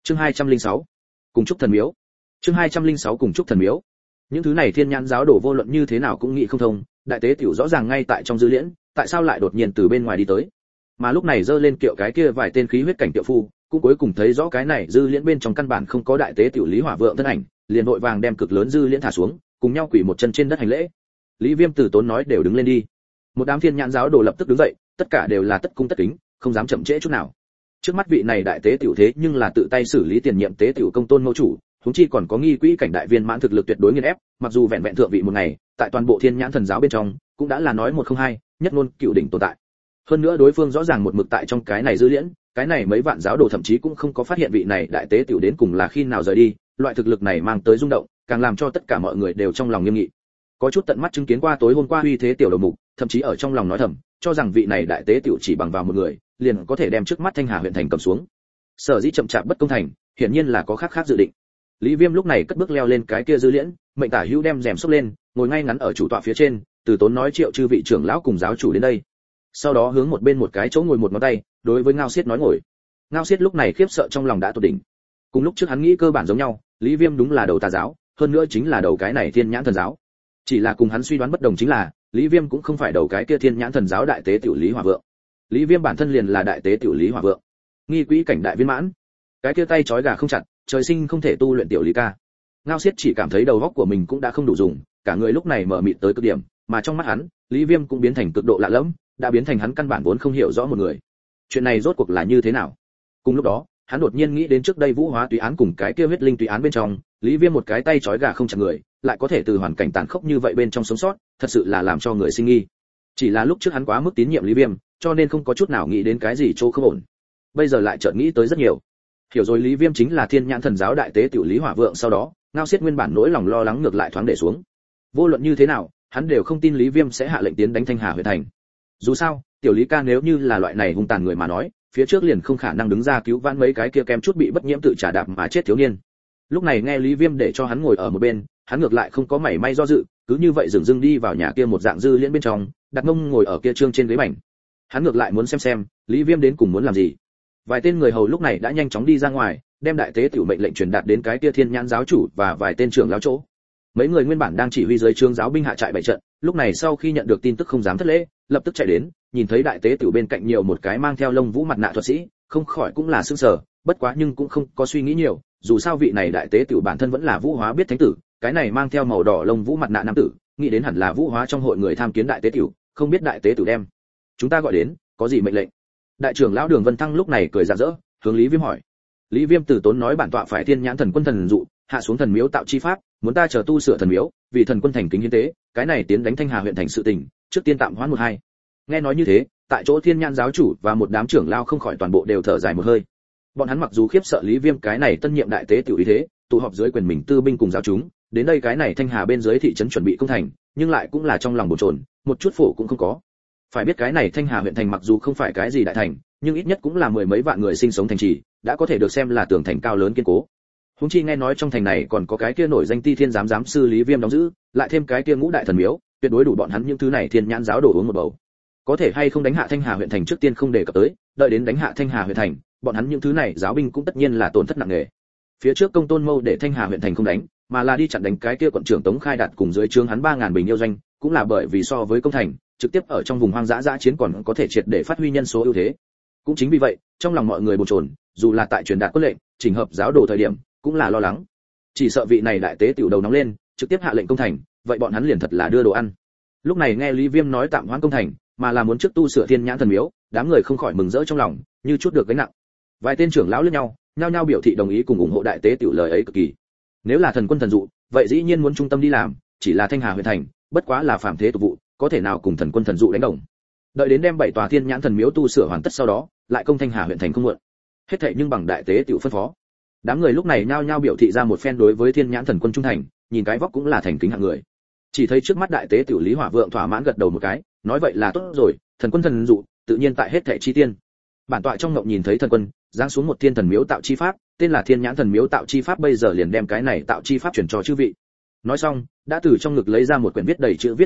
Chương 206. Cùng chúc thần miếu. Chương 206 cùng chúc thần miếu. Những thứ này thiên nhãn giáo đồ vô luận như thế nào cũng nghĩ không thông, đại tế tiểu rõ ràng ngay tại trong dư liễn, tại sao lại đột nhiên từ bên ngoài đi tới? Mà lúc này giơ lên kiệu cái kia vài tên khí huyết cảnh tiểu phu, cũng cuối cùng thấy rõ cái này dư liễn bên trong căn bản không có đại tế tiểu Lý Hỏa Vượng thân ảnh, liền vội vàng đem cực lớn dư liễn thả xuống, cùng nhau quỳ một chân trên đất hành lễ. Lý Viêm từ tốn nói đều đứng lên đi. Một đám thiên nhãn giáo đồ lập tức đứng dậy, tất cả đều là tất cung tất kính, không dám chậm trễ chút nào. Trước mắt vị này đại tế tiểu thế nhưng là tự tay xử lý tiền nhiệm tế tiểu công tôn mẫu chủ, huống chi còn có nghi quỹ cảnh đại viên mãn thực lực tuyệt đối nghiền ép, mặc dù vẹn vẹn thượng vị một ngày, tại toàn bộ thiên nhãn thần giáo bên trong, cũng đã là nói một không hai, nhất ngôn cựu đỉnh tồn tại. Hơn nữa đối phương rõ ràng một mực tại trong cái này dư liễn, cái này mấy vạn giáo đồ thậm chí cũng không có phát hiện vị này đại tế tiểu đến cùng là khi nào rời đi, loại thực lực này mang tới rung động, càng làm cho tất cả mọi người đều trong lòng nghiêm nghị. Có chút tận mắt chứng kiến qua tối hôm qua uy thế tiểu đầu mục, thậm chí ở trong lòng nói thầm, cho rằng vị này đại tế tiểu chỉ bằng vào một người, liền có thể đem trước mắt Thanh Hà huyện thành cầm xuống. Sở dĩ chậm chạp bất công thành, hiển nhiên là có khác dự định. Lý Viêm lúc này cất bước leo lên cái kia dư liễn, mệnh tả hữu đem rèm xốc lên, ngồi ngay ngắn ở chủ tọa phía trên, từ tốn nói triệu chư vị trưởng lão cùng giáo chủ đến đây. Sau đó hướng một bên một cái chỗ ngồi một ngón tay, đối với Ngao Xiết nói ngồi. Ngao Xiết lúc này khiếp sợ trong lòng đã tột đỉnh. Cùng lúc trước hắn nghĩ cơ bản giống nhau, Lý Viêm đúng là đầu tà giáo, hơn nữa chính là đầu cái này Thiên Nhãn thần giáo. Chỉ là cùng hắn suy đoán bất đồng chính là, Lý Viêm cũng không phải đầu cái kia Thiên Nhãn thần giáo đại tế tiểu Lý Hỏa Vượng. Lý Viêm bản thân liền là đại tế tiểu Lý Hỏa Vượng, nghi quỹ cảnh đại viên mãn. Cái kia tay trói gà không chặt, trời sinh không thể tu luyện tiểu Lý ca. Ngao Xiết chỉ cảm thấy đầu óc của mình cũng đã không đủ dùng, cả người lúc này mở mịt tới cực điểm, mà trong mắt hắn, Lý Viêm cũng biến thành cực độ lạ lẫm, đã biến thành hắn căn bản vốn không hiểu rõ một người. Chuyện này rốt cuộc là như thế nào? Cùng lúc đó, hắn đột nhiên nghĩ đến trước đây Vũ Hóa Tùy án cùng cái kia huyết linh tùy án bên trong, Lý Viêm một cái tay trói gà không chặt người, lại có thể từ hoàn cảnh tàn khốc như vậy bên trong sống sót, thật sự là làm cho người sinh nghi. Chỉ là lúc trước hắn quá mức tín nhiệm Lý Viêm, cho nên không có chút nào nghĩ đến cái gì chỗ không ổn. Bây giờ lại chợt nghĩ tới rất nhiều. Hiểu rồi Lý Viêm chính là Thiên Nhãn thần giáo đại tế tiểu Lý Hỏa Vượng, sau đó, Ngao Xiết nguyên bản nỗi lòng lo lắng ngược lại thoáng để xuống. Vô luận như thế nào, hắn đều không tin Lý Viêm sẽ hạ lệnh tiến đánh Thanh Hà huyện thành. Dù sao, tiểu Lý ca nếu như là loại này hung tàn người mà nói, phía trước liền không khả năng đứng ra cứu vãn mấy cái kia kem chút bị bất nhiễm tự trả đạp mà chết thiếu niên. Lúc này nghe Lý Viêm để cho hắn ngồi ở một bên, hắn ngược lại không có mảy may do dự, cứ như vậy dừng dưng đi vào nhà kia một dạng dư liễn bên trong, đặt mông ngồi ở kia trương trên ghế mảnh. Hắn ngược lại muốn xem Lý Viêm đến cùng muốn làm gì. Vài tên người hầu lúc này đã nhanh chóng đi ra ngoài, đem đại tế tiểu mệnh lệnh truyền đạt đến cái kia Thiên Nhãn giáo chủ và vài tên trưởng lão chỗ. Mấy người nguyên bản đang chỉ huy dưới trướng giáo binh hạ trại bày trận, lúc này sau khi nhận được tin tức không dám thất lễ, lập tức chạy đến, nhìn thấy đại tế tiểu bên cạnh nhiều một cái mang theo lông vũ mặt nạ thuật sĩ, không khỏi cũng là sửng sở, bất quá nhưng cũng không có suy nghĩ nhiều, dù sao vị này đại tế tiểu bản thân vẫn là Vũ Hóa biết thánh tử, cái này mang theo màu đỏ lông vũ mặt nạ nam tử, nghĩ đến hẳn là Vũ Hóa trong hội người tham kiến đại tế tiểu, không biết đại tế tiểu đem chúng ta gọi đến, có gì mệnh lệnh? Đại trưởng lão Đường Vân Thăng lúc này cười rạng rỡ, hướng Lý Viêm hỏi. Lý Viêm từ tốn nói bản tọa phải Thiên Nhãn thần quân thần dụ, hạ xuống thần miếu tạo chi pháp, muốn ta chờ tu sửa thần miếu, vì thần quân thành kính hiến tế, cái này tiến đánh Thanh Hà huyện thành sự tình, trước tiên tạm hoãn một hai. Nghe nói như thế, tại chỗ Thiên Nhãn giáo chủ và một đám trưởng lao không khỏi toàn bộ đều thở dài một hơi. Bọn hắn mặc dù khiếp sợ Lý Viêm cái này tân nhiệm đại tế tiểu ý thế, tụ họp dưới quyền mình tư binh cùng giáo chúng, đến đây cái này Thanh Hà bên dưới thị trấn chuẩn bị công thành, nhưng lại cũng là trong lòng bồn chồn, một chút phổ cũng không có. Phải biết cái này Thanh Hà huyện thành mặc dù không phải cái gì đại thành, nhưng ít nhất cũng là mười mấy vạn người sinh sống thành trì, đã có thể được xem là tường thành cao lớn kiên cố. Húng chi nghe nói trong thành này còn có cái kia nổi danh Ti Thiên giám sư Lý Viêm đóng giữ, lại thêm cái kia ngũ đại thần miếu, tuyệt đối đủ bọn hắn những thứ này Thiên Nhãn giáo đổ uống một bầu. Có thể hay không đánh hạ Thanh Hà huyện thành trước tiên không đề cập tới, đợi đến đánh hạ Thanh Hà huyện thành, bọn hắn những thứ này giáo binh cũng tất nhiên là tổn thất nặng nề. Phía trước Công Tôn Mâu để Thanh Hà huyện thành không đánh, mà là đi chặn đánh cái kia quận trưởng Tống Khai Đạt cùng dưới trướng hắn 3000 bình yêu doanh, cũng là bởi vì so với công thành, trực tiếp ở trong vùng hoang dã chiến còn có thể triệt để phát huy nhân số ưu thế. Cũng chính vì vậy, trong lòng mọi người bồn chồn, dù là tại truyền đạt quân lệnh, chỉnh hợp giáo đồ thời điểm, cũng là lo lắng. Chỉ sợ vị này đại tế tiểu đầu nóng lên, trực tiếp hạ lệnh công thành, vậy bọn hắn liền thật là đưa đồ ăn. Lúc này nghe Lý Viêm nói tạm hoãn công thành, mà là muốn trước tu sửa Thiên Nhãn thần miếu, đám người không khỏi mừng rỡ trong lòng, như chút được gánh nặng. Vài tên trưởng lão liếc nhau, nhao nhao biểu thị đồng ý cùng ủng hộ đại tế tiểu lời ấy cực kỳ. Nếu là thần quân thần dụ, vậy dĩ nhiên muốn trung tâm đi làm, chỉ là Thanh Hà huyện thành, bất quá là phàm thế tục vụ, có thể nào cùng thần quân thần dụ đánh đồng. Đợi đến đem 7 tòa Thiên Nhãn thần miếu tu sửa hoàn tất sau đó, lại công Thanh Hà huyện thành không muộn. Hết thảy nhưng bằng đại tế tiểu phân phó. Đám người lúc này nhao nhao biểu thị ra một phen đối với Thiên Nhãn thần quân trung thành, nhìn cái vóc cũng là thành kính hạng người. Chỉ thấy trước mắt đại tế tiểu Lý Hỏa Vượng thỏa mãn gật đầu một cái, nói vậy là tốt rồi, thần quân thần dụ, tự nhiên tại hết thảy chi tiên. Bản tọa trong ngộng nhìn thấy thần quân giáng xuống một thiên thần miếu tạo chi pháp, tên là Thiên Nhãn thần miếu tạo chi pháp, bây giờ liền đem cái này tạo chi pháp truyền cho chư vị. Nói xong, đã từ trong ngực lấy ra một quyển viết đầy chữ viết vải lụa,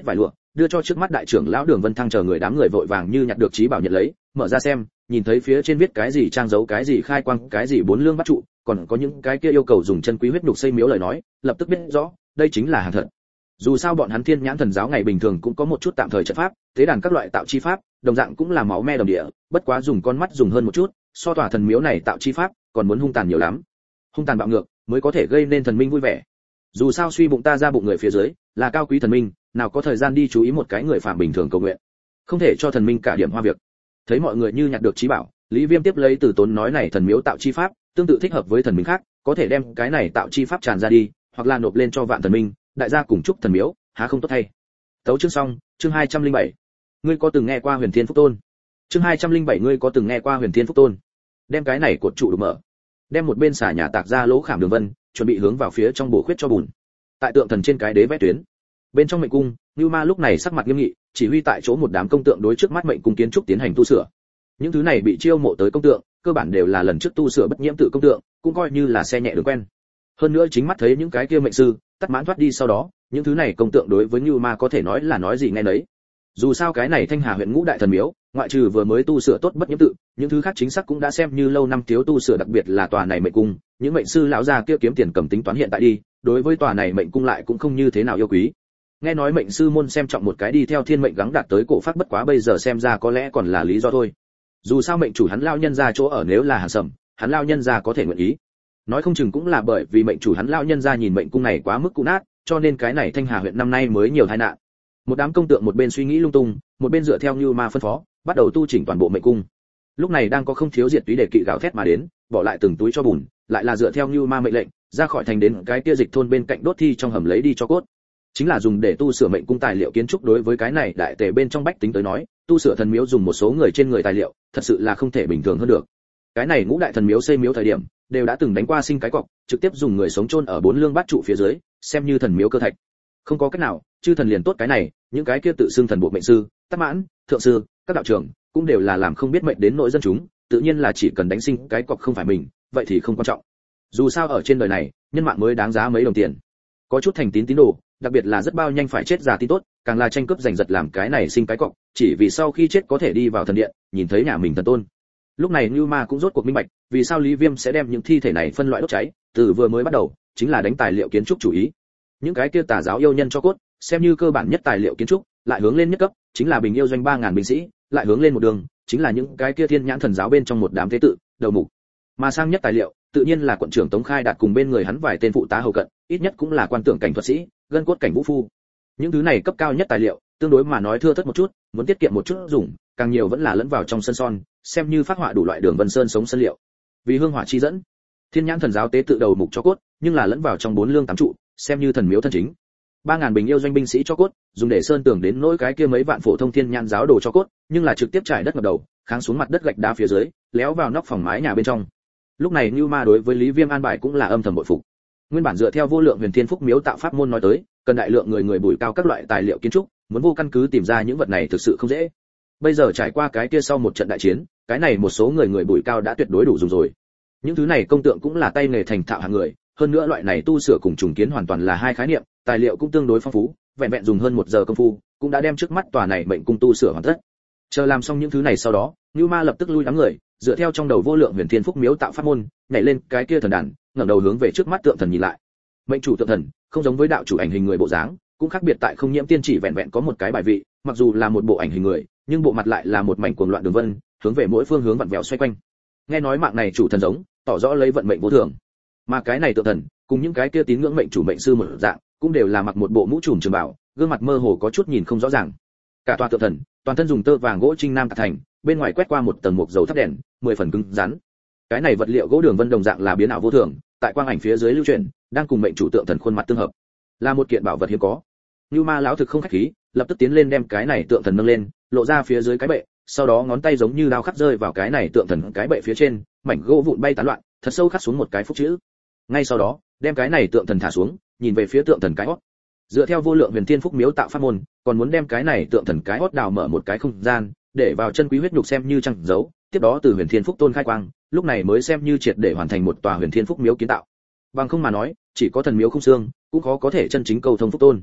đưa cho trước mắt đại trưởng lão Đường Vân Thăng chờ người, đám người vội vàng như nhặt được trí bảo nhận lấy, mở ra xem, nhìn thấy phía trên viết cái gì trang dấu cái gì khai quang cái gì bốn lương bắt trụ, còn có những cái kia yêu cầu dùng chân quý huyết nhục xây miếu lời nói, lập tức biết rõ, đây chính là hàng thật. Dù sao bọn hắn Thiên Nhãn Thần giáo ngày bình thường cũng có một chút tạm thời trận pháp, tế đàn các loại tạo chi pháp, đồng dạng cũng là máu me đồng địa, bất quá dùng con mắt dùng hơn một chút, so tòa thần miếu này tạo chi pháp, còn muốn hung tàn nhiều lắm. Hung tàn bạo ngược, mới có thể gây nên thần minh vui vẻ. Dù sao suy bụng ta ra bụng người phía dưới, là cao quý thần minh, nào có thời gian đi chú ý một cái người phạm bình thường cầu nguyện. Không thể cho thần minh cả điểm hoa việc. Thấy mọi người như nhặt được trí bảo, Lý Viêm tiếp lấy từ Tốn nói này thần miếu tạo chi pháp, tương tự thích hợp với thần minh khác, có thể đem cái này tạo chi pháp tràn ra đi, hoặc là nộp lên cho vạn thần minh, đại gia cùng chúc thần miếu, há không tốt thay. Tấu chương xong, chương 207. Ngươi có từng nghe qua Huyền Thiên Phúc Tôn? Chương 207 ngươi có từng nghe qua Huyền Thiên Phúc Tôn? Đem cái này cột trụ được mở. Đem một bên xả nhà tạc ra lỗ khảm đường vân, chuẩn bị hướng vào phía trong bổ khuyết cho bùn. Tại tượng thần trên cái đế vẽ tuyến. Bên trong mệnh cung, Nưu Ma lúc này sắc mặt nghiêm nghị, chỉ huy tại chỗ một đám công tượng đối trước mắt mệnh cung kiến trúc tiến hành tu sửa. Những thứ này bị chiêu mộ tới công tượng, cơ bản đều là lần trước tu sửa bất nhiễm tự công tượng, cũng coi như là xe nhẹ đường quen. Hơn nữa chính mắt thấy những cái kia mệnh sư, tắt mãn thoát đi sau đó, những thứ này công tượng đối với Nưu Ma có thể nói là nói gì nghe nấy. Dù sao cái này Thanh Hà huyện ngũ đại thần miếu, ngoại trừ vừa mới tu sửa tốt bất nhiễm tự, những thứ khác chính xác cũng đã xem như lâu năm thiếu tu sửa, đặc biệt là tòa này mệnh cung, những mệnh sư lão già kia kiếm tiền cầm tính toán hiện tại đi, đối với tòa này mệnh cung lại cũng không như thế nào yêu quý. Nghe nói mệnh sư môn xem trọng một cái đi theo thiên mệnh gắng đạt tới cổ phát, bất quá bây giờ xem ra có lẽ còn là lý do thôi. Dù sao mệnh chủ hắn lao nhân ra chỗ ở nếu là Hàn Sầm, hắn lao nhân ra có thể nguyện ý. Nói không chừng cũng là bởi vì mệnh chủ hắn lao nhân ra nhìn mệnh cung này quá mức cũ nát, cho nên cái này Thanh Hà huyện năm nay mới nhiều tai nạn. Một đám công tượng một bên suy nghĩ lung tung, một bên dựa theo Nưu Ma phân phó, bắt đầu tu chỉnh toàn bộ mệnh cung. Lúc này đang có không thiếu diệt túy đề kỵ gào thét mà đến, bỏ lại từng túi cho bùn, lại là dựa theo Nưu Ma mệnh lệnh, ra khỏi thành đến cái kia dịch thôn bên cạnh đốt thi trong hầm lấy đi cho cốt. Chính là dùng để tu sửa mệnh cung tài liệu kiến trúc, đối với cái này đại tề bên trong bách tính tới nói, tu sửa thần miếu dùng một số người trên người tài liệu, thật sự là không thể bình thường hơn được. Cái này ngũ đại thần miếu xây miếu thời điểm, đều đã từng đánh qua sinh cái cọc, trực tiếp dùng người sống chôn ở bốn lương bát trụ phía dưới, xem như thần miếu cơ thạch. Không có cách nào, chư thần liền tốt cái này, những cái kia tự xưng thần bộ mệnh sư, tắc mãn, thượng sư, các đạo trưởng, cũng đều là làm không biết mệnh đến nội dân chúng, tự nhiên là chỉ cần đánh sinh cái cọc không phải mình, vậy thì không quan trọng. Dù sao ở trên đời này, nhân mạng mới đáng giá mấy đồng tiền. Có chút thành tín tín đồ, đặc biệt là rất bao nhanh phải chết già tin tốt, càng là tranh cướp giành giật làm cái này sinh cái cọc, chỉ vì sau khi chết có thể đi vào thần điện, nhìn thấy nhà mình thần tôn. Lúc này Nưu Ma cũng rốt cuộc minh bạch, vì sao Lý Viêm sẽ đem những thi thể này phân loại đốt cháy, từ vừa mới bắt đầu, chính là đánh tài liệu kiến trúc chủ ý. Những cái kia tà giáo yêu nhân cho cốt, xem như cơ bản nhất tài liệu kiến trúc, lại hướng lên nhất cấp, chính là bình yêu doanh 3000 binh sĩ, lại hướng lên một đường, chính là những cái kia Thiên Nhãn Thần giáo bên trong một đám thế tự, đầu mục. Mà sang nhất tài liệu, tự nhiên là quận trưởng Tống Khai Đạt cùng bên người hắn vài tên phụ tá hầu cận, ít nhất cũng là quan tưởng cảnh thuật sĩ, gân cốt cảnh vũ phu. Những thứ này cấp cao nhất tài liệu, tương đối mà nói thưa thớt một chút, muốn tiết kiệm một chút dùng, càng nhiều vẫn là lẫn vào trong sân son, xem như phác họa đủ loại đường vân sơn sống sân liệu. Vì hương hỏa chi dẫn, Thiên Nhãn Thần giáo tế tự đầu mục cho cốt, nhưng là lẫn vào trong bốn lương tám trụ, xem như thần miếu thân chính. 3000 bình yêu doanh binh sĩ cho cốt, dùng để sơn tường đến nỗi cái kia mấy vạn phổ thông Thiên Nhãn giáo đồ cho cốt, nhưng là trực tiếp trải đất ngập đầu, kháng xuống mặt đất gạch đá phía dưới, léo vào nóc phòng mái nhà bên trong. Lúc này Nưu Ma đối với Lý Viêm an bài cũng là âm thầm bội phục. Nguyên bản dựa theo vô lượng Huyền Thiên Phúc miếu tạo pháp môn nói tới, cần đại lượng người bùi cao các loại tài liệu kiến trúc, muốn vô căn cứ tìm ra những vật này thực sự không dễ. Bây giờ trải qua cái kia sau một trận đại chiến, cái này một số người bùi cao đã tuyệt đối đủ dùng rồi. Những thứ này công tượng cũng là tay nghề thành thạo hạng người, hơn nữa loại này tu sửa cùng trùng kiến hoàn toàn là hai khái niệm, tài liệu cũng tương đối phong phú, vẹn vẹn dùng hơn 1 giờ công phu, cũng đã đem trước mắt tòa này mệnh cung tu sửa hoàn tất. Chờ làm xong những thứ này sau đó, Nưu Ma lập tức lui đám người, dựa theo trong đầu vô lượng Huyền Thiên Phúc miếu tạo pháp môn, nhảy lên cái kia thần đàn, ngẩng đầu hướng về trước mắt tượng thần nhìn lại. Mệnh chủ tượng thần, không giống với đạo chủ ảnh hình người bộ dáng, cũng khác biệt tại không nhiễm tiên chỉ vẹn vẹn có một cái bài vị, mặc dù là một bộ ảnh hình người, nhưng bộ mặt lại là một mảnh cuồng loạn đường vân, hướng về mỗi phương hướng vặn vẹo xoay quanh. Nghe nói mạng này chủ thần giống, tỏ rõ lấy vận mệnh vô thường. Mà cái này tượng thần, cùng những cái kia tín ngưỡng mệnh chủ mệnh sư một dạng, cũng đều là mặc một bộ mũ trùm trường bảo, gương mặt mơ hồ có chút nhìn không rõ ràng. Cả tòa tượng thần, toàn thân dùng tơ vàng gỗ trinh nam tạc thành, bên ngoài quét qua một tầng mộc dầu thắp đèn, 10 phần cứng rắn. Cái này vật liệu gỗ đường vân đồng dạng là biến ảo vô thường, tại quang ảnh phía dưới lưu truyền, đang cùng mệnh chủ tượng thần khuôn mặt tương hợp, là một kiện bảo vật hiếm có. Nưu Ma lão thực không khách khí, lập tức tiến lên đem cái này tượng thần nâng lên, lộ ra phía dưới cái bệ, sau đó ngón tay giống như đao khắc rơi vào cái này tượng thần cái bệ phía trên, mảnh gỗ vụn bay tán loạn, thật sâu khắc xuống một cái phúc chữ. Ngay sau đó, đem cái này tượng thần thả xuống, nhìn về phía tượng thần cái hót. Dựa theo vô lượng Huyền Thiên Phúc miếu tạo pháp môn, còn muốn đem cái này tượng thần cái hót đào mở một cái không gian, để vào chân quý huyết nhục xem như trăng dấu, tiếp đó từ Huyền Thiên Phúc tôn khai quang, lúc này mới xem như triệt để hoàn thành một tòa Huyền Thiên Phúc miếu kiến tạo. Bằng không mà nói, chỉ có thần miếu không xương, cũng khó có thể chân chính cầu thông phúc tôn.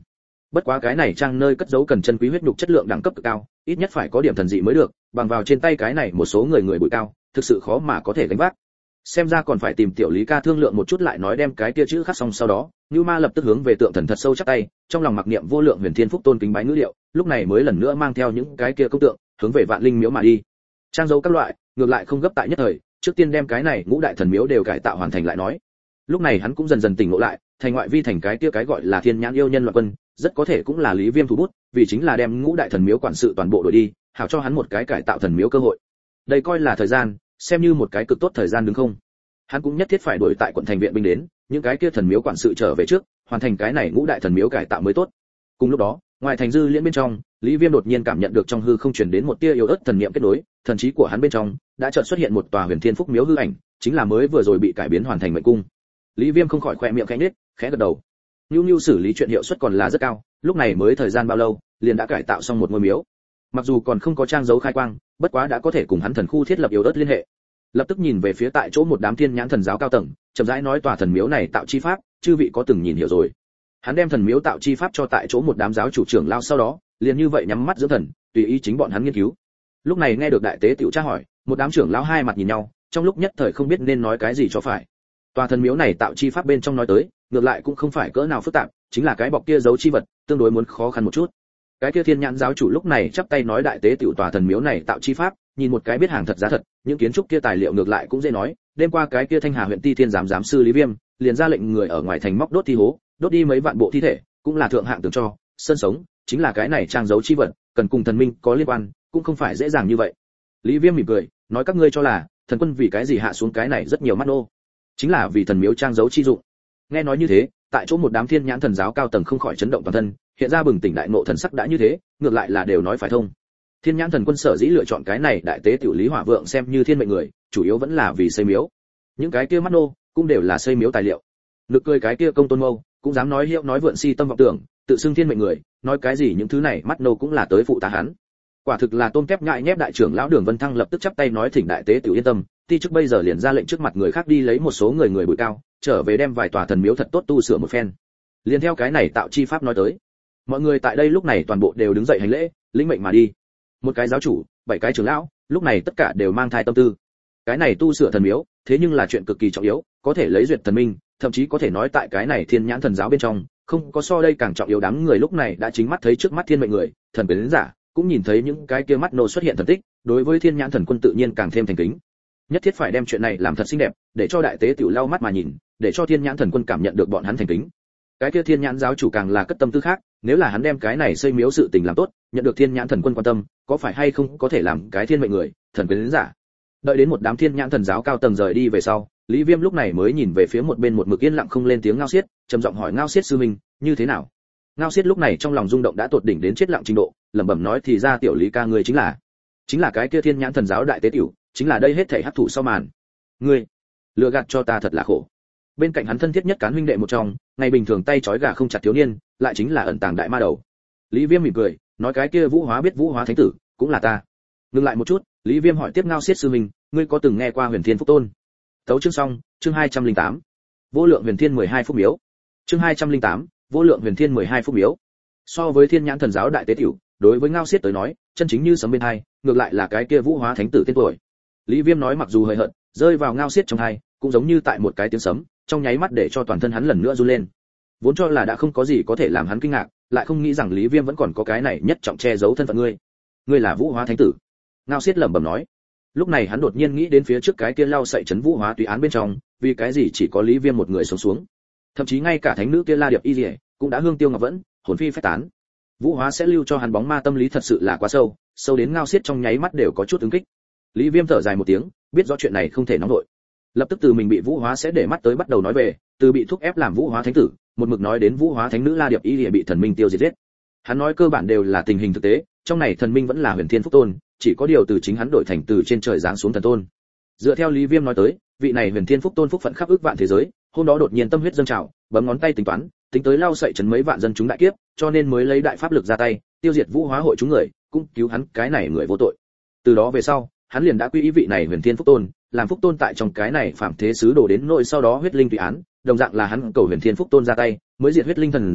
Bất quá cái này trang nơi cất giấu cần chân quý huyết nhục chất lượng đẳng cấp cực cao, ít nhất phải có điểm thần dị mới được, bằng vào trên tay cái này một số người bụi cao, thực sự khó mà có thể gánh vác. Xem ra còn phải tìm tiểu Lý ca thương lượng một chút lại nói đem cái kia chữ khắc xong sau đó, Nưu Ma lập tức hướng về tượng thần thật sâu chắp tay, trong lòng mặc niệm vô lượng huyền thiên phúc tôn kính bái ngữ liệu, lúc này mới lần nữa mang theo những cái kia công tượng, hướng về Vạn Linh miếu mà đi. Trang dấu các loại, ngược lại không gấp tại nhất thời, trước tiên đem cái này ngũ đại thần miếu đều cải tạo hoàn thành lại nói. Lúc này hắn cũng dần dần tỉnh ngộ lại, thành ngoại vi thành cái kia cái gọi là thiên nhãn yêu nhân loạn quân, rất có thể cũng là Lý Viêm thủ bút, vì chính là đem ngũ đại thần miếu quản sự toàn bộ đổi đi, hảo cho hắn một cái cải tạo thần miếu cơ hội. Đây coi là thời gian, xem như một cái cực tốt thời gian đúng không? Hắn cũng nhất thiết phải đuổi tại quận thành viện binh đến, những cái kia thần miếu quản sự trở về trước, hoàn thành cái này ngũ đại thần miếu cải tạo mới tốt. Cùng lúc đó, ngoài thành dư liễn bên trong, Lý Viêm đột nhiên cảm nhận được trong hư không truyền đến một tia yếu ớt thần niệm kết nối, thần trí của hắn bên trong đã chợt xuất hiện một tòa Huyền Thiên Phúc miếu hư ảnh, chính là mới vừa rồi bị cải biến hoàn thành mệnh cung. Lý Viêm không khỏi khẽ miệng khẽ nhếch, khẽ gật đầu. Nưu xử lý chuyện hiệu suất còn là rất cao, lúc này mới thời gian bao lâu, liền đã cải tạo xong một ngôi miếu. Mặc dù còn không có trang dấu khai quang, bất quá đã có thể cùng hắn thần khu thiết lập yếu ớt liên hệ. Lập tức nhìn về phía tại chỗ một đám thiên nhãn thần giáo cao tầng, chậm rãi nói tòa thần miếu này tạo chi pháp, chư vị có từng nhìn hiểu rồi. Hắn đem thần miếu tạo chi pháp cho tại chỗ một đám giáo chủ trưởng lao sau đó, liền như vậy nhắm mắt dưỡng thần, tùy ý chính bọn hắn nghiên cứu. Lúc này nghe được đại tế tiểu tra hỏi, một đám trưởng lão hai mặt nhìn nhau, trong lúc nhất thời không biết nên nói cái gì cho phải. Tòa thần miếu này tạo chi pháp bên trong nói tới, ngược lại cũng không phải cỡ nào phức tạp, chính là cái bọc kia giấu chi vật, tương đối muốn khó khăn một chút. Cái kia thiên nhãn giáo chủ lúc này chắp tay nói đại tế tiểu tòa thần miếu này tạo chi pháp, nhìn một cái biết hàng thật giá thật, những kiến trúc kia tài liệu ngược lại cũng dễ nói. Đêm qua cái kia Thanh Hà huyện Ti Thiên giám sư Lý Viêm, liền ra lệnh người ở ngoài thành móc đốt thi hố, đốt đi mấy vạn bộ thi thể, cũng là thượng hạng tường cho, sơn sống, chính là cái này trang giấu chi vật, cần cùng thần minh có liên quan, cũng không phải dễ dàng như vậy. Lý Viêm mỉm cười, nói các ngươi cho là, thần quân vì cái gì hạ xuống cái này rất nhiều mắt nô, chính là vì thần miếu trang giấu chi dụng. Nghe nói như thế, tại chỗ một đám thiên nhãn thần giáo cao tầng không khỏi chấn động toàn thân, hiện ra bừng tỉnh đại ngộ thần sắc đã như thế, ngược lại là đều nói phải thông. Thiên nhãn thần quân sở dĩ lựa chọn cái này đại tế tiểu Lý Hỏa Vượng xem như thiên mệnh người, chủ yếu vẫn là vì xây miếu. Những cái kia mắt nô cũng đều là xây miếu tài liệu. Nực cười cái kia Công Tôn Mâu, cũng dám nói hiệu nói vượn si tâm vọng tưởng, tự xưng thiên mệnh người, nói cái gì những thứ này mắt nô cũng là tới phụ tá hắn. Quả thực là tôm kép ngại nhép. Đại trưởng lão Đường Vân Thăng lập tức chắp tay nói thỉnh đại tế tiểu yên tâm, ti chức bây giờ liền ra lệnh trước mặt người khác đi lấy một số người bụi cao, trở về đem vài tòa thần miếu thật tốt tu sửa một phen. Liền theo cái này tạo chi pháp nói tới. Mọi người tại đây lúc này toàn bộ đều đứng dậy hành lễ, lĩnh mệnh mà đi. Một cái giáo chủ, 7 cái trưởng lão, lúc này tất cả đều mang thai tâm tư. Cái này tu sửa thần miếu, thế nhưng là chuyện cực kỳ trọng yếu, có thể lấy duyệt thần minh, thậm chí có thể nói tại cái này thiên nhãn thần giáo bên trong, không có so đây càng trọng yếu. Đám người lúc này đã chính mắt thấy trước mắt thiên mệnh người, thần quyến giả, cũng nhìn thấy những cái kia mắt nô xuất hiện thần tích, đối với thiên nhãn thần quân tự nhiên càng thêm thành kính. Nhất thiết phải đem chuyện này làm thật xinh đẹp, để cho đại tế tiểu lau mắt mà nhìn, để cho thiên nhãn thần quân cảm nhận được bọn hắn thành kính. Cái kia thiên nhãn giáo chủ càng là cất tâm tư khác, nếu là hắn đem cái này xây miếu sự tình làm tốt, nhận được thiên nhãn thần quân quan tâm, có phải hay không có thể làm cái thiên mệnh người, thần quyến giả. Đợi đến một đám thiên nhãn thần giáo cao tầng rời đi về sau, Lý Viêm lúc này mới nhìn về phía một bên một mực yên lặng không lên tiếng Ngao Xiết, trầm giọng hỏi Ngao Xiết sư minh, như thế nào? Ngao Xiết lúc này trong lòng rung động đã tột đỉnh đến chết lặng trình độ, lẩm bẩm nói thì ra tiểu Lý ca người chính là cái kia thiên nhãn thần giáo đại tế tiểu, chính là đây hết thảy hắc thủ sau màn. Ngươi lừa gạt cho ta thật là khổ. Bên cạnh hắn thân thiết nhất cán huynh đệ một trong, ngày bình thường tay trói gà không chặt thiếu niên, lại chính là ẩn tàng đại ma đầu. Lý Viêm mỉm cười, nói cái kia Vũ Hóa biết Vũ Hóa thánh tử, cũng là ta. Ngừng lại một chút, Lý Viêm hỏi tiếp Ngao Xiết sư minh, ngươi có từng nghe qua Huyền Thiên Phúc Tôn? Tấu chương xong, chương 208. Vô lượng Huyền Thiên 12 phúc miếu. Chương 208, Vô lượng Huyền Thiên 12 phúc miếu. So với Thiên Nhãn thần giáo đại tế tiểu, đối với Ngao Xiết tới nói, chân chính như sấm bên hai, ngược lại là cái kia Vũ Hóa thánh tử tên tuổi. Lý Viêm nói mặc dù hơi hận, rơi vào Ngao Xiết trong hai, cũng giống như tại một cái tiếng sấm, trong nháy mắt để cho toàn thân hắn lần nữa run lên. Vốn cho là đã không có gì có thể làm hắn kinh ngạc, lại không nghĩ rằng Lý Viêm vẫn còn có cái này nhất trọng che giấu thân phận ngươi. Ngươi là Vũ Hóa thánh tử. Ngao Xiết lẩm bẩm nói. Lúc này hắn đột nhiên nghĩ đến phía trước cái kia lao sậy trấn Vũ Hóa tùy án bên trong, vì cái gì chỉ có Lý Viêm một người sống xuống. Thậm chí ngay cả thánh nữ kia La Điệp Y Liễu cũng đã hương tiêu ngọc vẫn, hồn phi phách tán. Vũ Hóa sẽ lưu cho hắn bóng ma tâm lý thật sự là quá sâu, sâu đến Ngao Xiết trong nháy mắt đều có chút ứng kích. Lý Viêm thở dài một tiếng, biết rõ chuyện này không thể nóng nổi. Lập tức từ mình bị Vũ Hóa sẽ để mắt tới bắt đầu nói về, từ bị thúc ép làm Vũ Hóa thánh tử, một mực nói đến Vũ Hóa thánh nữ La Điệp Y Liễu bị thần minh tiêu diệt giết. Hắn nói cơ bản đều là tình hình thực tế, trong này thần minh vẫn là Huyền Thiên Phúc Tôn, chỉ có điều từ chính hắn đổi thành từ trên trời giáng xuống thần tôn. Dựa theo Lý Viêm nói tới, vị này Huyền Thiên Phúc Tôn phúc phận khắp ức vạn thế giới, hôm đó đột nhiên tâm huyết dâng trào, bấm ngón tay tính toán, tính tới lao sậy trấn mấy vạn dân chúng đại kiếp, cho nên mới lấy đại pháp lực ra tay, tiêu diệt Vũ Hóa hội chúng người, cũng cứu hắn cái này người vô tội. Từ đó về sau, hắn liền đã quy y vị này Huyền Thiên Phúc Tôn, làm Phúc Tôn tại trong cái này phạm thế xứ đổ đến nội sau đó huyết linh tùy án, đồng dạng là hắn cầu Huyền Thiên Phúc Tôn ra tay, mới diệt huyết linh thần giáo,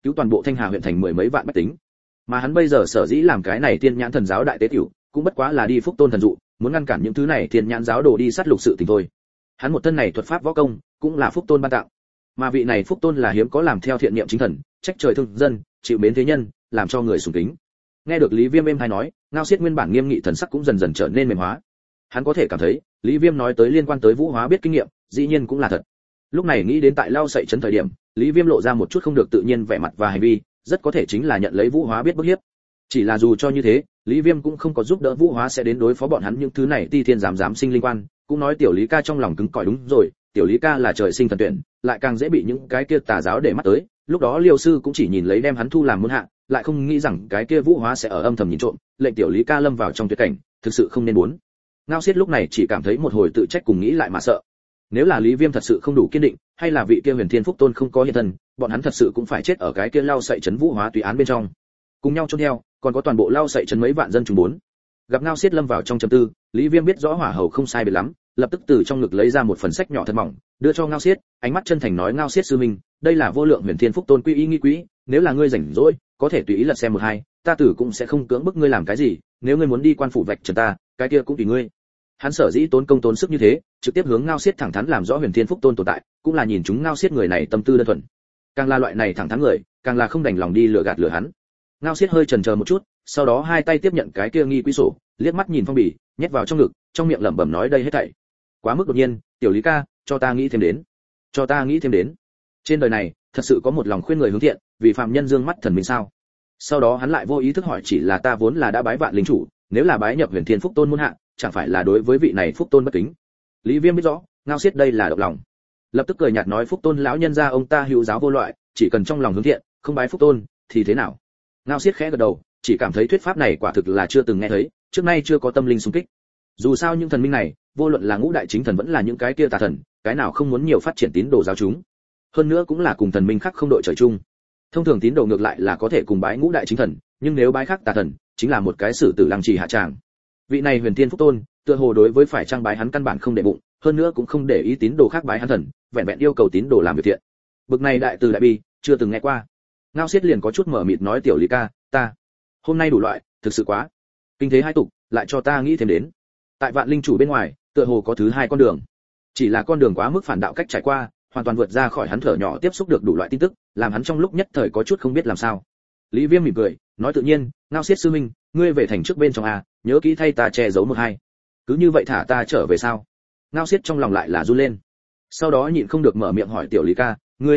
cứu toàn bộ Thanh Hà huyện thành mười mấy vạn bách tính. Mà hắn bây giờ sở dĩ làm cái này Thiên Nhãn Thần giáo đại tế tiểu, cũng bất quá là đi Phúc Tôn thần dụ, muốn ngăn cản những thứ này Thiên Nhãn giáo đồ đi sát lục sự tình thôi. Hắn một thân này thuật pháp võ công, cũng là Phúc Tôn ban tặng. Mà vị này Phúc Tôn là hiếm có làm theo thiện niệm chính thần, trách trời thương dân, chịu mến thế nhân, làm cho người sùng kính. Nghe được Lý Viêm êm hay nói, Ngao Xiết nguyên bản nghiêm nghị thần sắc cũng dần dần trở nên mềm hóa. Hắn có thể cảm thấy, Lý Viêm nói tới liên quan tới Vũ Hóa biết kinh nghiệm, dĩ nhiên cũng là thật. Lúc này nghĩ đến tại Lao Sậy trấn thời điểm, Lý Viêm lộ ra một chút không được tự nhiên vẻ mặt và hành vi, rất có thể chính là nhận lấy Vũ Hóa biết bức hiếp. Chỉ là dù cho như thế, Lý Viêm cũng không có giúp đỡ Vũ Hóa sẽ đến đối phó bọn hắn những thứ này ti thiên giám sinh linh quan, cũng nói tiểu Lý ca trong lòng cứng cỏi đúng rồi, tiểu Lý ca là trời sinh thần tuyển, lại càng dễ bị những cái kia tà giáo để mắt tới, lúc đó Liêu sư cũng chỉ nhìn lấy đem hắn thu làm môn hạ, lại không nghĩ rằng cái kia Vũ Hóa sẽ ở âm thầm nhìn trộm, lệnh tiểu Lý ca lâm vào trong tuyệt cảnh, thực sự không nên muốn. Ngao Xiết lúc này chỉ cảm thấy một hồi tự trách cùng nghĩ lại mà sợ. Nếu là Lý Viêm thật sự không đủ kiên định, hay là vị kia Huyền Thiên Phúc Tôn không có hiện thân, bọn hắn thật sự cũng phải chết ở cái kia Lao Sậy trấn Vũ Hóa tùy án bên trong. Cùng nhau chôn theo, còn có toàn bộ Lao Sậy trấn mấy vạn dân chúng bốn. Gặp Ngao Xiết lâm vào trong trầm tư, Lý Viêm biết rõ hỏa hầu không sai biệt lắm, lập tức từ trong ngực lấy ra một phần sách nhỏ thật mỏng, đưa cho Ngao Xiết, ánh mắt chân thành nói: "Ngao Xiết sư minh, đây là vô lượng Huyền Thiên Phúc Tôn quy y nghi quỹ, nếu là ngươi rảnh rỗi, có thể tùy ý lật xem một hai, ta tử cũng sẽ không cưỡng bức ngươi làm cái gì, nếu ngươi muốn đi quan phủ vạch trần ta, cái kia cũng tùy ngươi." Hắn sở dĩ tốn công tốn sức như thế, trực tiếp hướng Ngao Xiết thẳng thắn làm rõ Huyền Thiên Phúc Tôn tồn tại, cũng là nhìn chúng Ngao Xiết người này tâm tư đơn thuần. Càng là loại này thẳng thắn người, càng là không đành lòng đi lừa gạt lừa hắn. Ngao Xiết hơi chần chờ một chút, sau đó hai tay tiếp nhận cái kia nghi quỹ sổ, liếc mắt nhìn phong bì, nhét vào trong ngực, trong miệng lẩm bẩm nói: "Đây hết thảy quá mức đột nhiên, tiểu Lý ca, cho ta nghĩ thêm đến, cho ta nghĩ thêm đến. Trên đời này, thật sự có một lòng khuyên người hướng thiện, vì phàm nhân dương mắt thần mình sao?" Sau đó hắn lại vô ý thức hỏi: "Chỉ là ta vốn là đã bái vạn linh chủ, nếu là bái nhập Huyền Thiên Phúc Tôn môn hạ, chẳng phải là đối với vị này Phúc Tôn bất kính?" Lý Viêm biết rõ, Ngao Xiết đây là động lòng, lập tức cười nhạt nói: "Phúc Tôn lão nhân gia ông ta hữu giáo vô loại, chỉ cần trong lòng hướng thiện, không bái Phúc Tôn thì thế nào?" Ngao Xiết khẽ gật đầu, chỉ cảm thấy thuyết pháp này quả thực là chưa từng nghe thấy, trước nay chưa có tâm linh xung kích. Dù sao những thần minh này, vô luận là ngũ đại chính thần vẫn là những cái kia tà thần, cái nào không muốn nhiều phát triển tín đồ giáo chúng. Hơn nữa cũng là cùng thần minh khác không đội trời chung. Thông thường tín đồ ngược lại là có thể cùng bái ngũ đại chính thần, nhưng nếu bái khác tà thần, chính là một cái xử tử lăng trì hạ tràng. Vị này Huyền Thiên Phúc Tôn, tựa hồ đối với phải trang bái hắn căn bản không để bụng, hơn nữa cũng không để ý tín đồ khác bái hắn thần, vẹn vẹn yêu cầu tín đồ làm việc thiện. Bực này đại từ đại bi, chưa từng nghe qua. Ngao Xiết liền có chút mở mịt nói: "Tiểu Lý ca, ta hôm nay đủ loại, thực sự quá kinh thế hai tục, lại cho ta nghĩ thêm đến. Tại Vạn Linh chủ bên ngoài, tựa hồ có thứ hai con đường. Chỉ là con đường quá mức phản đạo cách trải qua, hoàn toàn vượt ra khỏi hắn thở nhỏ tiếp xúc được đủ loại tin tức, làm hắn trong lúc nhất thời có chút không biết làm sao." Lý Viêm mỉm cười, nói tự nhiên: "Ngao Xiết sư minh, ngươi về thành trước bên trong a, nhớ kỹ thay ta che giấu một hai. Cứ như vậy thả ta trở về sao?" Ngao Xiết trong lòng lại là run lên. Sau đó nhịn không được mở miệng hỏi: "Tiểu Lý ca,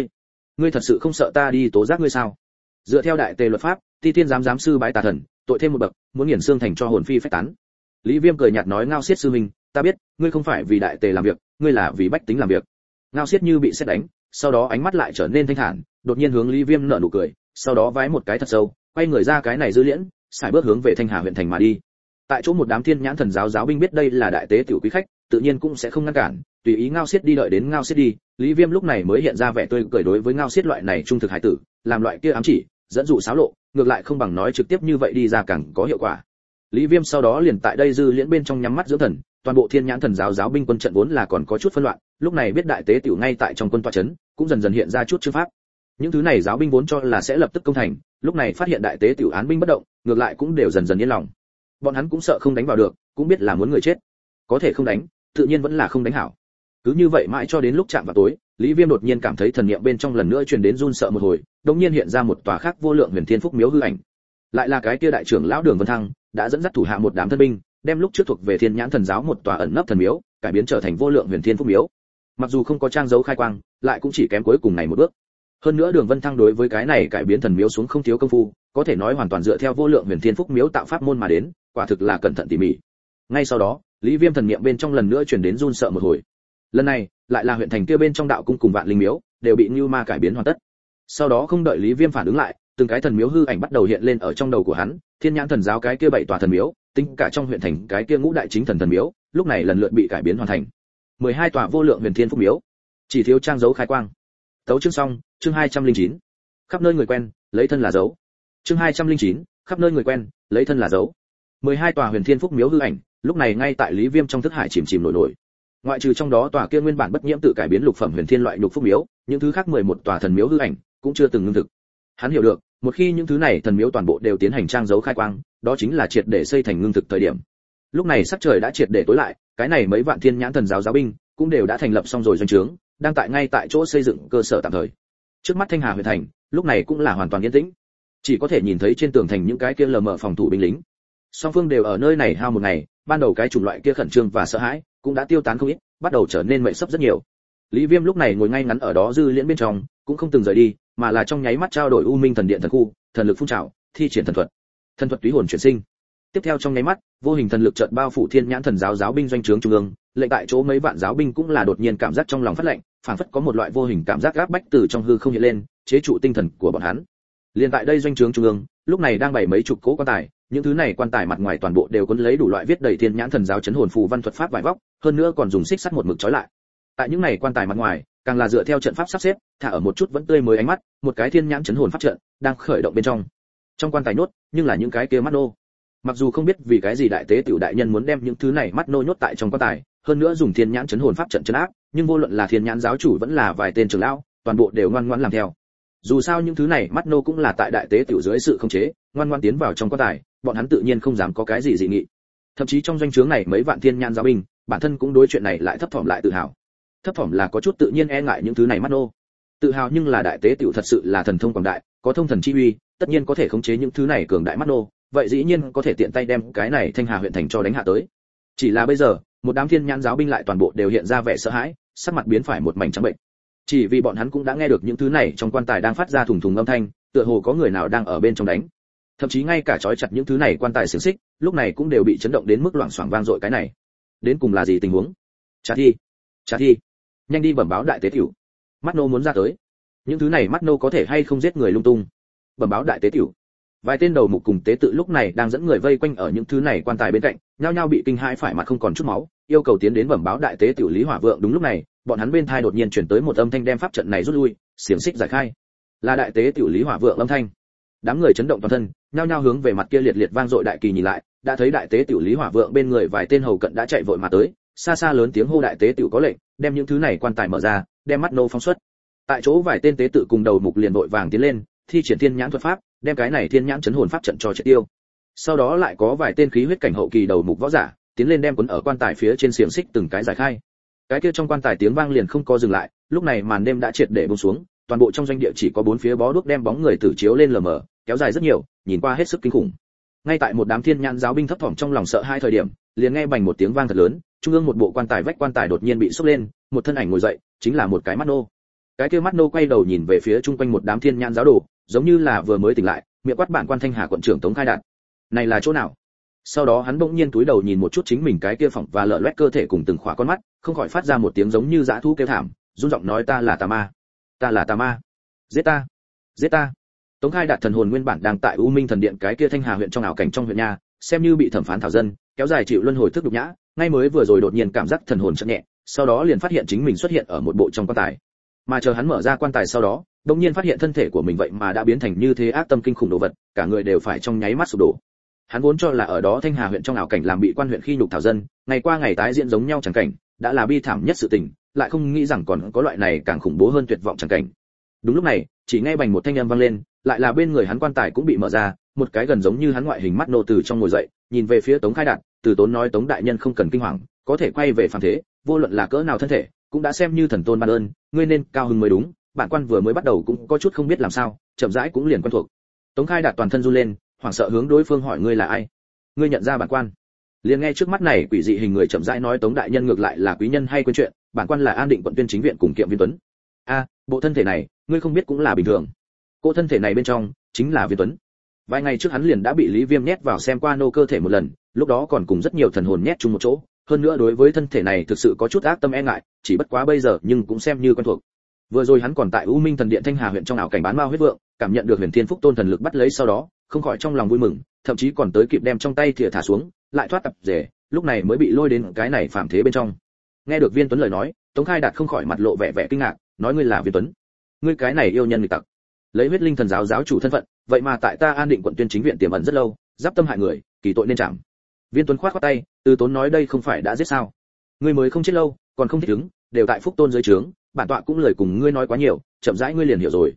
ngươi thật sự không sợ ta đi tố giác ngươi sao?" Dựa theo đại tề luật pháp, ti thiên giám sư bái tà thần, tội thêm một bậc, muốn nghiền xương thành cho hồn phi phách tán. Lý Viêm cười nhạt nói: "Ngao Xiết sư minh, ta biết, ngươi không phải vì đại tề làm việc, ngươi là vì bách tính làm việc." Ngao Xiết như bị sét đánh, sau đó ánh mắt lại trở nên thanh thản, đột nhiên hướng Lý Viêm nở nụ cười, sau đó vái một cái thật sâu, quay người ra cái này dư liễn, xài bước hướng về Thanh Hà huyện thành mà đi. Tại chỗ một đám Thiên Nhãn Thần giáo giáo binh biết đây là đại tế tiểu quý khách, tự nhiên cũng sẽ không ngăn cản, tùy ý Ngao Xiết đi. Đợi đến Ngao Xiết đi, Lý Viêm lúc này mới hiện ra vẻ tươi cười đối với Ngao Xiết loại này trung thực hải tử, làm loại kia ám chỉ, dẫn dụ xáo lộ, ngược lại không bằng nói trực tiếp như vậy đi ra càng có hiệu quả. Lý Viêm sau đó liền tại đây dư liễn bên trong nhắm mắt dưỡng thần, toàn bộ Thiên Nhãn Thần giáo giáo binh quân trận vốn là còn có chút phân loạn, lúc này biết đại tế tiểu ngay tại trong quân tọa trấn, cũng dần dần hiện ra chút chư pháp. Những thứ này giáo binh vốn cho là sẽ lập tức công thành, lúc này phát hiện đại tế tiểu án binh bất động, ngược lại cũng đều dần dần yên lòng. Bọn hắn cũng sợ không đánh vào được, cũng biết là muốn người chết, có thể không đánh, tự nhiên vẫn là không đánh hảo. Cứ như vậy mãi cho đến lúc chạm vào tối, Lý Viêm đột nhiên cảm thấy thần niệm bên trong lần nữa truyền đến run sợ một hồi, đột nhiên hiện ra một tòa khác vô lượng Huyền Thiên Phúc miếu hư ảnh. Lại là cái kia đại trưởng lão Đường Vân Thăng, đã dẫn dắt thủ hạ một đám thân binh, đem lúc trước thuộc về Thiên Nhãn Thần giáo một tòa ẩn nấp thần miếu, cải biến trở thành vô lượng Huyền Thiên Phúc miếu. Mặc dù không có trang dấu khai quang, lại cũng chỉ kém cuối cùng này một bước. Hơn nữa Đường Vân Thăng đối với cái này cải biến thần miếu xuống không thiếu công phu, có thể nói hoàn toàn dựa theo vô lượng Huyền Thiên Phúc miếu tạo pháp môn mà đến, quả thực là cẩn thận tỉ mỉ. Ngay sau đó, Lý Viêm thần niệm bên trong lần nữa truyền đến run sợ một hồi. Lần này, lại là huyện thành kia bên trong đạo cung cùng Vạn Linh miếu, đều bị Nưu Ma cải biến hoàn tất. Sau đó không đợi Lý Viêm phản ứng lại, từng cái thần miếu hư ảnh bắt đầu hiện lên ở trong đầu của hắn, Thiên Nhãn Thần giáo cái kia 7 tòa thần miếu, tính cả trong huyện thành cái kia ngũ đại chính thần thần miếu, lúc này lần lượt bị cải biến hoàn thành. 12 tòa vô lượng Huyền Thiên Phúc miếu, chỉ thiếu trang dấu khai quang. Tấu chương xong, chương 209. Khắp nơi người quen, lấy thân là dấu. Chương 209, khắp nơi người quen, lấy thân là dấu. 12 tòa Huyền Thiên Phúc miếu hư ảnh, lúc này ngay tại Lý Viêm trong thức hải chìm chìm nổi nổi. Ngoại trừ trong đó tòa kia nguyên bản bất nhiễm tự cải biến lục phẩm Huyền Thiên loại nhục phúc miếu, những thứ khác 11 tòa thần miếu hư ảnh cũng chưa từng ngưng thực. Hắn hiểu được, một khi những thứ này thần miếu toàn bộ đều tiến hành trang dấu khai quang, đó chính là triệt để xây thành ngưng thực thời điểm. Lúc này sắc trời đã triệt để tối lại, cái này mấy vạn thiên nhãn thần giáo giáo binh cũng đều đã thành lập xong rồi doanh trướng, đang ngay tại chỗ xây dựng cơ sở tạm thời. Trước mắt Thanh Hà huyện thành, lúc này cũng là hoàn toàn yên tĩnh, chỉ có thể nhìn thấy trên tường thành những cái kia lờ mờ phòng thủ binh lính. Song phương đều ở nơi này hao một ngày, ban đầu cái chủng loại kia khẩn trương và sợ hãi cũng đã tiêu tán không ít, bắt đầu trở nên mệt sấp rất nhiều. Lý Viêm lúc này ngồi ngay ngắn ở đó dư liễn bên trong, cũng không từng rời đi, mà là trong nháy mắt trao đổi U Minh thần điện thần khu, thần lực phun trào, thi triển thần thuật túy hồn chuyển sinh. Tiếp theo trong nháy mắt, vô hình thần lực chợt bao phủ thiên nhãn thần giáo giáo binh doanh trướng trung ương, lệnh tại chỗ mấy vạn giáo binh cũng là đột nhiên cảm giác trong lòng phát lạnh, phảng phất có một loại vô hình cảm giác áp bách từ trong hư không hiện lên, chế trụ tinh thần của bọn hắn. Liên tại đây doanh trướng trung ương, lúc này đang bày mấy chục cỗ quan tài, những thứ này quan tài mặt ngoài toàn bộ đều cuốn lấy đủ loại viết đầy thiên nhãn thần giáo chấn hồn phù văn thuật pháp vải vóc, hơn nữa còn dùng xích sắt một mực trói lại. Tại những này quan tài mặt ngoài, càng là dựa theo trận pháp sắp xếp, thả ở một chút vẫn tươi mới ánh mắt, một cái thiên nhãn chấn hồn pháp trận đang khởi động bên trong. Trong quan tài nhốt, nhưng là những cái kia mắt nô. Mặc dù không biết vì cái gì đại tế tiểu đại nhân muốn đem những thứ này mắt nô nhốt tại trong quan tài, hơn nữa dùng thiên nhãn chấn hồn pháp trận trấn áp, nhưng vô luận là thiên nhãn giáo chủ vẫn là vài tên trưởng lão, toàn bộ đều ngoan ngoãn làm theo. Dù sao những thứ này mắt nô cũng là tại đại tế tiểu dưới sự khống chế, ngoan ngoãn tiến vào trong quan tài, bọn hắn tự nhiên không dám có cái gì dị nghị. Thậm chí trong doanh trướng này mấy vạn thiên nhãn giáo binh, bản thân cũng đối chuyện này lại thấp thỏm lại tự hào. Thấp thỏm là có chút tự nhiên e ngại những thứ này mắt nô, tự hào nhưng là đại tế tiểu thật sự là thần thông quảng đại, có thông thần chi uy, tất nhiên có thể khống chế những thứ này cường đại mắt nô, vậy dĩ nhiên có thể tiện tay đem cái này Thanh Hà huyện thành cho đánh hạ tới. Chỉ là bây giờ, một đám thiên nhãn giáo binh lại toàn bộ đều hiện ra vẻ sợ hãi, sắc mặt biến phải một mảnh trắng bệnh. Chỉ vì bọn hắn cũng đã nghe được những thứ này trong quan tài đang phát ra thùng thùng âm thanh, tựa hồ có người nào đang ở bên trong đánh. Thậm chí ngay cả trói chặt những thứ này quan tài xiềng xích, lúc này cũng đều bị chấn động đến mức loảng xoảng vang dội cái này. Đến cùng là gì tình huống? Trả thi, nhanh đi bẩm báo đại tế tiểu. Mắt nô muốn ra tới. Những thứ này mắt nô có thể hay không giết người lung tung? Bẩm báo đại tế tiểu. Vài tên đầu mục cùng tế tự lúc này đang dẫn người vây quanh ở những thứ này quan tài bên cạnh, nhao nhao bị kinh hãi phải mặt không còn chút máu, yêu cầu tiến đến bẩm báo đại tế tiểu Lý Hỏa Vượng. Đúng lúc này, bọn hắn bên tai đột nhiên truyền tới một âm thanh đem pháp trận này rút lui, xiềng xích giải khai. Là đại tế tiểu Lý Hỏa Vượng âm thanh. Đám người chấn động toàn thân, nhao nhao hướng về mặt kia liệt liệt vang dội đại kỳ nhìn lại, đã thấy đại tế tiểu Lý Hỏa Vượng bên người vài tên hầu cận đã chạy vội mà tới, xa xa lớn tiếng hô đại tế tiểu có lệnh, đem những thứ này quan tài mở ra, đem mắt nô phóng xuất. Tại chỗ vài tên tế tự cùng đầu mục liền vội vàng tiến lên, thi triển thiên nhãn thuật pháp, đem cái này thiên nhãn chấn hồn pháp trận cho triệt tiêu. Sau đó lại có vài tên khí huyết cảnh hậu kỳ đầu mục võ giả tiến lên đem cuốn ở quan tài phía trên xiềng xích từng cái giải khai. Cái kia trong quan tài tiếng vang liền không có dừng lại, lúc này màn đêm đã triệt để buông xuống, toàn bộ trong doanh địa chỉ có bốn phía bó đuốc đem bóng người tử chiếu lên lờ mờ, kéo dài rất nhiều, nhìn qua hết sức kinh khủng. Ngay tại một đám thiên nhãn giáo binh thấp thỏm trong lòng sợ hai thời điểm, liền nghe bành một tiếng vang thật lớn, trung ương một bộ quan tài vách quan tài đột nhiên bị sốc lên, một thân ảnh ngồi dậy, chính là một cái mắt nô. Cái kia mắt nô quay đầu nhìn về phía chung quanh một đám thiên nhãn giáo đồ, giống như là vừa mới tỉnh lại, miệng quát bản quan Thanh Hà quận trưởng Tống Khai Đạt. Này là chỗ nào? Sau đó hắn bỗng nhiên túi đầu nhìn một chút chính mình cái kia phỏng và lở loét cơ thể cùng từng khỏa con mắt, không khỏi phát ra một tiếng giống như dã thú kêu thảm, run giọng nói ta là tà ma, ta là tà ma, giết ta, giết ta. Tống Khai Đạt thần hồn nguyên bản đang tại U Minh thần điện cái kia Thanh Hà huyện trong ảo cảnh trong huyện nhà, xem như bị thẩm phán thảo dân, kéo dài chịu luân hồi thức đục nhã, ngay mới vừa rồi đột nhiên cảm giác thần hồn chợt nhẹ, sau đó liền phát hiện chính mình xuất hiện ở một bộ trong quan tài. Mà chờ hắn mở ra quan tài sau đó, đột nhiên phát hiện thân thể của mình vậy mà đã biến thành như thế ác tâm kinh khủng đồ vật, cả người đều phải trong nháy mắt sụp đổ. Hắn vốn cho là ở đó Thanh Hà huyện trong ảo cảnh làm bị quan huyện khi nhục thảo dân, ngày qua ngày tái diễn giống nhau chẳng cảnh, đã là bi thảm nhất sự tình, lại không nghĩ rằng còn có loại này càng khủng bố hơn tuyệt vọng chẳng cảnh. Đúng lúc này, chỉ nghe bành một thanh âm vang lên, lại là bên người hắn quan tài cũng bị mở ra, một cái gần giống như hắn ngoại hình mắt nô từ trong ngồi dậy, nhìn về phía Tống Khai Đạt, từ tốn nói Tống đại nhân không cần kinh hoàng, có thể quay về phàm thế, vô luận là cỡ nào thân thể, cũng đã xem như thần tôn ban ơn, ngươi nên cao hứng mới đúng. Bản quan vừa mới bắt đầu cũng có chút không biết làm sao, chậm rãi cũng liền quen thuộc. Tống Khai Đạt toàn thân run lên, hoảng sợ hướng đối phương hỏi ngươi là ai? Ngươi nhận ra bản quan? Liền nghe trước mắt này quỷ dị hình người chậm rãi nói Tống đại nhân ngược lại là quý nhân hay quên chuyện, bản quan là An Định quận Tuyên chính viện cùng Kiệm Viên Tuấn. A, bộ thân thể này, ngươi không biết cũng là bình thường. Cô thân thể này bên trong chính là Viên Tuấn. Vài ngày trước hắn liền đã bị Lý Viêm nhét vào xem qua nô cơ thể một lần, lúc đó còn cùng rất nhiều thần hồn nhét chung một chỗ, hơn nữa đối với thân thể này thực sự có chút ác tâm e ngại, chỉ bất quá bây giờ nhưng cũng xem như quen thuộc. Vừa rồi hắn còn tại U Minh thần điện Thanh Hà huyện trong ảo cảnh bán ma huyết vượng, cảm nhận được Huyền Thiên Phúc Tôn thần lực bắt lấy sau đó, không khỏi trong lòng vui mừng, thậm chí còn tới kịp đem trong tay thìa thả xuống, lại thoát tập rể, lúc này mới bị lôi đến cái này phàm thế bên trong. Nghe được Viên Tuấn lời nói, Tống Khai Đạt không khỏi mặt lộ vẻ vẻ kinh ngạc, nói ngươi là Viên Tuấn? Ngươi cái này yêu nhân nghịch tặc, lấy huyết linh thần giáo giáo chủ thân phận, vậy mà tại ta An Định quận Tuyên chính viện tiềm ẩn rất lâu, giáp tâm hại người, kỳ tội nên trảm. Viên Tuấn khoát khoát tay, từ tốn nói đây không phải đã giết sao? Ngươi mới không chết lâu, còn không thích ứng, đều tại Phúc Tôn dưới trướng, bản tọa cũng lời cùng ngươi nói quá nhiều, chậm rãi ngươi liền hiểu rồi.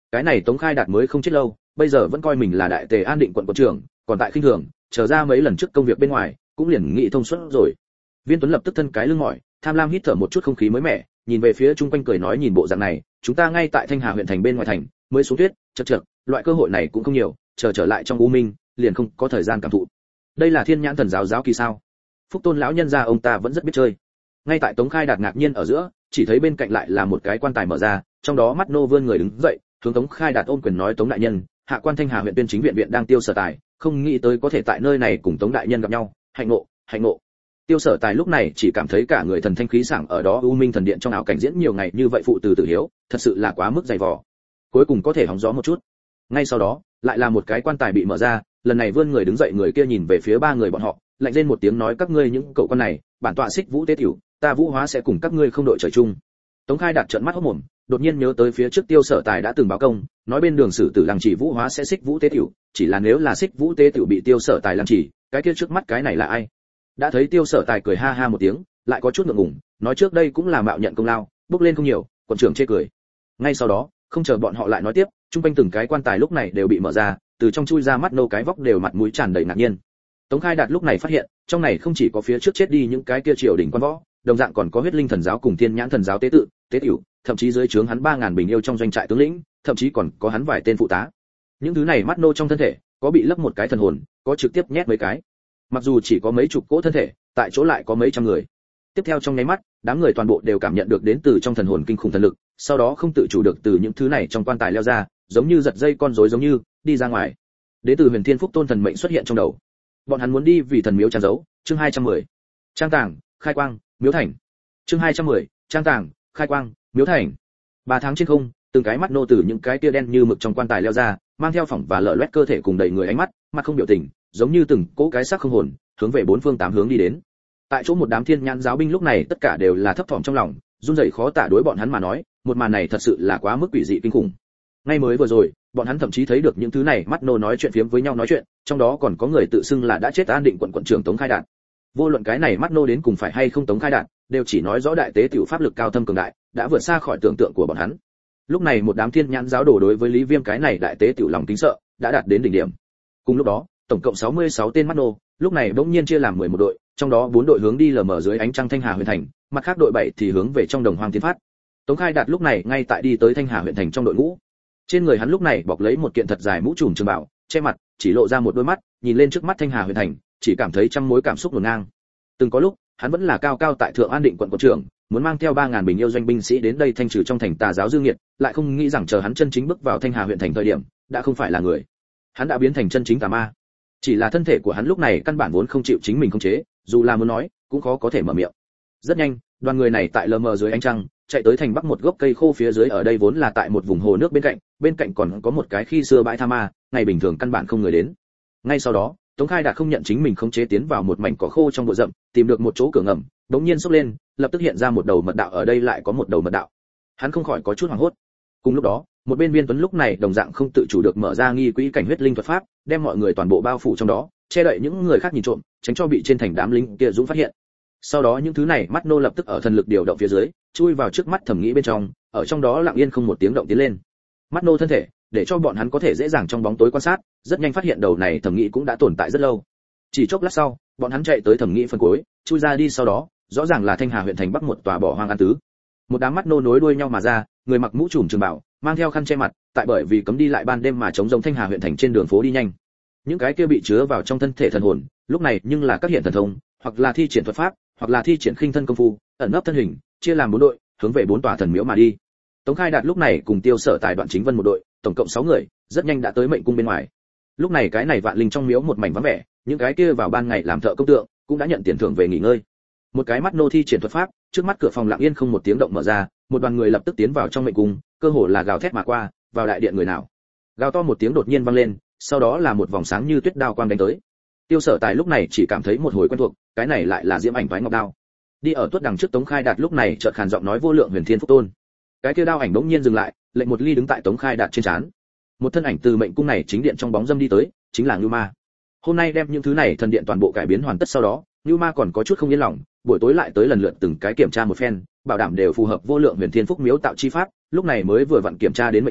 Cái này Tống Khai Đạt mới không chết lâu, bây giờ vẫn coi mình là đại tề An Định quận quận trưởng, còn tại khinh thường, trở ra mấy lần trước công việc bên ngoài, cũng liền nghĩ thông suốt rồi. Viên Tuấn lập tức thân cái lưng mỏi, tham lam hít thở một chút không khí mới mẻ, nhìn về phía chung quanh cười nói nhìn bộ dạng này, chúng ta ngay tại Thanh Hà huyện thành bên ngoài thành, mới xuống tuyết, chậc, loại cơ hội này cũng không nhiều, trở lại trong U Minh, liền không có thời gian cảm thụ. Đây là Thiên Nhãn Thần giáo giáo kỳ sao? Phúc Tôn lão nhân gia ông ta vẫn rất biết chơi. Ngay tại Tống Khai Đạt ngạc nhiên ở giữa, chỉ thấy bên cạnh lại là một cái quan tài mở ra, trong đó mắt nô vươn người đứng dậy, hướng Tống Khai Đạt ôm quyền nói Tống đại nhân, hạ quan Thanh Hà huyện tuyên chính viện viện đang tiêu sở tài, không nghĩ tới có thể tại nơi này cùng Tống đại nhân gặp nhau, hạnh ngộ. Tiêu sở tài lúc này chỉ cảm thấy cả người thần thanh khí sảng ở đó U Minh thần điện trong ảo cảnh diễn nhiều ngày như vậy phụ từ tử hiếu, thật sự là quá mức dày vò. Cuối cùng có thể hóng gió một chút. Ngay sau đó, lại là một cái quan tài bị mở ra, lần này vươn người đứng dậy người kia nhìn về phía ba người bọn họ, lạnh lên một tiếng nói các ngươi những cậu con này, bản tọa Xích Vũ tế tiểu, ta Vũ Hóa sẽ cùng các ngươi không đội trời chung. Tống Khai Đạt trợn mắt hốt mồm, đột nhiên nhớ tới phía trước Tiêu Sở Tài đã từng báo công, nói bên đường sử tử lăng chỉ Vũ Hóa sẽ Xích Vũ tế tiểu, chỉ là nếu là Xích Vũ tế tiểu bị Tiêu Sở Tài lăng chỉ, cái kia trước mắt cái này là ai? Đã thấy Tiêu Sở Tài cười ha ha một tiếng, lại có chút ngượng ngùng, nói trước đây cũng là mạo nhận công lao, bước lên không nhiều, quận trưởng chê cười. Ngay sau đó, không chờ bọn họ lại nói tiếp, trung quanh từng cái quan tài lúc này đều bị mở ra, từ trong chui ra mắt nô cái vóc đều mặt mũi tràn đầy ngạc nhiên. Tống Khai Đạt lúc này phát hiện, trong này không chỉ có phía trước chết đi những cái kia triều đình quan võ, đồng dạng còn có Huyết Linh Thần giáo cùng Thiên Nhãn Thần giáo tế tự, tế tiểu, thậm chí dưới trướng hắn 3000 bình yêu trong doanh trại tướng lĩnh, thậm chí còn có hắn vài tên phụ tá. Những thứ này mắt nô trong thân thể, có bị lấp một cái thần hồn, có trực tiếp nhét mấy cái. Mặc dù chỉ có mấy chục cỗ thân thể, tại chỗ lại có mấy trăm người. Tiếp theo trong nháy mắt, đám người toàn bộ đều cảm nhận được đến từ trong thần hồn kinh khủng thần lực, sau đó không tự chủ được từ những thứ này trong quan tài leo ra, giống như giật dây con rối giống như đi ra ngoài. Đến từ Huyền Thiên Phúc Tôn thần mệnh xuất hiện trong đầu. Bọn hắn muốn đi vì thần miếu trang dấu, chương 210. Trang tàng, khai quang, miếu thành. Chương 210, trang tàng, khai quang, miếu thành. 3 tháng trên không, từng cái mắt nô từ những cái tia đen như mực trong quan tài leo ra, mang theo phỏng và lở loét cơ thể cùng đầy người ánh mắt, mặt không biểu tình, giống như từng cỗ cái xác không hồn, hướng về bốn phương tám hướng đi đến. Tại chỗ một đám Thiên Nhãn giáo binh lúc này tất cả đều là thấp thỏm trong lòng, run rẩy khó tả đối bọn hắn mà nói, một màn này thật sự là quá mức quỷ dị kinh khủng. Ngay mới vừa rồi, bọn hắn thậm chí thấy được những thứ này mắt nô nói chuyện phiếm với nhau nói chuyện, trong đó còn có người tự xưng là đã chết An Định quận quận trưởng Tống Khai Đạt. Vô luận cái này mắt nô đến cùng phải hay không Tống Khai Đạt, đều chỉ nói rõ đại tế tiểu pháp lực cao thâm cường đại, đã vượt xa khỏi tưởng tượng của bọn hắn. Lúc này một đám Thiên Nhãn giáo đồ đối với Lý Viêm cái này đại tế tiểu lòng kính sợ, đã đạt đến đỉnh điểm. Cùng lúc đó, tổng cộng 66 tên mắt nô, lúc này bỗng nhiên chia làm 11 đội, trong đó 4 đội hướng đi lờ mờ dưới ánh trăng Thanh Hà huyện thành, mặt khác đội 7 thì hướng về trong đồng hoang tiến phát. Tống Khai Đạt lúc này ngay tại đi tới Thanh Hà huyện thành trong đội ngũ. Trên người hắn lúc này bọc lấy một kiện thật dài mũ trùm trường bảo, che mặt, chỉ lộ ra một đôi mắt, nhìn lên trước mắt Thanh Hà huyện thành, chỉ cảm thấy trăm mối cảm xúc hỗn ngang. Từng có lúc, hắn vẫn là cao cao tại thượng An Định quận quận trưởng, muốn mang theo 3000 bình yêu doanh binh sĩ đến đây thanh trừ trong thành tà giáo dương nghiệt, lại không nghĩ rằng chờ hắn chân chính bước vào Thanh Hà huyện thành thời điểm, đã không phải là người. Hắn đã biến thành chân chính tà ma. Chỉ là thân thể của hắn lúc này căn bản vốn không chịu chính mình khống chế, dù là muốn nói, cũng khó có thể mở miệng. Rất nhanh, đoàn người này tại lờ mờ dưới ánh trăng, chạy tới thành bắc một gốc cây khô phía dưới, ở đây vốn là tại một vùng hồ nước bên cạnh còn có một cái khi xưa bãi tha ma, ngày bình thường căn bản không người đến. Ngay sau đó, Tống Khai Đạt không nhận chính mình khống chế tiến vào một mảnh cỏ khô trong bụi rậm, tìm được một chỗ cửa ngầm, đống nhiên xốc lên, lập tức hiện ra một đầu mật đạo, ở đây lại có một đầu mật đạo. Hắn không khỏi có chút hoảng hốt. Cùng lúc đó, một bên Viên Tuấn lúc này đồng dạng không tự chủ được mở ra nghi quỹ cảnh huyết linh thuật pháp, đem mọi người toàn bộ bao phủ trong đó, che đậy những người khác nhìn trộm, tránh cho bị trên thành đám lính kia dũng phát hiện. Sau đó những thứ này mắt nô lập tức ở thần lực điều động phía dưới, chui vào trước mắt thẩm nghĩ bên trong, ở trong đó lặng yên không một tiếng động tiến lên. Mắt nô thân thể, để cho bọn hắn có thể dễ dàng trong bóng tối quan sát, rất nhanh phát hiện đầu này thẩm nghĩ cũng đã tồn tại rất lâu. Chỉ chốc lát sau, bọn hắn chạy tới thẩm nghĩ phần cuối, chui ra đi sau đó, rõ ràng là Thanh Hà huyện thành bắc một tòa bỏ hoang an tứ. Một đám mắt nô nối đuôi nhau mà ra, người mặc mũ trùm trường bảo, mang theo khăn che mặt, tại bởi vì cấm đi lại ban đêm mà chống rông Thanh Hà huyện thành trên đường phố đi nhanh. Những cái kia bị chứa vào trong thân thể thần hồn, lúc này nhưng là các hiện thần thông, hoặc là thi triển thuật pháp, hoặc là thi triển khinh thân công phu, ẩn nấp thân hình, chia làm 4 đội, hướng về 4 tòa thần miếu mà đi. Tống Khai Đạt lúc này cùng Tiêu Sở Tài Đoạn Chính Vân một đội, tổng cộng 6 người, rất nhanh đã tới mệnh cung bên ngoài. Lúc này cái này vạn linh trong miếu một mảnh vắng vẻ, những cái kia vào ban ngày làm thợ công tượng, cũng đã nhận tiền thưởng về nghỉ ngơi. Một cái mắt nô thi triển thuật pháp, trước mắt cửa phòng lặng yên không một tiếng động mở ra, một đoàn người lập tức tiến vào trong mệnh cung, cơ hồ là gào thét mà qua, vào đại điện người nào. Gào to một tiếng đột nhiên vang lên, sau đó là một vòng sáng như tuyết đao quang đánh tới. Tiêu Sở Tài lúc này chỉ cảm thấy một hồi quen thuộc, cái này lại là Diễm Ảnh Vái Ngọc Đao. Đi ở tuốt đằng trước Tống Khai Đạt lúc này chợt khàn giọng nói vô lượng huyền thiên phúc tôn. Cái kia đao ảnh bỗng nhiên dừng lại, lệnh một ly đứng tại Tống Khai Đạt trên trán. Một thân ảnh từ mệnh cung này chính điện trong bóng dâm đi tới, chính là Ngưu Ma. Hôm nay đem những thứ này thần điện toàn bộ cải biến hoàn tất sau đó, Ngưu Ma còn có chút không yên lòng, buổi tối lại tới lần lượt từng cái kiểm tra một phen, bảo đảm đều phù hợp vô lượng huyền thiên phúc miếu tạo chi pháp, lúc này mới vừa vặn kiểm tra đến mệnh cung,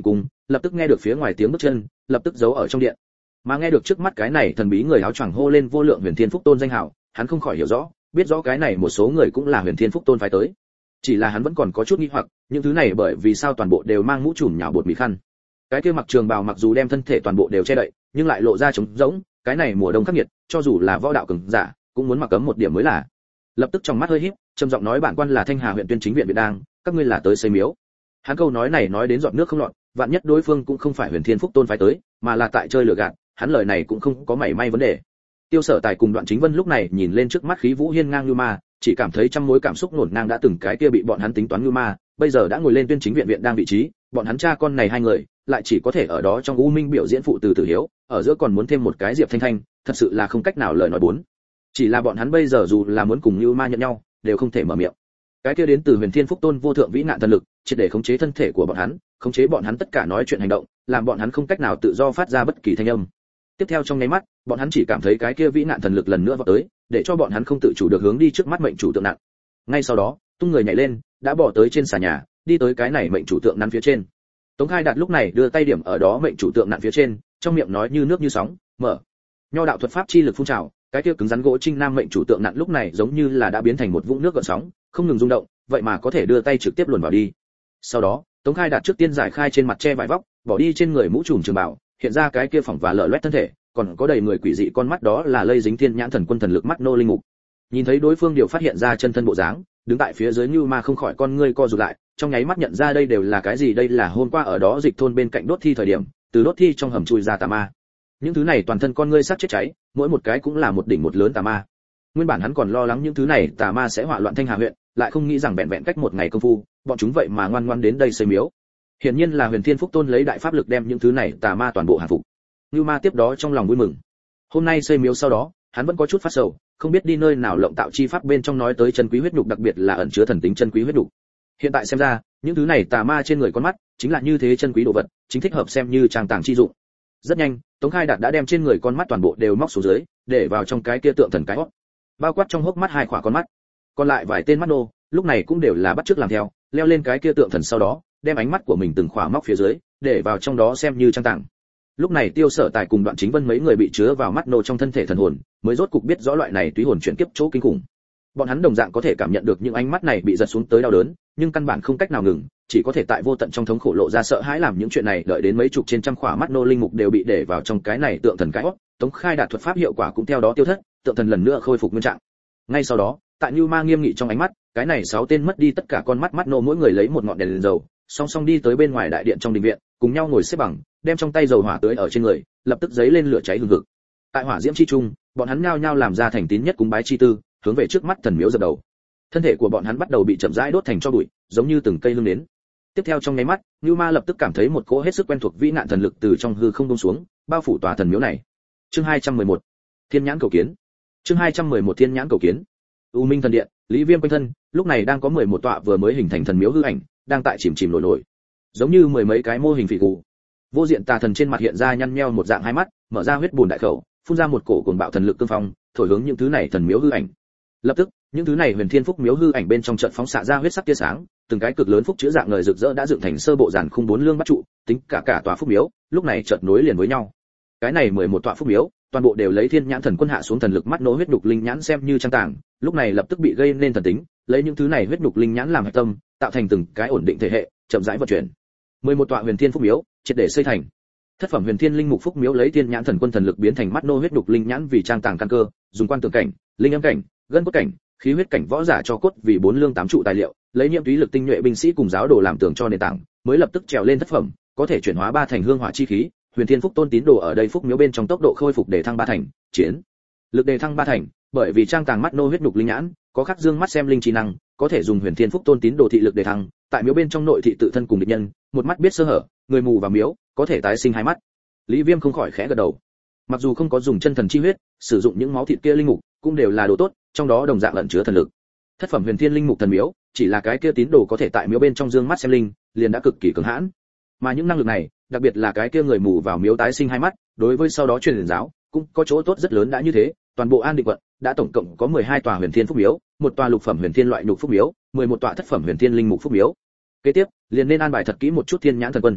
lập tức nghe được phía ngoài tiếng bước chân, lập tức giấu ở trong điện. Mà nghe được trước mắt cái này thần bí người áo choàng hô lên vô lượng Huyền Thiên Phúc Tôn danh hào, hắn không khỏi hiểu rõ, biết rõ cái này một số người cũng là Huyền Thiên Phúc Tôn phái tới. Chỉ là hắn vẫn còn có chút nghi hoặc, những thứ này bởi vì sao toàn bộ đều mang mũ trùm nhào bột mì khăn. Cái kia mặc trường bào mặc dù đem thân thể toàn bộ đều che đậy, nhưng lại lộ ra trống rỗng, cái này mùa đông khắc nghiệt, cho dù là võ đạo cường giả, cũng muốn mặc cấm một điểm mới là. Lập tức trong mắt hơi híp, trầm giọng nói bản quan là Thanh Hà huyện Tuyên Chính viện viện đang, các ngươi là tới xây miếu. Hắn câu nói này nói đến giọt nước không lọt, vạn nhất đối phương cũng không phải Huyền Thiên Phúc Tôn phái tới, mà là tại chơi lừa gạt, hắn lời này cũng không có mảy may vấn đề. Tiêu Sở Tài cùng Đoạn Chính Vân lúc này nhìn lên trước mắt khí vũ hiên ngang như ma, chỉ cảm thấy trăm mối cảm xúc hỗn ngang đã từng cái kia bị bọn hắn tính toán như ma, bây giờ đã ngồi lên Tuyên Chính viện viện đang vị trí, bọn hắn cha con này hai người, lại chỉ có thể ở đó trong u minh biểu diễn phụ từ tử hiếu, ở giữa còn muốn thêm một cái Diệp Thanh Thanh, thật sự là không cách nào lời nói bốn. Chỉ là bọn hắn bây giờ dù là muốn cùng như ma nhận nhau, đều không thể mở miệng. Cái kia đến từ Huyền Thiên Phúc Tôn vô thượng vĩ nạn thần lực, triệt để khống chế thân thể của bọn hắn, khống chế bọn hắn tất cả nói chuyện hành động, làm bọn hắn không cách nào tự do phát ra bất kỳ thanh âm. Tiếp theo trong nháy mắt, bọn hắn chỉ cảm thấy cái kia vĩ nạn thần lực lần nữa vọt tới, để cho bọn hắn không tự chủ được hướng đi trước mắt mệnh chủ tượng nặng. Ngay sau đó, tung người nhảy lên, đã bỏ tới trên xà nhà, đi tới cái này mệnh chủ tượng nặng phía trên. Tống Khai Đạt lúc này đưa tay điểm ở đó mệnh chủ tượng nặng phía trên, trong miệng nói như nước như sóng, mở. Nho đạo thuật pháp chi lực phun trào, cái kia cứng rắn gỗ trinh nam mệnh chủ tượng nặng lúc này giống như là đã biến thành một vũng nước gợn sóng, không ngừng rung động, vậy mà có thể đưa tay trực tiếp luồn vào đi. Sau đó, Tống Khai Đạt trước tiên giải khai trên mặt che vải vóc, bỏ đi trên người mũ trùm trường bảo, hiện ra cái kia phỏng và lở loét thân thể, còn có đầy người quỷ dị con mắt đó là lây dính thiên nhãn thần quân thần lực mắt nô linh mục. Nhìn thấy đối phương điều phát hiện ra chân thân bộ dáng, đứng tại phía dưới như ma không khỏi con ngươi co rụt lại, trong nháy mắt nhận ra đây đều là cái gì, đây là hôm qua ở đó dịch thôn bên cạnh đốt thi thời điểm, từ đốt thi trong hầm chui ra tà ma. Những thứ này toàn thân con ngươi sắc chết cháy, mỗi một cái cũng là một đỉnh một lớn tà ma. Nguyên bản hắn còn lo lắng những thứ này tà ma sẽ hỏa loạn Thanh Hà huyện, lại không nghĩ rằng vẹn vẹn cách một ngày công phu, bọn chúng vậy mà ngoan ngoãn đến đây xây miếu. Hiển nhiên là Huyền Thiên Phúc Tôn lấy đại pháp lực đem những thứ này tà ma toàn bộ hạ phục. Như ma tiếp đó trong lòng vui mừng. Hôm nay xây miếu sau đó, hắn vẫn có chút phát sầu, không biết đi nơi nào lộng tạo chi pháp bên trong nói tới chân quý huyết nhục, đặc biệt là ẩn chứa thần tính chân quý huyết nhục. Hiện tại xem ra, những thứ này tà ma trên người con mắt, chính là như thế chân quý đồ vật, chính thích hợp xem như trang tàng chi dụng. Rất nhanh, Tống Khai Đạt đã đem trên người con mắt toàn bộ đều móc xuống dưới, để vào trong cái kia tượng thần cái hốc. Bao quát trong hốc mắt hai khỏa con mắt. Còn lại vài tên mắt nô, lúc này cũng đều là bắt chước làm theo, leo lên cái kia tượng thần sau đó, đem ánh mắt của mình từng khỏa móc phía dưới, để vào trong đó xem như trang tàng. Lúc này Tiêu Sở Tài cùng Đoạn Chính Vân mấy người bị chứa vào mắt nô trong thân thể thần hồn, mới rốt cục biết rõ loại này túy hồn chuyển kiếp chỗ kinh khủng. Bọn hắn đồng dạng có thể cảm nhận được những ánh mắt này bị giật xuống tới đau đớn, nhưng căn bản không cách nào ngừng, chỉ có thể tại vô tận trong thống khổ lộ ra sợ hãi làm những chuyện này, đợi đến mấy chục trên trăm khỏa mắt nô linh mục đều bị để vào trong cái này tượng thần cái hốc, Tống Khai Đạt thuật pháp hiệu quả cũng theo đó tiêu thất, tượng thần lần nữa khôi phục nguyên trạng. Ngay sau đó, tại Như Ma nghiêm nghị trong ánh mắt, cái này 6 tên mất đi tất cả con mắt mắt nô mỗi người lấy một ngọn đèn dầu, song song đi tới bên ngoài đại điện trong đình viện, cùng nhau ngồi xếp bằng, đem trong tay dầu hỏa tưới ở trên người, lập tức giấy lên lửa cháy hừng hực. Tại hỏa diễm chi trung, bọn hắn nhao nhao làm ra thành tín nhất cúng bái chi tư, hướng về trước mắt thần miếu dập đầu. Thân thể của bọn hắn bắt đầu bị chậm rãi đốt thành tro bụi, giống như từng cây hương nến. Tiếp theo trong nháy mắt, Như Ma lập tức cảm thấy một cỗ hết sức quen thuộc vĩ nạn thần lực từ trong hư không buông xuống, bao phủ tòa thần miếu này. Chương 211. Thiên nhãn cầu kiến. Chương 211 Thiên nhãn cầu kiến. U Minh thần điện, Lý Viêm quanh thân, lúc này đang có 11 tọa vừa mới hình thành thần miếu hư ảnh, đang tại chìm chìm nổi nổi. Giống như mười mấy cái mô hình phỉ cụ. Vô diện tà thần trên mặt hiện ra nhăn nheo một dạng hai mắt, mở ra huyết bùn đại khẩu, phun ra một cổ cuồng bạo thần lực cương phong, thổi hướng những thứ này thần miếu hư ảnh. Lập tức, những thứ này Huyền Thiên Phúc miếu hư ảnh bên trong trận phóng xạ ra huyết sắc tia sáng, từng cái cực lớn phúc chứa dạng ngời rực rỡ đã dựng thành sơ bộ giản khung 4 lương bắt trụ, tính cả tòa phúc miếu, lúc này chợt nối liền với nhau. Cái này 11 tọa phúc miếu, toàn bộ đều lấy Thiên Nhãn Thần Quân hạ xuống thần lực mắt nối huyết đục linh nhãn xem như trang tàng, lúc này lập tức bị gây nên thần tính, lấy những thứ này huyết đục linh nhãn làm hệ tâm, tạo thành từng cái ổn định thể hệ, chậm rãi vận chuyển. 11 tọa Huyền Thiên Phúc miếu, triệt để xây thành. Thất phẩm Huyền Thiên Linh Mục Phúc miếu lấy Thiên Nhãn Thần Quân thần lực biến thành mắt nô huyết đục linh nhãn vì trang tàng căn cơ, dùng quan tường cảnh, linh âm cảnh, gân cốt cảnh, khí huyết cảnh võ giả cho cốt vì 4 lương 8 trụ tài liệu, lấy nhiễm túy lực tinh nhuệ binh sĩ cùng giáo đồ làm tường cho nền tảng, mới lập tức trèo lên thất phẩm, có thể chuyển hóa 3 thành hương hỏa chi khí. Huyền Thiên Phúc Tôn tín đồ ở đây phúc miếu bên trong tốc độ khôi phục để thăng 3 thành, chiến lực đề thăng 3 thành, bởi vì trang tàng mắt nô huyết đục linh nhãn, có khắc dương mắt xem linh trí năng, có thể dùng Huyền Thiên Phúc Tôn tín đồ thị lực đề thăng, tại miếu bên trong nội thị tự thân cùng địch nhân, một mắt biết sơ hở, người mù vào miếu, có thể tái sinh hai mắt. Lý Viêm không khỏi khẽ gật đầu. Mặc dù không có dùng chân thần chi huyết, sử dụng những máu thịt kia linh mục, cũng đều là đồ tốt, trong đó đồng dạng ẩn chứa thần lực. Thất phẩm Huyền Thiên Linh Mục thần miếu, chỉ là cái kia tín đồ có thể tại miếu bên trong dương mắt xem linh, liền đã cực kỳ cường hãn. Mà những năng lực này, đặc biệt là cái kia người mù vào miếu tái sinh hai mắt, đối với sau đó truyền giáo, cũng có chỗ tốt rất lớn đã như thế, toàn bộ An Định quận đã tổng cộng có 12 tòa Huyền Thiên Phúc miếu, một tòa lục phẩm Huyền Thiên loại nhục phúc miếu, 11 tòa thất phẩm Huyền Thiên Linh Mục phúc miếu. Kế tiếp, liền nên an bài thật kỹ một chút Thiên Nhãn Thần Quân.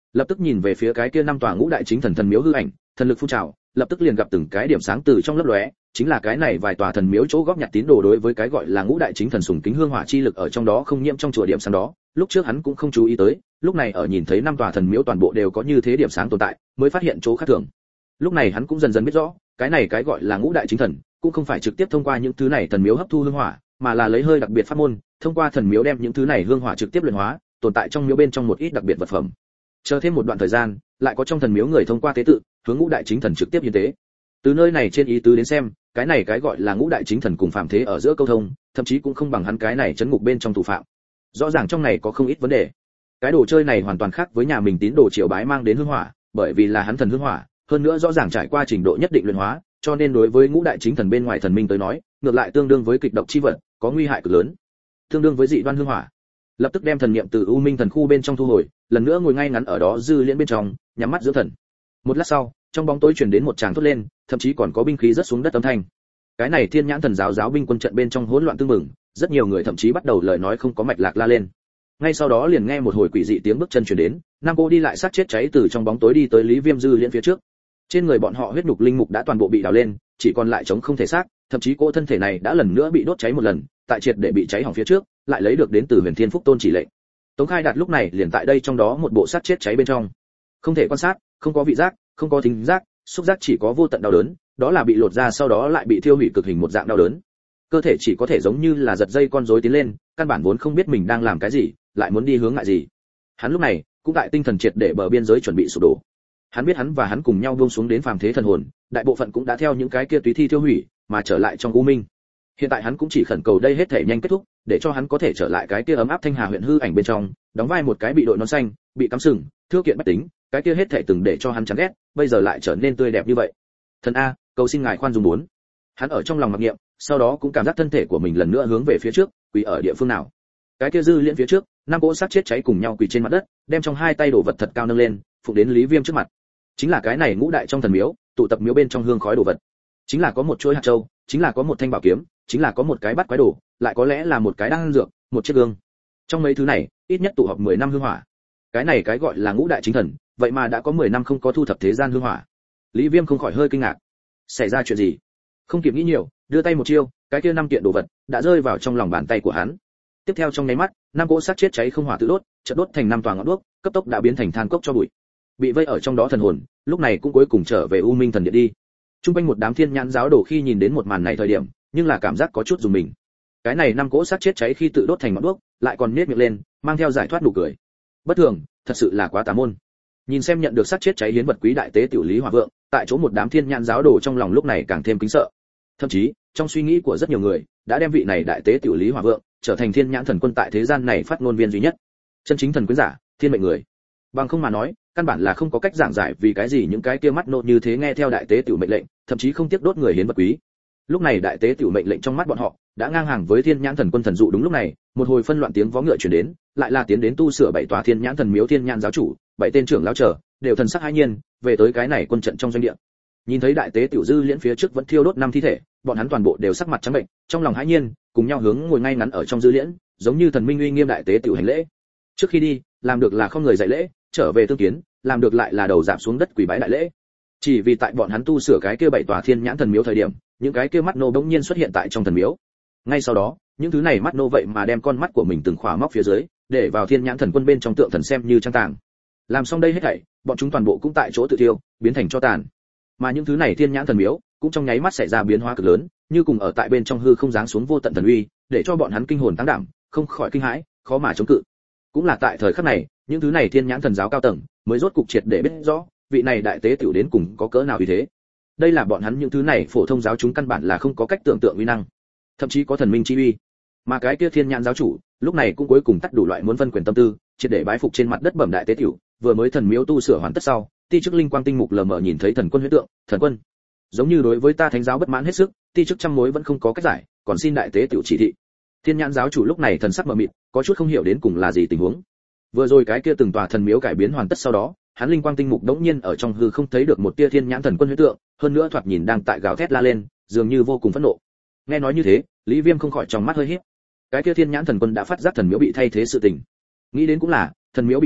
lập tức nhìn về phía cái kia năm tòa ngũ đại chính thần thần miếu hư ảnh, thần lực phun trào, lập tức liền gặp từng cái điểm sáng từ trong lấp lóe, chính là cái này vài tòa thần miếu chỗ góp nhặt tín đồ đối với cái gọi là ngũ đại chính thần sùng kính hương hỏa chi lực ở trong đó không nhiễm trong chùa điểm sáng đó, lúc trước hắn cũng không chú ý tới, lúc này ở nhìn thấy năm tòa thần miếu toàn bộ đều có như thế điểm sáng tồn tại, mới phát hiện chỗ khác thường. Lúc này hắn cũng dần dần biết rõ, cái này cái gọi là ngũ đại chính thần, cũng không phải trực tiếp thông qua những thứ này thần miếu hấp thu hương hỏa, mà là lấy hơi đặc biệt pháp môn, thông qua thần miếu đem những thứ này hương hỏa trực tiếp luyện hóa, tồn tại trong miếu bên trong một ít đặc biệt vật phẩm. Chờ thêm một đoạn thời gian, lại có trong thần miếu người thông qua tế tự, hướng ngũ đại chính thần trực tiếp hiến tế. Từ nơi này trên ý tứ đến xem, cái này cái gọi là ngũ đại chính thần cùng phàm thế ở giữa câu thông, thậm chí cũng không bằng hắn cái này trấn ngục bên trong tù phạm. Rõ ràng trong này có không ít vấn đề. Cái đồ chơi này hoàn toàn khác với nhà mình tín đồ triều bái mang đến hương hỏa, bởi vì là hắn thần hương hỏa, hơn nữa rõ ràng trải qua trình độ nhất định luyện hóa, cho nên đối với ngũ đại chính thần bên ngoài thần minh tới nói, ngược lại tương đương với kịch độc chi vật, có nguy hại cực lớn. Tương đương với dị đoan hương hỏa. Lập tức đem thần niệm từ U Minh thần khu bên trong thu hồi, lần nữa ngồi ngay ngắn ở đó dư liễn bên trong, nhắm mắt dưỡng thần. Một lát sau, trong bóng tối truyền đến một tràng thốt lên, thậm chí còn có binh khí rớt xuống đất âm thanh. Cái này Thiên Nhãn thần giáo binh quân trận bên trong hỗn loạn tương mừng, rất nhiều người thậm chí bắt đầu lời nói không có mạch lạc la lên. Ngay sau đó liền nghe một hồi quỷ dị tiếng bước chân truyền đến, nam cô đi lại sát chết cháy từ trong bóng tối đi tới Lý Viêm dư liễn phía trước. Trên người bọn họ huyết nhục linh mục đã toàn bộ bị đào lên, chỉ còn lại trống không thể xác, thậm chí cô thân thể này đã lần nữa bị đốt cháy một lần, tại triệt để bị cháy hỏng phía trước, lại lấy được đến từ Huyền Thiên Phúc Tôn chỉ lệnh. Tống Khai Đạt lúc này liền tại đây trong đó một bộ sát chết cháy bên trong, không thể quan sát, không có vị giác, không có thính giác, xúc giác, chỉ có vô tận đau đớn, đó là bị lột ra sau đó lại bị thiêu hủy cực hình một dạng đau đớn. Cơ thể chỉ có thể giống như là giật dây con rối tiến lên, căn bản vốn không biết mình đang làm cái gì, lại muốn đi hướng ngại gì. Hắn lúc này cũng tại tinh thần triệt để bờ biên giới chuẩn bị sụp đổ. Hắn biết hắn và hắn cùng nhau buông xuống đến phàm thế thần hồn, đại bộ phận cũng đã theo những cái kia túy thi tiêu hủy, mà trở lại trong u minh. Hiện tại hắn cũng chỉ khẩn cầu đây hết thể nhanh kết thúc, để cho hắn có thể trở lại cái kia ấm áp Thanh Hà huyện hư ảnh bên trong, đóng vai một cái bị đội nón xanh, bị cắm sừng, thưa kiện bách tính, cái kia hết thể từng để cho hắn chán ghét, bây giờ lại trở nên tươi đẹp như vậy. Thần a, cầu xin ngài khoan dung muốn. Hắn ở trong lòng mặc niệm, sau đó cũng cảm giác thân thể của mình lần nữa hướng về phía trước, quỳ ở địa phương nào. Cái kia dư liễn phía trước, năm cỗ xác chết cháy cùng nhau quỳ trên mặt đất, đem trong hai tay đổ vật thật cao nâng lên, phụng đến Lý Viêm trước mặt. Chính là cái này ngũ đại trong thần miếu, tụ tập miếu bên trong hương khói đồ vật. Chính là có một chuỗi hạt châu, chính là có một thanh bảo kiếm, chính là có một cái bát quái đồ, lại có lẽ là một cái đan dược, một chiếc gương. Trong mấy thứ này, ít nhất tụ họp 10 năm hương hỏa. Cái này cái gọi là ngũ đại chính thần, vậy mà đã có 10 năm không có thu thập thế gian hương hỏa. Lý Viêm không khỏi hơi kinh ngạc. Xảy ra chuyện gì? Không kịp nghĩ nhiều, đưa tay một chiêu, cái kia 5 kiện đồ vật đã rơi vào trong lòng bàn tay của hắn. Tiếp theo trong nháy mắt, 5 cỗ xác chết cháy không hỏa tự đốt, chợt đốt thành 5 tòa ngọn đuốc, cấp tốc đã biến thành than cốc cho bụi. Bị vây ở trong đó thần hồn, lúc này cũng cuối cùng trở về U Minh thần điện đi. Trung quanh một đám Thiên Nhãn giáo đồ khi nhìn đến một màn này thời điểm, nhưng là cảm giác có chút rùng mình. Cái này 5 cỗ xác chết cháy khi tự đốt thành ngọn đuốc, lại còn nhếch miệng lên, mang theo giải thoát nụ cười. Bất thường, thật sự là quá tà môn. Nhìn xem nhận được xác chết cháy hiến vật quý đại tế tiểu Lý Hòa Vượng, tại chỗ một đám Thiên Nhãn giáo đồ trong lòng lúc này càng thêm kính sợ. Thậm chí, trong suy nghĩ của rất nhiều người, đã đem vị này đại tế tiểu Lý Hòa Vượng trở thành Thiên Nhãn thần quân tại thế gian này phát ngôn viên duy nhất, chân chính thần quyến giả, thiên mệnh người. Bằng không mà nói, căn bản là không có cách giảng giải vì cái gì những cái kia mắt nộ như thế nghe theo đại tế tiểu mệnh lệnh, thậm chí không tiếc đốt người hiến vật quý. Lúc này đại tế tiểu mệnh lệnh trong mắt bọn họ đã ngang hàng với Thiên Nhãn thần quân thần dụ. Đúng lúc này, một hồi phân loạn tiếng vó ngựa truyền đến, lại là tiến đến tu sửa 7 tòa Thiên Nhãn thần miếu Thiên Nhãn giáo chủ, 7 tên trưởng lão trở, đều thần sắc hãi nhiên, về tới cái này quân trận trong doanh địa. Nhìn thấy đại tế tiểu dư liễn phía trước vẫn thiêu đốt 5 thi thể, bọn hắn toàn bộ đều sắc mặt trắng bệnh, trong lòng hãi nhiên, cùng nhau hướng ngồi ngay ngắn ở trong dư liễn, giống như thần minh uy nghiêm đại tế tiểu hành lễ. Trước khi đi, làm được là không người dạy lễ, trở về tương kiến, làm được lại là đầu dạp xuống đất quỳ bái đại lễ. Chỉ vì tại bọn hắn tu sửa cái kia 7 tòa Thiên Nhãn thần miếu thời điểm, những cái kia mắt nô bỗng nhiên xuất hiện tại trong thần miếu. Ngay sau đó, những thứ này mắt nô vậy mà đem con mắt của mình từng khỏa móc phía dưới, để vào Thiên Nhãn thần quân bên trong tượng thần xem như trang tàng. Làm xong đây hết thảy, bọn chúng toàn bộ cũng tại chỗ tự tiêu, biến thành tro tàn. Mà những thứ này Thiên Nhãn thần miếu cũng trong nháy mắt xảy ra biến hóa cực lớn, như cùng ở tại bên trong hư không giáng xuống vô tận thần uy, để cho bọn hắn kinh hồn tăng đảm, không khỏi kinh hãi, khó mà chống cự. Cũng là tại thời khắc này, những thứ này Thiên Nhãn thần giáo cao tầng mới rốt cục triệt để biết rõ, vị này đại tế tiểu đến cùng có cỡ nào uy thế. Đây là bọn hắn những thứ này phổ thông giáo chúng căn bản là không có cách tưởng tượng uy năng, thậm chí có thần minh chi uy. Mà cái kia Thiên Nhãn giáo chủ, lúc này cũng cuối cùng tắt đủ loại muốn phân quyền tâm tư, triệt để bái phục trên mặt đất bẩm đại tế tiểu, vừa mới thần miếu tu sửa hoàn tất sau, ti chức linh quang tinh mục lờ mờ nhìn thấy thần quân huyết tượng, thần quân giống như đối với ta thánh giáo bất mãn hết sức, ti chức trăm mối vẫn không có cách giải, còn xin đại tế tiểu chỉ thị. Thiên Nhãn giáo chủ lúc này thần sắc mờ mịt, có chút không hiểu đến cùng là gì tình huống. Vừa rồi cái kia từng tòa thần miếu cải biến hoàn tất sau đó, hắn linh quang tinh mục đống nhiên ở trong hư không thấy được một tia Thiên Nhãn thần quân huyết tượng, hơn nữa thoạt nhìn đang tại gào thét la lên, dường như vô cùng phẫn nộ. Nghe nói như thế, Lý Viêm không khỏi trong mắt hơi híp. Cái kia Thiên Nhãn thần quân đã phát giác thần miếu bị thay thế sự tình. Nghĩ đến cũng là, thần miếu bị đổi,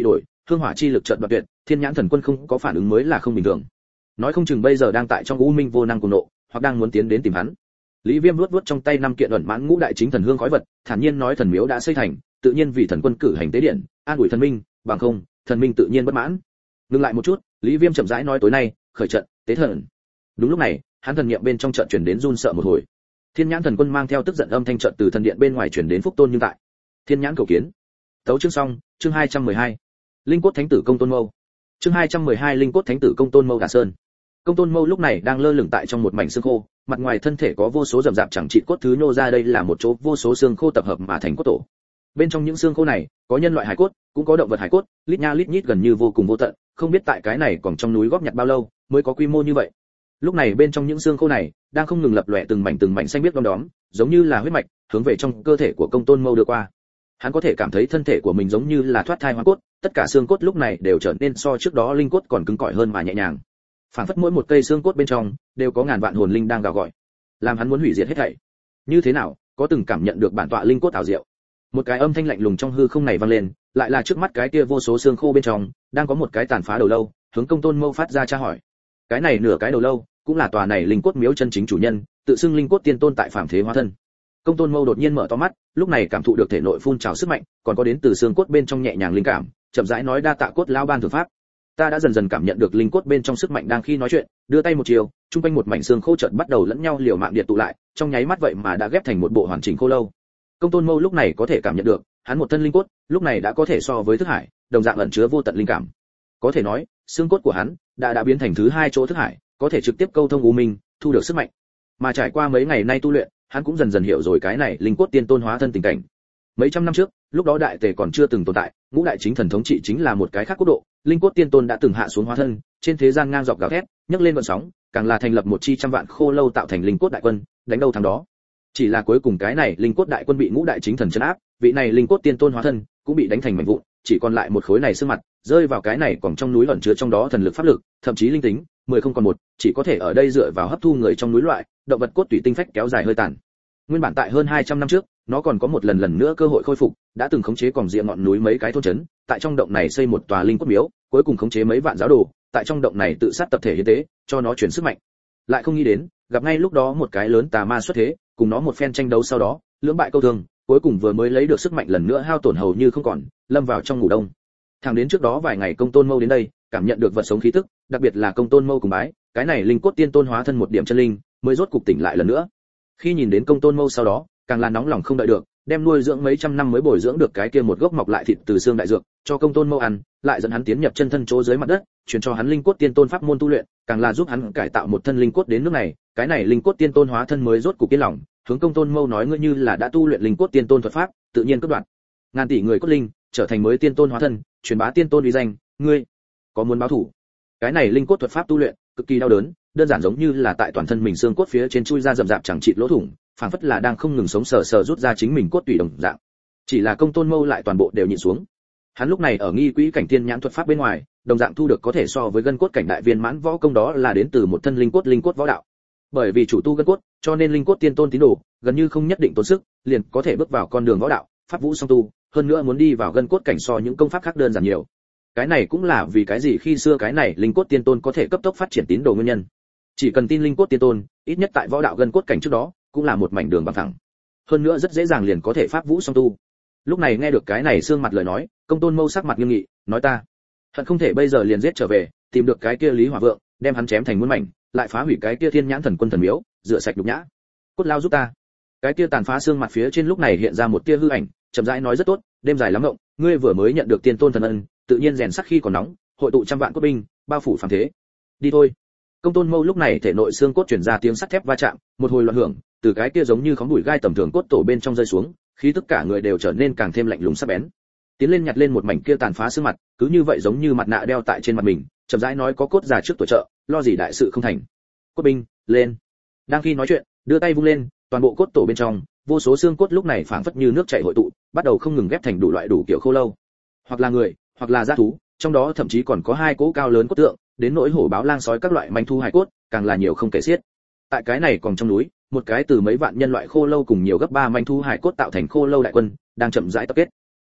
hương hỏa chi lực chợt đoạn tuyệt, thiên nhãn thần quân không có phản ứng mới là không bình thường. Nói không chừng bây giờ đang tại trong u minh vô năng cùng nộ, hoặc đang muốn tiến đến tìm hắn. Lý Viêm vuốt trong tay 5 kiện ẩn mãn ngũ đại chính thần hương khói vật, thản nhiên nói thần miếu đã xây thành, tự nhiên vì thần quân cử hành tế điện, an ủi thần minh, bằng không, thần minh tự nhiên bất mãn. Ngừng lại một chút, Lý Viêm chậm rãi nói tối nay, khởi trận, tế thần. Đúng lúc này, hắn thần niệm bên trong trận truyền đến run sợ một hồi. Thiên nhãn thần quân mang theo tức giận âm thanh trận từ thần điện bên ngoài truyền đến Phúc Tôn nhưng tại. Thiên nhãn cầu kiến. Tấu chương xong, chương 212. Linh cốt thánh tử Công Tôn Mâu. Chương 212 Linh cốt thánh tử Công Tôn Mâu Đà Sơn. Công Tôn Mâu lúc này đang lơ lửng tại trong một mảnh xương khô, mặt ngoài thân thể có vô số rậm rạp chẳng trị cốt thứ nhô ra, đây là một chỗ vô số xương khô tập hợp mà thành cốt tổ. Bên trong những xương khô này, có nhân loại hải cốt, cũng có động vật hải cốt, lít nha lít nhít gần như vô cùng vô tận, không biết tại cái này còn trong núi góp nhặt bao lâu mới có quy mô như vậy. Lúc này bên trong những xương khô này đang không ngừng lập lòe từng mảnh xanh biếc đom đóm, giống như là huyết mạch, hướng về trong cơ thể của Công Tôn Mâu đưa qua. Hắn có thể cảm thấy thân thể của mình giống như là thoát thai hóa cốt, tất cả xương cốt lúc này đều trở nên so trước đó linh cốt còn cứng cỏi hơn mà nhẹ nhàng. Phản phất mỗi một cây xương cốt bên trong đều có ngàn vạn hồn linh đang gào gọi, làm hắn muốn hủy diệt hết thảy. Như thế nào, có từng cảm nhận được bản tọa linh cốt ảo diệu? Một cái âm thanh lạnh lùng trong hư không này vang lên, lại là trước mắt cái kia vô số xương khô bên trong, đang có một cái tàn phá đầu lâu, hướng Công Tôn Mâu phát ra tra hỏi. Cái này nửa cái đầu lâu, cũng là tòa này linh cốt miếu chân chính chủ nhân, tự xưng linh cốt tiên tôn tại phàm thế hóa thân. Công Tôn Mâu đột nhiên mở to mắt, lúc này cảm thụ được thể nội phun trào sức mạnh, còn có đến từ xương cốt bên trong nhẹ nhàng linh cảm, chậm rãi nói đa tạ cốt lao ban thượng pháp. Ta đã dần dần cảm nhận được linh cốt bên trong sức mạnh đang khi nói chuyện, đưa tay một chiều, trung quanh một mảnh xương khô chợt bắt đầu lẫn nhau liều mạng điện tụ lại, trong nháy mắt vậy mà đã ghép thành một bộ hoàn chỉnh khô lâu. Công Tôn Mâu lúc này có thể cảm nhận được, hắn một thân linh cốt, lúc này đã có thể so với thức hải, đồng dạng ẩn chứa vô tận linh cảm. Có thể nói, xương cốt của hắn đã biến thành thứ hai chỗ thức hải, có thể trực tiếp câu thông u minh, thu được sức mạnh. Mà trải qua mấy ngày nay tu luyện, hắn cũng dần dần hiểu rồi cái này linh cốt tiên tôn hóa thân tình cảnh. Mấy trăm năm trước, lúc đó đại tề còn chưa từng tồn tại, ngũ đại chính thần thống trị chính là một cái khác quốc độ, linh cốt tiên tôn đã từng hạ xuống hóa thân, trên thế gian ngang dọc gào thét, nhấc lên vận sóng, càng là thành lập một chi trăm vạn khô lâu tạo thành linh cốt đại quân, đánh đâu thắng đó. Chỉ là cuối cùng cái này linh cốt đại quân bị ngũ đại chính thần trấn áp, vị này linh cốt tiên tôn hóa thân cũng bị đánh thành mảnh vụn, chỉ còn lại một khối này xương mặt, rơi vào cái này còn trong núi ẩn chứa trong đó thần lực pháp lực, thậm chí linh tính, 10 không còn một, chỉ có thể ở đây dựa vào hấp thu người trong núi loại, động vật cốt tủy tinh phách kéo dài hơi tàn. Nguyên bản tại hơn 200 năm trước, nó còn có một lần nữa cơ hội khôi phục, đã từng khống chế còn rìa ngọn núi mấy cái thôn trấn, tại trong động này xây một tòa linh cốt miếu, cuối cùng khống chế mấy vạn giáo đồ, tại trong động này tự sát tập thể hiến tế, cho nó chuyển sức mạnh. Lại không nghĩ đến, gặp ngay lúc đó một cái lớn tà ma xuất thế, cùng nó một phen tranh đấu sau đó, lưỡng bại câu thương, cuối cùng vừa mới lấy được sức mạnh lần nữa hao tổn hầu như không còn, lâm vào trong ngủ đông. Thẳng đến trước đó vài ngày Công Tôn Mâu đến đây, cảm nhận được vật sống khí tức, đặc biệt là Công Tôn Mâu cùng bái, cái này linh cốt tiên tôn hóa thân một điểm chân linh, mới rốt cục tỉnh lại lần nữa. Khi nhìn đến Công Tôn Mâu sau đó, càng là nóng lòng không đợi được, đem nuôi dưỡng mấy trăm năm mới bồi dưỡng được cái kia một gốc mọc lại thịt từ xương đại dược, cho Công Tôn Mâu ăn, lại dẫn hắn tiến nhập chân thân chỗ dưới mặt đất, truyền cho hắn linh cốt tiên tôn pháp môn tu luyện, càng là giúp hắn cải tạo một thân linh cốt đến nước này, cái này linh cốt tiên tôn hóa thân mới rốt cục yên lòng, hướng Công Tôn Mâu nói ngươi như là đã tu luyện linh cốt tiên tôn thuật pháp, tự nhiên cất đoạn ngàn tỷ người cốt linh, trở thành mới tiên tôn hóa thân, truyền bá tiên tôn uy danh, ngươi có muốn báo thủ? Cái này linh cốt thuật pháp tu luyện cực kỳ đau đớn, đơn giản giống như là tại toàn thân mình xương cốt phía trên chui ra rậm rạp chẳng chịt lỗ thủng, phảng phất là đang không ngừng sống sờ sờ rút ra chính mình cốt tủy đồng dạng. Chỉ là Công Tôn Mâu lại toàn bộ đều nhịn xuống. Hắn lúc này ở nghi quỹ cảnh thiên nhãn thuật pháp bên ngoài, đồng dạng thu được có thể so với gân cốt cảnh đại viên mãn võ công, đó là đến từ một thân linh cốt võ đạo. Bởi vì chủ tu gân cốt, cho nên linh cốt tiên tôn tín đồ gần như không nhất định tốn sức, liền có thể bước vào con đường võ đạo, pháp vũ song tu, hơn nữa muốn đi vào gân cốt cảnh so những công pháp khác đơn giản nhiều. Cái này cũng là vì cái gì khi xưa cái này linh cốt tiên tôn có thể cấp tốc phát triển tín đồ nguyên nhân. Chỉ cần tin linh cốt tiên tôn, ít nhất tại võ đạo gân cốt cảnh trước đó, cũng là một mảnh đường bằng thẳng. Hơn nữa rất dễ dàng liền có thể pháp vũ song tu. Lúc này nghe được cái này xương mặt lời nói, Công Tôn Mâu sắc mặt nghiêm nghị, nói ta hận không thể bây giờ liền giết trở về, tìm được cái kia Lý Hỏa Vượng, đem hắn chém thành muôn mảnh, lại phá hủy cái kia Thiên Nhãn Thần Quân thần miếu, rửa sạch nhục nhã. Cốt lao giúp ta. Cái kia tàn phá xương mặt phía trên lúc này hiện ra một tia hư ảnh, chậm rãi nói rất tốt, đêm dài lắm ngộng, ngươi vừa mới nhận được tiên tôn thần ân, tự nhiên rèn sắc khi còn nóng, hội tụ trăm vạn cốt binh, bao phủ phàm thế. Đi thôi. Công Tôn Mâu lúc này thể nội xương cốt truyền ra tiếng sắt thép va chạm, một hồi loạn hưởng, từ cái kia giống như khóm bụi gai tầm thường cốt tổ bên trong rơi xuống, khí tất cả người đều trở nên càng thêm lạnh lùng sắc bén. Tiến lên nhặt lên một mảnh kia tàn phá xương mặt, cứ như vậy giống như mặt nạ đeo tại trên mặt mình, chậm rãi nói có cốt già trước tuổi trợ, lo gì đại sự không thành. Cốt binh, lên. Đang khi nói chuyện, đưa tay vung lên, toàn bộ cốt tổ bên trong, vô số xương cốt lúc này phảng phất như nước chảy hội tụ, bắt đầu không ngừng ghép thành đủ loại đủ kiểu khô lâu, hoặc là người, hoặc là dã thú, trong đó thậm chí còn có hai cỗ cao lớn cốt tượng, đến nỗi hổ báo lang sói các loại manh thu hài cốt, càng là nhiều không kể xiết. Tại cái này còn trong núi, một cái từ mấy vạn nhân loại khô lâu cùng nhiều gấp 3 manh thu hài cốt tạo thành khô lâu đại quân, đang chậm rãi tập kết.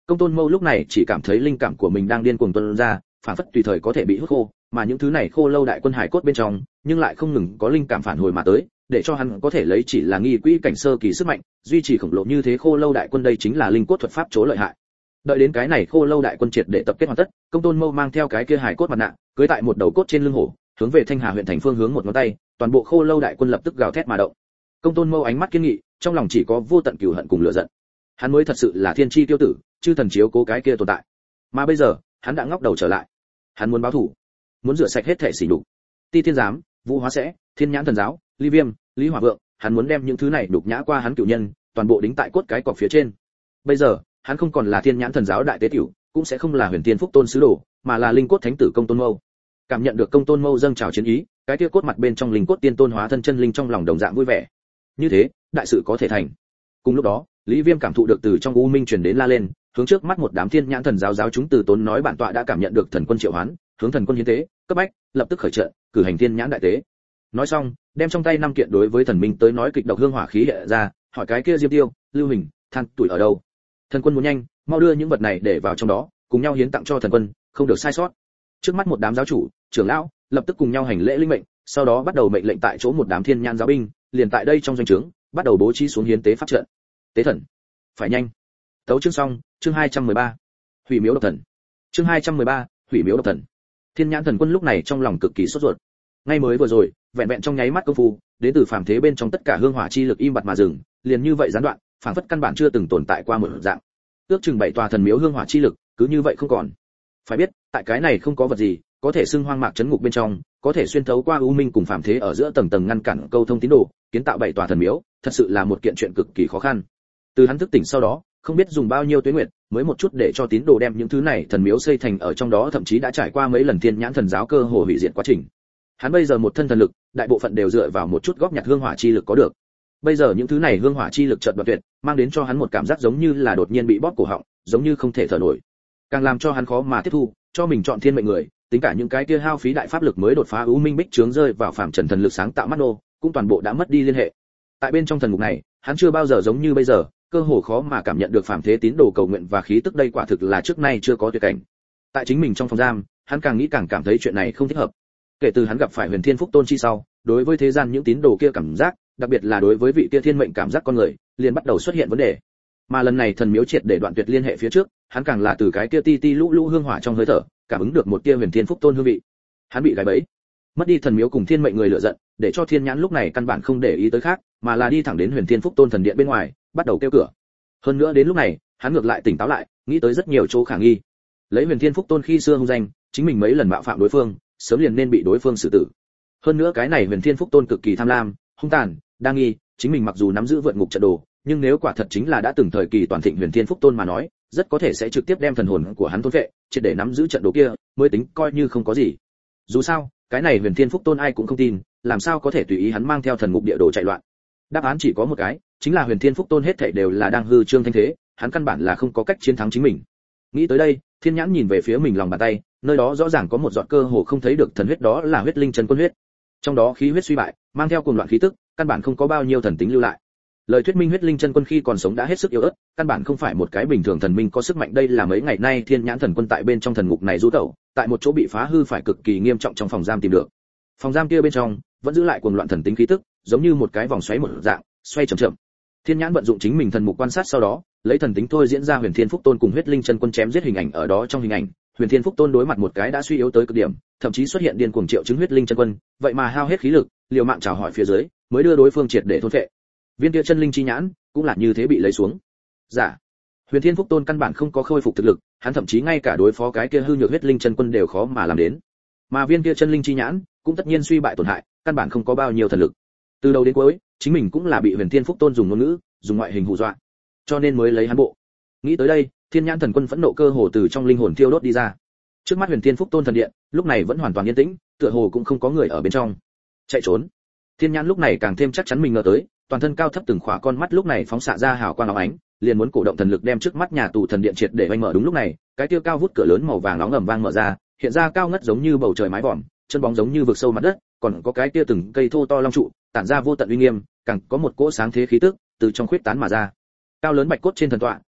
Công Tôn Mâu lúc này chỉ cảm thấy linh cảm của mình đang điên cuồng tuôn ra, phản phất tùy thời có thể bị hút khô, mà những thứ này khô lâu đại quân hải cốt bên trong, nhưng lại không ngừng có linh cảm phản hồi mà tới, để cho hắn có thể lấy chỉ là nghi quỹ cảnh sơ kỳ sức mạnh, duy trì khổng lồ như thế khô lâu đại quân, đây chính là linh cốt thuật pháp chỗ lợi hại. Đợi đến cái này khô lâu đại quân triệt để tập kết hoàn tất, Công Tôn Mâu mang theo cái kia hải cốt mặt nạ, cưỡi tại một đầu cốt trên lưng hổ, hướng về Thanh Hà huyện thành phương hướng một ngón tay, toàn bộ khô lâu đại quân lập tức gào thét mà động. Công Tôn Mâu ánh mắt kiên nghị, trong lòng chỉ có vô tận cừu hận cùng lửa giận. Hắn mới thật sự là thiên chi tiêu tử, chư thần chiếu cố cái kia tồn tại. Mà bây giờ, hắn đã ngóc đầu trở lại. Hắn muốn báo thù, muốn rửa sạch hết thể sỉ nhục. Ti Thiên Giám, Vũ Hóa Sẽ, Thiên Nhãn Thần Giáo, Ly Viêm, Lý Hỏa Vượng, hắn muốn đem những thứ này đục nhã qua hắn cửu nhân, toàn bộ đính tại cốt cái cọc phía trên. Bây giờ, hắn không còn là Thiên Nhãn Thần Giáo đại tế tiểu, cũng sẽ không là Huyền Tiên Phúc Tôn sứ đồ, mà là linh cốt thánh tử Công Tôn Mâu. Cảm nhận được Công Tôn Mâu dâng trào chiến ý, cái kia cốt mặt bên trong linh cốt tiên tôn hóa thân chân linh trong lòng đồng dạng vui vẻ. Như thế, đại sự có thể thành. Cùng lúc đó, Lý Viêm cảm thụ được từ trong u minh truyền đến la lên, hướng trước mắt một đám Thiên Nhãn Thần Giáo giáo chúng từ tốn nói bản tọa đã cảm nhận được thần quân triệu hoán, hướng thần quân hiến tế, cấp bách, lập tức khởi trận, cử hành Thiên Nhãn đại tế. Nói xong, đem trong tay năm kiện đối với thần minh tới nói kịch độc hương hỏa khí hiện ra, hỏi cái kia Diêm Tiêu, Lưu Hình, Than tuổi ở đâu? Thần quân muốn nhanh, mau đưa những vật này để vào trong đó, cùng nhau hiến tặng cho thần quân, không được sai sót. Trước mắt một đám giáo chủ, trưởng lão, lập tức cùng nhau hành lễ linh mệnh, sau đó bắt đầu mệnh lệnh tại chỗ một đám Thiên Nhãn giáo binh, liền tại đây trong doanh trướng, bắt đầu bố trí xuống hiến tế pháp trận. Tế thần, phải nhanh. Tấu chương xong, chương 213. Hủy miếu độc thần. Chương 213, hủy miếu độc thần. Thiên Nhãn thần quân lúc này trong lòng cực kỳ sốt ruột. Ngay mới vừa rồi, vẹn vẹn trong nháy mắt công phu, đến từ phàm thế bên trong tất cả hương hỏa chi lực im bặt mà dừng, liền như vậy gián đoạn, phảng phất căn bản chưa từng tồn tại qua một dạng. Ước chừng 7 tòa thần miếu hương hỏa chi lực, cứ như vậy không còn. Phải biết, tại cái này không có vật gì, có thể xưng hoang mạc chấn ngục bên trong, có thể xuyên thấu qua u minh cùng phàm thế ở giữa tầng tầng ngăn cản câu thông tín đồ, kiến tạo 7 tòa thần miếu, thật sự là một kiện chuyện cực kỳ khó khăn. Từ hắn thức tỉnh sau đó, không biết dùng bao nhiêu tuế nguyệt, mới một chút để cho tín đồ đem những thứ này thần miếu xây thành ở trong đó, thậm chí đã trải qua mấy lần Thiên Nhãn Thần Giáo cơ hồ hủy diệt quá trình. Hắn bây giờ một thân thần lực, đại bộ phận đều dựa vào một chút góp nhặt hương hỏa chi lực có được. Bây giờ những thứ này hương hỏa chi lực chợt đoạn tuyệt, mang đến cho hắn một cảm giác giống như là đột nhiên bị bóp cổ họng, giống như không thể thở nổi. Càng làm cho hắn khó mà tiếp thu, cho mình chọn thiên mệnh người, tính cả những cái kia hao phí đại pháp lực mới đột phá u minh bích chướng rơi vào phàm trần thần lực sáng tạo mắt nô, cũng toàn bộ đã mất đi liên hệ. Tại bên trong thần ngục này, hắn chưa bao giờ giống như bây giờ, cơ hồ khó mà cảm nhận được phàm thế tín đồ cầu nguyện và khí tức, đây quả thực là trước nay chưa có tuyệt cảnh. Tại chính mình trong phòng giam, hắn càng nghĩ càng cảm thấy chuyện này không thích hợp. Kể từ hắn gặp phải Huyền Thiên Phúc Tôn chi sau, đối với thế gian những tín đồ kia cảm giác, đặc biệt là đối với vị kia thiên mệnh cảm giác con người, liền bắt đầu xuất hiện vấn đề. Mà lần này thần miếu triệt để đoạn tuyệt liên hệ phía trước, hắn càng là từ cái kia ti ti lũ lũ hương hỏa trong hơi thở, cảm ứng được một tia Huyền Thiên Phúc Tôn hương vị. Hắn bị gài bẫy, mất đi thần miếu cùng thiên mệnh người lựa giận, để cho Thiên Nhãn lúc này căn bản không để ý tới khác, mà là đi thẳng đến Huyền Thiên Phúc Tôn thần điện bên ngoài, bắt đầu kêu cửa. Hơn nữa đến lúc này, hắn ngược lại tỉnh táo lại, nghĩ tới rất nhiều chỗ khả nghi. Lấy Huyền Thiên Phúc Tôn khi xưa hung danh, chính mình mấy lần mạo phạm đối phương, sớm liền nên bị đối phương xử tử. Hơn nữa cái này Huyền Thiên Phúc Tôn cực kỳ tham lam, hung tàn, đa nghi, chính mình mặc dù nắm giữ vượt ngục trận đồ, nhưng nếu quả thật chính là đã từng thời kỳ toàn thịnh Huyền Thiên Phúc Tôn mà nói, rất có thể sẽ trực tiếp đem thần hồn của hắn thôn phệ, triệt để nắm giữ trận đồ kia, mới tính coi như không có gì. Dù sao, cái này Huyền Thiên Phúc Tôn ai cũng không tin, làm sao có thể tùy ý hắn mang theo thần ngục địa đồ chạy loạn. Đáp án chỉ có một cái, chính là Huyền Thiên Phúc Tôn hết thảy đều là đang hư trương thanh thế, hắn căn bản là không có cách chiến thắng chính mình. Nghĩ tới đây, Thiên Nhãn nhìn về phía mình lòng bàn tay, nơi đó rõ ràng có một giọt cơ hồ không thấy được thần huyết, đó là huyết linh chân quân huyết. Trong đó khí huyết suy bại, mang theo cuồng loạn khí tức, căn bản không có bao nhiêu thần tính lưu lại. Lời thuyết minh huyết linh chân quân khi còn sống đã hết sức yếu ớt, căn bản không phải một cái bình thường thần minh có sức mạnh. Đây là mấy ngày nay Thiên Nhãn thần quân tại bên trong thần ngục này du tẩu, tại một chỗ bị phá hư phải cực kỳ nghiêm trọng trong phòng giam tìm được. Phòng giam kia bên trong vẫn giữ lại cuồng loạn thần tính khí tức, giống như một cái vòng xoáy một dạng, xoay chậm chậm. Thiên Nhãn vận dụng chính mình thần mục quan sát, sau đó lấy thần tính thôi diễn ra Huyền Thiên Phúc Tôn cùng huyết linh chân quân chém giết hình ảnh. Ở đó trong hình ảnh, Huyền Thiên Phúc Tôn đối mặt một cái đã suy yếu tới cực điểm, thậm chí xuất hiện điên cuồng triệu chứng huyết linh chân quân, vậy mà hao hết khí lực, liều mạng chào hỏi phía dưới, mới đưa đối phương triệt để thôn phệ. Viên kia chân linh chi nhãn cũng là như thế bị lấy xuống. Dạ, Huyền Thiên Phúc Tôn căn bản không có khôi phục thực lực, hắn thậm chí ngay cả đối phó cái kia hư nhược huyết linh chân quân đều khó mà làm đến. Mà viên kia chân linh chi nhãn cũng tất nhiên suy bại tổn hại, căn bản không có bao nhiêu thần lực. Từ đầu đến cuối, chính mình cũng là bị Huyền Thiên Phúc Tôn dùng ngôn ngữ, dùng ngoại hình hù dọa, cho nên mới lấy hắn bộ. Nghĩ tới đây, Thiên Nhãn thần quân phẫn nộ cơ hồ từ trong linh hồn thiêu đốt đi ra. Trước mắt Huyền Thiên Phúc Tôn thần điện, lúc này vẫn hoàn toàn yên tĩnh, tựa hồ cũng không có người ở bên trong. Chạy trốn. Thiên Nhãn lúc này càng thêm chắc chắn mình ngờ tới, toàn thân cao thấp từng khỏa con mắt lúc này phóng xạ ra hào quang óng ánh, liền muốn cổ động thần lực đem trước mắt nhà tù thần điện triệt để oanh mở. Đúng lúc này, cái kia cao vút cửa lớn màu vàng nóng ầm vang mở ra, hiện ra cao ngất giống như bầu trời mái vòm, chân bóng giống như vực sâu mặt đất, còn có cái kia từng cây thô to long trụ, tản ra vô tận uy nghiêm, càng có một cỗ sáng thế khí tức từ trong khuyết tán mà ra. Cao lớn bạch cốt trên thần tọa,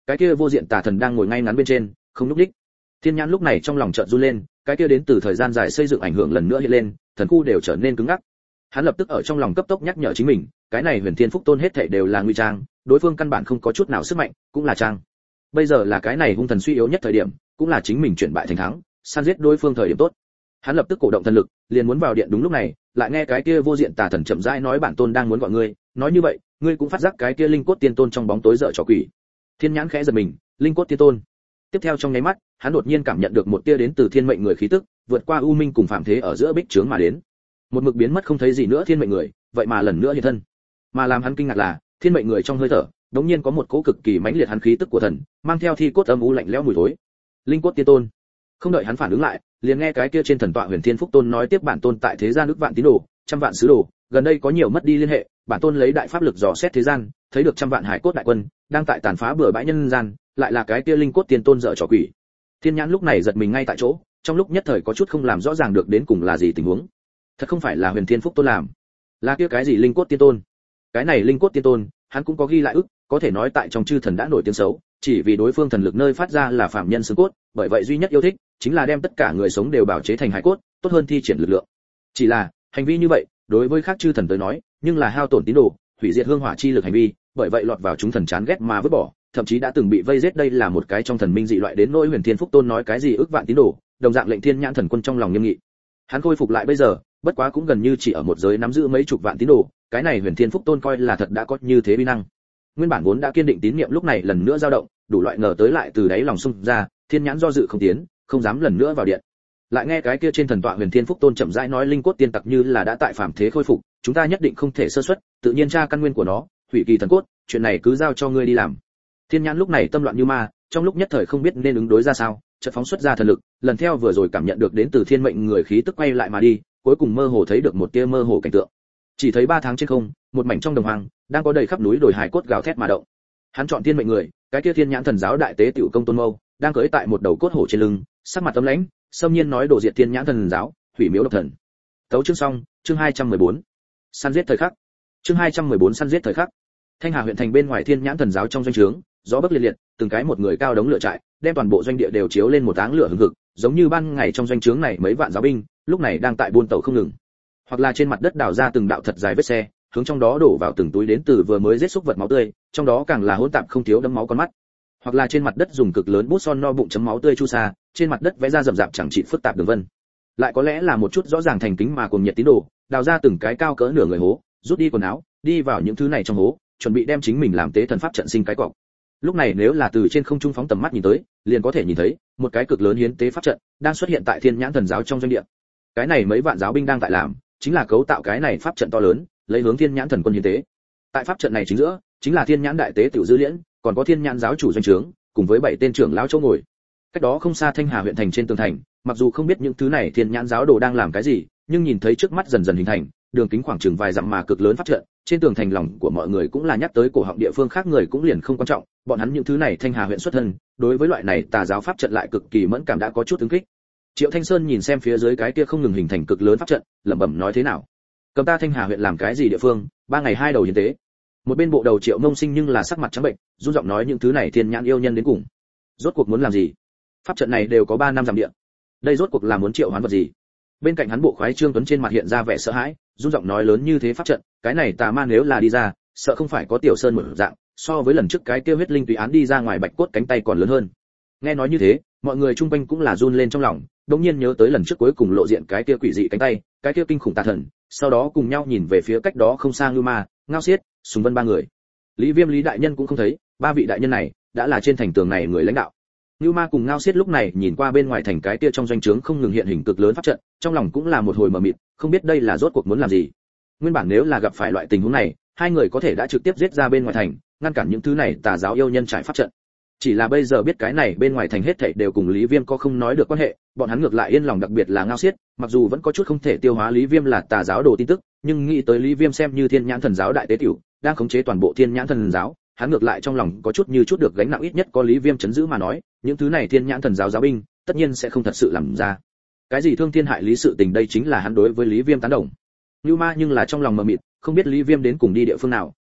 cái kia vô diện tà thần đang ngồi ngay ngắn bên trên, không nhúc nhích. Thiên nhãn lúc này trong lòng chợt run lên, cái kia đến từ thời gian dài xây dựng ảnh hưởng lần nữa hiện lên, thần khu đều trở nên cứng ngắc. Hắn lập tức ở trong lòng cấp tốc nhắc nhở chính mình, cái này Huyền Thiên Phúc Tôn hết thảy đều là nguy trang, đối phương căn bản không có chút nào sức mạnh, cũng là trang. Bây giờ là cái này hung thần suy yếu nhất thời điểm, cũng là chính mình chuyển bại thành thắng, săn giết đối phương thời điểm tốt. Hắn lập tức cổ động thần lực, liền muốn vào điện. Đúng lúc này, lại nghe cái kia vô diện tà thần chậm rãi nói bản tôn đang muốn gọi ngươi, nói như vậy, ngươi cũng phát giác cái kia linh cốt tiên tôn trong bóng tối dở trò quỷ. Thiên nhãn khẽ giật mình, linh cốt tiên tôn. Tiếp theo trong nháy mắt, hắn đột nhiên cảm nhận được một tia đến từ thiên mệnh người khí tức, vượt qua u minh cùng phạm thế ở giữa bích trướng mà đến. Một mực biến mất không thấy gì nữa thiên mệnh người, vậy mà lần nữa hiện thân. Mà làm hắn kinh ngạc là, thiên mệnh người trong hơi thở, đống nhiên có một cỗ cực kỳ mãnh liệt hắn khí tức của thần, mang theo thi cốt âm u lạnh lẽo mùi thối. Linh cốt tiên tôn. Không đợi hắn phản ứng lại, liền nghe cái kia trên thần tọa Huyền Thiên Phúc Tôn nói tiếp bản tôn tại thế gian ức vạn tín đồ, trăm vạn sứ đồ, gần đây có nhiều mất đi liên hệ, bản tôn lấy đại pháp lực dò xét thế gian, thấy được trăm vạn hải cốt đại quân đang tại tàn phá bừa bãi nhân gian, lại là cái kia linh cốt tiên tôn dở trò quỷ. Thiên nhãn lúc này giật mình ngay tại chỗ, trong lúc nhất thời có chút không làm rõ ràng được đến cùng là gì tình huống. Thật không phải là Huyền Thiên Phúc Tôn làm, là kia cái gì linh cốt tiên tôn? Cái này linh cốt tiên tôn, hắn cũng có ghi lại ức, có thể nói tại trong chư thần đã nổi tiếng xấu, chỉ vì đối phương thần lực nơi phát ra là phàm nhân xương cốt, bởi vậy duy nhất yêu thích chính là đem tất cả người sống đều bảo chế thành hải cốt, tốt hơn thi triển lực lượng. Chỉ là, hành vi như vậy, đối với khác chư thần tới nói, nhưng là hao tổn tín đồ, hủy diệt hương hỏa chi lực hành vi, bởi vậy lọt vào chúng thần chán ghét mà vứt bỏ, thậm chí đã từng bị vây giết. Đây là một cái trong thần minh dị loại đến nỗi Huyền Thiên Phúc Tôn nói cái gì ức vạn tín đồ, đồng dạng lệnh thiên nhãn thần quân trong lòng nghiêm nghị. Hắn khôi phục lại bây giờ, bất quá cũng gần như chỉ ở một giới nắm giữ mấy chục vạn tín đồ, cái này Huyền Thiên Phúc Tôn coi là thật đã có như thế uy năng. Nguyên bản vốn đã kiên định tín niệm lúc này lần nữa dao động, đủ loại ngờ tới lại từ đáy lòng xung ra, thiên nhãn do dự không tiến, không dám lần nữa vào điện. Lại nghe cái kia trên thần tọa Huyền Thiên Phúc Tôn chậm rãi nói linh cốt tiên tặc như là đã tại phàm thế khôi phục, chúng ta nhất định không thể sơ suất, tự nhiên tra căn nguyên của nó, hủy kỳ thần cốt, chuyện này cứ giao cho ngươi đi làm. Thiên nhãn lúc này tâm loạn như ma, trong lúc nhất thời không biết nên ứng đối ra sao, chợt phóng xuất ra thần lực, lần theo vừa rồi cảm nhận được đến từ thiên mệnh người khí tức quay lại mà đi, cuối cùng mơ hồ thấy được một tia mơ hồ cảnh tượng. Chỉ thấy 3 tháng trên không, một mảnh trong đồng hoang, đang có đầy khắp núi đồi hải cốt gào thét mà động. Hắn chọn thiên mệnh người, cái kia thiên nhãn thần giáo đại tế tiểu công tôn mâu, đang cưỡi tại một đầu cốt hổ trên lưng, sắc mặt tấm lãnh, xâm nhiên nói đổ diệt thiên nhãn thần giáo, hủy miếu độc thần. Tấu chương xong, chương 214. Săn giết thời khắc. Chương 214 săn giết thời khắc. Thanh Hà huyện thành bên ngoài thiên nhãn thần giáo trong doanh trướng, gió bấc liệt liệt, từng cái một người cao đống lửa trại, đem toàn bộ doanh địa đều chiếu lên một áng lửa hừng hực, giống như ban ngày trong doanh trướng này mấy vạn giáo binh, lúc này đang tại buôn tẩu không ngừng. Hoặc là trên mặt đất đào ra từng đạo thật dài vết xe, hướng trong đó đổ vào từng túi đến từ vừa mới giết xúc vật máu tươi, trong đó càng là hỗn tạp không thiếu đấm máu con mắt. Hoặc là trên mặt đất dùng cực lớn bút son no bụng chấm máu tươi chu sa, trên mặt đất vẽ ra rậm rạp chẳng trị phức tạp đường vân. Lại có lẽ là một chút rõ ràng thành kính mà cuồng nhiệt tín đồ, đào ra từng cái cao cỡ nửa người hố, rút đi quần áo, đi vào những thứ này trong hố, chuẩn bị đem chính mình làm tế thần pháp trận sinh cái cọc. Lúc này nếu là từ trên không trung phóng tầm mắt nhìn tới, liền có thể nhìn thấy một cái cực lớn hiến tế pháp trận đang xuất hiện tại thiên nhãn thần giáo trong doanh địa. Cái này mấy vạn giáo binh đang tại làm, chính là cấu tạo cái này pháp trận to lớn, lấy hướng thiên nhãn thần quân hiến tế. Tại pháp trận này chính giữa, chính là thiên nhãn đại tế tiểu dư liễn, còn có thiên nhãn giáo chủ doanh trướng, cùng với 7 tên trưởng lão chỗ ngồi. Cách đó không xa Thanh Hà huyện thành trên tường thành, mặc dù không biết những thứ này thiên nhãn giáo đồ đang làm cái gì, nhưng nhìn thấy trước mắt dần dần hình thành, đường kính khoảng chừng vài dặm mà cực lớn pháp trận, trên tường thành lòng của mọi người cũng là nhắc tới cổ họng địa phương khác người cũng liền không quan trọng, bọn hắn những thứ này Thanh Hà huyện xuất thân, đối với loại này tà giáo pháp trận lại cực kỳ mẫn cảm đã có chút ứng kích. Triệu Thanh Sơn nhìn xem phía dưới cái kia không ngừng hình thành cực lớn pháp trận, lẩm bẩm nói thế nào? Cầm ta Thanh Hà huyện làm cái gì địa phương, 3 ngày 2 đầu hiến tế. Một bên bộ đầu Triệu Mông Sinh nhưng là sắc mặt trắng bệnh, run giọng nói những thứ này thiên nhãn yêu nhân đến cùng, rốt cuộc muốn làm gì? Pháp trận này đều có 3 năm giảm địa. Đây rốt cuộc là muốn triệu hoán vật gì? Bên cạnh hắn bộ khoái Trương Tuấn trên mặt hiện ra vẻ sợ hãi, run giọng nói lớn như thế pháp trận, cái này tà ma nếu là đi ra, sợ không phải có Tiểu Sơn một dạng, so với lần trước cái kia huyết linh tùy án đi ra ngoài bạch cốt cánh tay còn lớn hơn. Nghe nói như thế, mọi người chung quanh cũng là run lên trong lòng, đột nhiên nhớ tới lần trước cuối cùng lộ diện cái kia quỷ dị cánh tay, cái kia kinh khủng tà thần, sau đó cùng nhau nhìn về phía cách đó không xa Ngưu Ma, Ngao Xiết, Sùng Vân 3 người. Lý Viêm Lý đại nhân cũng không thấy, 3 vị đại nhân này đã là trên thành tường này người lãnh đạo. Ngưu Ma cùng Ngao Xiết lúc này nhìn qua bên ngoài thành cái kia trong doanh trướng không ngừng hiện hình cực lớn pháp trận, trong lòng cũng là một hồi mờ mịt, không biết đây là rốt cuộc muốn làm gì. Nguyên bản nếu là gặp phải loại tình huống này, 2 người có thể đã trực tiếp giết ra bên ngoài thành, ngăn cản những thứ này tà giáo yêu nhân trải pháp trận. Chỉ là bây giờ biết cái này bên ngoài thành hết thảy đều cùng Lý Viêm có không nói được quan hệ, bọn hắn ngược lại yên lòng, đặc biệt là Ngao Xiết, mặc dù vẫn có chút không thể tiêu hóa Lý Viêm là tà giáo đồ tin tức, nhưng nghĩ tới Lý Viêm xem như Thiên Nhãn Thần giáo đại tế tiểu, đang khống chế toàn bộ Thiên Nhãn Thần giáo, hắn ngược lại trong lòng có chút như chút được gánh nặng, ít nhất có Lý Viêm chấn giữ mà nói, những thứ này Thiên Nhãn Thần giáo giáo binh, tất nhiên sẽ không thật sự làm ra cái gì thương thiên hại lý sự tình, đây chính là hắn đối với Lý Viêm tán đồng. Nưu Ma nhưng là trong lòng mờ mịt, không biết Lý Viêm đến cùng đi địa phương nào,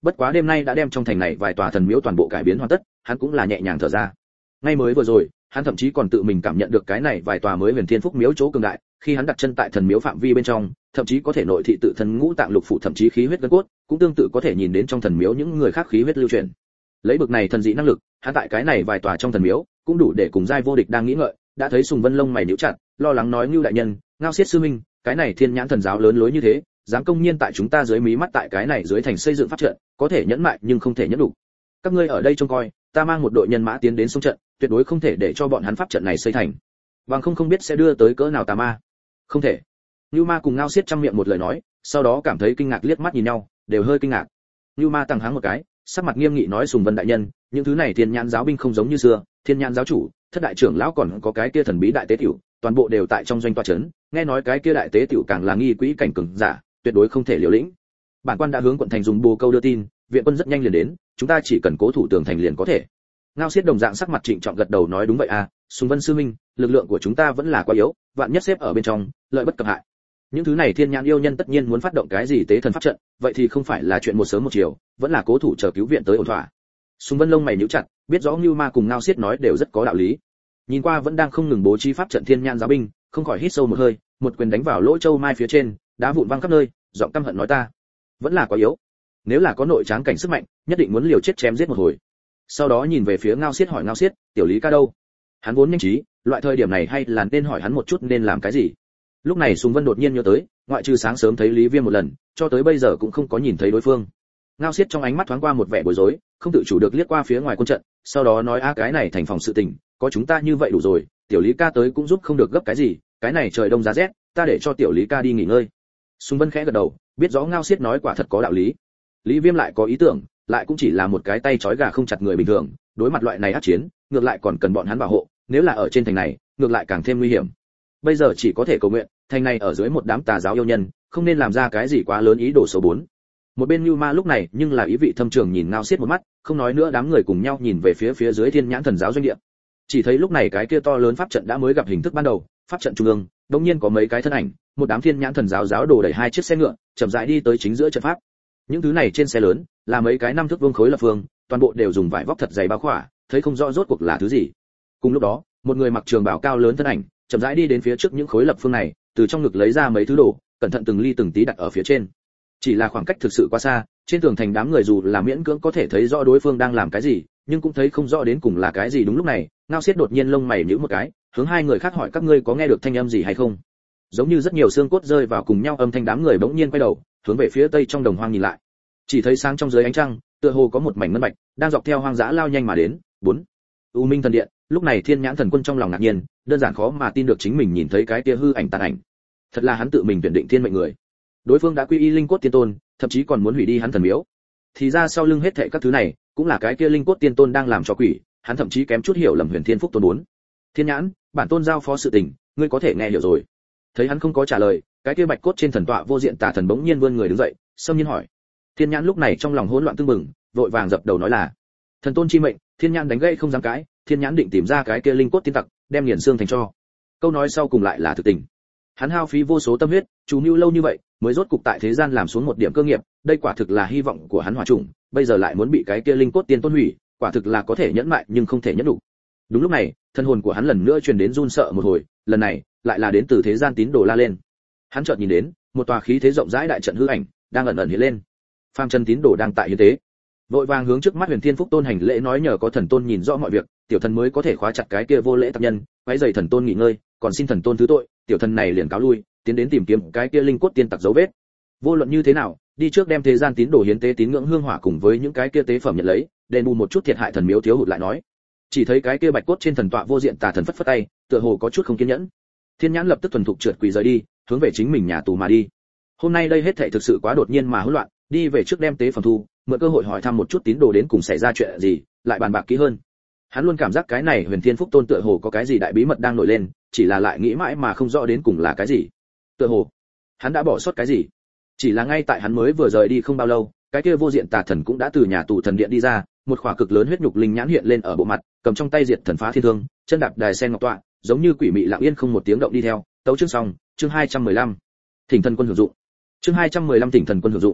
bất quá đêm nay đã đem trong thành này vài tòa thần miếu toàn bộ cải biến hoàn tất, hắn cũng là nhẹ nhàng thở ra. Ngay mới vừa rồi, hắn thậm chí còn tự mình cảm nhận được cái này vài tòa mới Huyền Thiên Phúc miếu chỗ cường đại, khi hắn đặt chân tại thần miếu phạm vi bên trong, thậm chí có thể nội thị tự thân ngũ tạng lục phủ, thậm chí khí huyết gân cốt, cũng tương tự có thể nhìn đến trong thần miếu những người khác khí huyết lưu chuyển. Lấy bực này thần dị năng lực, hắn tại cái này vài tòa trong thần miếu, cũng đủ để cùng giai vô địch đang nghĩ ngợi. Đã thấy Sùng Vân lông mày nhíu chặt, lo lắng nói: "Ngưu đại nhân, Ngao Xiết sư minh, cái này Thiên Nhãn thần giáo lớn lối như thế, dám công nhiên tại chúng ta dưới mí mắt tại cái này dưới thành xây dựng pháp trận, có thể nhẫn mại nhưng không thể nhẫn đủ. Các ngươi ở đây trông coi, ta mang một đội nhân mã tiến đến xung trận, tuyệt đối không thể để cho bọn hắn pháp trận này xây thành. Bằng không biết sẽ đưa tới cỡ nào tà ma." "Không thể." Nưu Ma cùng Ngao Xiết trăm miệng một lời nói, sau đó cảm thấy kinh ngạc liếc mắt nhìn nhau, đều hơi kinh ngạc. Nưu Ma tăng háng một cái, sắc mặt nghiêm nghị nói: "Sùng Vân đại nhân, những thứ này Thiên Nhãn giáo binh không giống như xưa, Thiên Nhãn giáo chủ, thất đại trưởng lão còn có cái kia thần bí đại tế tiểu, toàn bộ đều tại trong doanh tòa trấn, nghe nói cái kia đại tế tiểu càng là nghi quỹ cảnh cường giả, tuyệt đối không thể liều lĩnh. Bản quan đã hướng quận thành dùng bồ câu đưa tin, viện quân rất nhanh liền đến, chúng ta chỉ cần cố thủ tường thành liền có thể." Ngao Xiết đồng dạng sắc mặt trịnh trọng gật đầu nói: "Đúng vậy à, Sùng Vân sư minh, lực lượng của chúng ta vẫn là quá yếu, vạn nhất xếp ở bên trong, lợi bất cập hại. Những thứ này Thiên Nhãn yêu nhân tất nhiên muốn phát động cái gì tế thần pháp trận, vậy thì không phải là chuyện một sớm một chiều, vẫn là cố thủ chờ cứu viện tới ổn thỏa." Sùng Vân lông mày nhíu chặt, biết rõ Nưu Ma cùng Ngao Xiết nói đều rất có đạo lý. Nhìn qua vẫn đang không ngừng bố trí pháp trận Thiên Nhãn giáo binh, không khỏi hít sâu một hơi, một quyền đánh vào lỗ châu mai phía trên, đá vụn văng khắp nơi, giọng căm hận nói: "Ta vẫn là quá yếu. Nếu là có nội tráng cảnh sức mạnh, nhất định muốn liều chết chém giết một hồi." Sau đó nhìn về phía Ngao Xiết hỏi: "Ngao Xiết, tiểu Lý ca đâu?" Hắn vốn nhanh trí, loại thời điểm này hay là nên hỏi hắn một chút nên làm cái gì. Lúc này Sùng Vân đột nhiên nhớ tới, ngoại trừ sáng sớm thấy Lý Viêm một lần, cho tới bây giờ cũng không có nhìn thấy đối phương. Ngao Xiết trong ánh mắt thoáng qua một vẻ bối rối, không tự chủ được liếc qua phía ngoài quân trận, sau đó nói: "A cái này thành phòng sự tình, có chúng ta như vậy đủ rồi, tiểu Lý ca tới cũng giúp không được gấp cái gì, cái này trời đông giá rét, ta để cho tiểu Lý ca đi nghỉ ngơi." Sùng Vân khẽ gật đầu, biết rõ Ngao Xiết nói quả thật có đạo lý. Lý Viêm lại có ý tưởng, lại cũng chỉ là một cái tay trói gà không chặt người bình thường, đối mặt loại này ác chiến, ngược lại còn cần bọn hắn bảo hộ, nếu là ở trên thành này, ngược lại càng thêm nguy hiểm. Bây giờ chỉ có thể cầu nguyện, thành này ở dưới một đám tà giáo yêu nhân, không nên làm ra cái gì quá lớn ý đồ xấu bốn. Một bên Nưu Ma lúc này nhưng là ý vị thâm trường nhìn Ngao Xiết một mắt, không nói nữa, đám người cùng nhau nhìn về phía dưới Thiên Nhãn thần giáo doanh địa. Chỉ thấy lúc này cái kia to lớn pháp trận đã mới gặp hình thức ban đầu, pháp trận trung ương, đột nhiên có mấy cái thân ảnh, một đám Thiên Nhãn thần giáo giáo đồ đẩy hai chiếc xe ngựa, chậm rãi đi tới chính giữa trận pháp. Những thứ này trên xe lớn là mấy cái năm thước vuông khối lập phương, toàn bộ đều dùng vải vóc thật dày bao khỏa, thấy không rõ rốt cuộc là thứ gì. Cùng lúc đó, một người mặc trường bào cao lớn thân ảnh, chậm rãi đi đến phía trước những khối lập phương này, từ trong ngực lấy ra mấy thứ đồ, cẩn thận từng ly từng tí đặt ở phía trên. Chỉ là khoảng cách thực sự quá xa, trên tường thành đám người dù là miễn cưỡng có thể thấy rõ đối phương đang làm cái gì, nhưng cũng thấy không rõ đến cùng là cái gì. Đúng lúc này, Ngao Xiết đột nhiên lông mày nhíu một cái, hướng hai người khác hỏi: "Các ngươi có nghe được thanh âm gì hay không?" Giống như rất nhiều xương cốt rơi vào cùng nhau âm thanh, đám người bỗng nhiên quay đầu, hướng về phía tây trong đồng hoang nhìn lại. Chỉ thấy sáng trong dưới ánh trăng, tựa hồ có một mảnh ngân bạch đang dọc theo hoang dã lao nhanh mà đến. Bốn. U Minh thần điện. Lúc này Thiên Nhãn thần quân trong lòng ngạc nhiên, đơn giản khó mà tin được chính mình nhìn thấy cái kia hư ảnh tàn ảnh. Thật là hắn tự mình tuyển định thiên mệnh người. Đối phương đã quy y linh cốt tiên tôn, thậm chí còn muốn hủy đi hắn thần miếu. Thì ra sau lưng hết thảy các thứ này, cũng là cái kia linh cốt tiên tôn đang làm cho quỷ, hắn thậm chí kém chút hiểu lầm Huyền Thiên Phúc tôn muốn. "Thiên Nhãn, bản tôn giao phó sự tình, ngươi có thể nghe hiểu rồi." Thấy hắn không có trả lời, cái kia bạch cốt trên thần tọa vô diện tà thần bỗng nhiên vươn người đứng dậy, xâm nhiên hỏi. Thiên Nhãn lúc này trong lòng hỗn loạn tương mừng, vội vàng dập đầu nói là: "Thần tôn chi mệnh." Thiên Nhãn đánh gãy không dám cãi, Thiên Nhãn định tìm ra cái kia linh cốt tiên tặc, đem nghiền xương thành tro. Câu nói sau cùng lại là thực tình. Hắn hao phí vô số tâm huyết, chú mưu lâu như vậy, mới rốt cục tại thế gian làm xuống một điểm cơ nghiệp, đây quả thực là hy vọng của hắn hòa trùng, bây giờ lại muốn bị cái kia linh cốt tiên tôn hủy, quả thực là có thể nhẫn mại nhưng không thể nhẫn đủ. Đúng lúc này, thân hồn của hắn lần nữa truyền đến run sợ một hồi, lần này lại là đến từ thế gian tín đồ la lên. Hắn chợt nhìn đến một tòa khí thế rộng rãi đại trận hư ảnh đang ẩn ẩn hiện lên. Phàm chân tín đồ đang tại hiến tế, vội vàng hướng trước mắt Huyền Thiên Phúc tôn hành lễ, nói nhờ có thần tôn nhìn rõ mọi việc, tiểu thần mới có thể khóa chặt cái kia vô lễ tặc nhân, quấy rầy thần tôn nghỉ ngơi, còn xin thần tôn thứ tội, tiểu thần này liền cáo lui, tiến đến tìm kiếm cái kia linh cốt tiên tặc dấu vết. Vô luận như thế nào, đi trước đem thế gian tín đồ hiến tế tín ngưỡng hương hỏa cùng với những cái kia tế phẩm nhận lấy, đền bù một chút thiệt hại thần miếu thiếu hụt lại nói. Chỉ thấy cái kia bạch cốt trên thần tọa vô diện tà thần phất phất tay, tựa hồ có chút không kiên nhẫn. Thiên Nhãn lập tức thuần thục trượt quỳ rời đi, hướng về chính mình nhà tù mà đi. Hôm nay đây hết thảy thực sự quá đột nhiên mà hỗn loạn, đi về trước đem tế phẩm thu, mượn cơ hội hỏi thăm một chút tín đồ đến cùng xảy ra chuyện gì, lại bàn bạc kỹ hơn. Hắn luôn cảm giác cái này Huyền Thiên Phúc tôn tựa hồ có cái gì đại bí mật đang nổi lên, chỉ là lại nghĩ mãi mà không rõ đến cùng là cái gì. Tựa hồ hắn đã bỏ sót cái gì. Chỉ là ngay tại hắn mới vừa rời đi không bao lâu, cái kia vô diện tà thần cũng đã từ nhà tù thần điện đi ra, một khỏa cực lớn huyết nhục linh nhãn hiện lên ở bộ mặt, cầm trong tay diệt thần phá thiên thương, chân đạp đài sen ngọc tọa, giống như quỷ mị lặng yên không một tiếng động đi theo. Tấu chương xong, chương 215. Thỉnh thần quân hưởng dụng. Chương 215 thỉnh thần quân hưởng dụng.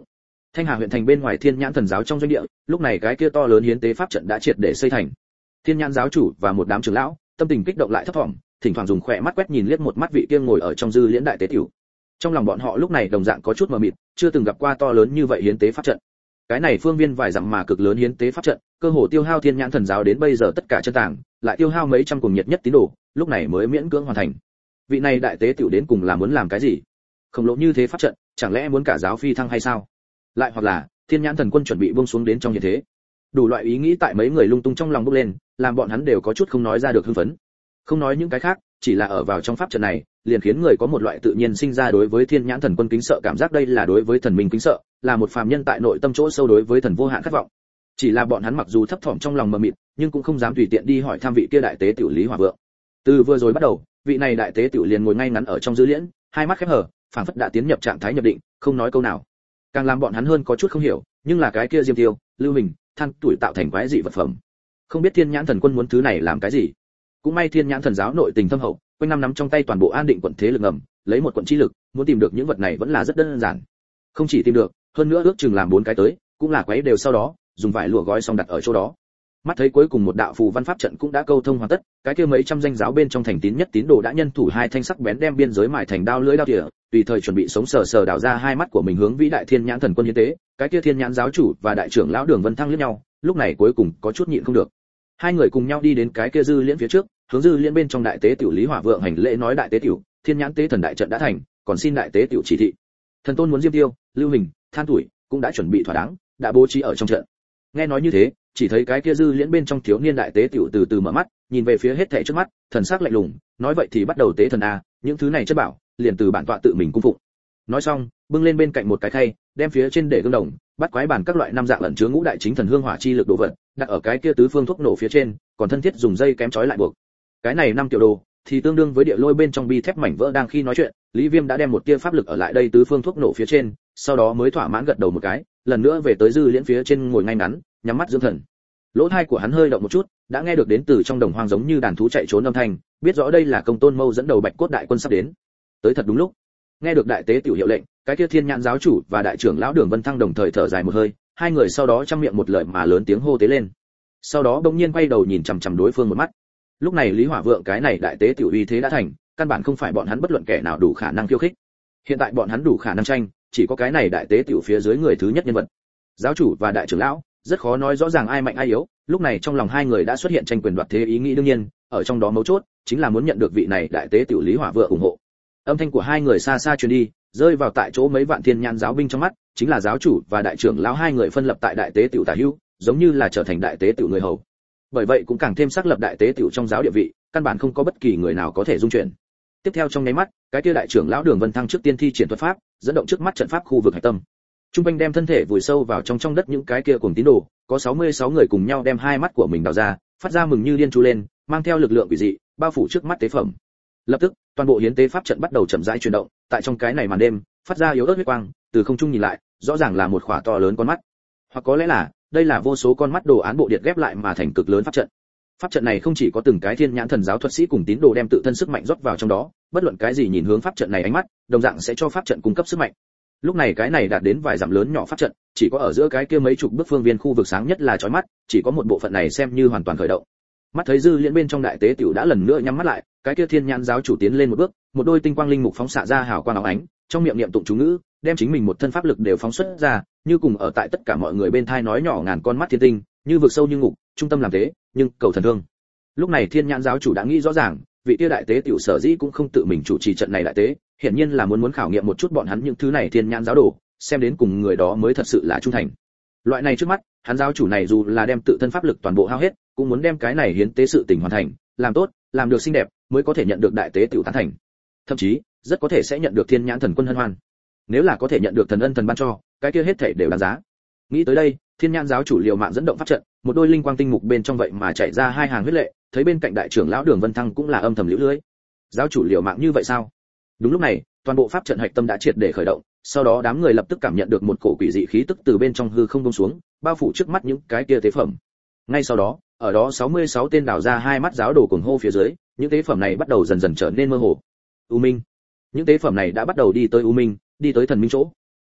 Thanh Hà huyện thành bên ngoài Thiên Nhãn Thần giáo trong doanh địa, lúc này cái kia to lớn hiến tế pháp trận đã triệt để xây thành. Thiên Nhãn giáo chủ và một đám trưởng lão, tâm tình kích động lại thấp thỏm, thỉnh thoảng dùng khỏe mắt quét nhìn liếc một mắt vị kia ngồi ở trong dư liễn đại tế tiểu. Trong lòng bọn họ lúc này đồng dạng có chút mờ mịt, chưa từng gặp qua to lớn như vậy hiến tế pháp trận. Cái này phương viên vài dặm mà cực lớn hiến tế pháp trận, cơ hồ tiêu hao Thiên Nhãn Thần giáo đến bây giờ tất cả chân tàng, lại tiêu hao mấy trăm cùng nhiệt nhất tín đồ, lúc này mới miễn cưỡng hoàn thành. Vị này đại tế tiểu đến cùng là muốn làm cái gì? Khổng lồ như thế pháp trận, chẳng lẽ muốn cả giáo phi thăng hay sao? Lại hoặc là Thiên Nhãn Thần quân chuẩn bị buông xuống đến trong hiện thế. Đủ loại ý nghĩ tại mấy người lung tung trong lòng bốc lên, làm bọn hắn đều có chút không nói ra được hưng phấn. Không nói những cái khác, chỉ là ở vào trong pháp trận này, liền khiến người có một loại tự nhiên sinh ra đối với Thiên Nhãn Thần quân kính sợ cảm giác, đây là đối với thần minh kính sợ, là một phàm nhân tại nội tâm chỗ sâu đối với thần vô hạn khát vọng. Chỉ là bọn hắn mặc dù thấp thỏm trong lòng mờ mịt, nhưng cũng không dám tùy tiện đi hỏi thăm vị kia đại tế tiểu Lý Hòa Vượng. Từ vừa rồi bắt đầu, vị này đại tế tiểu liền ngồi ngay ngắn ở trong dư liễn, hai mắt khép hờ, phảng phất đã tiến nhập trạng thái nhập định, không nói câu nào. Càng làm bọn hắn hơn có chút không hiểu, nhưng là cái kia Diêm Tiêu, Lưu Hình, than tuổi tạo thành quái dị vật phẩm. Không biết Thiên Nhãn Thần quân muốn thứ này làm cái gì. Cũng may Thiên Nhãn Thần giáo nội tình thâm hậu, quanh năm nắm trong tay toàn bộ an định quận thế lực ngầm, lấy một quận chi lực, muốn tìm được những vật này vẫn là rất đơn giản. Không chỉ tìm được, hơn nữa ước chừng làm 4 cái tới, cũng là quấy đều sau đó, dùng vải lụa gói xong đặt ở chỗ đó. Mắt thấy cuối cùng một đạo phù văn pháp trận cũng đã câu thông hoàn tất, cái kia mấy trăm danh giáo bên trong thành tín nhất tín đồ đã nhân thủ hai thanh sắc bén đem biên giới mài thành đao lưỡi đao tỉa, tùy thời chuẩn bị sống sờ sờ đào ra hai mắt của mình hướng vĩ đại Thiên Nhãn Thần quân hiến tế. Cái kia Thiên Nhãn giáo chủ và đại trưởng lão Đường Vân Thăng liếc nhau, lúc này cuối cùng có chút nhịn không được. Hai người cùng nhau đi đến cái kia dư liễn phía trước, hướng dư liễn bên trong đại tế tiểu Lý Hỏa Vượng hành lễ nói: đại tế tiểu, Thiên Nhãn tế thần đại trận đã thành, còn xin đại tế tiểu chỉ thị. Thần tôn muốn Diêm Tiêu, Lưu Hình, than tuổi cũng đã chuẩn bị thỏa đáng, đã bố trí ở trong trận. Nghe nói như thế, chỉ thấy cái kia dư liễn bên trong thiếu niên đại tế tiểu từ từ mở mắt, nhìn về phía hết thảy trước mắt, thần sắc lạnh lùng, nói: vậy thì bắt đầu tế thần a, những thứ này chất bảo, liền từ bản tọa tự mình cung phụng. Nói xong, bưng lên bên cạnh một cái khay, đem phía trên để gương đồng, bắt quái bàn các loại năm dạng ẩn chứa ngũ đại chính thần hương hỏa chi lực đồ vật, đặt ở cái kia tứ phương thuốc nổ phía trên, còn thân thiết dùng dây kém trói lại buộc. Cái này 5 tiểu đồ, thì tương đương với địa lôi bên trong bi thép mảnh vỡ. Đang khi nói chuyện, Lý Viêm đã đem một tia pháp lực ở lại đây tứ phương thuốc nổ phía trên, sau đó mới thỏa mãn gật đầu một cái, lần nữa về tới dư liễn phía trên ngồi ngay ngắn, nhắm mắt dưỡng thần. Lỗ tai của hắn hơi động một chút, đã nghe được đến từ trong đồng hoang giống như đàn thú chạy trốn âm thanh, biết rõ đây là Công Tôn Mâu dẫn đầu Bạch Cốt đại quân sắp đến. Tới thật đúng lúc. Nghe được đại tế tiểu hiệu lệnh, cái kia Thiên Nhãn giáo chủ và đại trưởng lão Đường Vân Thăng đồng thời thở dài một hơi, hai người sau đó trăm miệng một lời mà lớn tiếng hô tế lên. Sau đó bỗng nhiên quay đầu nhìn chằm chằm đối phương một mắt. Lúc này Lý Hỏa Vượng cái này đại tế tiểu uy thế đã thành, căn bản không phải bọn hắn bất luận kẻ nào đủ khả năng khiêu khích. Hiện tại bọn hắn đủ khả năng tranh, chỉ có cái này đại tế tiểu phía dưới người thứ nhất nhân vật. Giáo chủ và đại trưởng lão, rất khó nói rõ ràng ai mạnh ai yếu, lúc này trong lòng hai người đã xuất hiện tranh quyền đoạt thế ý nghĩ, đương nhiên, ở trong đó mấu chốt chính là muốn nhận được vị này đại tế tiểu Lý Hỏa Vượng ủng hộ. Âm thanh của hai người xa xa truyền đi, rơi vào tại chỗ mấy vạn Thiên Nhãn giáo binh trong mắt, chính là giáo chủ và đại trưởng lão hai người phân lập tại đại tế tiểu tả hữu, giống như là trở thành đại tế tiểu người hầu. Bởi vậy cũng càng thêm xác lập đại tế tiểu trong giáo địa vị, căn bản không có bất kỳ người nào có thể dung chuyển. Tiếp theo trong nháy mắt, cái kia đại trưởng lão Đường Vân Thăng trước tiên thi triển thuật pháp, dẫn động trước mắt trận pháp khu vực hải tâm. Trung quanh đem thân thể vùi sâu vào trong đất những cái kia cùng tín đồ, có 66 người cùng nhau đem hai mắt của mình đào ra, phát ra mừng như điên chu lên, mang theo lực lượng quỷ dị, bao phủ trước mắt tế phẩm. Lập tức, toàn bộ hiến tế pháp trận bắt đầu chậm rãi chuyển động, tại trong cái này màn đêm, phát ra yếu ớt huyết quang, từ không trung nhìn lại, rõ ràng là một khỏa to lớn con mắt. Hoặc có lẽ là, đây là vô số con mắt đồ án bộ điện ghép lại mà thành cực lớn pháp trận. Pháp trận này không chỉ có từng cái Thiên Nhãn Thần giáo thuật sĩ cùng tín đồ đem tự thân sức mạnh rót vào trong đó, bất luận cái gì nhìn hướng pháp trận này ánh mắt, đồng dạng sẽ cho pháp trận cung cấp sức mạnh. Lúc này cái này đạt đến vài dặm lớn nhỏ pháp trận, chỉ có ở giữa cái kia mấy chục bước phương viên khu vực sáng nhất là chói mắt, chỉ có một bộ phận này xem như hoàn toàn khởi động. Mắt thấy dư liễn bên trong đại tế tiểu đã lần nữa nhắm mắt lại, cái kia Thiên Nhãn giáo chủ tiến lên một bước, một đôi tinh quang linh mục phóng xạ ra hào quang óng ánh, trong miệng niệm tụng chú ngữ, đem chính mình một thân pháp lực đều phóng xuất ra, như cùng ở tại tất cả mọi người bên thai nói nhỏ ngàn con mắt thiên tinh, như vực sâu như ngục, trung tâm làm tế, nhưng cầu thần thương. Lúc này Thiên Nhãn giáo chủ đã nghĩ rõ ràng, vị kia đại tế tiểu sở dĩ cũng không tự mình chủ trì trận này đại tế, hiển nhiên là muốn khảo nghiệm một chút bọn hắn những thứ này Thiên Nhãn giáo đồ, xem đến cùng người đó mới thật sự là trung thành. Loại này trước mắt, hắn giáo chủ này dù là đem tự thân pháp lực toàn bộ hao hết, cũng muốn đem cái này hiến tế sự tình hoàn thành, làm tốt, làm được xinh đẹp, mới có thể nhận được đại tế tiểu tán thành. Thậm chí, rất có thể sẽ nhận được Thiên Nhãn thần quân hân hoan. Nếu là có thể nhận được thần ân thần ban cho, cái kia hết thảy đều đáng giá. Nghĩ tới đây, Thiên Nhãn giáo chủ liều mạng dẫn động pháp trận, một đôi linh quang tinh mục bên trong vậy mà chạy ra hai hàng huyết lệ, thấy bên cạnh đại trưởng lão Đường Vân Thăng cũng là âm thầm liễu lưỡi. Giáo chủ liều mạng như vậy sao? Đúng lúc này, toàn bộ pháp trận hạch tâm đã triệt để khởi động, sau đó đám người lập tức cảm nhận được một cổ quỷ dị khí tức từ bên trong hư không buông xuống, bao phủ trước mắt những cái kia tế phẩm. Ngay sau đó, ở đó 66 tên đào ra hai mắt giáo đồ cuồng hô phía dưới, những tế phẩm này bắt đầu dần dần trở nên mơ hồ. U Minh. Những tế phẩm này đã bắt đầu đi tới U Minh, đi tới thần minh chỗ.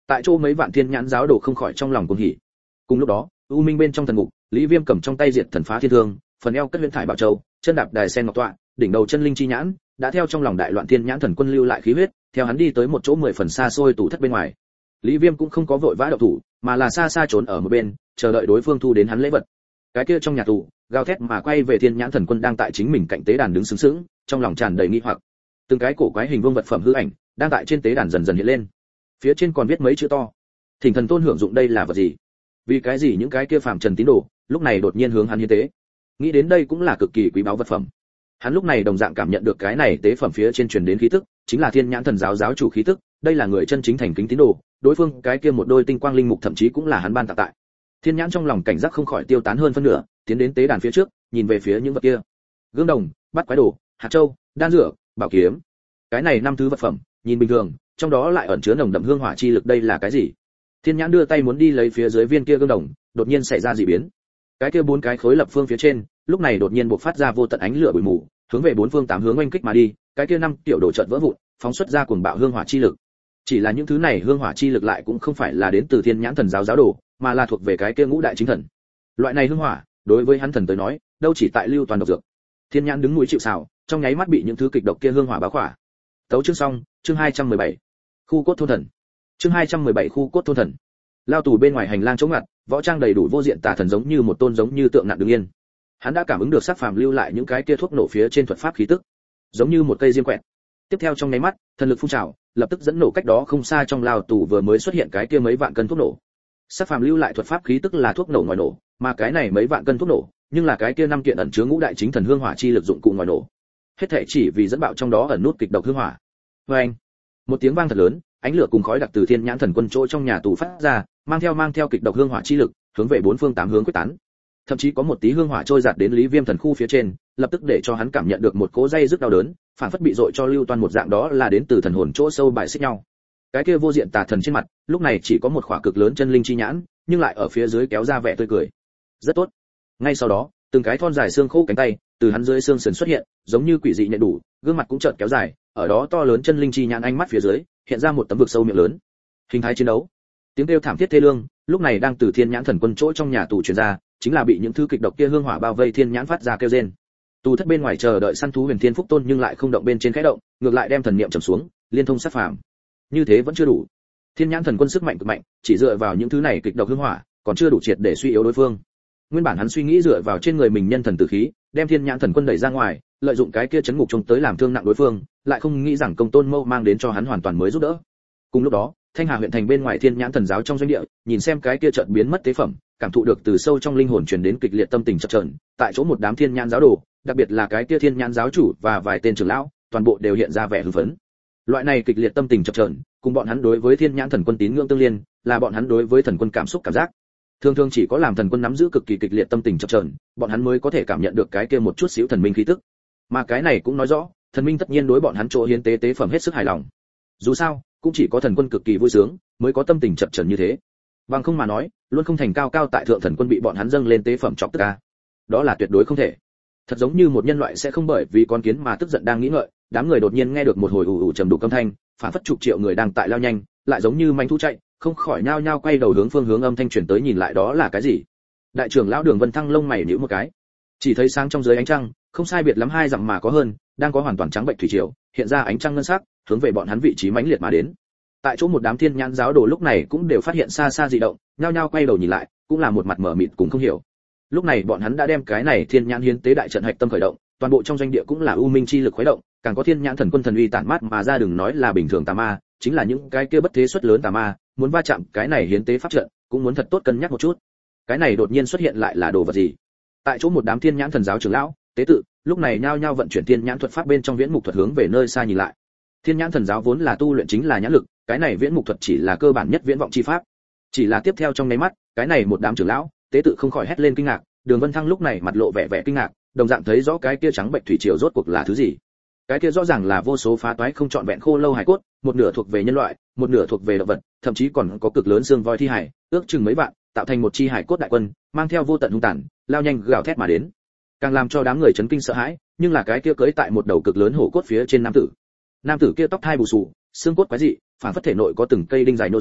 Tại chỗ mấy vạn thiên nhãn giáo đồ không khỏi trong lòng cuồng hỉ. Cùng lúc đó, u minh bên trong thần ngục, Lý Viêm cầm trong tay diệt thần phá thiên thương, phần eo cất huyễn thải bảo châu, chân đạp đài sen ngọc tọa, đỉnh đầu chân linh chi nhãn, đã theo trong lòng đại loạn thiên nhãn thần quân lưu lại khí huyết, theo hắn đi tới một chỗ 10 phần xa xôi tủ thất bên ngoài. Lý Viêm cũng không có vội vã động thủ, mà là xa xa trốn ở một bên, chờ đợi đối phương thu đến hắn lễ vật. Cái kia trong nhà tù, gào thét mà quay về thiên nhãn thần quân đang tại chính mình cạnh tế đàn đứng sướng sướng, trong lòng tràn đầy nghi hoặc. Từng cái cổ quái hình vuông vật phẩm hư ảnh, đang tại trên tế đàn dần dần hiện lên. Phía trên còn viết mấy chữ to. Thỉnh thần tôn hưởng dụng đây là vật gì? Vì cái gì những cái kia phàm trần tín đồ, lúc này đột nhiên hướng hắn hiến tế? Nghĩ đến đây cũng là cực kỳ quý báu vật phẩm. Hắn lúc này đồng dạng cảm nhận được cái này tế phẩm phía trên truyền đến khí tức, chính là thiên nhãn thần giáo giáo chủ khí tức, đây là người chân chính thành kính tín đồ, đối phương cái kia một đôi tinh quang linh mục thậm chí cũng là hắn ban tặng tại. Thiên nhãn trong lòng cảnh giác không khỏi tiêu tán hơn phân nửa, tiến đến tế đàn phía trước, nhìn về phía những vật kia. Gương đồng, bát quái đồ, hạt châu, đan dược, bảo kiếm. Cái này 5 thứ vật phẩm, nhìn bình thường, trong đó lại ẩn chứa nồng đậm hương hỏa chi lực, đây là cái gì? Thiên nhãn đưa tay muốn đi lấy phía dưới viên kia gương đồng, đột nhiên xảy ra dị biến. Cái kia 4 cái khối lập phương phía trên, lúc này đột nhiên bộc phát ra vô tận ánh lửa bụi mù, hướng về 4 phương 8 hướng oanh kích mà đi, cái kia 5 tiểu đồ chợt vỡ vụn, phóng xuất ra cuồng bạo hương hỏa chi lực. Chỉ là những thứ này hương hỏa chi lực lại cũng không phải là đến từ thiên nhãn thần giáo giáo đồ, mà là thuộc về cái kia ngũ đại chính thần. Loại này hương hỏa, đối với hắn thần tới nói, đâu chỉ tại lưu toàn độc dược. Thiên nhãn đứng mũi chịu sào, trong nháy mắt bị những thứ kịch độc kia hương hỏa bao khỏa. Tấu chương xong, chương 217. Khu cốt thôn thần. Chương 217 khu cốt thôn thần. Lao tù bên ngoài hành lang chống ngặt, võ trang đầy đủ vô diện tà thần giống như một tôn giống như tượng nặng đứng yên. Hắn đã cảm ứng được sát phàm lưu lại những cái kia thuốc nổ phía trên thuật pháp khí tức, giống như một cây diêm quẹt. Tiếp theo trong nháy mắt, thần lực phun trào, lập tức dẫn nổ cách đó không xa trong lao tù vừa mới xuất hiện cái kia mấy vạn cân thuốc nổ. Sát phàm lưu lại thuật pháp khí tức là thuốc nổ ngoài nổ, mà cái này mấy vạn cân thuốc nổ, nhưng là cái kia 5 kiện ẩn chứa ngũ đại chính thần hương hỏa chi lực dụng cụ ngoài nổ. Hết thảy chỉ vì dẫn bạo trong đó ẩn nút kịch độc hương hỏa. Oeng! Một tiếng vang thật lớn, ánh lửa cùng khói đặc từ thiên nhãn thần quân chỗ trong nhà tù phát ra, mang theo kịch độc hương hỏa chi lực, hướng về 4 phương 8 hướng quyết tán. Thậm chí có một tí hương hỏa trôi giạt đến Lý Viêm thần khu phía trên, lập tức để cho hắn cảm nhận được một cỗ dây rức đau đớn, phản phất bị dội cho lưu toàn một dạng, đó là đến từ thần hồn chỗ sâu bài xích nhau. Cái kia vô diện tà thần trên mặt, lúc này chỉ có một khỏa cực lớn chân linh chi nhãn, nhưng lại ở phía dưới kéo ra vẻ tươi cười. Rất tốt. Ngay sau đó, từng cái thon dài xương khô cánh tay từ hắn dưới xương sườn xuất hiện, giống như quỷ dị nhện đủ, gương mặt cũng chợt kéo dài, ở đó to lớn chân linh chi nhãn ánh mắt phía dưới, hiện ra một tấm vực sâu miệng lớn. Hình thái chiến đấu. Tiếng kêu thảm thiết thê lương, lúc này đang từ thiên nhãn thần quân chỗ trong nhà tù truyền ra, chính là bị những thứ kịch độc kia hương hỏa bao vây thiên nhãn phát ra kêu rên. Tù thất bên ngoài chờ đợi săn thú Huyền Thiên Phúc Tôn nhưng lại không động bên trên khẽ động, ngược lại đem thần niệm trầm xuống, liên thông sát phàm. Như thế vẫn chưa đủ. Thiên nhãn thần quân sức mạnh cực mạnh, chỉ dựa vào những thứ này kịch độc hương hỏa, còn chưa đủ triệt để suy yếu đối phương. Nguyên bản hắn suy nghĩ dựa vào trên người mình nhân thần tử khí, đem thiên nhãn thần quân đẩy ra ngoài, lợi dụng cái kia chấn ngục trông tới làm thương nặng đối phương, lại không nghĩ rằng công tôn mâu mang đến cho hắn hoàn toàn mới giúp đỡ. Cùng lúc đó, Thanh Hà huyện thành bên ngoài thiên nhãn thần giáo trong doanh địa, nhìn xem cái kia chợt biến mất tế phẩm, cảm thụ được từ sâu trong linh hồn truyền đến kịch liệt tâm tình chập chờn, tại chỗ một đám thiên nhãn giáo đồ, đặc biệt là cái kia thiên nhãn giáo chủ và vài tên trưởng lão, toàn bộ đều hiện ra vẻ hưng phấn. Loại này kịch liệt tâm tình chập chờn, cùng bọn hắn đối với thiên nhãn thần quân tín ngưỡng tương liên, là bọn hắn đối với thần quân cảm xúc cảm giác. Thường thường chỉ có làm thần quân nắm giữ cực kỳ kịch liệt tâm tình chập chờn, bọn hắn mới có thể cảm nhận được cái kia một chút xíu thần minh khí tức. Mà cái này cũng nói rõ, thần minh tất nhiên đối bọn hắn chỗ hiến tế tế phẩm hết sức hài lòng. Dù sao, cũng chỉ có thần quân cực kỳ vui sướng, mới có tâm tình chập chờn như thế. Bằng không mà nói, luôn không thành cao cao tại thượng thần quân bị bọn hắn dâng lên tế phẩm chọc tức a. Đó là tuyệt đối không thể. Thật giống như một nhân loại sẽ không bởi vì con kiến mà tức giận đang nghĩ ngợi, đám người đột nhiên nghe được một hồi ù ù trầm đục âm thanh, phản phất chục triệu người đang tại lao nhanh, lại giống như manh thú chạy, không khỏi nhao nhao quay đầu hướng phương hướng âm thanh truyền tới nhìn lại đó là cái gì. Đại trưởng lão Đường Vân Thăng lông mày nhíu một cái, chỉ thấy sáng trong dưới ánh trăng, không sai biệt lắm 2 dặm mà có hơn, đang có hoàn toàn trắng bệnh thủy triều, hiện ra ánh trăng ngân sắc, hướng về bọn hắn vị trí mãnh liệt mà đến. Tại chỗ một đám thiên nhãn giáo đồ lúc này cũng đều phát hiện xa xa dị động, nhao nhao quay đầu nhìn lại, cũng là một mặt mở mịt cũng không hiểu. Lúc này bọn hắn đã đem cái này thiên nhãn hiến tế đại trận hạch tâm khởi động, toàn bộ trong doanh địa cũng là u minh chi lực khuấy động, càng có thiên nhãn thần quân thần uy tản mát mà ra, đừng nói là bình thường tà ma, chính là những cái kia bất thế xuất lớn tà ma, muốn va chạm cái này hiến tế pháp trận, cũng muốn thật tốt cân nhắc một chút. Cái này đột nhiên xuất hiện lại là đồ vật gì? Tại chỗ một đám thiên nhãn thần giáo trưởng lão, tế tự, lúc này nhao nhao vận chuyển thiên nhãn thuật pháp bên trong viễn mục thuật hướng về nơi xa nhìn lại. Thiên nhãn thần giáo vốn là tu luyện chính là nhãn lực, cái này viễn mục thuật chỉ là cơ bản nhất viễn vọng chi pháp. Chỉ là tiếp theo trong nháy mắt, cái này một đám trưởng lão, tế tự không khỏi hét lên kinh ngạc, Đường Vân Thăng lúc này mặt lộ vẻ kinh ngạc, đồng dạng thấy rõ cái kia trắng bệnh thủy triều rốt cuộc là thứ gì. Cái kia rõ ràng là vô số phá toái không trọn vẹn khô lâu hài cốt, một nửa thuộc về nhân loại, một nửa thuộc về động vật, thậm chí còn có cực lớn xương voi thi hài, ước chừng mấy vạn, tạo thành một chi hài cốt đại quân, mang theo vô tận hung tàn, lao nhanh gào thét mà đến. Càng làm cho đám người chấn kinh sợ hãi, nhưng là cái kia cưỡi tại một đầu cực lớn hổ cốt phía trên nam tử. Nam tử kia tóc hai bù xù, xương cốt quái dị, phản phất thể nội có từng cây đinh dài nô ra,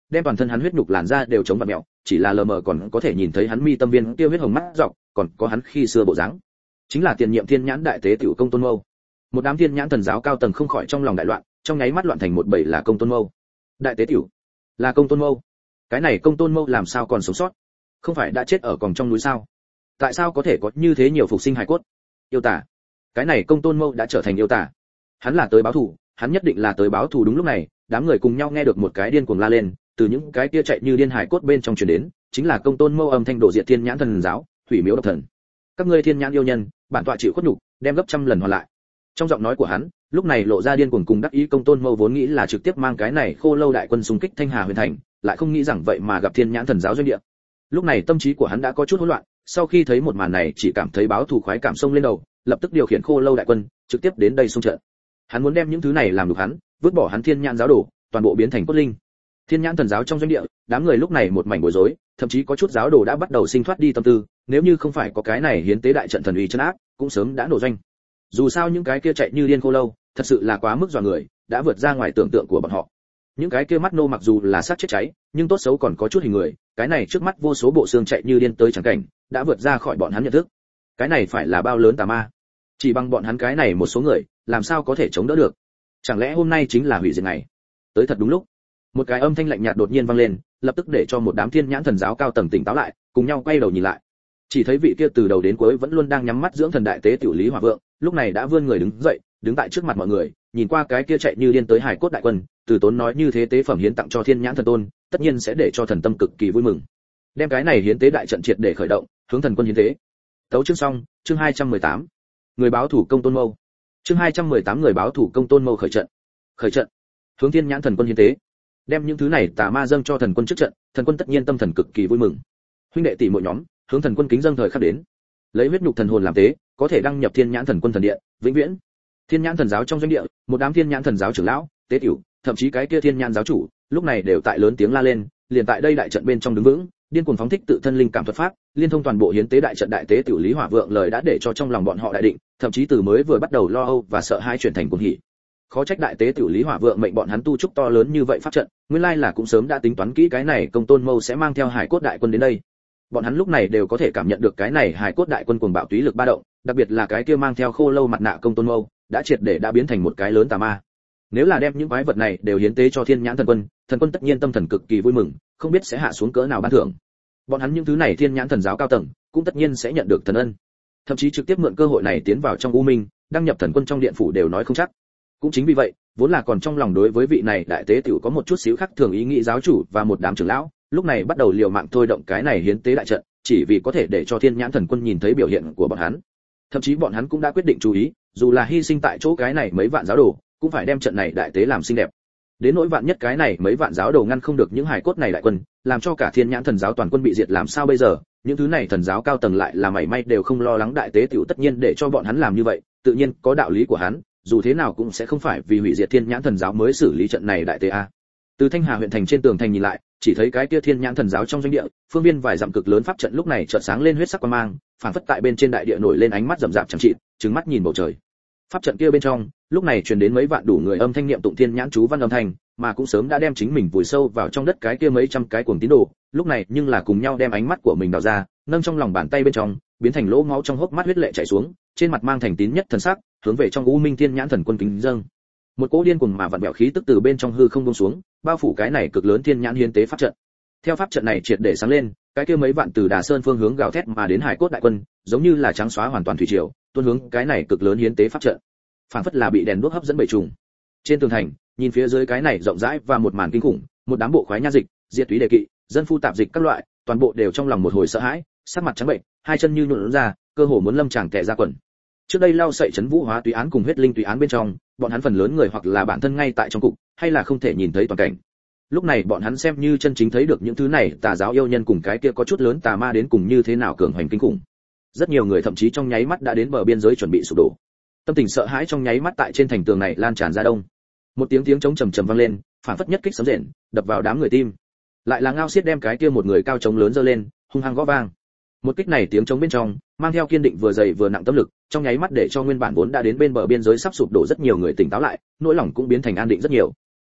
đem toàn thân hắn huyết nhục làn da đều chống vặn mèo, chỉ là lờ mờ còn có thể nhìn thấy hắn mi tâm viên kia huyết hồng mắt dọc, còn có hắn khi xưa bộ dáng. Chính là tiền nhiệm thiên nhãn đại tế tiểu Công Tôn Mâu. Một đám thiên nhãn thần giáo cao tầng không khỏi trong lòng đại loạn, trong nháy mắt loạn thành một bầy là Công Tôn Mâu. Đại tế tiểu là Công Tôn Mâu. Cái này Công Tôn Mâu làm sao còn sống sót? Không phải đã chết ở còng trong núi sao? Tại sao có thể có như thế nhiều phục sinh hài cốt? Yêu tả. Cái này Công Tôn Mâu đã trở thành yêu tả. Hắn là tới báo thù, hắn nhất định là tới báo thù. Đúng lúc này, đám người cùng nhau nghe được một cái điên cuồng la lên, từ những cái kia chạy như điên hài cốt bên trong truyền đến, chính là Công Tôn Mâu âm thanh đổ diệt thiên nhãn thần giáo, hủy miếu độc thần. Các ngươi thiên nhãn yêu nhân, bản tọa chịu khuất nhục, đem gấp trăm lần hoàn lại. Trong giọng nói của hắn, lúc này lộ ra điên cuồng cùng đắc ý. Công Tôn Mâu vốn nghĩ là trực tiếp mang cái này Khô Lâu đại quân xung kích Thanh Hà Huyền Thành, lại không nghĩ rằng vậy mà gặp thiên nhãn thần giáo doanh địa. Lúc này tâm trí của hắn đã có chút hỗn loạn, sau khi thấy một màn này chỉ cảm thấy báo thù khoái cảm xông lên đầu, lập tức điều khiển Khô Lâu đại quân trực tiếp đến đây xung trận. Hắn muốn đem những thứ này làm được hắn, vứt bỏ hắn thiên nhãn giáo đồ, toàn bộ biến thành cốt linh. Thiên nhãn thần giáo trong doanh địa, đám người lúc này một mảnh bối rối, thậm chí có chút giáo đồ đã bắt đầu sinh thoát đi tâm tư, nếu như không phải có cái này hiến tế đại trận thần uy trấn áp, cũng sớm đã nổ doanh. Dù sao những cái kia chạy như điên Khô Lâu, thật sự là quá mức dọa người, đã vượt ra ngoài tưởng tượng của bọn họ. Những cái kia mắt nô mặc dù là sát chết cháy, nhưng tốt xấu còn có chút hình người, cái này trước mắt vô số bộ xương chạy như điên tới chẳng cảnh, đã vượt ra khỏi bọn hắn nhận thức. Cái này phải là bao lớn tà ma? Chỉ bằng bọn hắn cái này một số người, làm sao có thể chống đỡ được? Chẳng lẽ hôm nay chính là hủy diệt ngày? Tới thật đúng lúc. Một cái âm thanh lạnh nhạt đột nhiên vang lên, lập tức để cho một đám thiên nhãn thần giáo cao tầng tỉnh táo lại, cùng nhau quay đầu nhìn lại. Chỉ thấy vị kia từ đầu đến cuối vẫn luôn đang nhắm mắt dưỡng thần đại tế tiểu Lý Hỏa Vượng, lúc này đã vươn người đứng dậy, đứng tại trước mặt mọi người, nhìn qua cái kia chạy như điên tới hải cốt đại quân, từ tốn nói như thế tế phẩm hiến tặng cho thiên nhãn thần tôn, tất nhiên sẽ để cho thần tâm cực kỳ vui mừng. Đem cái này hiến tế đại trận triệt để khởi động, hướng thần quân hiến tế. Tấu chương xong, chương 218. Người báo thủ Công Tôn Mâu. Chương 218 người báo thủ Công Tôn Mâu khởi trận. Khởi trận. Hướng thiên nhãn thần quân hiến tế. Đem những thứ này tà ma dâng cho thần quân trước trận, thần quân tất nhiên tâm thần cực kỳ vui mừng. Huynh đệ tỷ muội nhóm, hướng thần quân kính dâng thời khắc đến. Lấy huyết nhục thần hồn làm tế, có thể đăng nhập thiên nhãn thần quân thần điện, vĩnh viễn. Thiên nhãn thần giáo trong doanh địa, một đám thiên nhãn thần giáo trưởng lão, tế tiểu, thậm chí cái kia thiên nhãn giáo chủ, lúc này đều tại lớn tiếng la lên, liền tại đây đại trận bên trong đứng vững, điên cuồng phóng thích tự thân linh cảm thuật pháp, liên thông toàn bộ hiến tế đại trận. Đại tế tiểu Lý Hỏa Vượng lời đã để cho trong lòng bọn họ đại định, thậm chí từ mới vừa bắt đầu lo âu và sợ hãi chuyển thành cuồng hỉ. Khó trách đại tế tiểu Lý Hỏa Vượng mệnh bọn hắn tu trúc to lớn như vậy pháp trận, nguyên lai là cũng sớm đã tính toán kỹ cái này Công Tôn Mâu sẽ mang theo hải cốt đại quân đến đây. Bọn hắn lúc này đều có thể cảm nhận được cái này hải cốt đại quân cuồng bạo túy lực ba động, đặc biệt là cái kia mang theo Khô Lâu mặt nạ Công Tôn Mâu, đã triệt để đã biến thành một cái lớn tà ma. Nếu là đem những quái vật này đều hiến tế cho thiên nhãn thần quân tất nhiên tâm thần cực kỳ vui mừng, không biết sẽ hạ xuống cỡ nào ban thưởng. Bọn hắn những thứ này thiên nhãn thần giáo cao tầng, cũng tất nhiên sẽ nhận được thần ân, thậm chí trực tiếp mượn cơ hội này tiến vào trong U Minh, đăng nhập thần quân trong điện phủ đều nói không chắc. Cũng chính vì vậy, vốn là còn trong lòng đối với vị này đại tế tiểu có một chút xíu khác thường ý nghĩ giáo chủ và một đám trưởng lão, lúc này bắt đầu liều mạng thôi động cái này hiến tế đại trận, chỉ vì có thể để cho thiên nhãn thần quân nhìn thấy biểu hiện của bọn hắn. Thậm chí bọn hắn cũng đã quyết định chú ý, dù là hy sinh tại chỗ cái này mấy vạn giáo đồ, cũng phải đem trận này đại tế làm xinh đẹp. Đến nỗi vạn nhất cái này mấy vạn giáo đồ ngăn không được những hài cốt này đại quân, làm cho cả thiên nhãn thần giáo toàn quân bị diệt làm sao bây giờ? Những thứ này thần giáo cao tầng lại là mảy may đều không lo lắng. Đại tế tiểu tất nhiên để cho bọn hắn làm như vậy, tự nhiên có đạo lý của hắn, dù thế nào cũng sẽ không phải vì hủy diệt thiên nhãn thần giáo mới xử lý trận này đại tế a. Từ Thanh Hà huyện thành trên tường thành nhìn lại, chỉ thấy cái kia thiên nhãn thần giáo trong doanh địa, phương viên vài dặm cực lớn pháp trận lúc này chợt sáng lên huyết sắc quang mang, phản phất tại bên trên đại địa nổi lên ánh mắt rậm rạp chẳng trị, trừng mắt nhìn bầu trời. Pháp trận kia bên trong, lúc này truyền đến mấy vạn đủ người âm thanh niệm tụng thiên nhãn chú văn âm thanh, mà cũng sớm đã đem chính mình vùi sâu vào trong đất cái kia mấy trăm cái cuồng tín đồ, lúc này nhưng là cùng nhau đem ánh mắt của mình đào ra, nâng trong lòng bàn tay bên trong, biến thành lỗ máu trong hốc mắt huyết lệ chảy xuống, trên mặt mang thành tín nhất thần sắc, hướng về trong U Minh thiên nhãn thần quân kính dâng. Một cỗ điên cuồng mà vặn vẹo khí tức từ bên trong hư không buông xuống, bao phủ cái này cực lớn thiên nhãn hiến tế pháp trận. Theo pháp trận này triệt để sáng lên, cái kia mấy vạn từ Đà Sơn phương hướng gào thét mà đến hải cốt đại quân, giống như là trắng xóa hoàn toàn thủy triều, tuôn hướng cái này cực lớn hiến tế pháp trận. Phản phất là bị đèn đuốc hấp dẫn bầy trùng. Trên tường thành, nhìn phía dưới cái này rộng rãi và một màn kinh khủng, một đám bộ khoái nha dịch, diệt túy đề kỵ, dân phu tạp dịch các loại, toàn bộ đều trong lòng một hồi sợ hãi, sắc mặt trắng bệnh, hai chân như nhũn ra, cơ hồ muốn lâm tràng tè ra quần. Trước đây lao sậy chấn vũ hóa túy án cùng huyết linh túy án bên trong, bọn hắn phần lớn người hoặc là bản thân ngay tại trong cục, hay là không thể nhìn thấy toàn cảnh. Lúc này bọn hắn xem như chân chính thấy được những thứ này tà giáo yêu nhân cùng cái kia có chút lớn tà ma đến cùng như thế nào cường hoành kinh khủng. Rất nhiều người thậm chí trong nháy mắt đã đến bờ biên giới chuẩn bị sụp đổ. Tâm tình sợ hãi trong nháy mắt tại trên thành tường này lan tràn ra đông. Một tiếng trống trầm trầm vang lên, phản phất nhất kích sấm rền, đập vào đám người tim. Lại là ngao xiết đem cái kia một người cao trống lớn giơ lên, hung hăng gõ vang. Một kích này tiếng trống bên trong, mang theo kiên định vừa dày vừa nặng tâm lực, trong nháy mắt để cho nguyên bản vốn đã đến bên bờ biên giới sắp sụp đổ rất nhiều người tỉnh táo lại, nỗi lòng cũng biến thành an định rất nhiều.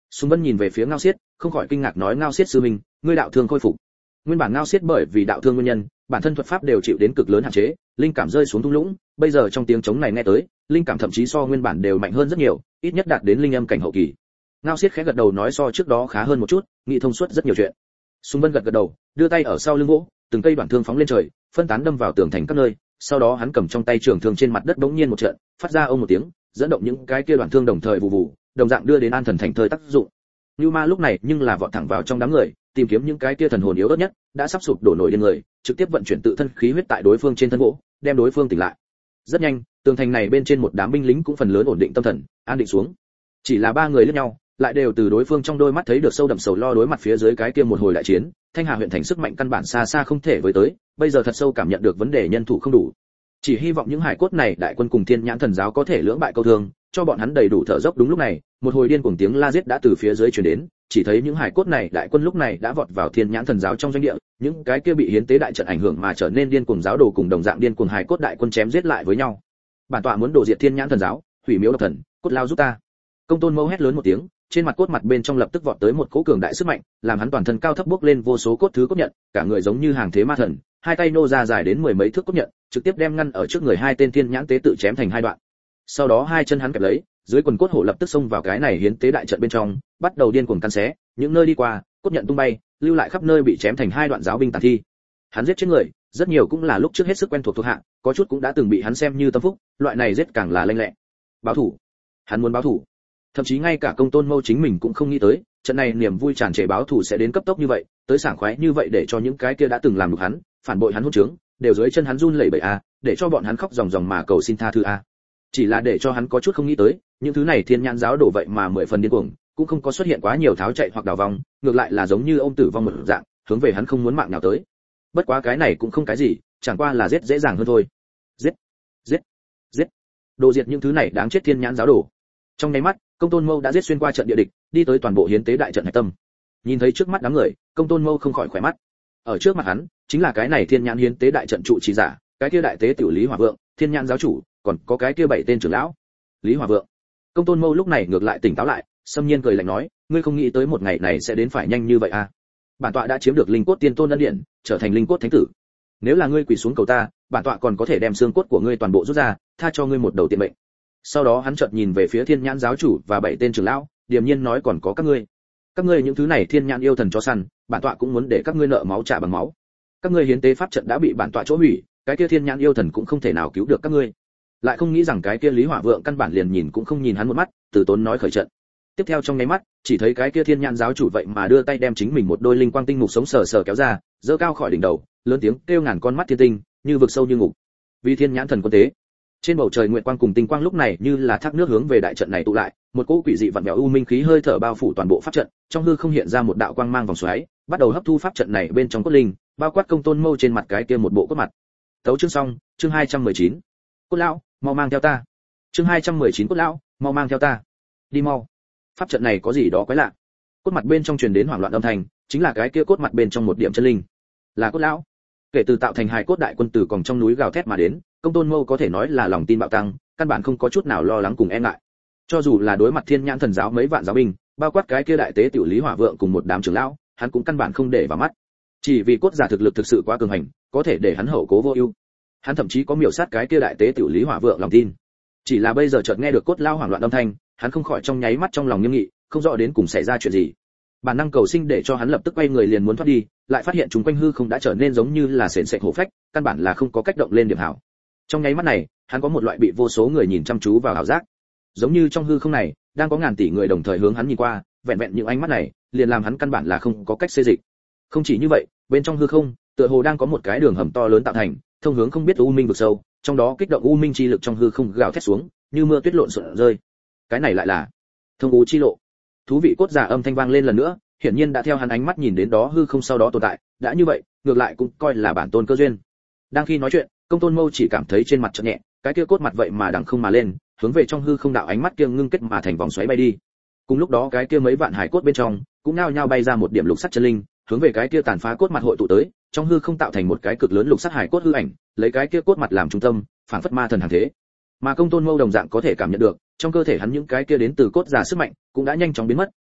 Sùng Vân nhìn về phía Ngao Xiết, không khỏi kinh ngạc nói Ngao Xiết sư huynh, ngươi đạo thương khôi phục. Nguyên bản Ngao Xiết bởi vì đạo thương nguyên nhân, bản thân thuật pháp đều chịu đến cực lớn hạn chế, linh cảm rơi xuống thung lũng, bây giờ trong tiếng trống này nghe tới, linh cảm thậm chí so nguyên bản đều mạnh hơn rất nhiều, ít nhất đạt đến linh âm cảnh hậu kỳ. Ngao Xiết khẽ gật đầu nói so trước đó khá hơn một chút, nghĩ thông suốt rất nhiều chuyện. Sùng Vân gật gật đầu, đưa tay ở sau lưng gỗ, từng cây đoạn thương phóng lên trời, phân tán đâm vào tường thành các nơi, sau đó hắn cầm trong tay trường thương trên mặt đất bỗng nhiên một trận, phát ra ông một tiếng, dẫn động những cái kia đoạn thương đồng thời vụ vụ, đồng dạng đưa đến An Thần thành thời tác dụng. Nưu Ma lúc này nhưng là vọt thẳng vào trong đám người, tìm kiếm những cái kia thần hồn yếu ớt nhất, đã sắp sụp đổ nổi điên người, trực tiếp vận chuyển tự thân khí huyết tại đối phương trên thân gỗ, đem đối phương tỉnh lại. Rất nhanh, tường thành này bên trên một đám binh lính cũng phần lớn ổn định tâm thần, an định xuống. Chỉ là ba người liếc nhau, lại đều từ đối phương trong đôi mắt thấy được sâu đậm sầu lo đối mặt phía dưới cái kia một hồi đại chiến, Thanh Hà huyện thành sức mạnh căn bản xa xa không thể với tới, bây giờ thật sâu cảm nhận được vấn đề nhân thủ không đủ. Chỉ hy vọng những hải cốt này đại quân cùng Thiên Nhãn thần giáo có thể lưỡng bại câu thương, cho bọn hắn đầy đủ thở dốc. Đúng lúc này, một hồi điên cuồng tiếng la giết đã từ phía dưới truyền đến, chỉ thấy những hải cốt này đại quân lúc này đã vọt vào Thiên Nhãn thần giáo trong doanh địa, những cái kia bị hiến tế đại trận ảnh hưởng mà trở nên điên cuồng giáo đồ cùng đồng dạng điên cuồng hải cốt đại quân chém giết lại với nhau. Bản tọa muốn đổ diệt Thiên Nhãn thần giáo, hủy miếu độc thần, cốt lao giúp ta. Công Tôn Mâu hét lớn một tiếng, trên mặt cốt mặt bên trong lập tức vọt tới một cỗ cường đại sức mạnh, làm hắn toàn thân cao thấp bốc lên vô số cốt thứ cốt nhận, cả người giống như hàng thế ma thần, hai tay nô ra dài đến mười mấy thước cốt nhận, trực tiếp đem ngăn ở trước người hai tên Thiên Nhãn tế tự chém thành hai đoạn. Sau đó hai chân hắn kẹp lấy, dưới quần cốt hổ lập tức xông vào cái này hiến tế đại trận bên trong, bắt đầu điên cuồng cắn xé, những nơi đi qua, cốt nhận tung bay, lưu lại khắp nơi bị chém thành hai đoạn giáo binh tàn thi. Hắn giết chết người, rất nhiều cũng là lúc trước hết sức quen thuộc thuộc hạ, có chút cũng đã từng bị hắn xem như tâm phúc, loại này giết càng là lanh lẹ. Báo thủ, hắn muốn báo thủ. Thậm chí ngay cả Công Tôn Mâu chính mình cũng không nghĩ tới, trận này niềm vui tràn trề báo thù sẽ đến cấp tốc như vậy, tới sảng khoái như vậy để cho những cái kia đã từng làm được hắn, phản bội hắn hỗn trướng, đều dưới chân hắn run lẩy bẩy a, để cho bọn hắn khóc ròng ròng mà cầu xin tha thứ a. Chỉ là để cho hắn có chút không nghĩ tới, những thứ này Thiên Nhãn giáo đổ vậy mà mười phần điên cuồng, cũng không có xuất hiện quá nhiều tháo chạy hoặc đào vong, ngược lại là giống như ông tử vong một dạng, hướng về hắn không muốn mạng nào tới. Bất quá cái này cũng không cái gì, chẳng qua là giết dễ dàng hơn thôi. Giết, giết, giết. Đồ diệt những thứ này đáng chết Thiên Nhãn giáo đổ. Trong nháy mắt, Công Tôn Mâu đã giết xuyên qua trận địa địch, đi tới toàn bộ hiến tế đại trận hạch tâm. Nhìn thấy trước mắt đám người, Công Tôn Mâu không khỏi khỏe mắt. Ở trước mặt hắn, chính là cái này Thiên Nhãn hiến tế đại trận trụ trì giả, cái kia đại tế tiểu Lý Hòa Vượng, Thiên Nhãn giáo chủ, còn có cái kia bảy tên trưởng lão. Lý Hòa Vượng. Công Tôn Mâu lúc này ngược lại tỉnh táo lại, xâm nhiên cười lạnh nói, ngươi không nghĩ tới một ngày này sẽ đến phải nhanh như vậy à? Bản tọa đã chiếm được linh cốt tiên tôn ân điện, trở thành linh cốt thánh tử. Nếu là ngươi quỳ xuống cầu ta, bản tọa còn có thể đem xương cốt của ngươi toàn bộ rút ra, tha cho ngươi một đầu tiện mệnh. Sau đó hắn chợt nhìn về phía Thiên Nhãn giáo chủ và bảy tên trưởng lão, điềm nhiên nói còn có các ngươi những thứ này Thiên Nhãn yêu thần chó săn, bản tọa cũng muốn để các ngươi nợ máu trả bằng máu. Các ngươi hiến tế pháp trận đã bị bản tọa chỗ hủy, cái kia Thiên Nhãn yêu thần cũng không thể nào cứu được các ngươi. Lại không nghĩ rằng cái kia Lý Hỏa Vượng căn bản liền nhìn cũng không nhìn hắn một mắt, từ tốn nói khởi trận. Tiếp theo trong nháy mắt, chỉ thấy cái kia Thiên Nhãn giáo chủ vậy mà đưa tay đem chính mình một đôi linh quang tinh mục sống sờ sờ kéo ra, giơ cao khỏi đỉnh đầu, lớn tiếng kêu ngàn con mắt thiên tinh, như vực sâu như ngục. Vì Thiên Nhãn thần quân tế. Trên bầu trời nguyệt quang cùng tinh quang lúc này như là thác nước hướng về đại trận này tụ lại, một cỗ quỷ dị vặn vẹo u minh khí hơi thở bao phủ toàn bộ pháp trận, trong hư không hiện ra một đạo quang mang vòng xoáy, bắt đầu hấp thu pháp trận này bên trong cốt linh, bao quát Công Tôn Mâu trên mặt cái kia một bộ cốt mặt. Tấu chương xong, chương 219. Cốt lão, mau mang theo ta. Chương 219 cốt lão, mau mang theo ta. Đi mau. Pháp trận này có gì đó quái lạ. Cốt mặt bên trong truyền đến hoảng loạn âm thanh, chính là cái kia cốt mặt bên trong một điểm chân linh. Là cốt lão. Kể từ tạo thành hài cốt đại quân từ còng trong núi gào thét mà đến, Công Tôn Mâu có thể nói là lòng tin bạo tăng, căn bản không có chút nào lo lắng cùng e ngại. Cho dù là đối mặt Thiên Nhãn thần giáo mấy vạn giáo binh, bao quát cái kia đại tế tiểu Lý Hỏa Vượng cùng một đám trưởng lão, hắn cũng căn bản không để vào mắt. Chỉ vì cốt giả thực lực thực sự quá cường hành, có thể để hắn hậu cố vô ưu. Hắn thậm chí có miểu sát cái kia đại tế tiểu Lý Hỏa Vượng lòng tin. Chỉ là bây giờ chợt nghe được cốt lao hoảng loạn âm thanh, hắn không khỏi trong nháy mắt trong lòng nghiêm nghị, không rõ đến cùng xảy ra chuyện gì. Bản năng cầu sinh để cho hắn lập tức quay người liền muốn thoát đi, lại phát hiện chúng quanh hư không đã trở nên giống như là sền sệt hổ phách, căn bản là không có cách động lên điểm hảo. Trong nháy mắt này, hắn có một loại bị vô số người nhìn chăm chú vào ảo giác, giống như trong hư không này đang có ngàn tỷ người đồng thời hướng hắn nhìn qua, vẹn vẹn những ánh mắt này liền làm hắn căn bản là không có cách xê dịch. Không chỉ như vậy, bên trong hư không tựa hồ đang có một cái đường hầm to lớn tạo thành, thông hướng không biết u minh vực sâu, trong đó kích động u minh chi lực trong hư không gào thét xuống, như mưa tuyết lộn xộn rơi. Cái này lại là thông u chi lộ. Thú vị cốt giả âm thanh vang lên lần nữa, hiển nhiên đã theo hắn ánh mắt nhìn đến đó hư không sau đó tồn tại, đã như vậy, ngược lại cũng coi là bản tôn cơ duyên. Đang khi nói chuyện, Công Tôn Mâu chỉ cảm thấy trên mặt chợt nhẹ, cái kia cốt mặt vậy mà đằng không mà lên, hướng về trong hư không đạo ánh mắt kia ngưng kết mà thành vòng xoáy bay đi. Cùng lúc đó cái kia mấy vạn hải cốt bên trong cũng nao nhao bay ra một điểm lục sắc chân linh, hướng về cái kia tàn phá cốt mặt hội tụ tới, trong hư không tạo thành một cái cực lớn lục sắc hải cốt hư ảnh, lấy cái kia cốt mặt làm trung tâm, phảng phất ma thần hàng thế. Mà Công Tôn Mâu đồng dạng có thể cảm nhận được, trong cơ thể hắn những cái kia đến từ cốt giả sức mạnh cũng đã nhanh chóng biến mất,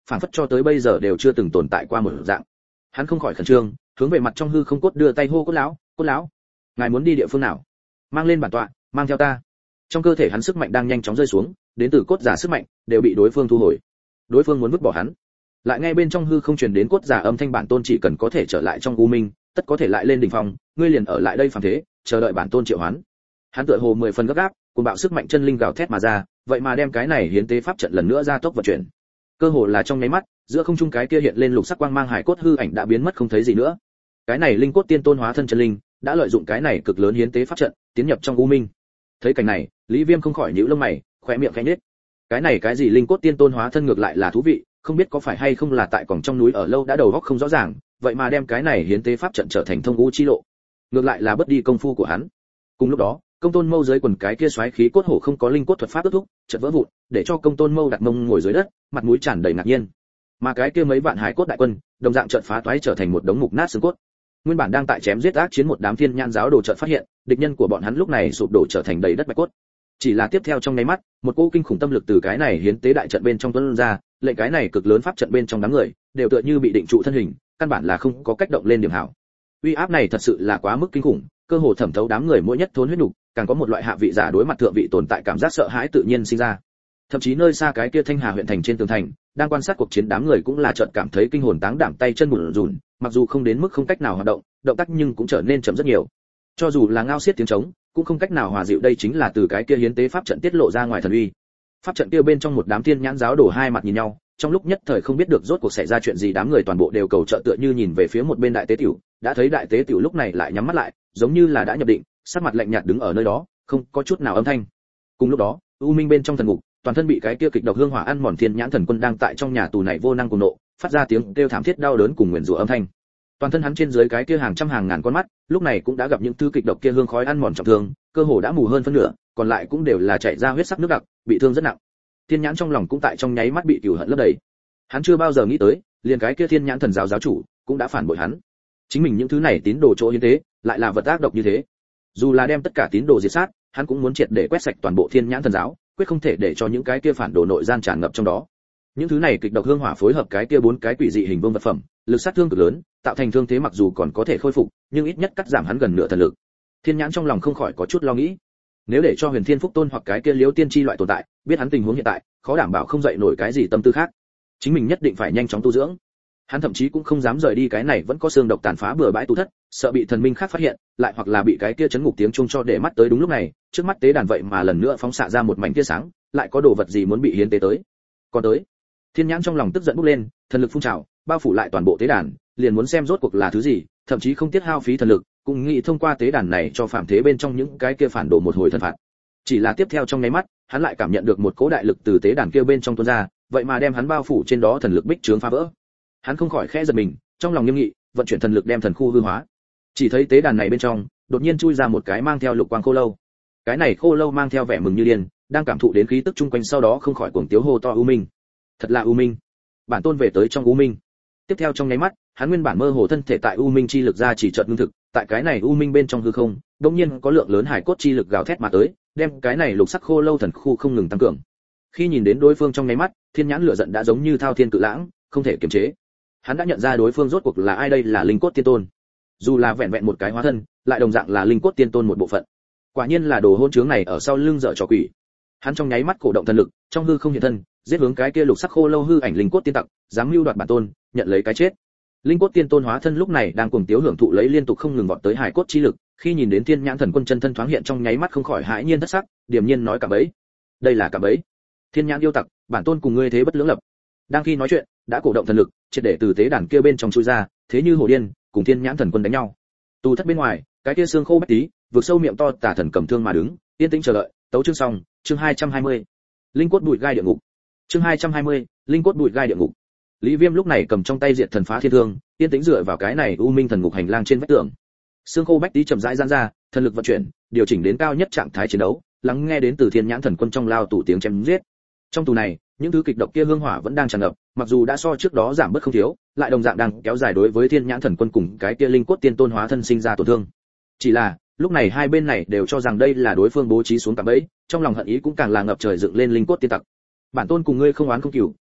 phản phất cho tới bây giờ đều chưa từng tồn tại qua một dạng. Hắn không khỏi khẩn trương, hướng về mặt trong hư không cốt đưa tay hô: Cốt lão, ngài muốn đi địa phương nào? Mang lên bản tọa, mang theo ta. Trong cơ thể hắn sức mạnh đang nhanh chóng rơi xuống, đến từ cốt giả sức mạnh đều bị đối phương thu hồi. Đối phương muốn vứt bỏ hắn. Lại nghe bên trong hư không truyền đến cốt giả âm thanh: bản tôn chỉ cần có thể trở lại trong u minh, tất có thể lại lên đỉnh phong, ngươi liền ở lại đây phàm thế, chờ đợi bản tôn triệu hoán. Hắn tựa hồ 10 phần gấp gáp, cuồng bạo sức mạnh chân linh gào thét mà ra, vậy mà đem cái này hiến tế pháp trận lần nữa ra tốc vận chuyển. Cơ hồ là trong nháy mắt, giữa không trung cái kia hiện lên lục sắc quang mang hải cốt hư ảnh đã biến mất không thấy gì nữa. Cái này linh cốt tiên tôn hóa thân chân linh, đã lợi dụng cái này cực lớn hiến tế pháp trận, tiến nhập trong u minh. Thấy cảnh này, Lý Viêm không khỏi nhíu lông mày, khóe miệng khẽ nhếch. Cái này cái gì linh cốt tiên tôn hóa thân ngược lại là thú vị, không biết có phải hay không là tại cổng trong núi ở lâu đã đầu óc không rõ ràng, vậy mà đem cái này hiến tế pháp trận trở thành thông u chi lộ. Ngược lại là bất đi công phu của hắn. Cùng lúc đó, Công Tôn Mâu dưới quần cái kia xoáy khí cốt hổ không có linh cốt thuật pháp ước thúc, chợt vỡ vụn, để cho Công Tôn Mâu đặt mông ngồi dưới đất, mặt mũi tràn đầy ngạc nhiên. Mà cái kia mấy vạn hải cốt đại quân, đồng dạng chợt phá toái trở thành một đống mục nát xương cốt. Nguyên bản đang tại chém giết ác chiến một đám thiên nhãn giáo đồ chợt phát hiện, địch nhân của bọn hắn lúc này sụp đổ trở thành đầy đất bạch cốt. Chỉ là tiếp theo trong nháy mắt, một cỗ kinh khủng tâm lực từ cái này hiến tế đại trận bên trong tuôn ra, lệnh cái này cực lớn pháp trận bên trong đám người đều tựa như bị định trụ thân hình, căn bản là không có cách động lên điểm hảo. Uy áp này thật sự là quá mức kinh khủng, cơ hồ thẩm thấu đám người mỗi nhất thốn huyết nục, càng có một loại hạ vị giả đối mặt thượng vị tồn tại cảm giác sợ hãi tự nhiên sinh ra. Thậm chí nơi xa cái kia Thanh Hà huyện thành trên tường thành, đang quan sát cuộc chiến đám người cũng là chợt cảm thấy kinh hồn táng đảm, tay chân bủn rủn, mặc dù không đến mức không cách nào hoạt động, động tác nhưng cũng trở nên chậm rất nhiều. Cho dù là ngao xiết tiếng trống, cũng không cách nào hòa dịu đây chính là từ cái kia hiến tế pháp trận tiết lộ ra ngoài thần uy. Pháp trận kia bên trong một đám thiên nhãn giáo đổ hai mặt nhìn nhau, trong lúc nhất thời không biết được rốt cuộc xảy ra chuyện gì, đám người toàn bộ đều cầu trợ tựa như nhìn về phía một bên đại tế tiểu, đã thấy đại tế tiểu lúc này lại nhắm mắt lại, giống như là đã nhập định, sắc mặt lạnh nhạt đứng ở nơi đó, không có chút nào âm thanh. Cùng lúc đó, u minh bên trong thần ngục, toàn thân bị cái kia kịch độc hương hỏa ăn mòn thiên nhãn thần quân đang tại trong nhà tù này vô năng cùng nộ, phát ra tiếng kêu thảm thiết đau đớn cùng nguyền rủa âm thanh. Toàn thân hắn trên dưới cái kia hàng trăm hàng ngàn con mắt, lúc này cũng đã gặp những thứ kịch độc kia hương khói ăn mòn trọng thương, cơ hồ đã mù hơn phân nửa, còn lại cũng đều là chảy ra huyết sắc nước đặc, bị thương rất nặng. Thiên nhãn trong lòng cũng tại trong nháy mắt bị cừu hận lấp đầy. Hắn chưa bao giờ nghĩ tới, liền cái kia thiên nhãn thần giáo giáo chủ cũng đã phản bội hắn. Chính mình những thứ này tín đồ chỗ hiến tế, lại là vật ác độc như thế. Dù là đem tất cả tín đồ diệt sát, hắn cũng muốn triệt để quét sạch toàn bộ thiên nhãn thần giáo, quyết không thể để cho những cái kia phản đồ nội gian tràn ngập trong đó. Những thứ này kịch độc hương hỏa phối hợp cái kia bốn cái quỷ dị hình vương vật phẩm, lực sát thương cực lớn, tạo thành thương thế mặc dù còn có thể khôi phục, nhưng ít nhất cắt giảm hắn gần nửa thần lực. Thiên nhãn trong lòng không khỏi có chút lo nghĩ. Nếu để cho Huyền Thiên Phúc Tôn hoặc cái kia Liễu Tiên Chi loại tồn tại, biết hắn tình huống hiện tại, khó đảm bảo không dậy nổi cái gì tâm tư khác. Chính mình nhất định phải nhanh chóng tu dưỡng. Hắn thậm chí cũng không dám rời đi cái này vẫn có xương độc tàn phá bừa bãi tù thất, sợ bị thần minh khác phát hiện, lại hoặc là bị cái kia chấn ngục tiếng chuông cho để mắt tới. Đúng lúc này, trước mắt tế đàn vậy mà lần nữa phóng xạ ra một mảnh tia sáng, lại có đồ vật gì muốn bị hiến tế tới. Còn tới. Thiên nhãn trong lòng tức giận bốc lên, thần lực phun trào, bao phủ lại toàn bộ tế đàn, liền muốn xem rốt cuộc là thứ gì, thậm chí không tiếc hao phí thần lực, cũng nghĩ thông qua tế đàn này cho phạm thế bên trong những cái kia phản đồ một hồi thân phạt. Chỉ là tiếp theo trong nháy mắt, hắn lại cảm nhận được một cỗ đại lực từ tế đàn kia bên trong tuôn ra, vậy mà đem hắn bao phủ trên đó thần lực bích trướng phá vỡ. Hắn không khỏi khẽ giật mình, trong lòng nghiêm nghị, vận chuyển thần lực đem thần khu hư hóa. Chỉ thấy tế đàn này bên trong, đột nhiên chui ra một cái mang theo lục quang khô lâu. Cái này khô lâu mang theo vẻ mừng như điên, đang cảm thụ đến khí tức chung quanh, sau đó không khỏi cuồng tiếu hô to: U Minh, thật là U Minh, bản tôn về tới trong U Minh. Tiếp theo trong nháy mắt, hắn nguyên bản mơ hồ thân thể tại U Minh chi lực ra chỉ chợt ngưng thực, tại cái này U Minh bên trong hư không, đột nhiên có lượng lớn hải cốt chi lực gào thét mà tới, đem cái này lục sắc khô lâu thần khu không ngừng tăng cường. Khi nhìn đến đối phương trong nháy mắt, thiên nhãn lửa giận đã giống như thao thiên cự lãng, không thể kiềm chế. Hắn đã nhận ra đối phương rốt cuộc là ai, đây là linh cốt tiên tôn. Dù là vẹn vẹn một cái hóa thân, lại đồng dạng là linh cốt tiên tôn một bộ phận. Quả nhiên là đồ hôn trướng này ở sau lưng dở trò quỷ. Hắn trong nháy mắt cổ động thần lực, trong hư không hiện thân, giết hướng cái kia lục sắc khô lâu hư ảnh linh cốt tiên tặc, dám mưu đoạt bản tôn, nhận lấy cái chết. Linh cốt tiên tôn hóa thân lúc này đang cuồng tiếu hưởng thụ lấy liên tục không ngừng vọt tới hải cốt chi lực, khi nhìn đến thiên nhãn thần quân chân thân thoáng hiện trong nháy mắt không khỏi hãi nhiên thất sắc, điềm nhiên nói: "Cạm bẫy, đây là cạm bẫy. Thiên nhãn yêu tặc, bản tôn cùng ngươi thế bất lưỡng lập." Đang khi nói chuyện, đã cổ động thần lực, triệt để từ tế đàn kia bên trong chui ra, thế như hổ điên, cùng thiên nhãn thần quân đánh nhau. Tù thất bên ngoài, cái kia xương khô bách tí, vực sâu miệng to tà thần cầm thương mà đứng, yên tĩnh chờ đợi. Tấu chương xong, chương 220. Linh cốt bụi gai địa ngục. Chương 220, linh cốt bụi gai địa ngục. Lý Viêm lúc này cầm trong tay diệt thần phá thiên thương, yên tĩnh dựa vào cái này u minh thần ngục hành lang trên vách tường. Xương khô bách tí chậm rãi giãn ra, thần lực vận chuyển, điều chỉnh đến cao nhất trạng thái chiến đấu, lắng nghe đến từ thiên nhãn thần quân trong lao tù tiếng chém giết. Trong tù này, những thứ kịch độc kia hương hỏa vẫn đang tràn ngập, mặc dù đã so trước đó giảm bớt không thiếu, lại đồng dạng đang kéo dài đối với thiên nhãn thần quân cùng cái kia linh cốt tiên tôn hóa thân sinh ra tổn thương. Chỉ là, lúc này hai bên này đều cho rằng đây là đối phương bố trí xuống cạm bẫy, trong lòng hận ý cũng càng là ngập trời dựng lên. Linh cốt tiên tặc, bản tôn cùng ngươi không oán không cừu,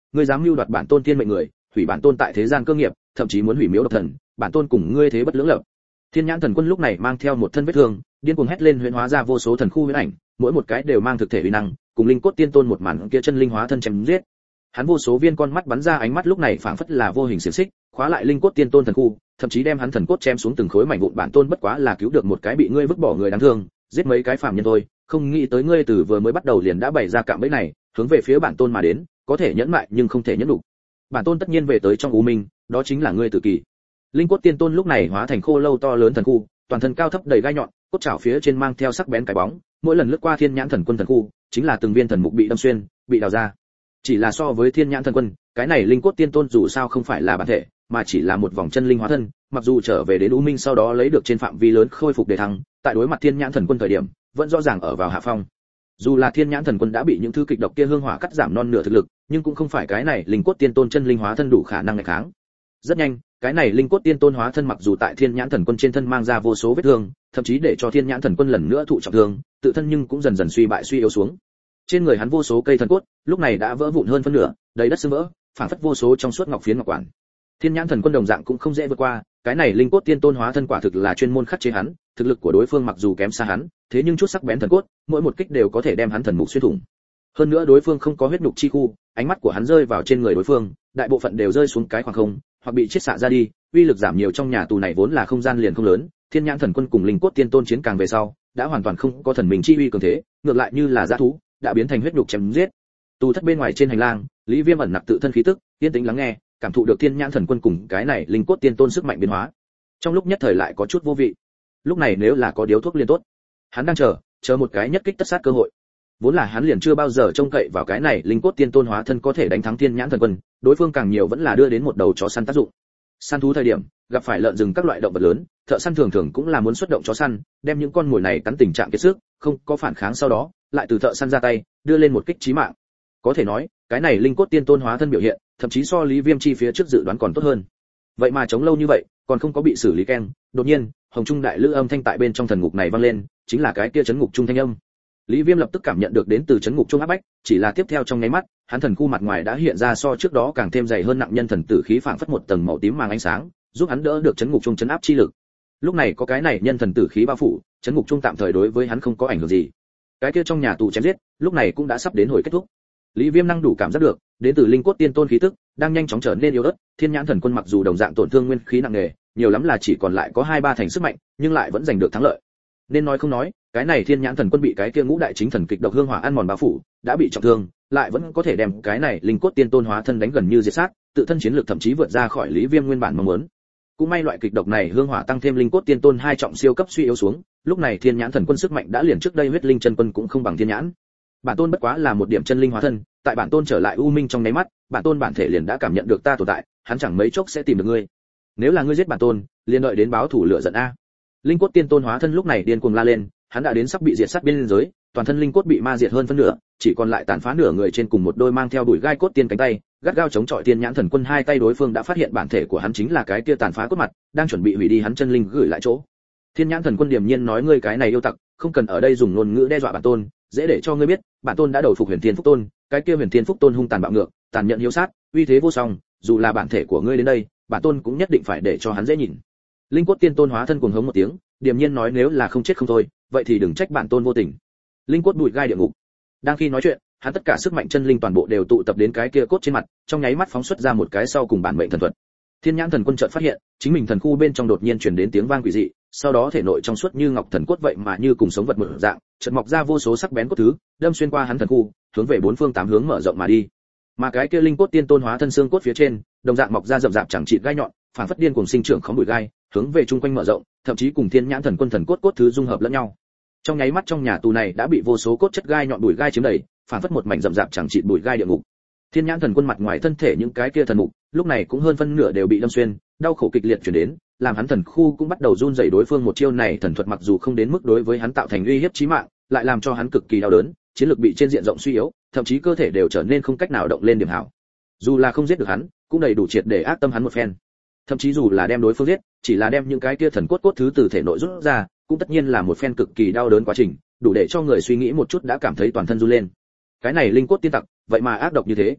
ngươi dám mưu đoạt bản tôn tiên mệnh người, hủy bản tôn tại thế gian cơ nghiệp, thậm chí muốn hủy miếu độc thần, bản tôn cùng ngươi thế bất lưỡng lập. Thiên nhãn thần quân lúc này mang theo một thân vết thương, điên cuồng hét lên huyễn hóa ra vô số thần khu huyễn ảnh, mỗi một cái đều mang thực thể uy năng, cùng linh cốt tiên tôn một màn kia chân linh hóa thân chém giết. Hắn vô số viên con mắt bắn ra, ánh mắt lúc này phảng phất là vô hình xiển xích, khóa lại linh cốt tiên tôn thần khu, thậm chí đem hắn thần cốt chém xuống từng khối mảnh vụn. Bản tôn bất quá là cứu được một cái bị ngươi vứt bỏ người đáng thương, giết mấy cái phàm nhân thôi, không nghĩ tới ngươi từ vừa mới bắt đầu liền đã bày ra cạm bẫy này, hướng về phía bản tôn mà đến, có thể nhẫn mại nhưng không thể nhẫn đủ. Bản tôn tất nhiên về tới trong u minh, đó chính là ngươi tự kỷ. Linh cốt tiên tôn lúc này hóa thành khô lâu to lớn thần khu, toàn thân cao thấp đầy gai nhọn, cốt chảo phía trên mang theo sắc bén cái bóng, mỗi lần lướt qua thiên nhãn thần quân thần khu, chính là từng viên thần mục bị đâm xuyên, bị đào ra. Chỉ là so với thiên nhãn thần quân, cái này linh cốt tiên tôn dù sao không phải là bản thể, mà chỉ là một vòng chân linh hóa thân, mặc dù trở về đến u minh sau đó lấy được trên phạm vi lớn khôi phục đề thăng, tại đối mặt thiên nhãn thần quân thời điểm, vẫn rõ ràng ở vào hạ phong. Dù là thiên nhãn thần quân đã bị những thứ kịch độc kia hương hỏa cắt giảm non nửa thực lực, nhưng cũng không phải cái này linh cốt tiên tôn chân linh hóa thân đủ khả năng nghịch kháng. Rất nhanh, cái này linh cốt tiên tôn hóa thân mặc dù tại thiên nhãn thần quân trên thân mang ra vô số vết thương, thậm chí để cho thiên nhãn thần quân lần nữa thụ trọng thương, tự thân nhưng cũng dần dần suy bại suy yếu xuống. Trên người hắn vô số cây thần cốt, lúc này đã vỡ vụn hơn phân nửa, đầy đất sưng vỡ, phảng phất vô số trong suốt ngọc phiến ngọc quản. Thiên nhãn thần quân đồng dạng cũng không dễ vượt qua, cái này linh cốt tiên tôn hóa thân quả thực là chuyên môn khắc chế hắn, thực lực của đối phương mặc dù kém xa hắn, thế nhưng chút sắc bén thần cốt, mỗi một kích đều có thể đem hắn thần mục xuyên thủng. Hơn nữa đối phương không có huyết nhục chi khu, ánh mắt của hắn rơi vào trên người đối phương, đại bộ phận đều rơi xuống cái khoảng không, hoặc bị chết xạ ra đi, uy lực giảm nhiều. Trong nhà tù này vốn là không gian liền không lớn, thiên nhãn thần quân cùng linh cốt tiên tôn chiến càng về sau, đã hoàn toàn không có thần mình chi uy cường thế, ngược lại như là dã thú, đã biến thành huyết nhục chém giết. Tù thất bên ngoài trên hành lang, Lý Viêm ẩn nặc tự thân khí tức, yên tĩnh lắng nghe, cảm thụ được thiên nhãn thần quân cùng cái này linh cốt tiên tôn sức mạnh biến hóa. Trong lúc nhất thời lại có chút vô vị. Lúc này nếu là có điếu thuốc liên tốt, hắn đang chờ một cái nhất kích tất sát cơ hội. Vốn là hắn liền chưa bao giờ trông cậy vào cái này linh cốt tiên tôn hóa thân có thể đánh thắng thiên nhãn thần quân, đối phương càng nhiều vẫn là đưa đến một đầu chó săn tác dụng. Săn thú thời điểm, gặp phải lợn rừng các loại động vật lớn, thợ săn thường thường cũng là muốn xuất động chó săn, đem những con mồi này cắn tình trạng kiệt sức, không có phản kháng sau đó, lại từ thợ săn ra tay, đưa lên một kích chí mạng. Có thể nói, cái này linh cốt tiên tôn hóa thân biểu hiện, thậm chí so Lý Viêm chi phía trước dự đoán còn tốt hơn. Vậy mà chống lâu như vậy, còn không có bị xử lý keng, đột nhiên, hồng trung đại lữ âm thanh tại bên trong thần ngục này vang lên, chính là cái kia chấn ngục trung thanh âm. Lý Viêm lập tức cảm nhận được đến từ chấn ngục trung áp bách, chỉ là tiếp theo trong nháy mắt, hắn thần khu mặt ngoài đã hiện ra so trước đó càng thêm dày hơn nặng nhân thần tử khí phảng phất một tầng màu tím màng ánh sáng, giúp hắn đỡ được chấn ngục trung chấn áp chi lực. Lúc này có cái này nhân thần tử khí bao phủ, chấn ngục trung tạm thời đối với hắn không có ảnh hưởng gì. Cái kia trong nhà tù chém giết, lúc này cũng đã sắp đến hồi kết thúc. Lý Viêm năng đủ cảm giác được, đến từ linh cốt tiên tôn khí tức đang nhanh chóng trở nên yếu ớt, thiên nhãn thần quân mặc dù đồng dạng tổn thương nguyên khí nặng nề, nhiều lắm là chỉ còn lại có 2-3 thành sức mạnh, nhưng lại vẫn giành được thắng lợi. Nên nói không nói, cái này thiên nhãn thần quân bị cái kia ngũ đại chính thần kịch độc hương hỏa ăn mòn bao phủ, đã bị trọng thương, lại vẫn có thể đem cái này linh cốt tiên tôn hóa thân đánh gần như diệt sát, tự thân chiến lược thậm chí vượt ra khỏi Lý Viêm nguyên bản mong muốn. Cũng may loại kịch độc này hương hỏa tăng thêm linh cốt tiên tôn hai trọng siêu cấp suy yếu xuống, lúc này thiên nhãn thần quân sức mạnh đã liền trước đây huyết linh chân quân cũng không bằng thiên nhãn. Bản tôn bất quá là một điểm chân linh hóa thân, tại bản tôn trở lại u minh trong nháy mắt, bản tôn bản thể liền đã cảm nhận được ta tồn tại, hắn chẳng mấy chốc sẽ tìm được ngươi. Nếu là ngươi giết bản tôn, liền đợi đến báo thủ lửa giận a. Linh cốt tiên tôn hóa thân lúc này điên cuồng la lên, hắn đã đến sắp bị diệt sát biên giới, toàn thân linh cốt bị ma diệt hơn phân nửa, chỉ còn lại tàn phá nửa người trên cùng một đôi mang theo đùi gai cốt tiên cánh tay, gắt gao chống chọi thiên nhãn thần quân hai tay. Đối phương đã phát hiện bản thể của hắn chính là cái kia tàn phá cốt mặt, đang chuẩn bị hủy đi hắn chân linh gửi lại chỗ. Thiên nhãn thần quân điềm nhiên nói, ngươi cái này yêu tặc, không cần ở đây dùng ngôn ngữ đe dọa bản tôn, dễ để cho ngươi biết, bản tôn đã đầu phục Huyền Thiên Phúc Tôn, cái kia Huyền Thiên Phúc Tôn hung tàn bạo ngược, tàn nhẫn hiếu sát, uy thế vô song, dù là bản thể của ngươi đến đây, bản tôn cũng nhất định phải để cho hắn dễ nhìn. Linh cốt tiên tôn hóa thân cuồng hống một tiếng, điềm nhiên nói, nếu là không chết không thôi, vậy thì đừng trách bản tôn vô tình. Linh cốt bụi gai địa ngục. Đang khi nói chuyện, hắn tất cả sức mạnh chân linh toàn bộ đều tụ tập đến cái kia cốt trên mặt, trong nháy mắt phóng xuất ra một cái sau cùng bản mệnh thần thuật. Thiên nhãn thần quân chợt phát hiện, chính mình thần khu bên trong đột nhiên truyền đến tiếng vang quỷ dị, sau đó thể nội trong suốt như ngọc thần cốt vậy mà như cùng sống vật một dạng, chợt mọc ra vô số sắc bén cốt thứ, đâm xuyên qua hắn thần khu, hướng về bốn phương tám hướng mở rộng mà đi. Mà cái kia linh cốt tiên tôn hóa thân xương cốt phía trên, đồng dạng mọc ra rậm rạp chẳng chịt gai nhọn, phản phất điên cuồng sinh trưởng khóm bụi gai, hướng về chung quanh mở rộng, thậm chí cùng thiên nhãn thần quân thần cốt thứ dung hợp lẫn nhau. Trong nháy mắt trong nhà tù này đã bị vô số cốt chất gai nhọn bụi gai chiếm đầy, phản phất một mảnh rậm rạp chẳng chịt bụi gai địa ngục. Thiên nhãn thần quân mặt ngoài thân thể những cái kia thần mục, lúc này cũng hơn phân nửa đều bị đâm xuyên, đau khổ kịch liệt truyền đến, làm hắn thần khu cũng bắt đầu run rẩy. Đối phương một chiêu này thần thuật mặc dù không đến mức đối với hắn tạo thành uy hiếp chí mạng, lại làm cho hắn cực kỳ đau đớn, chiến lược bị trên diện rộng suy yếu, thậm chí cơ thể đều trở nên không cách nào động lên điểm hảo. Dù là không giết được hắn, cũng đầy đủ triệt để ác tâm hắn một phen. Thậm chí dù là đem đối phương giết, chỉ là đem những cái kia thần cốt thứ từ thể nội rút ra, cũng tất nhiên là một phen cực kỳ đau đớn quá trình, đủ để cho người suy nghĩ một chút đã cảm thấy toàn thân run lên. Cái này linh cốt tiên tặc, vậy mà ác độc như thế.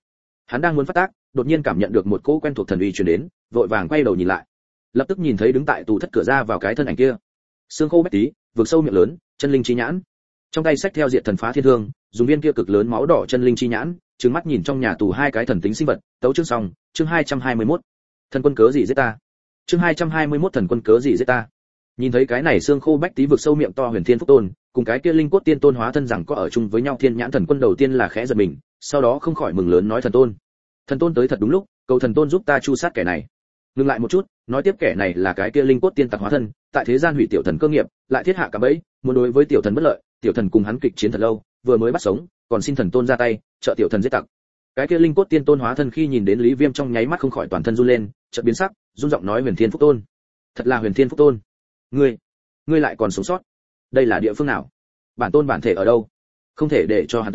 Hắn đang muốn phát tác, đột nhiên cảm nhận được một cỗ quen thuộc thần uy truyền đến, vội vàng quay đầu nhìn lại. Lập tức nhìn thấy đứng tại tù thất cửa ra vào cái thân ảnh kia. Xương khô bách tí, vực sâu miệng lớn, chân linh chi nhãn. Trong tay xách theo diệt thần phá thiên thương, dùng viên kia cực lớn máu đỏ chân linh chi nhãn, trừng mắt nhìn trong nhà tù hai cái thần tính sinh vật, tấu chương xong, chương 221. Thần quân cớ gì giết ta? Chương 221 thần quân cớ gì giết ta? Nhìn thấy cái này xương khô bách tí vực sâu miệng to huyền thiên phúc tôn, cùng cái kia linh cốt tiên tôn hóa thân rằng có ở chung với nhau thiên nhãn thần quân đầu tiên là khẽ giật mình, sau đó không khỏi mừng lớn nói thần tôn tới thật đúng lúc, cầu thần tôn giúp ta chu sát kẻ này. Ngừng lại một chút, nói tiếp kẻ này là cái kia linh cốt tiên tặc hóa thân, tại thế gian hủy tiểu thần cơ nghiệp, lại thiết hạ cả bẫy, muốn đối với tiểu thần bất lợi, tiểu thần cùng hắn kịch chiến thật lâu, vừa mới bắt sống, còn xin thần tôn ra tay, trợ tiểu thần giết tặc. Cái kia linh cốt tiên tôn hóa thân khi nhìn đến Lý Viêm trong nháy mắt không khỏi toàn thân run lên, chợt biến sắc, run giọng nói huyền thiên phúc tôn, thật là huyền thiên phúc tôn, ngươi lại còn sống sót, đây là địa phương nào? Bản tôn bản thể ở đâu? Không thể để cho hắn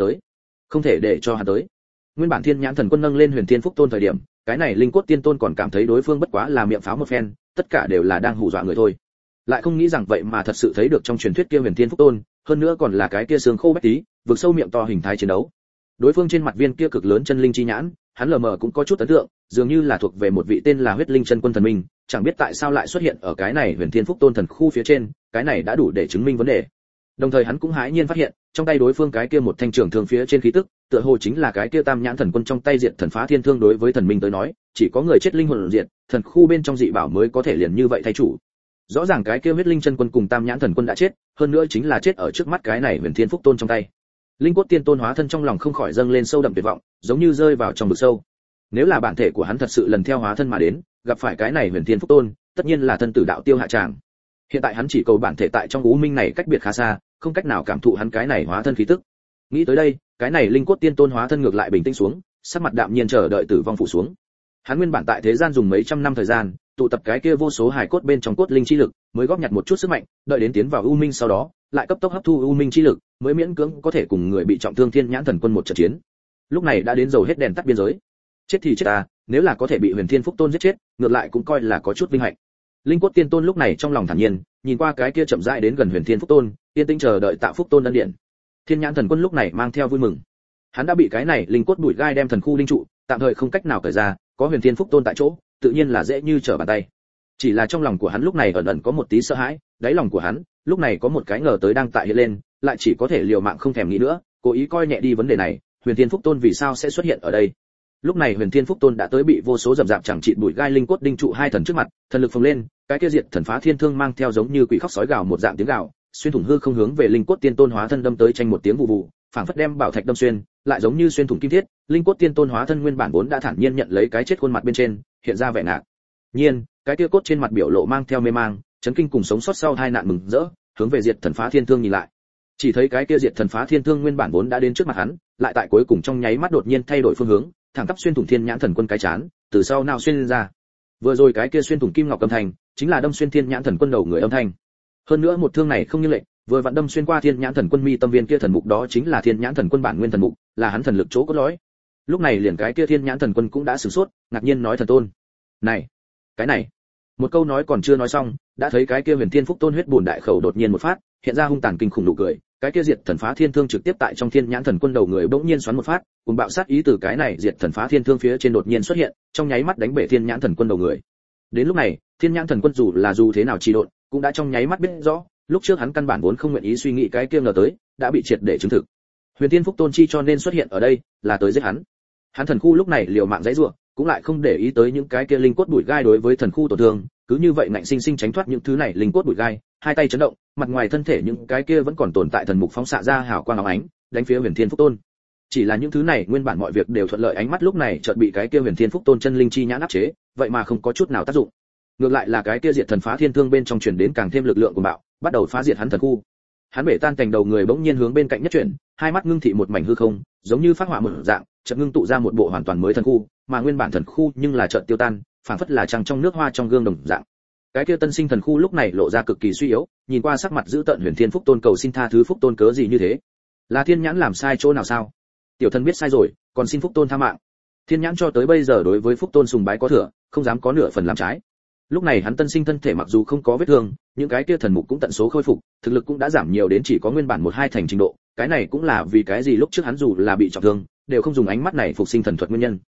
tới. Nguyên bản thiên nhãn thần quân nâng lên huyền thiên phúc tôn thời điểm, cái này linh cốt tiên tôn còn cảm thấy đối phương bất quá là miệng pháo một phen, tất cả đều là đang hù dọa người thôi. Lại không nghĩ rằng vậy mà thật sự thấy được trong truyền thuyết kia huyền thiên phúc tôn, hơn nữa còn là cái kia xương khô bách tí, vực sâu miệng to hình thái chiến đấu. Đối phương trên mặt viên kia cực lớn chân linh chi nhãn, hắn lờ mờ cũng có chút ấn tượng, dường như là thuộc về một vị tên là huyết linh chân quân thần minh, chẳng biết tại sao lại xuất hiện ở cái này huyền thiên phúc tôn thần khu phía trên, cái này đã đủ để chứng minh vấn đề. Đồng thời hắn cũng hãi nhiên phát hiện, trong tay đối phương cái kia một thanh trường thương phía trên khí tức, tựa hồ chính là cái kia tam nhãn thần quân trong tay diệt thần phá thiên thương. Đối với thần minh tới nói, chỉ có người chết linh hồn diệt, thần khu bên trong dị bảo mới có thể liền như vậy thay chủ. Rõ ràng cái kia huyết linh chân quân cùng tam nhãn thần quân đã chết, hơn nữa chính là chết ở trước mắt cái này huyền thiên phúc tôn trong tay. Linh cốt tiên tôn hóa thân trong lòng không khỏi dâng lên sâu đậm tuyệt vọng, giống như rơi vào trong vực sâu. Nếu là bản thể của hắn thật sự lần theo hóa thân mà đến, gặp phải cái này huyền thiên phúc tôn, tất nhiên là thân tử đạo tiêu hạ tràng. Hiện tại hắn chỉ cầu bản thể tại trong u minh này cách biệt khá xa, không cách nào cảm thụ hắn cái này hóa thân khí tức. Nghĩ tới đây, cái này linh cốt tiên tôn hóa thân ngược lại bình tĩnh xuống, sắc mặt đạm nhiên chờ đợi tử vong phủ xuống. Hắn nguyên bản tại thế gian dùng mấy trăm năm thời gian, tụ tập cái kia vô số hài cốt bên trong cốt linh chi lực, mới góp nhặt một chút sức mạnh, đợi đến tiến vào u minh sau đó, lại cấp tốc hấp thu u minh chi lực, mới miễn cưỡng có thể cùng người bị trọng thương thiên nhãn thần quân một trận chiến. Lúc này đã đến dầu hết đèn tắt biên giới. Chết thì chết à, nếu là có thể bị huyền thiên phúc tôn giết chết, ngược lại cũng coi là có chút vinh hạnh. Linh cốt tiên tôn lúc này trong lòng thản nhiên, nhìn qua cái kia chậm rãi đến gần huyền thiên phúc tôn, yên tĩnh chờ đợi tạ phúc tôn ân điện. Thiên nhãn thần quân lúc này mang theo vui mừng. Hắn đã bị cái này linh cốt bụi gai đem thần khu linh trụ, tạm thời không cách nào cởi ra, có huyền thiên phúc tôn tại chỗ, tự nhiên là dễ như trở bàn tay. Chỉ là trong lòng của hắn lúc này ẩn ẩn có một tí sợ hãi, đáy lòng của hắn lúc này có một cái ngờ tới đang tại hiện lên, lại chỉ có thể liều mạng không thèm nghĩ nữa, cố ý coi nhẹ đi vấn đề này, huyền thiên phúc tôn vì sao sẽ xuất hiện ở đây. Lúc này huyền thiên phúc tôn đã tới bị vô số rậm rạp chẳng trị bụi gai linh cốt đinh trụ hai thần trước mặt, thần lực phồng lên, cái kia diệt thần phá thiên thương mang theo giống như quỷ khóc sói gào một dạng tiếng gào, xuyên thủng hư không hướng về linh cốt tiên tôn hóa thân đâm tới, tranh một tiếng vụ vụ, phảng phất đem bảo thạch đâm xuyên, lại giống như xuyên thủng kim thiết. Linh cốt tiên tôn hóa thân nguyên bản vốn đã thản nhiên nhận lấy cái chết, khuôn mặt bên trên hiện ra vẻ ngạc nhiên, cái kia cốt trên mặt biểu lộ mang theo mê mang, chấn kinh cùng sống sót sau hai nạn mừng rỡ, hướng về diệt thần phá thiên thương nhìn lại. Chỉ thấy cái kia diệt thần phá thiên thương nguyên bản vốn đã đến trước mặt hắn, lại tại cuối cùng trong nháy mắt đột nhiên thay đổi phương hướng, thẳng tắp xuyên thủng thiên nhãn thần quân cái chán, từ sau nào xuyên ra. Vừa rồi cái kia xuyên thủng kim ngọc âm thanh, chính là đâm xuyên thiên nhãn thần quân đầu người âm thanh. Hơn nữa một thương này không như lệnh, vừa vặn đâm xuyên qua thiên nhãn thần quân mi tâm viên kia thần mục, đó chính là thiên nhãn thần quân bản nguyên thần mục, là hắn thần lực chỗ cốt lõi. Lúc này liền cái kia thiên nhãn thần quân cũng đã sửng sốt, ngạc nhiên nói: thần tôn, này, cái này. Một câu nói còn chưa nói xong, đã thấy cái kia huyền thiên phúc tôn huyết bùn đại khẩu đột nhiên một phát, hiện ra hung tàn kinh khủng nụ cười, cái kia diệt thần phá thiên thương trực tiếp tại trong thiên nhãn thần quân đầu người bỗng nhiên xoắn một phát, cùng bạo sát ý từ cái này diệt thần phá thiên thương phía trên đột nhiên xuất hiện, trong nháy mắt đánh bể thiên nhãn thần quân đầu người. Đến lúc này, thiên nhãn thần quân dù thế nào trì độn, cũng đã trong nháy mắt biết rõ, lúc trước hắn căn bản vốn không nguyện ý suy nghĩ cái kia ngờ tới, đã bị triệt để chứng thực. Huyền Thiên Phúc Tôn chi cho nên xuất hiện ở đây, là tới giết hắn. Hắn thần khu lúc này liều mạng giãy giụa, cũng lại không để ý tới những cái kia linh cốt bụi gai đối với thần khu tổn thương, cứ như vậy ngạnh sinh sinh tránh thoát những thứ này linh cốt bụi gai, hai tay chấn động, mặt ngoài thân thể những cái kia vẫn còn tồn tại thần mục phóng xạ ra hào quang óng ánh, đánh phía Huyền Thiên Phúc Tôn. Chỉ là những thứ này nguyên bản mọi việc đều thuận lợi, ánh mắt lúc này chợt bị cái kia Huyền Thiên Phúc Tôn chân linh chi nhãn áp chế, vậy mà không có chút nào tác dụng. Ngược lại là cái kia diệt thần phá thiên thương bên trong truyền đến càng thêm lực lượng của bạo, bắt đầu phá diệt hắn thần khu. Hắn bể tan thành đầu người bỗng nhiên hướng bên cạnh nhất chuyển, hai mắt ngưng thị một mảnh hư không, giống như phát họa một dạng, chợt ngưng tụ ra một bộ hoàn toàn mới thần khu, mà nguyên bản thần khu nhưng là chợt tiêu tan, phảng phất là trăng trong nước hoa trong gương đồng dạng. Cái kia tân sinh thần khu lúc này lộ ra cực kỳ suy yếu, nhìn qua sắc mặt dữ tợn Huyền Thiên Phúc Tôn cầu xin tha thứ. Phúc Tôn cớ gì như thế? Là Thiên Nhãn làm sai chỗ nào sao? Tiểu thần biết sai rồi, còn xin Phúc Tôn tha mạng. Thiên Nhãn cho tới bây giờ đối với Phúc Tôn sùng bái có thừa, không dám có nửa phần làm trái. Lúc này hắn tân sinh thân thể mặc dù không có vết thương, những cái kia thần mục cũng tận số khôi phục, thực lực cũng đã giảm nhiều đến chỉ có nguyên bản 1-2 thành trình độ, cái này cũng là vì cái gì lúc trước hắn dù là bị trọng thương, đều không dùng ánh mắt này phục sinh thần thuật nguyên nhân.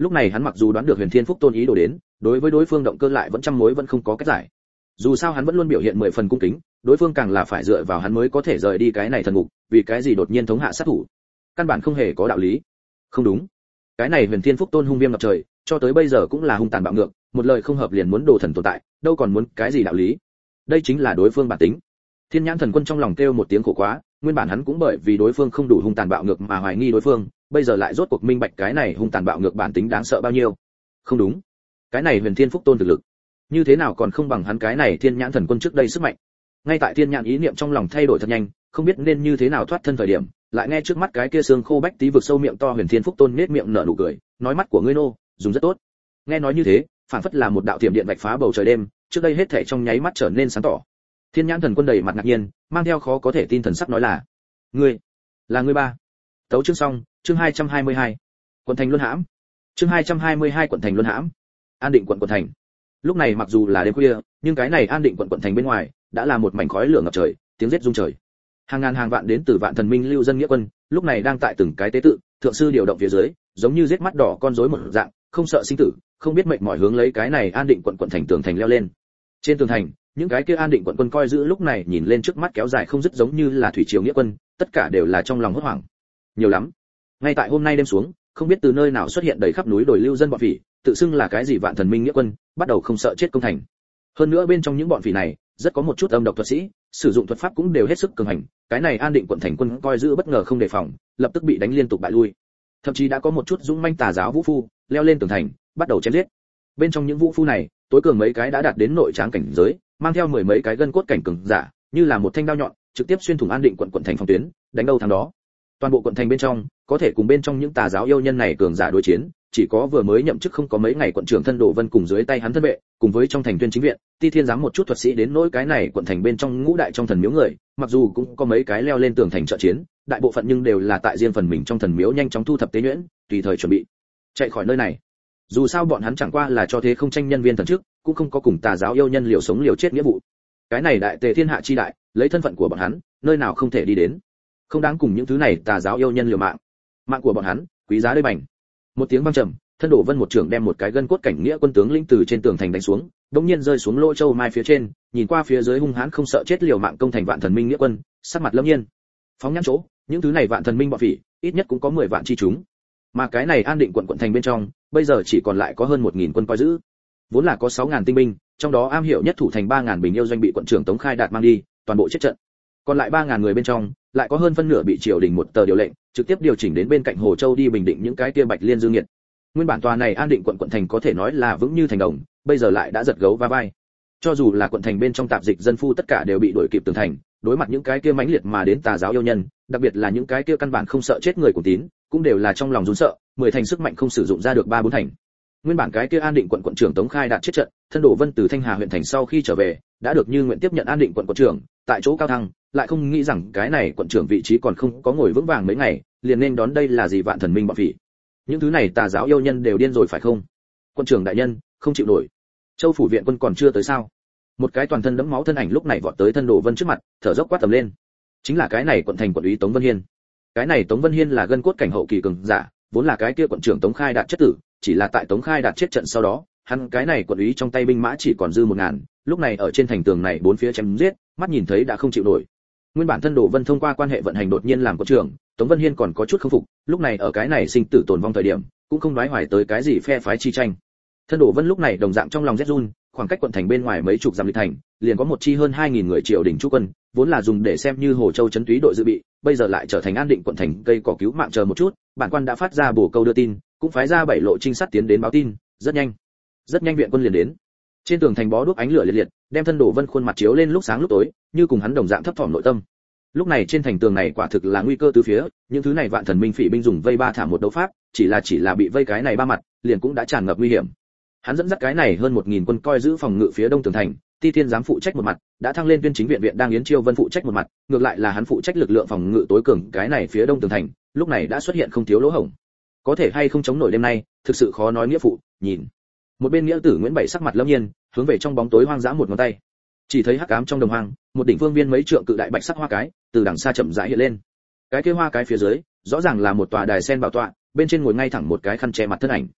Lúc này hắn mặc dù đoán được Huyền Thiên Phúc Tôn ý đồ đến, đối với đối phương động cơ lại vẫn trăm mối vẫn không có cách giải. Dù sao hắn vẫn luôn biểu hiện 10 phần cung kính, đối phương càng là phải dựa vào hắn mới có thể rời đi cái này thần ngục, vì cái gì đột nhiên thống hạ sát thủ? Căn bản không hề có đạo lý. Không đúng. Cái này Huyền Thiên Phúc Tôn hung viêm ngập trời, cho tới bây giờ cũng là hung tàn bạo ngược, một lời không hợp liền muốn đồ thần tồn tại, đâu còn muốn cái gì đạo lý? Đây chính là đối phương bản tính. Thiên Nhãn Thần Quân trong lòng kêu một tiếng khổ quá, nguyên bản hắn cũng bởi vì đối phương không đủ hung tàn bạo ngược mà hoài nghi đối phương, bây giờ lại rốt cuộc minh bạch cái này hung tàn bạo ngược bản tính đáng sợ bao nhiêu. Không đúng, cái này Huyền Thiên Phúc Tôn thực lực, như thế nào còn không bằng hắn cái này Thiên Nhãn Thần Quân trước đây sức mạnh. Ngay tại Thiên Nhãn ý niệm trong lòng thay đổi thật nhanh, không biết nên như thế nào thoát thân thời điểm, lại nghe trước mắt cái kia xương khô bách tí vực sâu miệng to Huyền Thiên Phúc Tôn nhếch miệng nở nụ cười, nói mắt của ngươi nô, dùng rất tốt. Nghe nói như thế, phản phất là một đạo tiềm điện vạch phá bầu trời đêm, trước đây hết thảy trong nháy mắt trở nên sáng tỏ. Thiên Nhãn Thần Quân đầy mặt ngạc nhiên, mang theo khó có thể tin thần sắc nói là: "Ngươi, là ngươi ba?" Tấu chương xong, chương 222. Quận thành luân hãm. Chương 222 quận thành luân hãm. An Định quận thành. Lúc này mặc dù là đêm khuya, nhưng cái này An Định quận thành bên ngoài đã là một mảnh khói lửa ngập trời, tiếng rết rung trời. Hàng ngàn hàng vạn đến từ Vạn Thần Minh lưu dân nghĩa quân, lúc này đang tại từng cái tế tự, thượng sư điều động phía dưới, giống như giết mắt đỏ con rối một dạng, không sợ sinh tử, không biết mệt mỏi hướng lấy cái này An Định quận thành tường thành leo lên. Trên tường thành, những cái kia An Định quận quân coi giữ lúc này nhìn lên trước mắt kéo dài không dứt giống như là thủy triều nghĩa quân, tất cả đều là trong lòng hốt hoảng. Nhiều lắm. Ngay tại hôm nay đêm xuống, không biết từ nơi nào xuất hiện đầy khắp núi đồi lưu dân bọn phỉ, tự xưng là cái gì Vạn Thần Minh nghĩa quân, bắt đầu không sợ chết công thành. Hơn nữa bên trong những bọn phỉ này, rất có một chút âm độc thuật sĩ, sử dụng thuật pháp cũng đều hết sức cường hành, cái này An Định quận thành quân coi giữ bất ngờ không đề phòng, lập tức bị đánh liên tục bại lui. Thậm chí đã có một chút dũng manh tà giáo vũ phu, leo lên tường thành, bắt đầu chém giết. Bên trong những vũ phu này, tối cường mấy cái đã đạt đến nội tráng cảnh giới, mang theo mười mấy cái gân cốt cảnh cường giả, như là một thanh đao nhọn, trực tiếp xuyên thủng An Định quận thành phòng tuyến, đánh đâu thắng đó. Toàn bộ quận thành bên trong, có thể cùng bên trong những tà giáo yêu nhân này cường giả đối chiến, chỉ có vừa mới nhậm chức không có mấy ngày quận trưởng Thân Đồ Vân cùng dưới tay hắn thân vệ, cùng với trong thành tuyên chính viện, Ti Thiên giám một chút thuật sĩ đến nỗi cái này quận thành bên trong ngũ đại trong thần miếu người, mặc dù cũng có mấy cái leo lên tường thành trợ chiến, đại bộ phận nhưng đều là tại riêng phần mình trong thần miếu nhanh chóng thu thập tế nhuyễn, tùy thời chuẩn bị chạy khỏi nơi này. Dù sao bọn hắn chẳng qua là cho thế không tranh nhân viên thần chức, cũng không có cùng tà giáo yêu nhân liều sống liều chết nghĩa vụ. Cái này đại tề thiên hạ chi đại, lấy thân phận của bọn hắn, nơi nào không thể đi đến. Không đáng cùng những thứ này tà giáo yêu nhân liều mạng. Mạng của bọn hắn, quý giá đôi bành. Một tiếng vang trầm, Thân Đổ Vân một trưởng đem một cái gân cốt cảnh nghĩa quân tướng lĩnh từ trên tường thành đánh xuống, đột nhiên rơi xuống lỗ châu mai phía trên, nhìn qua phía dưới hung hãn không sợ chết liều mạng công thành Vạn Thần Minh nghĩa quân, sắc mặt lâm nhiên. Phóng nhãn chỗ, những thứ này Vạn Thần Minh bọn phỉ, ít nhất cũng có 10 vạn chi chúng. Mà cái này An Định quận thành bên trong, bây giờ chỉ còn lại có hơn 1000 quân coi giữ. Vốn là có 6000 tinh binh, trong đó am hiểu nhất thủ thành 3000 bình yêu doanh bị quận trưởng Tống Khai Đạt mang đi, toàn bộ chết trận. Còn lại 3000 người bên trong, lại có hơn phân nửa bị triều đình một tờ điều lệnh, trực tiếp điều chỉnh đến bên cạnh Hồ Châu đi bình định những cái kia Bạch Liên dương nghiệt. Nguyên bản tòa này An Định quận thành có thể nói là vững như thành đồng, bây giờ lại đã giật gấu va vai. Cho dù là quận thành bên trong tạp dịch dân phu tất cả đều bị đuổi kịp tường thành, đối mặt những cái kia mãnh liệt mà đến tà giáo yêu nhân, đặc biệt là những cái kia căn bản không sợ chết người của tín, cũng đều là trong lòng run sợ, 10 thành sức mạnh không sử dụng ra được 3-4 thành. Nguyên bản cái kia An Định quận trưởng Tống Khai Đạt chết trận, Thân Đổ Vân từ Thanh Hà huyện thành sau khi trở về, đã được như nguyện tiếp nhận An Định quận trưởng, tại chỗ cao thăng, lại không nghĩ rằng cái này quận trưởng vị trí còn không có ngồi vững vàng mấy ngày, liền nên đón đây là gì Vạn Thần Minh bọn phỉ. Những thứ này tà giáo yêu nhân đều điên rồi phải không? Quận trưởng đại nhân, không chịu nổi. Châu phủ viện quân còn chưa tới sao? Một cái toàn thân đẫm máu thân ảnh lúc này vọt tới Thân Đổ Vân trước mặt, thở dốc quát tầm lên. Chính là cái này quận thành quận úy Tống Vân Hiên. Cái này Tống Vân Hiên là gân cốt cảnh hậu kỳ cường giả, vốn là cái kia quận trưởng Tống Khai Đạt chất tử, chỉ là tại Tống Khai Đạt chết trận sau đó, hắn cái này quận úy trong tay binh mã chỉ còn dư 1000, lúc này ở trên thành tường này bốn phía chém giết, mắt nhìn thấy đã không chịu nổi. Nguyên bản Thân Đổ Vân thông qua quan hệ vận hành đột nhiên làm quận trưởng, Tống Vân Hiên còn có chút không phục, lúc này ở cái này sinh tử tồn vong thời điểm, cũng không đoái hoài tới cái gì phe phái chi tranh. Thân Đổ Vân lúc này đồng dạng trong lòng rét run, khoảng cách quận thành bên ngoài mấy chục dặm lịch thành, liền có một chi hơn 2000 người triều đình trú quân, vốn là dùng để xem như Hồ Châu trấn túy đội dự bị, bây giờ lại trở thành An Định quận thành cây cỏ cứu mạng chờ một chút, bản quan đã phát ra bổ câu đưa tin, cũng phái ra 7 lộ trinh sát tiến đến báo tin, rất nhanh viện quân liền đến. Trên tường thành bó đuốc ánh lửa liệt liệt, đem Thân Đổ Vân khuôn mặt chiếu lên lúc sáng lúc tối, như cùng hắn đồng dạng thấp thỏm nội tâm. Lúc này trên thành tường này quả thực là nguy cơ tứ phía, những thứ này Vạn Thần Minh phỉ binh dùng vây ba thả một đấu pháp, chỉ là bị vây cái này ba mặt, liền cũng đã tràn ngập nguy hiểm. Hắn dẫn dắt cái này hơn 1000 quân coi giữ phòng ngự phía đông tường thành, Ti Thiên giám phụ trách một mặt, đã thăng lên Tuyên Chính viện viện đang Yến Chiêu Vân phụ trách một mặt, ngược lại là hắn phụ trách lực lượng phòng ngự tối cường cái này phía đông tường thành, lúc này đã xuất hiện không thiếu lỗ hổng. Có thể hay không chống nổi đêm nay, thực sự khó nói nghĩa phụ, nhìn. Một bên nghĩa tử Nguyễn Bảy sắc mặt lâm nhiên, hướng về trong bóng tối hoang dã một ngón tay. Chỉ thấy hắc ám trong đồng hoang, một đỉnh phương viên mấy trượng cự đại bạch sắc hoa cái, từ đằng xa chậm rãi hiện lên. Cái kia hoa cái phía dưới, rõ ràng là một tòa đài sen bảo tọa, bên trên ngồi ngay thẳng một cái khăn che mặt thân ảnh.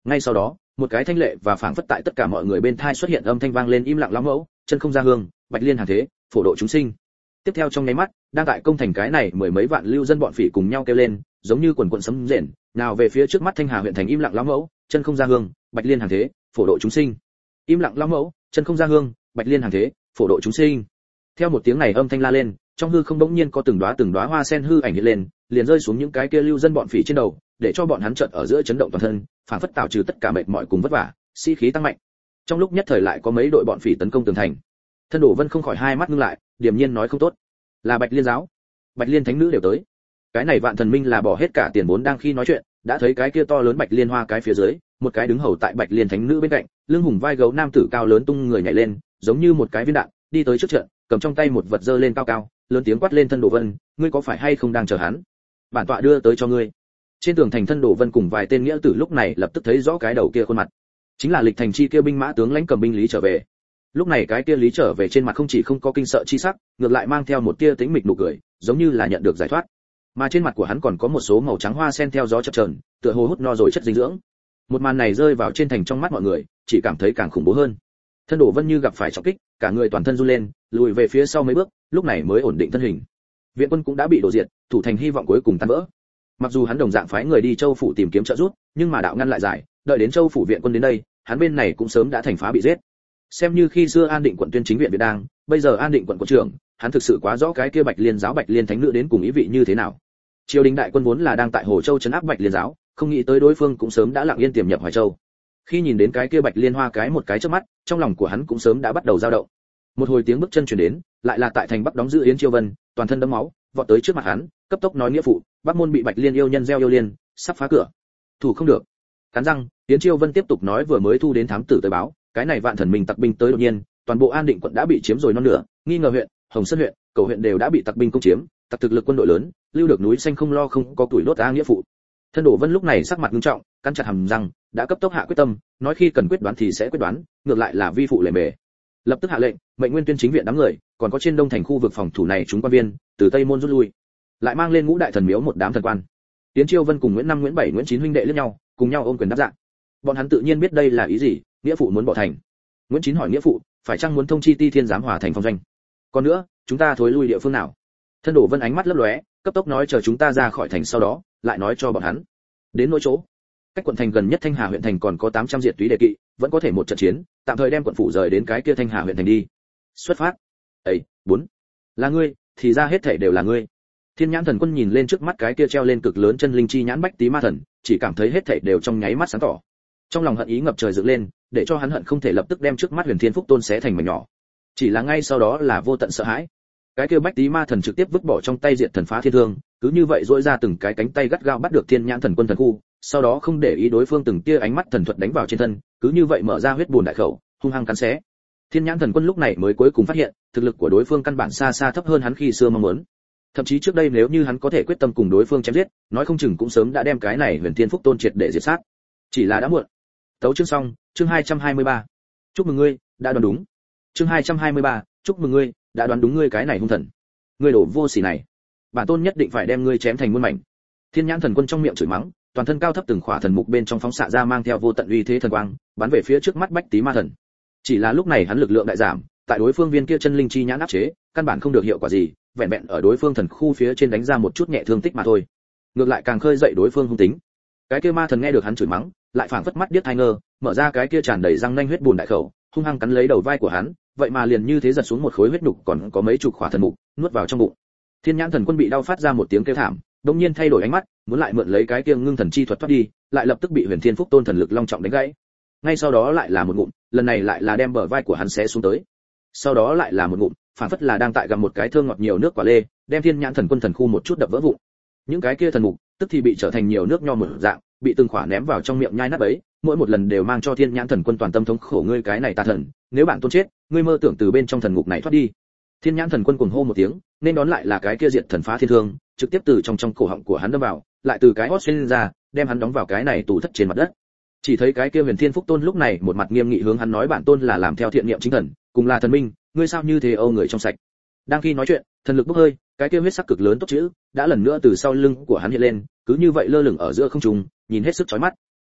Ngay sau đó, một cái thanh lệ và phảng phất tại tất cả mọi người bên thai xuất hiện âm thanh vang lên im lặng lão mẫu, chân không ra hương, bạch liên hàng thế, phổ độ chúng sinh. Tiếp theo trong nháy mắt, đang tại công thành cái này mười mấy vạn lưu dân bọn phỉ cùng nhau kêu lên, giống như quần quần sấm rền, nào về phía trước mắt Thanh Hà huyện thành im lặng lão mẫu, chân không ra hương, bạch liên hàng thế, phổ độ chúng sinh. Im lặng lão mẫu, chân không ra hương, bạch liên hàng thế, phổ độ chúng sinh. Theo một tiếng này âm thanh la lên, trong hư không bỗng nhiên có từng đóa hoa sen hư ảnh hiện lên, liền rơi xuống những cái kia lưu dân bọn phỉ trên đầu, để cho bọn hắn chợt ở giữa chấn động toàn thân, phảng phất tạo trừ tất cả mệt mỏi cùng vất vả, sĩ khí tăng mạnh. Trong lúc nhất thời lại có mấy đội bọn phỉ tấn công tường thành. Thân Đổ Vân không khỏi hai mắt ngưng lại, điềm nhiên nói không tốt, là Bạch Liên giáo, Bạch Liên thánh nữ đều tới. Cái này Vạn Thần Minh là bỏ hết cả tiền vốn đang khi nói chuyện, đã thấy cái kia to lớn Bạch Liên hoa cái phía dưới, một cái đứng hầu tại Bạch Liên thánh nữ bên cạnh, lưng hùng vai gấu nam tử cao lớn tung người nhảy lên, giống như một cái viên đạn, đi tới trước trận, cầm trong tay một vật giơ lên cao cao, lớn tiếng quát lên Thân Đổ Vân, ngươi có phải hay không đang chờ hắn? Bản tọa đưa tới cho ngươi. Trên tường thành Thân Đổ Vân cùng vài tên nghĩa tử lúc này lập tức thấy rõ cái đầu kia khuôn mặt, chính là Lịch Thành chi kia binh mã tướng lãnh cầm binh Lý trở về. Lúc này cái kia Lý trở về trên mặt không chỉ không có kinh sợ chi sắc, ngược lại mang theo một tia tĩnh mịch nụ cười, giống như là nhận được giải thoát. Mà trên mặt của hắn còn có một số màu trắng hoa sen theo gió chập chờn, tựa hồ hút no rồi chất dinh dưỡng. Một màn này rơi vào trên thành trong mắt mọi người, chỉ cảm thấy càng khủng bố hơn. Thân Đổ Vân như gặp phải trọng kích, cả người toàn thân run lên, lùi về phía sau mấy bước, lúc này mới ổn định thân hình. Viện quân cũng đã bị đổ diệt, thủ thành hy vọng cuối cùng tan vỡ. Mặc dù hắn đồng dạng phái người đi Châu phủ tìm kiếm trợ giúp, nhưng mà đạo ngăn lại giải, đợi đến Châu phủ viện quân đến đây, hắn bên này cũng sớm đã thành phá bị giết. Xem như khi xưa An Định quận tuyên chính viện Việt đang, bây giờ An Định quận quận trưởng, hắn thực sự quá rõ cái kia Bạch Liên giáo Bạch Liên thánh nữ đến cùng ý vị như thế nào. Triều đình đại quân vốn là đang tại Hồ Châu trấn áp Bạch Liên giáo, không nghĩ tới đối phương cũng sớm đã lặng yên tiềm nhập Hoài Châu. Khi nhìn đến cái kia Bạch Liên hoa cái một cái trước mắt, trong lòng của hắn cũng sớm đã bắt đầu dao động. Một hồi tiếng bước chân truyền đến, lại là tại thành Bắc đóng giữ Yến Chiêu Vân, toàn thân đẫm máu, vọt tới trước mặt hắn, cấp tốc nói nghĩa phụ, Bắc môn bị Bạch Liên yêu nhân gieo yêu liên, sắp phá cửa. Thủ không được. Cắn răng, Yến Chiêu Vân tiếp tục nói vừa mới thu đến thám tử tới báo, cái này Vạn Thần Minh tặc binh tới đột nhiên, toàn bộ An Định quận đã bị chiếm rồi non nửa, nghi ngờ huyện, Hồng Sơn huyện, Cầu huyện đều đã bị tặc binh công chiếm, tặc thực lực quân đội lớn, lưu được núi xanh không lo không có tuổi đốt a nghĩa phụ. Thân Đổ Vân lúc này sắc mặt nghiêm trọng, cắn chặt hàm răng, đã cấp tốc hạ quyết tâm, nói khi cần quyết đoán thì sẽ quyết đoán, ngược lại là vi phụ lề mề. Lập tức hạ lệnh, mệnh Nguyên Tuyên chính viện đám người, còn có trên đông thành khu vực phòng thủ này chúng quan viên, từ Tây môn rút lui. Lại mang lên Ngũ Đại Thần Miếu một đám thần quan. Tiến Chiêu Vân cùng Nguyễn Năm, Nguyễn Bảy, Nguyễn Chín huynh đệ liếc nhau, cùng nhau ôm quyền đáp dạ. Bọn hắn tự nhiên biết đây là ý gì, nghĩa phụ muốn bỏ thành. Nguyễn Chín hỏi nghĩa phụ, phải chăng muốn thông chi Ti Thiên giám hòa thành phong doanh? Còn nữa, chúng ta thối lui địa phương nào? Thân Đổ Vân ánh mắt lấp lóe, cấp tốc nói chờ chúng ta ra khỏi thành sau đó, lại nói cho bọn hắn. Đến nỗi chỗ, cách quận thành gần nhất Thanh Hà huyện thành còn có 800 diệt túy đề kỵ, vẫn có thể một trận chiến, tạm thời đem quận phủ rời đến cái kia Thanh Hà huyện thành đi. Xuất phát. Ấy, 4. Là ngươi, thì ra hết thảy đều là ngươi. Thiên Nhãn Thần Quân nhìn lên trước mắt cái kia treo lên cực lớn chân linh chi nhãn bách tí ma thần, chỉ cảm thấy hết thảy đều trong nháy mắt sáng tỏ. Trong lòng hận ý ngập trời dựng lên, để cho hắn hận không thể lập tức đem trước mắt Huyền Thiên Phúc Tôn xé thành mảnh nhỏ. Chỉ là ngay sau đó là vô tận sợ hãi. Cái kia bách tí ma thần trực tiếp vứt bỏ trong tay diện thần phá thiên thương, cứ như vậy duỗi ra từng cái cánh tay gắt gao bắt được Thiên Nhãn Thần Quân thần khu, sau đó không để ý đối phương từng tia ánh mắt thần thuật đánh vào trên thân, cứ như vậy mở ra huyết bùn đại khẩu, hung hăng cắn xé. Thiên Nhãn Thần Quân lúc này mới cuối cùng phát hiện, thực lực của đối phương căn bản xa xa thấp hơn hắn khi xưa mong muốn. Thậm chí trước đây nếu như hắn có thể quyết tâm cùng đối phương chém giết, nói không chừng cũng sớm đã đem cái này Huyền Thiên Phúc Tôn triệt để diệt sát. Chỉ là đã muộn. Tấu chương xong, chương 223. Chúc mừng ngươi, đã đoán đúng. Chương 223, chúc mừng ngươi, đã đoán đúng ngươi cái này hung thần. Ngươi đổ vô sỉ này, bản tôn nhất định phải đem ngươi chém thành muôn mảnh. Thiên Nhãn Thần Quân trong miệng chửi mắng, toàn thân cao thấp từng khỏa thần mục bên trong phóng xạ ra mang theo vô tận uy thế thần quang, bắn về phía trước mắt bách tí ma thần. Chỉ là lúc này hắn lực lượng đại giảm, tại đối phương viên kia chân linh chi nhãn áp chế, căn bản không được hiệu quả gì, vẹn vẹn ở đối phương thần khu phía trên đánh ra một chút nhẹ thương tích mà thôi. Ngược lại càng khơi dậy đối phương hung tính. Cái kia ma thần nghe được hắn chửi mắng, lại phảng phất mắt điếc tai ngơ, mở ra cái kia tràn đầy răng nanh huyết bùn đại khẩu, hung hăng cắn lấy đầu vai của hắn, vậy mà liền như thế giật xuống một khối huyết nhục còn có mấy chục khỏa thần mục, nuốt vào trong bụng. Thiên Nhãn Thần Quân bị đau phát ra một tiếng kêu thảm, đột nhiên thay đổi ánh mắt, muốn lại mượn lấy cái kia ngưng thần chi thuật thoát đi, lại lập tức bị Huyền Thiên Phúc Tôn thần lực long trọng đánh gãy. Ngay sau đó lại là một ngụm, lần này lại là đem bờ vai của hắn xé xuống tới. Sau đó lại là một ngụm, phản phất là đang tại gặm một cái thơm ngọt nhiều nước quả lê, đem Thiên Nhãn Thần Quân thần khu một chút đập vỡ vụn. Những cái kia thần mục, tức thì bị trở thành nhiều nước nho mở dạng, bị từng khỏa ném vào trong miệng nhai nát ấy, mỗi một lần đều mang cho Thiên Nhãn Thần Quân toàn tâm thống khổ ngươi cái này tà thần, nếu bạn tôn chết, ngươi mơ tưởng từ bên trong thần ngục này thoát đi. Thiên Nhãn Thần Quân cuồng hô một tiếng, nên đón lại là cái kia diệt thần phá thiên thương, trực tiếp từ trong cổ họng của hắn đâm vào, lại từ cái hót xuyên ra, đem hắn đóng vào cái này tủ thất trên mặt đất. Chỉ thấy cái kia Huyền Thiên Phúc Tôn lúc này một mặt nghiêm nghị hướng hắn nói bản tôn là làm theo thiện niệm chính thần, cùng là thần minh, ngươi sao như thế âu người trong sạch. Đang khi nói chuyện, thần lực bốc hơi, cái kia huyết sắc cực lớn tốc chữ đã lần nữa từ sau lưng của hắn hiện lên, cứ như vậy lơ lửng ở giữa không trung, nhìn hết sức chói mắt.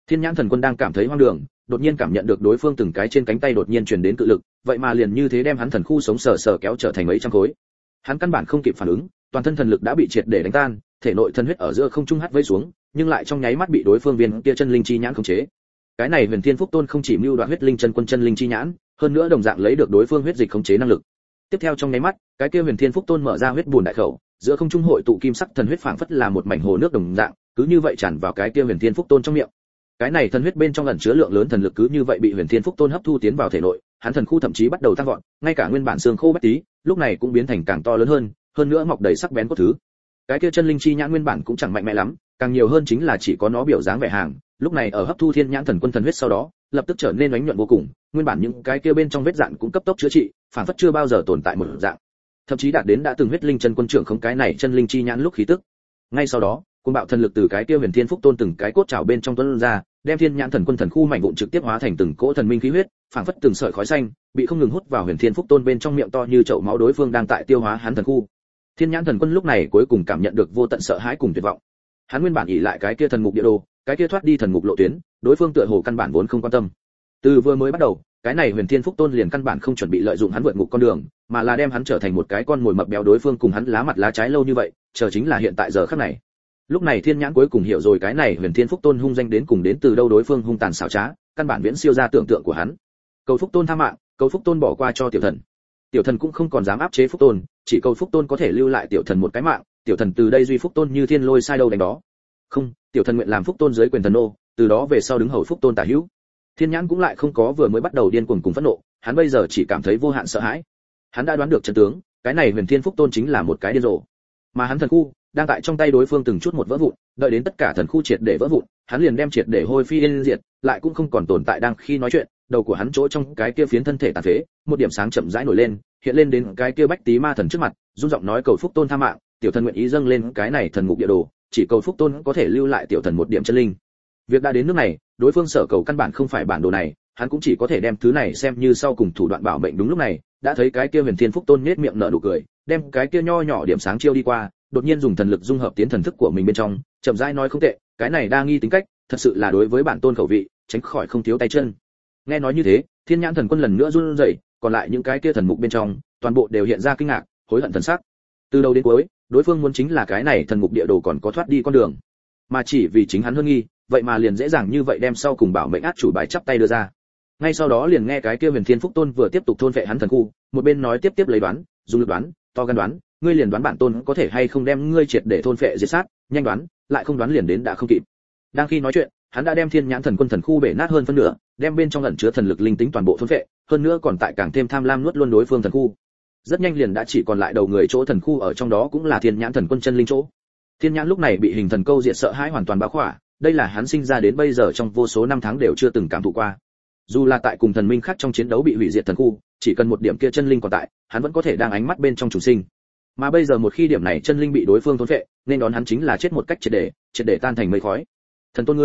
Thiên nhãn thần quân đang cảm thấy hoang đường, đột nhiên cảm nhận được đối phương từng cái trên cánh tay đột nhiên truyền đến cự lực, vậy mà liền như thế đem hắn thần khu sống sờ sờ kéo trở thành mấy trăm khối. Hắn căn bản không kịp phản ứng, toàn thân thần lực đã bị triệt để đánh tan, thể nội thần huyết ở giữa không trung hắt vây xuống, nhưng lại trong nháy mắt bị đối phương viên kia chân linh chi nhãn khống chế. Cái này Huyền Thiên Phúc Tôn không chỉ mưu đoạt huyết linh chân quân chân linh chi nhãn, hơn nữa đồng dạng lấy được đối phương huyết dịch khống chế năng lực. Tiếp theo trong nháy mắt, cái kia Huyền Thiên Phúc Tôn mở ra huyết bùn đại khẩu, giữa không trung hội tụ kim sắc thần huyết phảng phất là một mảnh hồ nước đồng dạng, cứ như vậy tràn vào cái kia Huyền Thiên Phúc Tôn trong miệng. Cái này thần huyết bên trong ẩn chứa lượng lớn thần lực cứ như vậy bị Huyền Thiên Phúc Tôn hấp thu tiến vào thể nội, hắn thần khu thậm chí bắt đầu tăng vọt, ngay cả nguyên bản xương khô bách tí, lúc này cũng biến thành càng to lớn hơn nữa mọc đầy sắc bén cốt thứ. Cái kia chân linh chi nhãn nguyên bản cũng chẳng mạnh mẽ lắm, càng nhiều hơn chính là chỉ có nó biểu dáng vẻ hàng, lúc này ở hấp thu thiên nhãn thần quân thần huyết sau đó, lập tức trở nên ánh nhuận vô cùng, nguyên bản những cái kia bên trong vết dạn cũng cấp tốc chữa trị, phản phất chưa bao giờ tồn tại một dạng. Thậm chí đạt đến đã từng huyết linh chân quân trưởng không cái này chân linh chi nhãn lúc khí tức. Ngay sau đó, cuồng bạo thần lực từ cái kia Huyền Thiên Phúc Tôn từng cái cốt trảo bên trong tuôn ra, đem thiên nhãn thần quân thần khu mảnh vụn trực tiếp hóa thành từng cỗ thần minh khí huyết, phảng phất từng sợi khói xanh, bị không ngừng hút vào Huyền Thiên Phúc Tôn bên trong miệng to như chậu máu đối phương đang tại tiêu hóa hắn thần khu. Thiên nhãn thần quân lúc này cuối cùng cảm nhận được vô tận sợ hãi cùng tuyệt vọng. Hắn nguyên bản ỷ lại cái kia thần ngục địa đồ, cái kia thoát đi thần ngục lộ tuyến, đối phương tựa hồ căn bản vốn không quan tâm. Từ vừa mới bắt đầu, cái này Huyền Thiên Phúc Tôn liền căn bản không chuẩn bị lợi dụng hắn vượt ngục con đường, mà là đem hắn trở thành một cái con mồi mập béo đối phương cùng hắn lá mặt lá trái lâu như vậy, chờ chính là hiện tại giờ khắc này. Lúc này thiên nhãn cuối cùng hiểu rồi cái này Huyền Thiên Phúc Tôn hung danh đến cùng đến từ đâu, đối phương hung tàn xảo trá, căn bản viễn siêu ra tưởng tượng của hắn. Cầu Phúc Tôn tha mạng, cầu Phúc Tôn bỏ qua cho tiểu thần. Tiểu thần cũng không còn dám áp chế Phúc Tôn, chỉ cầu Phúc Tôn có thể lưu lại tiểu thần một cái mạng, tiểu thần từ đây duy Phúc Tôn như thiên lôi sai đâu đánh đó. Không, tiểu thần nguyện làm Phúc Tôn dưới quyền thần nô, từ đó về sau đứng hầu Phúc Tôn tả hữu. Thiên nhãn cũng lại không có vừa mới bắt đầu điên cuồng cùng phẫn nộ, hắn bây giờ chỉ cảm thấy vô hạn sợ hãi. Hắn đã đoán được trận tướng, cái này Huyền Thiên Phúc Tôn chính là một cái điên rồ, mà hắn thần khu đang tại trong tay đối phương từng chút một vỡ vụn, đợi đến tất cả thần khu triệt để vỡ vụn, hắn liền đem triệt để hôi phi yên diệt, lại cũng không còn tồn tại. Đang khi nói chuyện, đầu của hắn chỗ trong cái kia phiến thân thể tàn phế, một điểm sáng chậm rãi nổi lên, hiện lên đến cái kia Bách Tí Ma thần trước mặt, run giọng nói cầu Phúc Tôn tha mạng, tiểu thần nguyện ý dâng lên cái này thần ngục địa đồ, chỉ cầu Phúc Tôn có thể lưu lại tiểu thần một điểm chân linh. Việc đã đến nước này, đối phương sở cầu căn bản không phải bản đồ này, hắn cũng chỉ có thể đem thứ này xem như sau cùng thủ đoạn bảo mệnh. Đúng lúc này, đã thấy cái kia Huyền Thiên Phúc Tôn nhếch miệng nở nụ cười, đem cái kia nho nhỏ điểm sáng chiêu đi qua, đột nhiên dùng thần lực dung hợp tiến thần thức của mình bên trong, chậm rãi nói không tệ, cái này đa nghi tính cách, thật sự là đối với bản tôn khẩu vị, tránh khỏi không thiếu tay chân. Nghe nói như thế, thiên nhãn thần quân lần nữa run rẩy, còn lại những cái kia thần mục bên trong, toàn bộ đều hiện ra kinh ngạc, hối hận thần sắc. Từ đầu đến cuối, đối phương muốn chính là cái này thần ngục địa đồ còn có thoát đi con đường, mà chỉ vì chính hắn hơn nghi, vậy mà liền dễ dàng như vậy đem sau cùng bảo mệnh át chủ bài chắp tay đưa ra. Ngay sau đó liền nghe cái kia Huyền Thiên Phúc Tôn vừa tiếp tục thôn phệ hắn thần khu, một bên nói tiếp lấy đoán, dùng lực đoán, to gan đoán, ngươi liền đoán bản tôn có thể hay không đem ngươi triệt để thôn phệ diệt sát, nhanh đoán, lại không đoán liền đến đã không kịp. Đang khi nói chuyện, hắn đã đem thiên nhãn thần quân thần khu bể nát hơn phân nửa, đem bên trong ẩn chứa thần lực linh tính toàn bộ thôn phệ, hơn nữa còn tại càng thêm tham lam nuốt luôn đối phương thần khu. Rất nhanh liền đã chỉ còn lại đầu người chỗ thần khu, ở trong đó cũng là thiên nhãn thần quân chân linh chỗ. Thiên nhãn lúc này bị hình thần câu diệt sợ hãi hoàn toàn bao khỏa, đây là hắn sinh ra đến bây giờ trong vô số năm tháng đều chưa từng cảm thụ qua. Dù là tại cùng thần minh khác trong chiến đấu bị hủy diệt thần khu, chỉ cần một điểm kia chân linh còn tại, hắn vẫn có thể đang ánh mắt bên trong chủ sinh. Mà bây giờ một khi điểm này chân linh bị đối phương thôn phệ, nên đón hắn chính là chết một cách triệt để tan thành mây khói. Thần tôn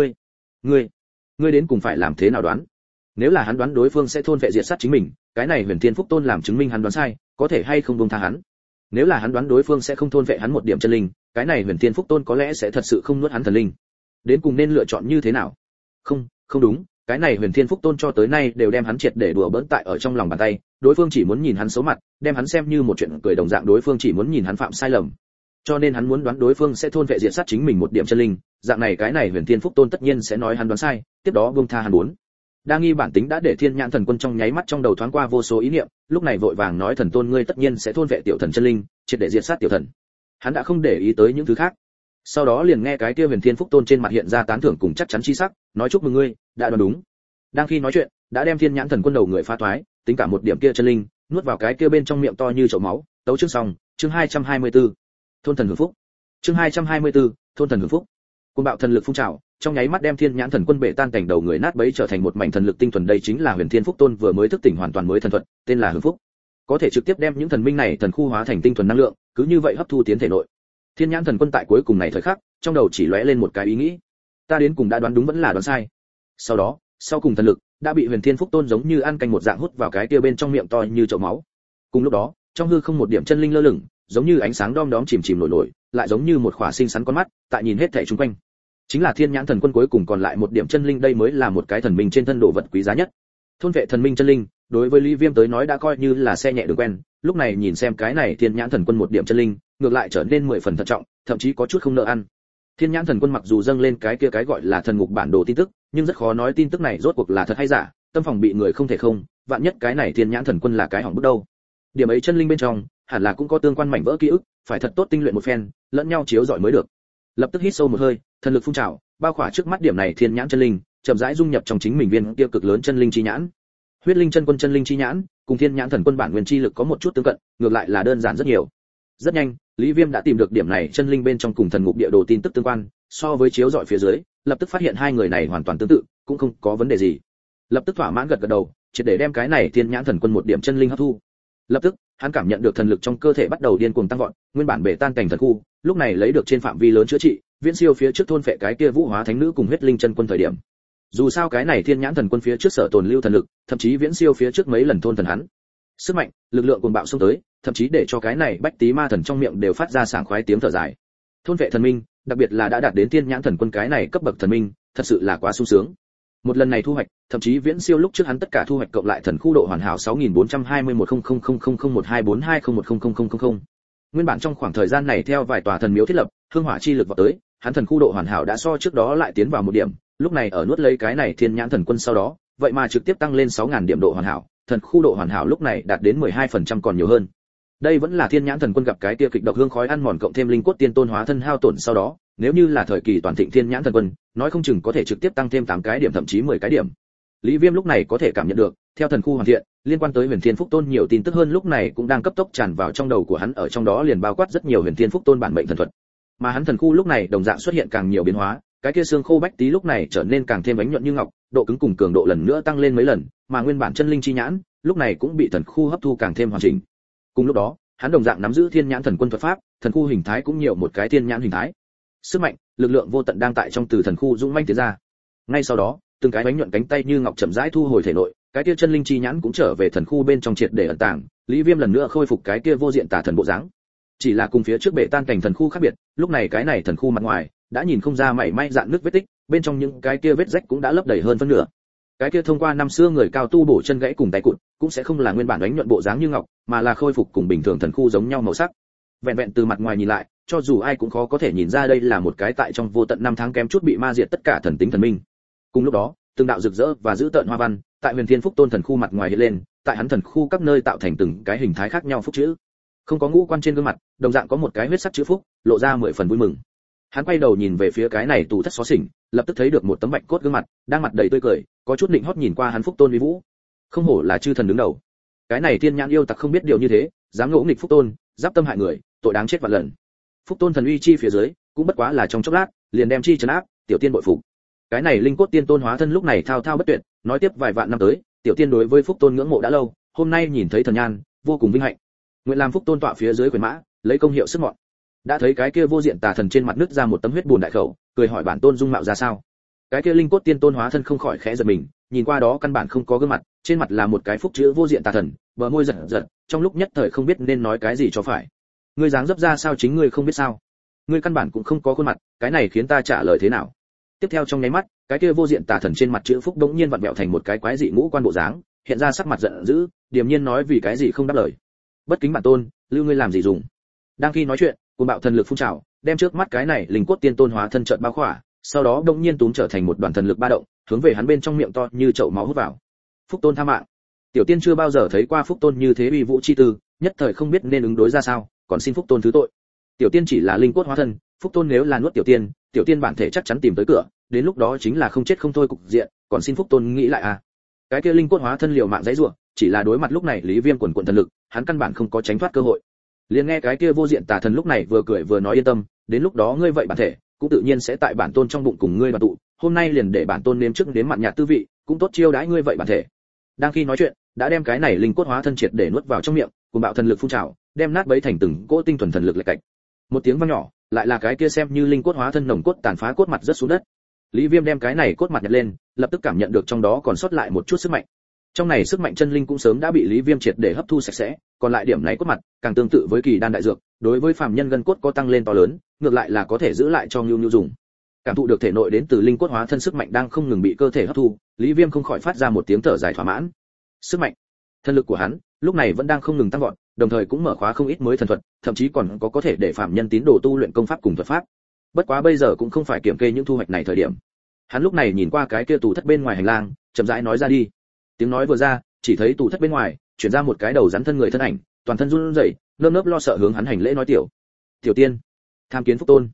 ngươi đến cùng phải làm thế nào đoán? Nếu là hắn đoán đối phương sẽ thôn phệ diệt sát chính mình, cái này Huyền Thiên Phúc Tôn làm chứng minh hắn đoán sai, có thể hay không buông tha hắn? Nếu là hắn đoán đối phương sẽ không thôn phệ hắn một điểm chân linh, cái này Huyền Thiên Phúc Tôn có lẽ sẽ thật sự không nuốt hắn thần linh. Đến cùng nên lựa chọn như thế nào? Không đúng, cái này Huyền Thiên Phúc Tôn cho tới nay đều đem hắn triệt để đùa bỡn tại ở trong lòng bàn tay, đối phương chỉ muốn nhìn hắn xấu mặt, đem hắn xem như một chuyện cười đồng dạng, đối phương chỉ muốn nhìn hắn phạm sai lầm. Cho nên hắn muốn đoán đối phương sẽ thôn phệ diệt sát chính mình một điểm chân linh, dạng này cái này Huyền Thiên Phúc Tôn tất nhiên sẽ nói hắn đoán sai, tiếp đó buông tha hắn muốn. Đa nghi bản tính đã để thiên nhãn thần quân trong nháy mắt trong đầu thoáng qua vô số ý niệm, lúc này vội vàng nói thần tôn ngươi tất nhiên sẽ thôn phệ tiểu thần chân linh, triệt để diệt sát tiểu thần. Hắn đã không để ý tới những thứ khác. Sau đó liền nghe cái kia Huyền Thiên Phúc Tôn trên mặt hiện ra tán thưởng cùng chắc chắn chi sắc, nói chúc mừng ngươi, đã đoán đúng. Đang khi nói chuyện, đã đem thiên nhãn thần quân đầu người phá toái, tính cả một điểm kia chân linh, nuốt vào cái kia bên trong miệng to như chậu máu. Tấu chương xong, chương 224. Thôn thần hưởng phúc. Chương 224, thôn thần hưởng phúc. Cuồng bạo thần lực phun trào, trong nháy mắt đem thiên nhãn thần quân bể tan cảnh đầu người nát bấy trở thành một mảnh thần lực tinh thuần. Đây chính là Huyền Thiên Phúc Tôn vừa mới thức tỉnh hoàn toàn mới thần thuật, tên là hưởng phúc. Có thể trực tiếp đem những thần minh này thần khu hóa thành tinh thuần năng lượng, cứ như vậy hấp thu tiến thể nội. Thiên nhãn thần quân tại cuối cùng này thời khắc, trong đầu chỉ lóe lên một cái ý nghĩ, ta đến cùng đã đoán đúng vẫn là đoán sai. Sau đó, sau cùng thần lực đã bị Huyền Thiên Phúc Tôn giống như ăn canh một dạng hút vào cái kia bên trong miệng to như chậu máu. Cùng lúc đó, trong hư không một điểm chân linh lơ lửng, giống như ánh sáng đom đóm chìm nổi, lại giống như một khỏa xinh xắn con mắt, tại nhìn hết thảy xung quanh. chính là thiên nhãn thần quân cuối cùng còn lại một điểm chân linh, đây mới là một cái thần minh trên thân đồ vật quý giá nhất. Thôn vệ thần minh chân linh, đối với Lý Viêm tới nói đã coi như là xe nhẹ đường quen, lúc này nhìn xem cái này thiên nhãn thần quân một điểm chân linh, ngược lại trở nên 10 phần thận trọng, thậm chí có chút không nỡ ăn. Thiên nhãn thần quân mặc dù dâng lên cái kia cái gọi là thần ngục bản đồ tin tức, nhưng rất khó nói tin tức này rốt cuộc là thật hay giả, tâm phòng bị người không thể không, vạn nhất cái này thiên nhãn thần quân là cái hỏng bức đâu. Điểm ấy chân linh bên trong, hẳn là cũng có tương quan mảnh vỡ ký ức, phải thật tốt tinh luyện một phen, lẫn nhau chiếu rọi mới được. Lập tức hít sâu một hơi, thần lực phun trào, bao khỏa trước mắt điểm này thiên nhãn chân linh, chậm rãi dung nhập trong chính mình viên kia cực lớn chân linh chi nhãn. Huyết linh chân quân chân linh chi nhãn, cùng thiên nhãn thần quân bản nguyên chi lực có một chút tương cận, ngược lại là đơn giản rất nhiều. Rất nhanh, Lý Viêm đã tìm được điểm này chân linh bên trong cùng thần ngục địa đồ tin tức tương quan, so với chiếu rọi phía dưới, lập tức phát hiện hai người này hoàn toàn tương tự, cũng không có vấn đề gì. Lập tức thỏa mãn gật gật đầu, triệt để đem cái này thiên nhãn thần quân một điểm chân linh hấp thu. Lập tức, hắn cảm nhận được thần lực trong cơ thể bắt đầu điên cuồng tăng vọt, nguyên bản bể tan cảnh thần khu, lúc này lấy được trên phạm vi lớn chữa trị, viễn siêu phía trước thôn phệ cái kia vũ hóa thánh nữ cùng huyết linh chân quân thời điểm. Dù sao cái này thiên nhãn thần quân phía trước sở tồn lưu thần lực, thậm chí viễn siêu phía trước mấy lần thôn thần hắn. Sức mạnh, lực lượng cuồng bạo xông tới, thậm chí để cho cái này bách tí ma thần trong miệng đều phát ra sảng khoái tiếng thở dài. Thôn vệ thần minh, đặc biệt là đã đạt đến thiên nhãn thần quân cái này cấp bậc thần minh, thật sự là quá sung sướng. Một lần này thu hoạch, thậm chí viễn siêu lúc trước hắn tất cả thu hoạch cộng lại thần khu độ hoàn hảo 64210000012420101000. Nguyên bản trong khoảng thời gian này theo vài tòa thần miếu thiết lập, hương hỏa chi lực vào tới, hắn thần khu độ hoàn hảo đã so trước đó lại tiến vào một điểm, lúc này ở nuốt lấy cái này thiên nhãn thần quân sau đó, vậy mà trực tiếp tăng lên 6000 điểm độ hoàn hảo, thần khu độ hoàn hảo lúc này đạt đến 12% còn nhiều hơn. Đây vẫn là thiên nhãn thần quân gặp cái tia kịch độc hương khói ăn mòn cộng thêm linh cốt tiên tôn hóa thân hao tổn sau đó, nếu như là thời kỳ toàn thịnh thiên nhãn thần quân, nói không chừng có thể trực tiếp tăng thêm 8 cái điểm thậm chí 10 cái điểm. Lý Viêm lúc này có thể cảm nhận được, theo thần khu hoàn thiện, liên quan tới Huyền Thiên Phúc Tôn nhiều tin tức hơn lúc này cũng đang cấp tốc tràn vào trong đầu của hắn, ở trong đó liền bao quát rất nhiều Huyền Thiên Phúc Tôn bản mệnh thần thuật. Mà hắn thần khu lúc này đồng dạng xuất hiện càng nhiều biến hóa, cái kia xương khô bách tí lúc này trở nên càng thêm bánh nhuận như ngọc, độ cứng cùng cường độ lần nữa tăng lên mấy lần, mà nguyên bản chân linh chi nhãn, lúc này cũng bị thần khu hấp thu càng thêm hoàn chỉnh. Cùng lúc đó, hắn đồng dạng nắm giữ thiên nhãn thần quân thuật pháp, thần khu hình thái cũng nhiều một cái thiên nhãn hình thái. Sức mạnh, lực lượng vô tận đang tại trong từ thần khu dũng mãnh tiến ra. Ngay sau đó, từng cái bánh nhuận cánh tay như ngọc chậm rãi thu hồi thể nội, cái kia chân linh chi nhãn cũng trở về thần khu bên trong triệt để ẩn tàng, Lý Viêm lần nữa khôi phục cái kia vô diện tà thần bộ dáng. Chỉ là cùng phía trước bể tan cảnh thần khu khác biệt, lúc này cái này thần khu mặt ngoài đã nhìn không ra mảy may dạn nước vết tích, bên trong những cái kia vết rách cũng đã lấp đầy hơn phân nửa. Cái kia thông qua năm xưa người cao tu bổ chân gãy cùng tay cụt, cũng sẽ không là nguyên bản đánh nhuận bộ dáng như ngọc, mà là khôi phục cùng bình thường thần khu giống nhau màu sắc. Vẹn vẹn từ mặt ngoài nhìn lại, cho dù ai cũng khó có thể nhìn ra đây là một cái tại trong vô tận năm tháng kém chút bị ma diệt tất cả thần tính thần minh. Cùng lúc đó, từng đạo rực rỡ và giữ tợn hoa văn, tại Huyền Thiên Phúc Tôn thần khu mặt ngoài hiện lên, tại hắn thần khu các nơi tạo thành từng cái hình thái khác nhau phúc chữ. Không có ngũ quan trên gương mặt, đồng dạng có một cái huyết sắc chữ phúc, lộ ra 10 phần vui mừng. Hắn quay đầu nhìn về phía cái này tù thất xó xỉnh, lập tức thấy được một tấm bạch cốt gương mặt, đang mặt đầy tươi cười, có chút định hót nhìn qua hắn Phúc Tôn uy vũ. Không hổ là chư thần đứng đầu. Cái này thiên nhãn yêu tặc không biết điều như thế, dám ngỗ nghịch Phúc Tôn, giáp tâm hại người, tội đáng chết vạn lần. Phúc Tôn thần uy chi phía dưới, cũng bất quá là trong chốc lát, liền đem chi trấn áp, tiểu tiên bội phục. Cái này linh cốt tiên tôn hóa thân lúc này thao thao bất tuyệt, nói tiếp vài vạn năm tới, tiểu tiên đối với Phúc Tôn ngưỡng mộ đã lâu, hôm nay nhìn thấy thần nhan, vô cùng vinh hạnh. Nguyện làm Phúc Tôn tọa phía dưới quyền mã, lấy công hiệu sức mọn. Đã thấy cái kia vô diện tà thần trên mặt nứt ra một tấm huyết bùn đại khẩu, cười hỏi bản tôn dung mạo ra sao. Cái kia linh cốt tiên tôn hóa thân không khỏi khẽ giật mình, nhìn qua đó căn bản không có gương mặt, trên mặt là một cái phúc chữ vô diện tà thần, bờ môi giật giật, trong lúc nhất thời không biết nên nói cái gì cho phải. Ngươi dáng dấp ra sao chính ngươi không biết sao? Ngươi căn bản cũng không có khuôn mặt, cái này khiến ta trả lời thế nào? Tiếp theo trong nháy mắt, cái kia vô diện tà thần trên mặt chữ phúc đống nhiên vặn vẹo thành một cái quái dị ngũ quan bộ dáng, hiện ra sắc mặt giận dữ, điềm nhiên nói vì cái gì không đáp lời. Bất kính bản tôn, lưu ngươi làm gì dùng? Đang khi nói chuyện, cuồng bạo thần lực phun trào, đem trước mắt cái này linh cốt tiên tôn hóa thân trợn bao khỏa, sau đó đống nhiên túm trở thành một đoàn thần lực ba động, hướng về hắn bên trong miệng to như chậu máu hút vào. Phúc Tôn tha mạng. Tiểu tiên chưa bao giờ thấy qua Phúc Tôn như thế uy vũ chi tư, nhất thời không biết nên ứng đối ra sao, còn xin Phúc Tôn thứ tội. Tiểu tiên chỉ là linh cốt hóa thân, Phúc Tôn nếu là nuốt tiểu tiên bản thể chắc chắn tìm tới cửa, đến lúc đó chính là không chết không thôi cục diện, còn xin Phúc Tôn nghĩ lại à. Cái kia linh cốt hóa thân liều mạng giãy giụa, chỉ là đối mặt lúc này Lý Viêm quần thần lực, hắn căn bản không có tránh thoát cơ hội. Liền nghe cái kia vô diện tà thần lúc này vừa cười vừa nói yên tâm, đến lúc đó ngươi vậy bản thể cũng tự nhiên sẽ tại bản tôn trong bụng cùng ngươi đoàn tụ, hôm nay liền để bản tôn nếm trước đến mặn nhạt tư vị, cũng tốt chiêu đãi ngươi vậy bản thể. Đang khi nói chuyện, đã đem cái này linh cốt hóa thân triệt để nuốt vào trong miệng, cùng bạo thần lực phun trào, đem nát bấy thành từng cỗ tinh thuần thần lực lệch cạch. Một tiếng vang nhỏ, lại là cái kia xem như linh cốt hóa thân nồng cốt tàn phá cốt mặt rất xuống đất. Lý Viêm đem cái này cốt mặt nhặt lên, lập tức cảm nhận được trong đó còn sót lại một chút sức mạnh. Trong này sức mạnh chân linh cũng sớm đã bị Lý Viêm triệt để hấp thu sạch sẽ, còn lại điểm này cốt mặt, càng tương tự với kỳ đan đại dược, đối với phàm nhân gân cốt có tăng lên to lớn, ngược lại là có thể giữ lại cho Nưu Nưu dùng. Cảm thụ được thể nội đến từ linh cốt hóa thân sức mạnh đang không ngừng bị cơ thể hấp thu, Lý Viêm không khỏi phát ra một tiếng thở dài thỏa mãn. Sức mạnh, thân lực của hắn lúc này vẫn đang không ngừng tăng vọt, đồng thời cũng mở khóa không ít mới thần thuật, thậm chí còn có thể để phạm nhân tín đồ tu luyện công pháp cùng thuật pháp. Bất quá bây giờ cũng không phải kiểm kê những thu hoạch này thời điểm. Hắn lúc này nhìn qua cái kia tù thất bên ngoài hành lang, chậm rãi nói ra đi. Tiếng nói vừa ra, chỉ thấy tù thất bên ngoài chuyển ra một cái đầu rắn thân người thân ảnh, toàn thân run rẩy, nơm nớp lo sợ hướng hắn hành lễ nói: tiểu tiên, tham kiến Phúc Tôn.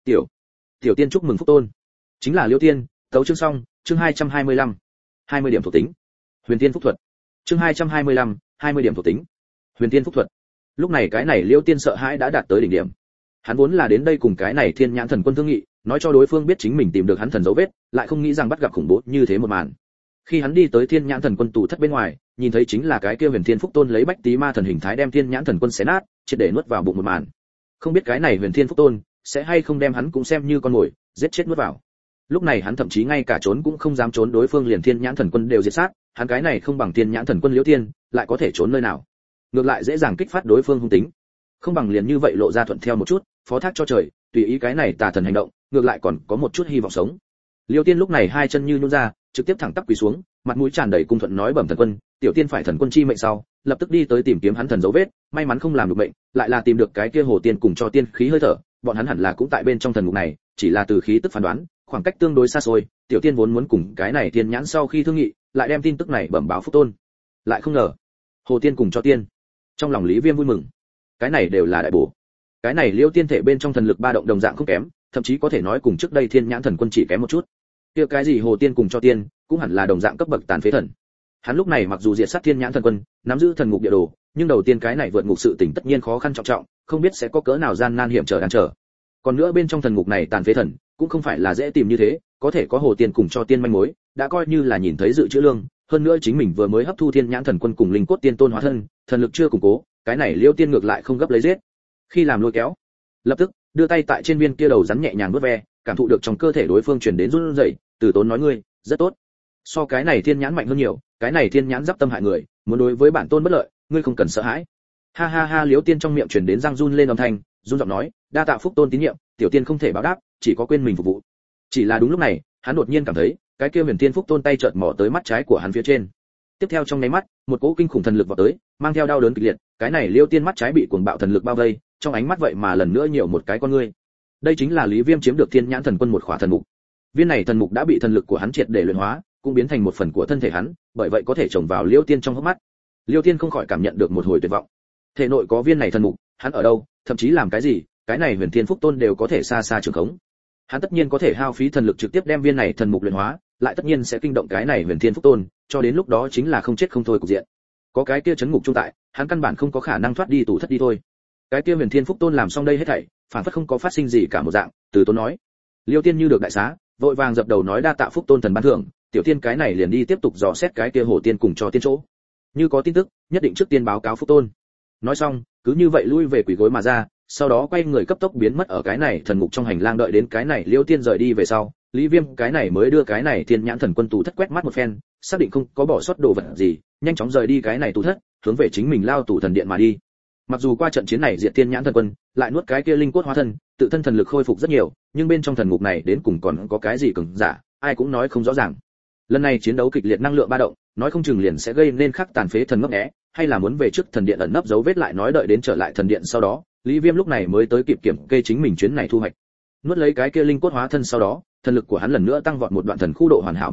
Tiểu tiên chúc mừng Phúc Tôn. Chính là Liêu Tiên. Tấu chương xong, chương 225. 20 điểm thuộc tính. Huyền Tiên Phúc Thuật. Chương 225, 20 điểm thuộc tính. Huyền Tiên Phúc Thuật. Lúc này cái này Liêu Tiên sợ hãi đã đạt tới đỉnh điểm. Hắn vốn là đến đây cùng cái này Thiên Nhãn Thần Quân thương nghị, nói cho đối phương biết chính mình tìm được hắn thần dấu vết, lại không nghĩ rằng bắt gặp khủng bố như thế một màn. Khi hắn đi tới Thiên Nhãn Thần Quân tù thất bên ngoài, nhìn thấy chính là cái kia Huyền Thiên Phúc Tôn lấy Bách Tí Ma thần hình thái đem Thiên Nhãn Thần Quân xé nát, triệt để nuốt vào bụng một màn. Không biết cái này Huyền Thiên Phúc Tôn sẽ hay không đem hắn cũng xem như con mồi, giết chết nuốt vào. Lúc này hắn thậm chí ngay cả trốn cũng không dám trốn, đối phương liền Thiên Nhãn Thần Quân đều diệt sát, hắn cái này không bằng Thiên Nhãn Thần Quân Liễu Tiên, lại có thể trốn nơi nào? Ngược lại dễ dàng kích phát đối phương hung tính. Không bằng liền như vậy lộ ra thuận theo một chút, phó thác cho trời, tùy ý cái này tà thần hành động, ngược lại còn có một chút hy vọng sống. Liêu Tiên lúc này hai chân như nhũn ra, trực tiếp thẳng tắp quỳ xuống, mặt mũi tràn đầy cung thuận nói: bẩm thần quân, tiểu tiên phải thần quân chi mệnh sau, lập tức đi tới tìm kiếm hắn thần dấu vết, may mắn không làm được mệnh, lại là tìm được cái kia hồ tiên cùng cho tiên khí hơi thở, bọn hắn hẳn là cũng tại bên trong thần ngục này, chỉ là từ khí tức phán đoán, khoảng cách tương đối xa xôi, tiểu tiên vốn muốn cùng cái này Thiên Nhãn sau khi thương nghị, lại đem tin tức này bẩm báo Phúc Tôn. Lại không ngờ, hồ tiên cùng cho tiên. Trong lòng Lý Viêm vui mừng. Cái này đều là đại bổ. Cái này Liêu Tiên thể bên trong thần lực ba động đồng dạng không kém, thậm chí có thể nói cùng trước đây Thiên Nhãn Thần Quân chỉ kém một chút. Kia cái gì hồ tiên cùng cho tiên, cũng hẳn là đồng dạng cấp bậc tàn phế thần. Hắn lúc này mặc dù diệt sát Thiên Nhãn Thần Quân, nắm giữ thần ngục địa đồ, nhưng đầu tiên cái này vượt ngục sự tình tất nhiên khó khăn trọng trọng, không biết sẽ có cỡ nào gian nan hiểm trở đang chờ. Còn nữa bên trong thần ngục này tàn phế thần, cũng không phải là dễ tìm như thế, có thể có hồ tiên cùng cho tiên manh mối, đã coi như là nhìn thấy dự trữ lương, hơn nữa chính mình vừa mới hấp thu Thiên Nhãn Thần Quân cùng linh cốt tiên tôn hóa thân, thần lực chưa củng cố, cái này Liêu Tiên ngược lại không gấp lấy giết. Khi làm lôi kéo, lập tức đưa tay tại trên viên kia đầu rắn nhẹ nhàng vuốt ve, cảm thụ được trong cơ thể đối phương truyền đến run rẩy, từ tốn nói: ngươi rất tốt, so cái này Thiên Nhãn mạnh hơn nhiều, cái này Thiên Nhãn giáp tâm hại người, muốn đối với bản tôn bất lợi, ngươi không cần sợ hãi. Ha ha ha, Liêu Tiên trong miệng truyền đến răng run lên âm thanh, run giọng nói: đa tạ Phúc Tôn tín nhiệm, tiểu tiên không thể báo đáp, chỉ có quên mình phục vụ. Chỉ là đúng lúc này, hắn đột nhiên cảm thấy cái kia Huyền Thiên Phúc Tôn tay chợt mò tới mắt trái của hắn phía trên. Tiếp theo trong nháy mắt, một cỗ kinh khủng thần lực vọt tới, mang theo đau đớn kịch liệt, cái này Liêu Tiên mắt trái bị cuồng bạo thần lực bao vây, trong ánh mắt vậy mà lần nữa nhiều một cái con ngươi. Đây chính là Lý Viêm chiếm được Thiên Nhãn Thần Quân một khỏa thần mục. Viên này thần mục đã bị thần lực của hắn triệt để luyện hóa, cũng biến thành một phần của thân thể hắn, bởi vậy có thể trồng vào Liêu Tiên trong hốc mắt. Liêu Tiên không khỏi cảm nhận được một hồi tuyệt vọng. Thể nội có viên này thần mục, hắn ở đâu, thậm chí làm cái gì, cái này Huyền Thiên Phúc Tôn đều có thể xa xa trường khống. Hắn tất nhiên có thể hao phí thần lực trực tiếp đem viên này thần mục luyện hóa, lại tất nhiên sẽ kinh động cái này Huyền Thiên Phúc Tôn, cho đến lúc đó chính là không chết không thôi cục diện. Có cái kia chấn ngục trung tại, hắn căn bản không có khả năng thoát đi tù thất đi thôi. Cái kia Huyền Thiên Phúc Tôn làm xong đây hết thảy, phản phất không có phát sinh gì cả một dạng, từ tốn nói. Liêu Tiên như được đại xá, vội vàng dập đầu nói: đa tạ Phúc Tôn thần ban thưởng, tiểu tiên cái này liền đi tiếp tục dò xét cái kia hồ tiên cùng cho tiên chỗ. Như có tin tức, nhất định trước tiên báo cáo Phúc Tôn. Nói xong, cứ như vậy lui về quỷ gối mà ra, sau đó quay người cấp tốc biến mất ở cái này thần ngục trong hành lang. Đợi đến cái này Liêu Tiên rời đi về sau, Lý Viêm cái này mới đưa cái này Thiên Nhãn Thần Quân tù thất quét mắt một phen, xác định không có bỏ sót đồ vật gì, nhanh chóng rời đi cái này tù thất, hướng về chính mình lao tù thần điện mà đi. Mặc dù qua trận chiến này diệt Thiên Nhãn Thần Quân, lại nuốt cái kia linh cốt hóa thân, tự thân thần lực khôi phục rất nhiều, nhưng bên trong thần ngục này đến cùng còn có cái gì cường giả, ai cũng nói không rõ ràng. Lần này chiến đấu kịch liệt, năng lượng ba động, nói không chừng liền sẽ gây nên khắc tàn phế thần ngốc nghé, hay là muốn về trước thần điện ẩn nấp dấu vết lại nói đợi đến trở lại thần điện sau đó, Lý Viêm lúc này mới tới kịp kiểm kê chính mình chuyến này thu hoạch. Nuốt lấy cái kia linh cốt hóa thân sau đó, thần lực của hắn lần nữa tăng vọt một đoạn thần khu độ hoàn hảo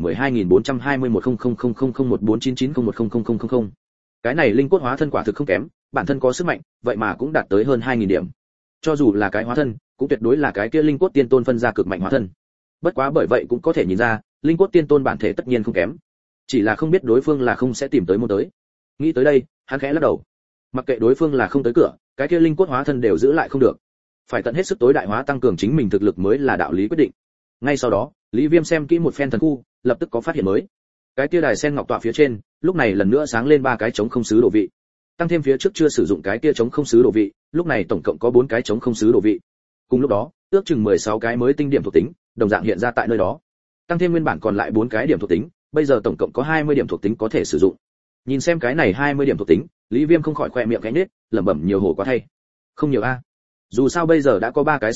124210000149901000000. Cái này linh cốt hóa thân quả thực không kém, bản thân có sức mạnh, vậy mà cũng đạt tới hơn 2000 điểm. Cho dù là cái hóa thân, cũng tuyệt đối là cái kia linh cốt tiên tôn phân ra cực mạnh hóa thân. Bất quá bởi vậy cũng có thể nhìn ra, linh cốt tiên tôn bản thể tất nhiên không kém. Chỉ là không biết đối phương là không sẽ tìm tới môn tới. Nghĩ tới đây, hắn khẽ lắc đầu. Mặc kệ đối phương là không tới cửa, cái kia linh cốt hóa thân đều giữ lại không được. Phải tận hết sức tối đại hóa tăng cường chính mình thực lực mới là đạo lý quyết định. Ngay sau đó, Lý Viêm xem kỹ một phen thần khu, lập tức có phát hiện mới. Cái kia đài sen ngọc tọa phía trên, lúc này lần nữa sáng lên 3 cái trống không sứ đồ vị. Tăng thêm phía trước chưa sử dụng cái kia trống không sứ đồ vị, lúc này tổng cộng có 4 cái trống không sứ đồ vị. Cùng lúc đó, ước chừng 16 cái mới tinh điểm thuộc tính, đồng dạng hiện ra tại nơi đó. Tăng thêm nguyên bản còn lại 4 cái điểm thuộc tính, bây giờ tổng cộng có 20 điểm thuộc tính có thể sử dụng. Nhìn xem cái này 20 điểm thuộc tính, Lý Viêm không khỏi khẽ miệng khẽ nhếch, lẩm bẩm nhiều hổ quá thay. Không nhiều a. Dù sao bây giờ đã có 3 cái sứ đồ,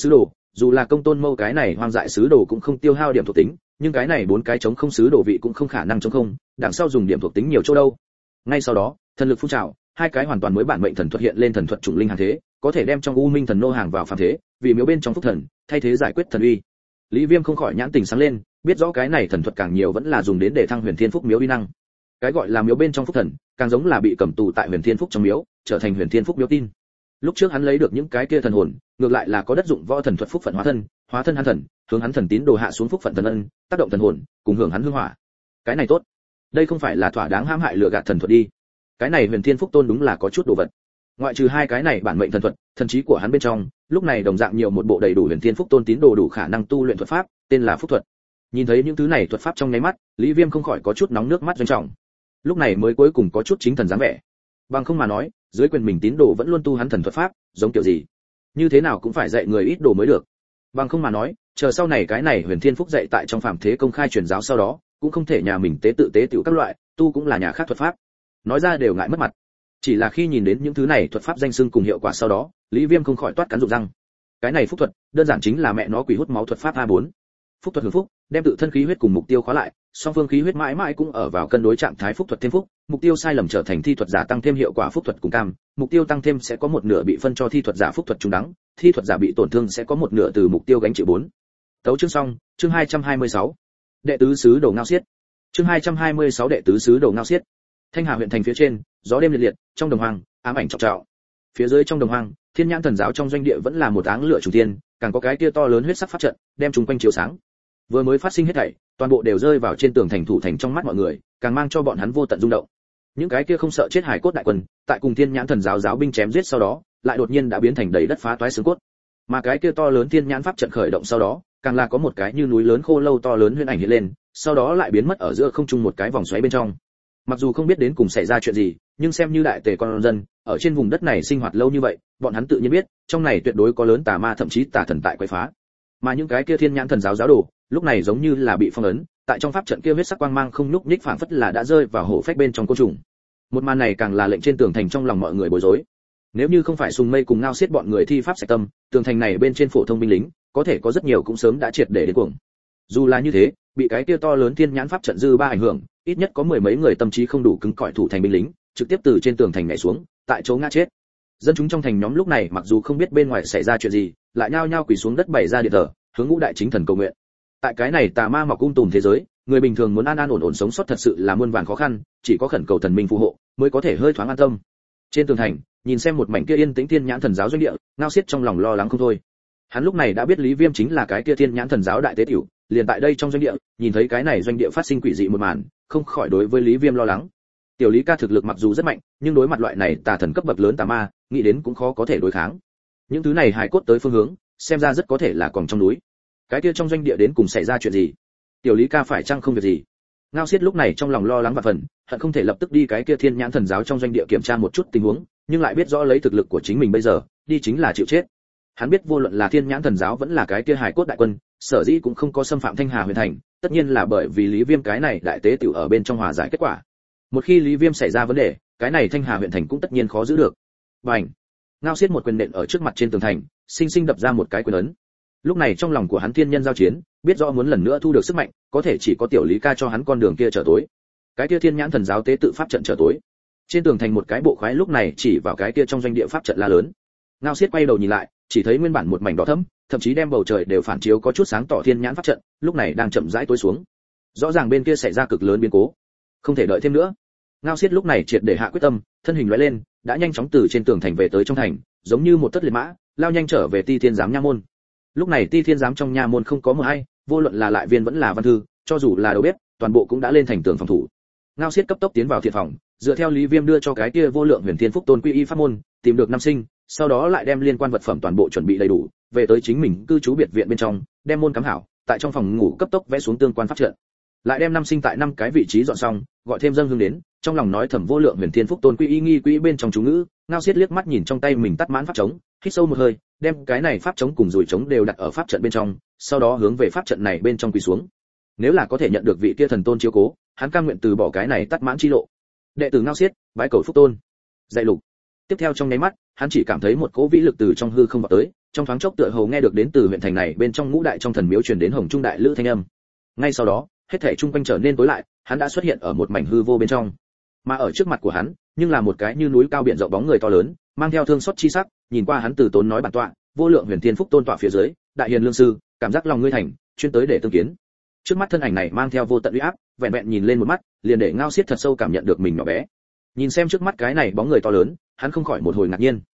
dù là công tôn mâu cái này hoang dại sứ đồ cũng không tiêu hao điểm thuộc tính, nhưng cái này 4 cái chống không sứ đồ vị cũng không khả năng chống không, đằng sau dùng điểm thuộc tính nhiều chỗ đâu. Ngay sau đó, thần lực phun trào, 2 cái hoàn toàn mới bản mệnh thần thuật hiện lên thần thuật chủng linh hàng thế, có thể đem trong u minh thần nô hàng vào phàm thế, vì miếu bên trong phúc thần, thay thế giải quyết thần uy. Lý Viêm không khỏi nhãn tình sáng lên, biết rõ cái này thần thuật càng nhiều vẫn là dùng đến để thăng Huyền Thiên Phúc miếu uy năng. Cái gọi là miếu bên trong phúc thần, càng giống là bị cầm tù tại Huyền Thiên Phúc trong miếu, trở thành Huyền Thiên Phúc miếu tin. Lúc trước hắn lấy được những cái kia thần hồn, ngược lại là có đất dụng võ thần thuật phúc phận hóa thân hắn thần, hướng hắn thần tín đồ hạ xuống phúc phận thần ân, tác động thần hồn, cùng hưởng hắn hương hỏa. Cái này tốt. Đây không phải là thỏa đáng hãm hại lừa gạt thần thuật đi. Cái này Huyền Thiên Phúc tôn đúng là có chút đồ vật. Ngoại trừ 2 cái này bản mệnh thần thuật, thần trí của hắn bên trong, lúc này đồng dạng nhiều một bộ đầy đủ Huyền Thiên Phúc tôn tín đồ đủ khả năng tu luyện thuật pháp, tên là phúc thuật. Nhìn thấy những thứ này thuật pháp trong nháy mắt, Lý Viêm không khỏi có chút nóng nước mắt doanh trọng. Lúc này mới cuối cùng có chút chính thần dáng vẻ. Bằng không mà nói, dưới quyền mình tín đồ vẫn luôn tu hắn thần thuật pháp, giống kiểu gì? Như thế nào cũng phải dạy người ít đồ mới được. Bằng không mà nói, chờ sau này cái này Huyền Thiên Phúc dạy tại trong phàm thế công khai truyền giáo sau đó, cũng không thể nhà mình tế tự tế tiểu các loại, tu cũng là nhà khác thuật pháp. Nói ra đều ngại mất mặt. Chỉ là khi nhìn đến những thứ này thuật pháp danh xưng cùng hiệu quả sau đó, Lý Viêm không khỏi toát cắn rụng răng. Cái này phúc thuật, đơn giản chính là mẹ nó quỷ hút máu thuật pháp A4. Phúc thuật hưởng phúc, đem tự thân khí huyết cùng mục tiêu khóa lại, song phương khí huyết mãi mãi cũng ở vào cân đối trạng thái phúc thuật thêm phúc, mục tiêu sai lầm trở thành thi thuật giả tăng thêm hiệu quả phúc thuật cùng cam, mục tiêu tăng thêm sẽ có một nửa bị phân cho thi thuật giả phúc thuật trúng đắng, thi thuật giả bị tổn thương sẽ có một nửa từ mục tiêu gánh chịu 4. Tấu chương xong, chương 226. Đệ tứ sứ đồ ngao xiết. Chương 226 đệ tứ sứ đồ ngao xiết. Thanh Hà huyện thành phía trên, gió đêm liệt liệt, trong đồng hoang, ám ảnh trọng trọng. Phía dưới trong đồng hoang, Thiên Nhãn thần giáo trong doanh địa vẫn là một áng lửa trùng thiên, càng có cái kia to lớn huyết sắc pháp trận, đem chúng quanh chiếu sáng. Vừa mới phát sinh hết thảy, toàn bộ đều rơi vào trên tường thành thủ thành trong mắt mọi người, càng mang cho bọn hắn vô tận rung động. Những cái kia không sợ chết hải cốt đại quân, tại cùng Thiên Nhãn thần giáo giáo binh chém giết sau đó, lại đột nhiên đã biến thành đầy đất phá toái xương cốt. Mà cái kia to lớn Thiên Nhãn pháp trận khởi động sau đó, càng là có một cái như núi lớn khô lâu to lớn huyền ảnh hiện lên, sau đó lại biến mất ở giữa không trung một cái vòng xoáy bên trong. Mặc dù không biết đến cùng xảy ra chuyện gì, nhưng xem như đại tề con dân, ở trên vùng đất này sinh hoạt lâu như vậy, bọn hắn tự nhiên biết, trong này tuyệt đối có lớn tà ma thậm chí tà thần tại quấy phá. Mà những cái kia Thiên Nhãn thần giáo giáo đồ, lúc này giống như là bị phong ấn, tại trong pháp trận kia huyết sắc quang mang không nhúc nhích phảng phất là đã rơi vào hổ phách bên trong côn trùng. Một màn này càng là lệnh trên tường thành trong lòng mọi người bối rối. Nếu như không phải Sùng Mây cùng Ngao Xiết bọn người thi pháp sạch tâm, tường thành này bên trên phổ thông binh lính, có thể có rất nhiều cũng sớm đã triệt để đến cuồng. Dù là như thế, bị cái kia to lớn Thiên Nhãn pháp trận dư ba ảnh hưởng, ít nhất có 10 mấy người tâm trí không đủ cứng cỏi thủ thành binh lính, trực tiếp từ trên tường thành nhảy xuống, tại chỗ ngã chết. Dân chúng trong thành nhóm lúc này mặc dù không biết bên ngoài xảy ra chuyện gì, lại nhao nhao quỳ xuống đất bày ra điện thờ, hướng Ngũ Đại Chính Thần cầu nguyện. Tại cái này tà ma mọc tùm thế giới, người bình thường muốn an an ổn ổn sống sót thật sự là muôn vàn khó khăn, chỉ có khẩn cầu thần minh phù hộ mới có thể hơi thoáng an tâm. Trên tường thành, nhìn xem một mảnh kia yên tĩnh Thiên Nhãn thần giáo doanh địa, Ngao Xiết trong lòng lo lắng không thôi. Hắn lúc này đã biết Lý Viêm chính là cái kia Thiên Nhãn thần giáo đại tế tiểu, liền tại đây trong doanh địa, nhìn thấy cái này doanh địa phát sinh quỷ dị một màn, không khỏi đối với Lý Viêm lo lắng. Tiểu Lý ca thực lực mặc dù rất mạnh, nhưng đối mặt loại này tà thần cấp bậc lớn tà ma, nghĩ đến cũng khó có thể đối kháng. Những thứ này hài cốt tới phương hướng, xem ra rất có thể là còn trong núi. Cái kia trong doanh địa đến cùng xảy ra chuyện gì? Tiểu Lý ca phải chăng không việc gì? Ngao Xiết lúc này trong lòng lo lắng và phần, hận không thể lập tức đi cái kia Thiên Nhãn thần giáo trong doanh địa kiểm tra một chút tình huống, nhưng lại biết rõ lấy thực lực của chính mình bây giờ, đi chính là chịu chết. Hắn biết vô luận là Thiên Nhãn thần giáo vẫn là cái kia hài cốt đại quân, sở dĩ cũng không có xâm phạm Thanh Hà huyện thành, tất nhiên là bởi vì Lý Viêm cái này đại tế tiểu ở bên trong hòa giải kết quả. Một khi Lý Viêm xảy ra vấn đề, cái này Thanh Hà huyện thành cũng tất nhiên khó giữ được. Bành! Ngao Xiết một quyền nện ở trước mặt trên tường thành, sinh sinh đập ra một cái quyền ấn. Lúc này trong lòng của hắn thiên nhân giao chiến, biết rõ muốn lần nữa thu được sức mạnh, có thể chỉ có Tiểu Lý ca cho hắn con đường kia trở tối. Cái kia Thiên Nhãn thần giáo tế tự pháp trận trở tối. Trên tường thành một cái bộ khoái lúc này chỉ vào cái kia trong doanh địa pháp trận la lớn. Ngao Xiết quay đầu nhìn lại, chỉ thấy nguyên bản một mảnh đỏ thẫm, thậm chí đem bầu trời đều phản chiếu có chút sáng tỏ Thiên Nhãn pháp trận, lúc này đang chậm rãi tối xuống. Rõ ràng bên kia xảy ra cực lớn biến cố. Không thể đợi thêm nữa. Ngao Xiết lúc này triệt để hạ quyết tâm, thân hình lóe lên, đã nhanh chóng từ trên tường thành về tới trong thành, giống như một tất liệt mã, lao nhanh trở về Ti Thiên giám nha môn. Lúc này Ti Thiên giám trong nha môn không có một ai, vô luận là lại viên vẫn là văn thư, cho dù là đầu bếp, toàn bộ cũng đã lên thành tường phòng thủ. Ngao Xiết cấp tốc tiến vào thiện phòng, dựa theo Lý Viêm đưa cho cái kia vô lượng Huyền Thiên Phúc Tôn quy y pháp môn, tìm được năm sinh, sau đó lại đem liên quan vật phẩm toàn bộ chuẩn bị đầy đủ, về tới chính mình cư trú biệt viện bên trong, đem môn cắm hảo, tại trong phòng ngủ cấp tốc vẽ xuống tương quan pháp trận. Lại đem năm sinh tại 5 cái vị trí dọn xong, gọi thêm dâng hương đến, trong lòng nói thầm vô lượng Huyền Thiên Phúc Tôn quy y nghi quỹ bên trong chú ngữ. Ngao Xiết liếc mắt nhìn trong tay mình tắt mãn pháp trống, hít sâu một hơi, đem cái này pháp trống cùng dùi trống đều đặt ở pháp trận bên trong, sau đó hướng về pháp trận này bên trong quỳ xuống. Nếu là có thể nhận được vị kia thần tôn chiếu cố, hắn cam nguyện từ bỏ cái này tắt mãn chi lộ. Đệ tử Ngao Xiết, bái cầu Phúc Tôn. Dạy lục. Tiếp theo trong nháy mắt, hắn chỉ cảm thấy một cỗ vĩ lực từ trong hư không vọt tới, trong thoáng chốc tựa hồ nghe được đến từ huyện thành này bên trong ngũ đại trong thần miếu truyền đến hồng trung đại lữ thanh âm. Ngay sau đó, hết thảy chung quanh trở nên tối lại, hắn đã xuất hiện ở một mảnh hư vô bên trong. Mà ở trước mặt của hắn, nhưng là một cái như núi cao biển rộng bóng người to lớn, mang theo thương xót chi sắc, nhìn qua hắn từ tốn nói bản tọa, vô lượng huyền thiên phúc tôn tọa phía dưới, đại hiền lương sư, cảm giác lòng ngươi thành, chuyên tới để tương kiến. Trước mắt thân ảnh này mang theo vô tận uy áp, vẹn vẹn nhìn lên một mắt, liền để Ngao Xiết thật sâu cảm nhận được mình nhỏ bé. Nhìn xem trước mắt cái này bóng người to lớn, hắn không khỏi một hồi ngạc nhiên.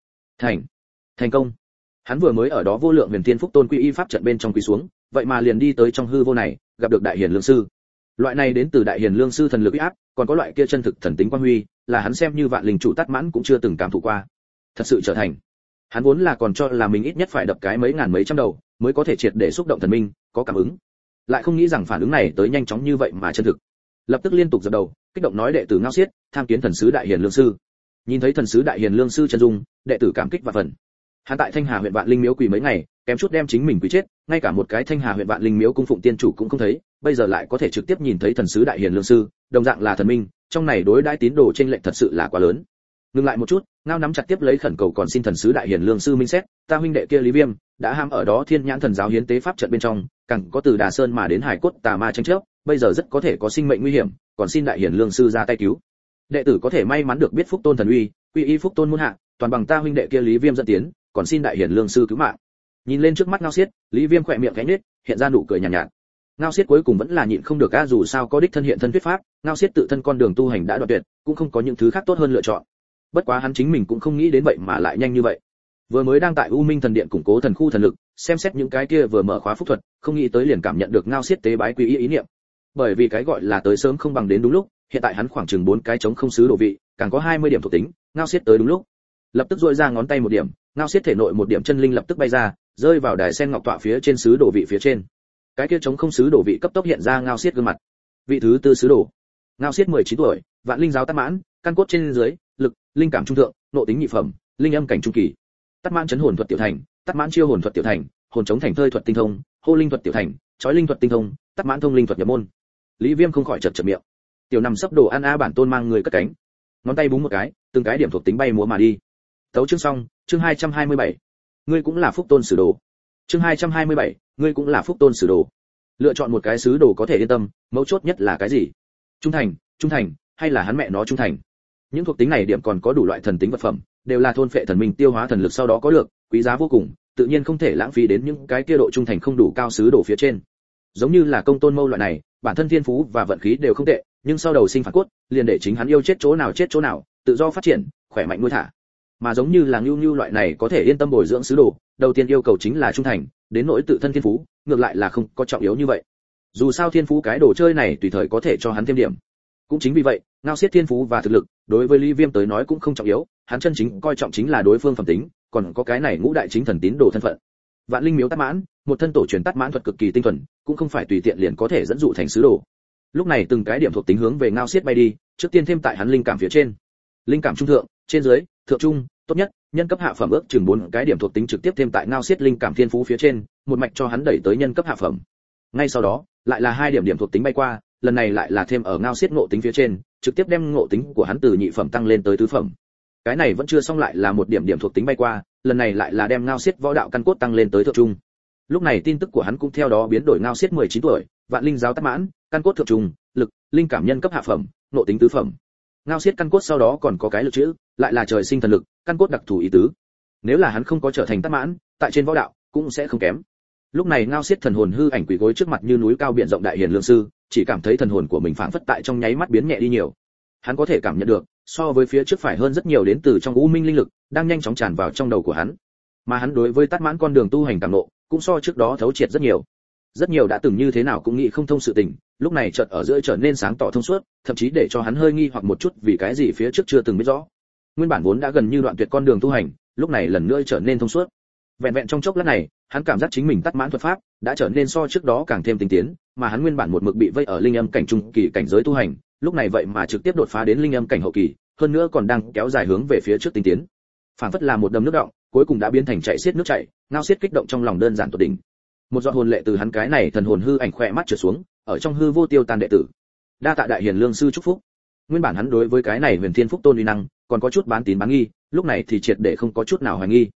Thành công. Hắn vừa mới ở đó vô lượng huyền thiên phúc tôn quy y pháp trận bên trong quỳ xuống, vậy mà liền đi tới trong hư vô này, gặp được đại hiền lương sư. Loại này đến từ đại hiền lương sư thần lực uy áp, còn có loại kia chân thực thần tính quang huy, là hắn xem như vạn linh chủ tát mãn cũng chưa từng cảm thụ qua. Thật sự trở thành. Hắn vốn là còn cho là mình ít nhất phải đập cái mấy ngàn mấy trăm đầu, mới có thể triệt để xúc động thần minh, có cảm ứng. Lại không nghĩ rằng phản ứng này tới nhanh chóng như vậy mà chân thực. Lập tức liên tục dập đầu, kích động nói đệ tử Ngao Xiết, tham kiến thần sứ đại hiền lương sư. Nhìn thấy thần sứ đại hiền lương sư chân dung, đệ tử cảm kích và phần. Hắn tại Thanh Hà huyện Vạn Linh miếu quỳ mấy ngày, kém chút đem chính mình quỳ chết, ngay cả một cái Thanh Hà huyện Vạn Linh miếu cung phụng tiên chủ cũng không thấy, bây giờ lại có thể trực tiếp nhìn thấy thần sứ đại hiền lương sư, đồng dạng là thần minh, trong này đối đãi tín đồ trên lệnh thật sự là quá lớn. Ngừng lại một chút, Ngao nắm chặt tiếp lấy khẩn cầu còn xin thần sứ đại hiền lương sư minh xét, ta huynh đệ kia Lý Viêm đã ham ở đó Thiên Nhãn thần giáo hiến tế pháp trận bên trong, càng có từ Đà Sơn mà đến hải cốt tà ma tranh chấp, bây giờ rất có thể có sinh mệnh nguy hiểm, còn xin đại hiền lương sư ra tay cứu. Đệ tử có thể may mắn được biết phúc tôn thần uy, quy y phúc tôn muôn hạ, toàn bằng ta huynh đệ kia Lý Viêm dẫn tiến, còn xin đại hiền lương sư cứu mạng. Nhìn lên trước mắt Ngao Xiết, Lý Viêm khỏe miệng khẽ nhếch, hiện ra nụ cười nhàn nhạt. Ngao Xiết cuối cùng vẫn là nhịn không được a, dù sao có đích thân hiện thân thuyết pháp, Ngao Xiết tự thân con đường tu hành đã đoạn tuyệt, cũng không có những thứ khác tốt hơn lựa chọn. Bất quá hắn chính mình cũng không nghĩ đến vậy mà lại nhanh như vậy. Vừa mới đang tại U Minh thần điện củng cố thần khu thần lực, xem xét những cái kia vừa mở khóa phúc thuật, không nghĩ tới liền cảm nhận được Ngao Xiết tế bái quy ý niệm. Bởi vì cái gọi là tới sớm không bằng đến đúng lúc, hiện tại hắn khoảng chừng 4 cái chống không sứ đồ vị, càng có 20 điểm thuộc tính, Ngao Xiết tới đúng lúc. Lập tức duỗi ra ngón tay một điểm, Ngao Xiết thể nội một điểm chân linh lập tức bay ra, rơi vào đài sen ngọc tọa phía trên sứ đồ vị phía trên. Cái kia chống không sứ đồ vị cấp tốc hiện ra Ngao Xiết gương mặt. Vị thứ tư sứ đồ. Ngao Xiết 19 tuổi, Vạn Linh giáo tát mãn, căn cốt trên dưới, lực, linh cảm trung thượng, nộ tính nhị phẩm, linh âm cảnh trung kỳ. Tát mãn chấn hồn thuật tiểu thành, tát mãn chiêu hồn thuật tiểu thành, hồn chống thành thơi thuật tinh thông, hô linh thuật tiểu thành, chói linh thuật tinh thông, tát mãn thông linh thuật nhập môn. Lý Viêm không khỏi chật chật miệng. Tiểu nằm sấp đồ ăn a bản tôn mang người cất cánh. Ngón tay búng một cái, từng cái điểm thuộc tính bay múa mà đi. Tấu chương xong, chương 227. Ngươi cũng là phúc tôn sử đồ. Chương 227, ngươi cũng là phúc tôn sử đồ. Lựa chọn một cái sứ đồ có thể yên tâm, mấu chốt nhất là cái gì? Trung thành, hay là hắn mẹ nó trung thành? Những thuộc tính này điểm còn có đủ loại thần tính vật phẩm, đều là thôn phệ thần minh tiêu hóa thần lực sau đó có được, quý giá vô cùng, tự nhiên không thể lãng phí đến những cái kia độ trung thành không đủ cao sứ đồ phía trên. Giống như là công tôn mâu loại này, bản thân thiên phú và vận khí đều không tệ, nhưng sau đầu sinh phản cốt, liền để chính hắn yêu chết chỗ nào, tự do phát triển, khỏe mạnh nuôi thả. Mà giống như là Nưu loại này có thể yên tâm bồi dưỡng sứ đồ, đầu tiên yêu cầu chính là trung thành, đến nỗi tự thân thiên phú, ngược lại là không có trọng yếu như vậy. Dù sao thiên phú cái đồ chơi này tùy thời có thể cho hắn thêm điểm. Cũng chính vì vậy, Ngao Xiết thiên phú và thực lực, đối với Lý Viêm tới nói cũng không trọng yếu, hắn chân chính coi trọng chính là đối phương phẩm tính, còn có cái này ngũ đại chính thần tín đồ thân phận. Vạn Linh miếu tát mãn, một thân tổ truyền tát mãn thuật cực kỳ tinh thuần, cũng không phải tùy tiện liền có thể dẫn dụ thành sứ đồ. Lúc này từng cái điểm thuộc tính hướng về Ngao Xiết bay đi, trước tiên thêm tại hắn linh cảm phía trên. Linh cảm trung thượng, trên dưới, thượng trung, tốt nhất, nhân cấp hạ phẩm ước chừng 4 cái điểm thuộc tính trực tiếp thêm tại Ngao Xiết linh cảm thiên phú phía trên, một mạch cho hắn đẩy tới nhân cấp hạ phẩm. Ngay sau đó, lại là 2 điểm thuộc tính bay qua, lần này lại là thêm ở Ngao Xiết ngộ tính phía trên, trực tiếp đem ngộ tính của hắn từ nhị phẩm tăng lên tới tứ phẩm. Cái này vẫn chưa xong, lại là 1 điểm thuộc tính bay qua, lần này lại là đem Ngao Xiết võ đạo căn cốt tăng lên tới thượng trung. Lúc này tin tức của hắn cũng theo đó biến đổi, Ngao Xiết 19 tuổi, Vạn Linh giáo tát mãn, căn cốt thượng trung, lực, linh cảm nhân cấp hạ phẩm, ngộ tính tứ phẩm. Ngao Xiết căn cốt sau đó còn có cái lực chữ, lại là trời sinh thần lực, căn cốt đặc thù ý tứ. Nếu là hắn không có trở thành tát mãn, tại trên võ đạo cũng sẽ không kém. Lúc này Ngao Xiết thần hồn hư ảnh quỳ gối trước mặt như núi cao biển rộng đại hiền lương sư, chỉ cảm thấy thần hồn của mình phảng phất tại trong nháy mắt biến nhẹ đi nhiều. Hắn có thể cảm nhận được, so với phía trước phải hơn rất nhiều đến từ trong u minh linh lực, đang nhanh chóng tràn vào trong đầu của hắn. Mà hắn đối với tát mãn con đường tu hành cảm ngộ, cũng so trước đó thấu triệt rất nhiều. Rất nhiều đã từng như thế nào cũng nghĩ không thông sự tình, lúc này chợt ở giữa trở nên sáng tỏ thông suốt, thậm chí để cho hắn hơi nghi hoặc một chút vì cái gì phía trước chưa từng biết rõ. Nguyên bản vốn đã gần như đoạn tuyệt con đường tu hành, lúc này lần nữa trở nên thông suốt. Vẹn vẹn trong chốc lát này, hắn cảm giác chính mình tát mãn thuật pháp đã trở nên so trước đó càng thêm tinh tiến, mà hắn nguyên bản một mực bị vây ở linh âm cảnh trung kỳ cảnh giới tu hành, lúc này vậy mà trực tiếp đột phá đến linh âm cảnh hậu kỳ, hơn nữa còn đang kéo dài hướng về phía trước tinh tiến. Phản phất là một đầm nước động, cuối cùng đã biến thành chảy xiết nước chảy, Ngao Xiết kích động trong lòng đơn giản tột đỉnh. Một giọt hồn lệ từ hắn cái này thần hồn hư ảnh khỏe mắt trượt xuống, ở trong hư vô tiêu tan đệ tử. Đa tạ đại hiền lương sư chúc phúc. Nguyên bản hắn đối với cái này huyền thiên phúc tôn uy năng còn có chút bán tín bán nghi, lúc này thì triệt để không có chút nào hoài nghi.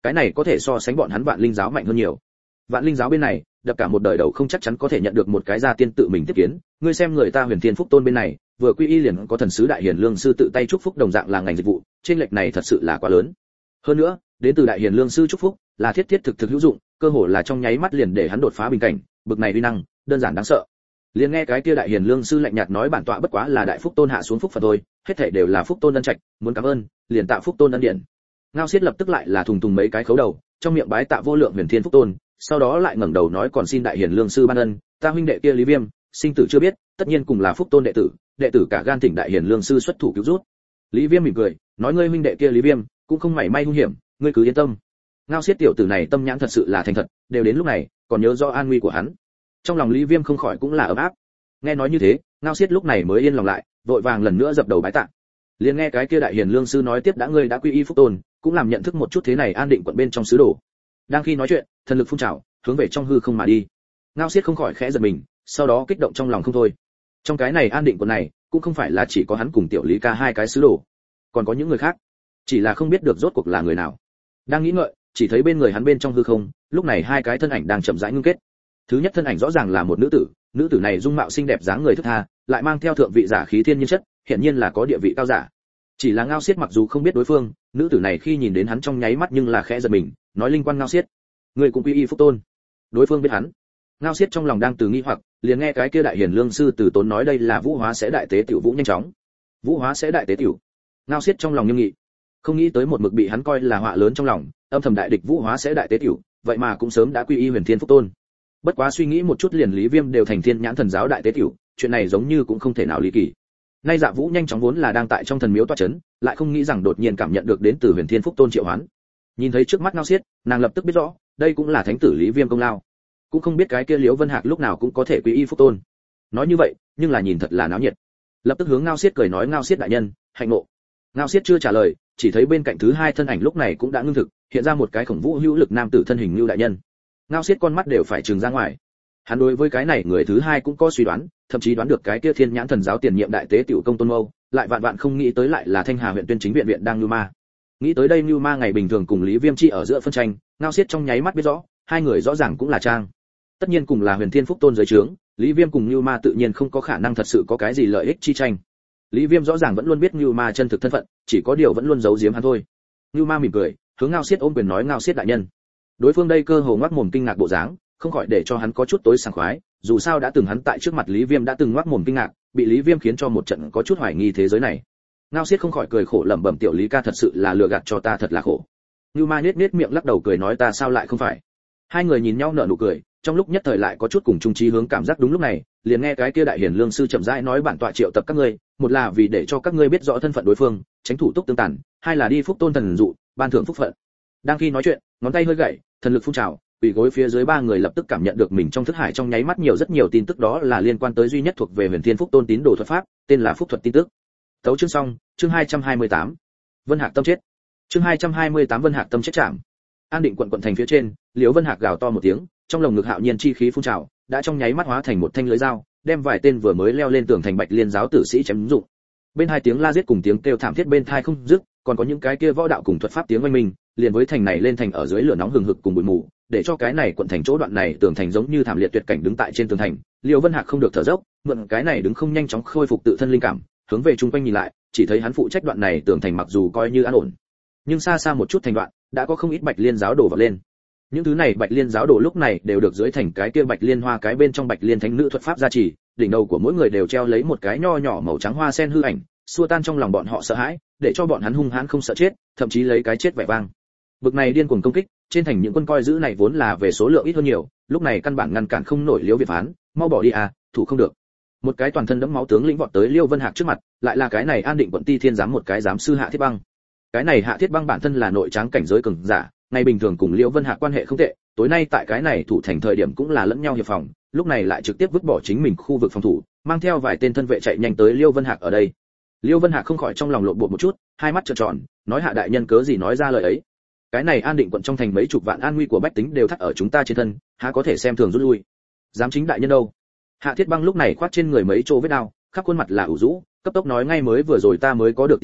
cái này có thể so sánh bọn hắn Vạn Linh giáo mạnh hơn nhiều. Vạn Linh giáo bên này, đập cả một đời đầu không chắc chắn có thể nhận được một cái gia tiên tự mình tiếp kiến, ngươi xem người ta Huyền Thiên Phúc Tôn bên này, vừa quy y liền có thần sứ đại hiền lương sư tự tay chúc phúc đồng dạng là ngành dịch vụ, trên lệch này thật sự là quá lớn. Hơn nữa, đến từ đại hiền lương sư chúc phúc, là thiết thiết thực thực hữu dụng, cơ hồ là trong nháy mắt liền để hắn đột phá bình cảnh, bực này uy năng, đơn giản đáng sợ. Liền nghe cái kia đại hiền lương sư lạnh nhạt nói bản tọa bất quá là đại phúc tôn hạ xuống phúc phật thôi, hết thảy đều là phúc tôn ân trạch, muốn cảm ơn, liền tạ phúc tôn ân điện. Ngao Xiết lập tức lại là thùng mấy cái khấu đầu, trong miệng bái tạ vô lượng Huyền Thiên Phúc Tôn, sau đó lại ngẩng đầu nói còn xin đại hiền lương sư ban ân, ta huynh đệ kia Lý Viêm, sinh tử chưa biết, tất nhiên cùng là Phúc Tôn đệ tử cả gan thỉnh đại hiền lương sư xuất thủ cứu rút. Lý Viêm mỉm cười, nói ngươi huynh đệ kia Lý Viêm, cũng không mảy may nguy hiểm, ngươi cứ yên tâm. Ngao Xiết tiểu tử này tâm nhãn thật sự là thành thật, đều đến lúc này, còn nhớ rõ an nguy của hắn. Trong lòng Lý Viêm không khỏi cũng là ấm áp. Nghe nói như thế, Ngao Xiết lúc này mới yên lòng lại, vội vàng lần nữa dập đầu bái tạ. Liền nghe cái kia đại hiền lương sư nói tiếp đã ngươi đã quy y Phúc Tôn, cũng làm nhận thức một chút thế này an định quận bên trong sứ đồ. Đang khi nói chuyện, thần lực phun trào, hướng về trong hư không mà đi. Ngao Xiết không khỏi khẽ giật mình, sau đó kích động trong lòng không thôi. Trong cái này an định quận này, cũng không phải là chỉ có hắn cùng tiểu Lý Ca hai cái sứ đồ, còn có những người khác, chỉ là không biết được rốt cuộc là người nào. Đang nghĩ ngợi, chỉ thấy bên người hắn bên trong hư không, lúc này hai cái thân ảnh đang chậm rãi ngưng kết. Thứ nhất thân ảnh rõ ràng là một nữ tử này dung mạo xinh đẹp dáng người thức tha, lại mang theo thượng vị giả khí thiên nhiên chất, hiện nhiên là có địa vị cao giả. Chỉ là Ngao Xiết mặc dù không biết đối phương, nữ tử này khi nhìn đến hắn trong nháy mắt nhưng là khẽ giật mình, nói linh quan Ngao Xiết, người cũng quy y Phúc Tôn. Đối phương biết hắn. Ngao Xiết trong lòng đang từ nghi hoặc, liền nghe cái kia đại hiền lương sư từ tốn nói đây là Vũ Hóa sẽ đại tế tiểu Vũ nhanh chóng. Vũ Hóa sẽ đại tế tiểu. Ngao Xiết trong lòng nghiêm nghị, không nghĩ tới một mực bị hắn coi là họa lớn trong lòng, âm thầm đại địch Vũ Hóa sẽ đại tế tiểu, vậy mà cũng sớm đã quy y Huyền Thiên Phúc Tôn. Bất quá suy nghĩ một chút liền Lý Viêm đều thành Thiên Nhãn Thần giáo đại tế tiểu, chuyện này giống như cũng không thể nào lý kỳ. Nay Dạ Vũ nhanh chóng vốn là đang tại trong thần miếu tọa chấn, lại không nghĩ rằng đột nhiên cảm nhận được đến từ Huyền Thiên Phúc Tôn triệu hoán. Nhìn thấy trước mắt Ngao Xiết, nàng lập tức biết rõ, đây cũng là thánh tử Lý Viêm công lao. Cũng không biết cái kia Liễu Vân Hạc lúc nào cũng có thể quy y Phúc Tôn. Nói như vậy, nhưng là nhìn thật là náo nhiệt. Lập tức hướng Ngao Xiết cười nói Ngao Xiết đại nhân, hạnh ngộ. Ngao Xiết chưa trả lời, chỉ thấy bên cạnh thứ hai thân ảnh lúc này cũng đã ngưng thực, hiện ra một cái khổng vũ hữu lực nam tử thân hình Lưu đại nhân. Ngao Xiết con mắt đều phải trừng ra ngoài. Hắn đối với cái này người thứ hai cũng có suy đoán, thậm chí đoán được cái kia Thiên Nhãn Thần giáo tiền nhiệm đại tế tiểu công Tôn Mâu, lại vạn không nghĩ tới lại là Thanh Hà huyện tuyên chính viện đang Nưu Ma. Nghĩ tới đây Nưu Ma ngày bình thường cùng Lý Viêm chi ở giữa phân tranh, Ngao Xiết trong nháy mắt biết rõ, hai người rõ ràng cũng là trang. Tất nhiên cùng là Huyền Thiên Phúc Tôn dưới trướng, Lý Viêm cùng Nưu Ma tự nhiên không có khả năng thật sự có cái gì lợi ích chi tranh. Lý Viêm rõ ràng vẫn luôn biết Nưu Ma chân thực thân phận, chỉ có điều vẫn luôn giấu giếm hắn thôi. Nưu Ma mỉm cười, hướng Ngao Xiết ôm quyền nói Ngao Xiết đại nhân. Đối phương đây cơ hồ ngoác mồm kinh ngạc bộ dáng, không khỏi để cho hắn có chút tối sảng khoái, dù sao đã từng hắn tại trước mặt Lý Viêm đã từng ngoác mồm kinh ngạc, bị Lý Viêm khiến cho một trận có chút hoài nghi thế giới này. Ngao Xiết không khỏi cười khổ lẩm bẩm tiểu Lý ca thật sự là lừa gạt cho ta thật là khổ. Nưu Ma nhếch miệng lắc đầu cười nói ta sao lại không phải. Hai người nhìn nhau nở nụ cười, trong lúc nhất thời lại có chút cùng chung chí hướng cảm giác đúng lúc này, liền nghe cái kia đại hiền lương sư chậm rãi nói bản tọa triệu tập các ngươi, một là vì để cho các ngươi biết rõ thân phận đối phương, tránh thủ túc tương tàn, hai là đi Phúc Tôn thần dụ, ban thưởng phúc phận. Đang khi nói chuyện, ngón tay hơi gậy, thần lực phun trào, quỳ gối phía dưới ba người lập tức cảm nhận được mình trong thức hải trong nháy mắt rất nhiều tin tức đó là liên quan tới duy nhất thuộc về Huyền Thiên Phúc Tôn tín đồ thuật pháp, tên là phúc thuật tin tức. Tấu chương xong, chương 228. Vân Hạc tâm chết. Chương 228 Vân Hạc tâm chết chạm. An định quận thành phía trên, Liễu Vân Hạc gào to một tiếng, trong lồng ngực hạo nhiên chi khí phun trào, đã trong nháy mắt hóa thành một thanh lưới dao, đem vài tên vừa mới leo lên tường thành Bạch Liên giáo tử sĩ chém dụng. Bên hai tiếng la giết cùng tiếng kêu thảm thiết bên tai không dứt, còn có những cái kia võ đạo cùng thuật pháp tiếng oanh minh, liền với thành này lên thành ở dưới lửa nóng hừng hực cùng bụi mù, để cho cái này quận thành chỗ đoạn này tường thành giống như thảm liệt tuyệt cảnh đứng tại trên tường thành. Liễu Vân Hạc không được thở dốc, mượn cái này đứng không nhanh chóng khôi phục tự thân linh cảm, hướng về chung quanh nhìn lại, chỉ thấy hắn phụ trách đoạn này tường thành mặc dù coi như an ổn, nhưng xa xa một chút thành đoạn, đã có không ít Bạch Liên giáo đổ vào lên. Những thứ này Bạch Liên giáo đồ lúc này đều được dưới thành cái kia Bạch Liên hoa cái bên trong Bạch Liên thánh nữ thuật pháp gia trì, đỉnh đầu của mỗi người đều treo lấy một cái nho nhỏ màu trắng hoa sen hư ảnh, xua tan trong lòng bọn họ sợ hãi, để cho bọn hắn hung hãn không sợ chết, thậm chí lấy cái chết vẻ vang. Bực này điên cuồng công kích, trên thành những quân coi giữ này vốn là về số lượng ít hơn nhiều, lúc này căn bản ngăn cản không nổi Liễu Việt Phán, mau bỏ đi à, thủ không được. Một cái toàn thân đẫm máu tướng lĩnh vọt tới Liêu Vân Hạc trước mặt, lại là cái này An Định quận Ti Thiên giám một cái giám sư Hạ Thiết Băng. Cái này Hạ Thiết Băng bản thân là nội tráng cảnh giới cường giả, ngày bình thường cùng Liễu Vân Hạc quan hệ không tệ, tối nay tại cái này thủ thành thời điểm cũng là lẫn nhau hiệp phòng, lúc này lại trực tiếp vứt bỏ chính mình khu vực phòng thủ, mang theo vài tên thân vệ chạy nhanh tới Liêu Vân Hạc ở đây. Liêu Vân Hạc không khỏi trong lòng lộn bột một chút, hai mắt trợn tròn, nói Hạ đại nhân cớ gì nói ra lời ấy? Cái này An Định quận trong thành mấy chục vạn an nguy của bách tính đều thắt ở chúng ta trên thân, há có thể xem thường rút lui? Dám chính đại nhân đâu? Hạ Thiết Băng lúc này khoát trên người mấy chỗ vết đao, khắp khuôn mặt là ủ rũ, cấp tốc nói ngay mới vừa rồi ta mới có được tin tức,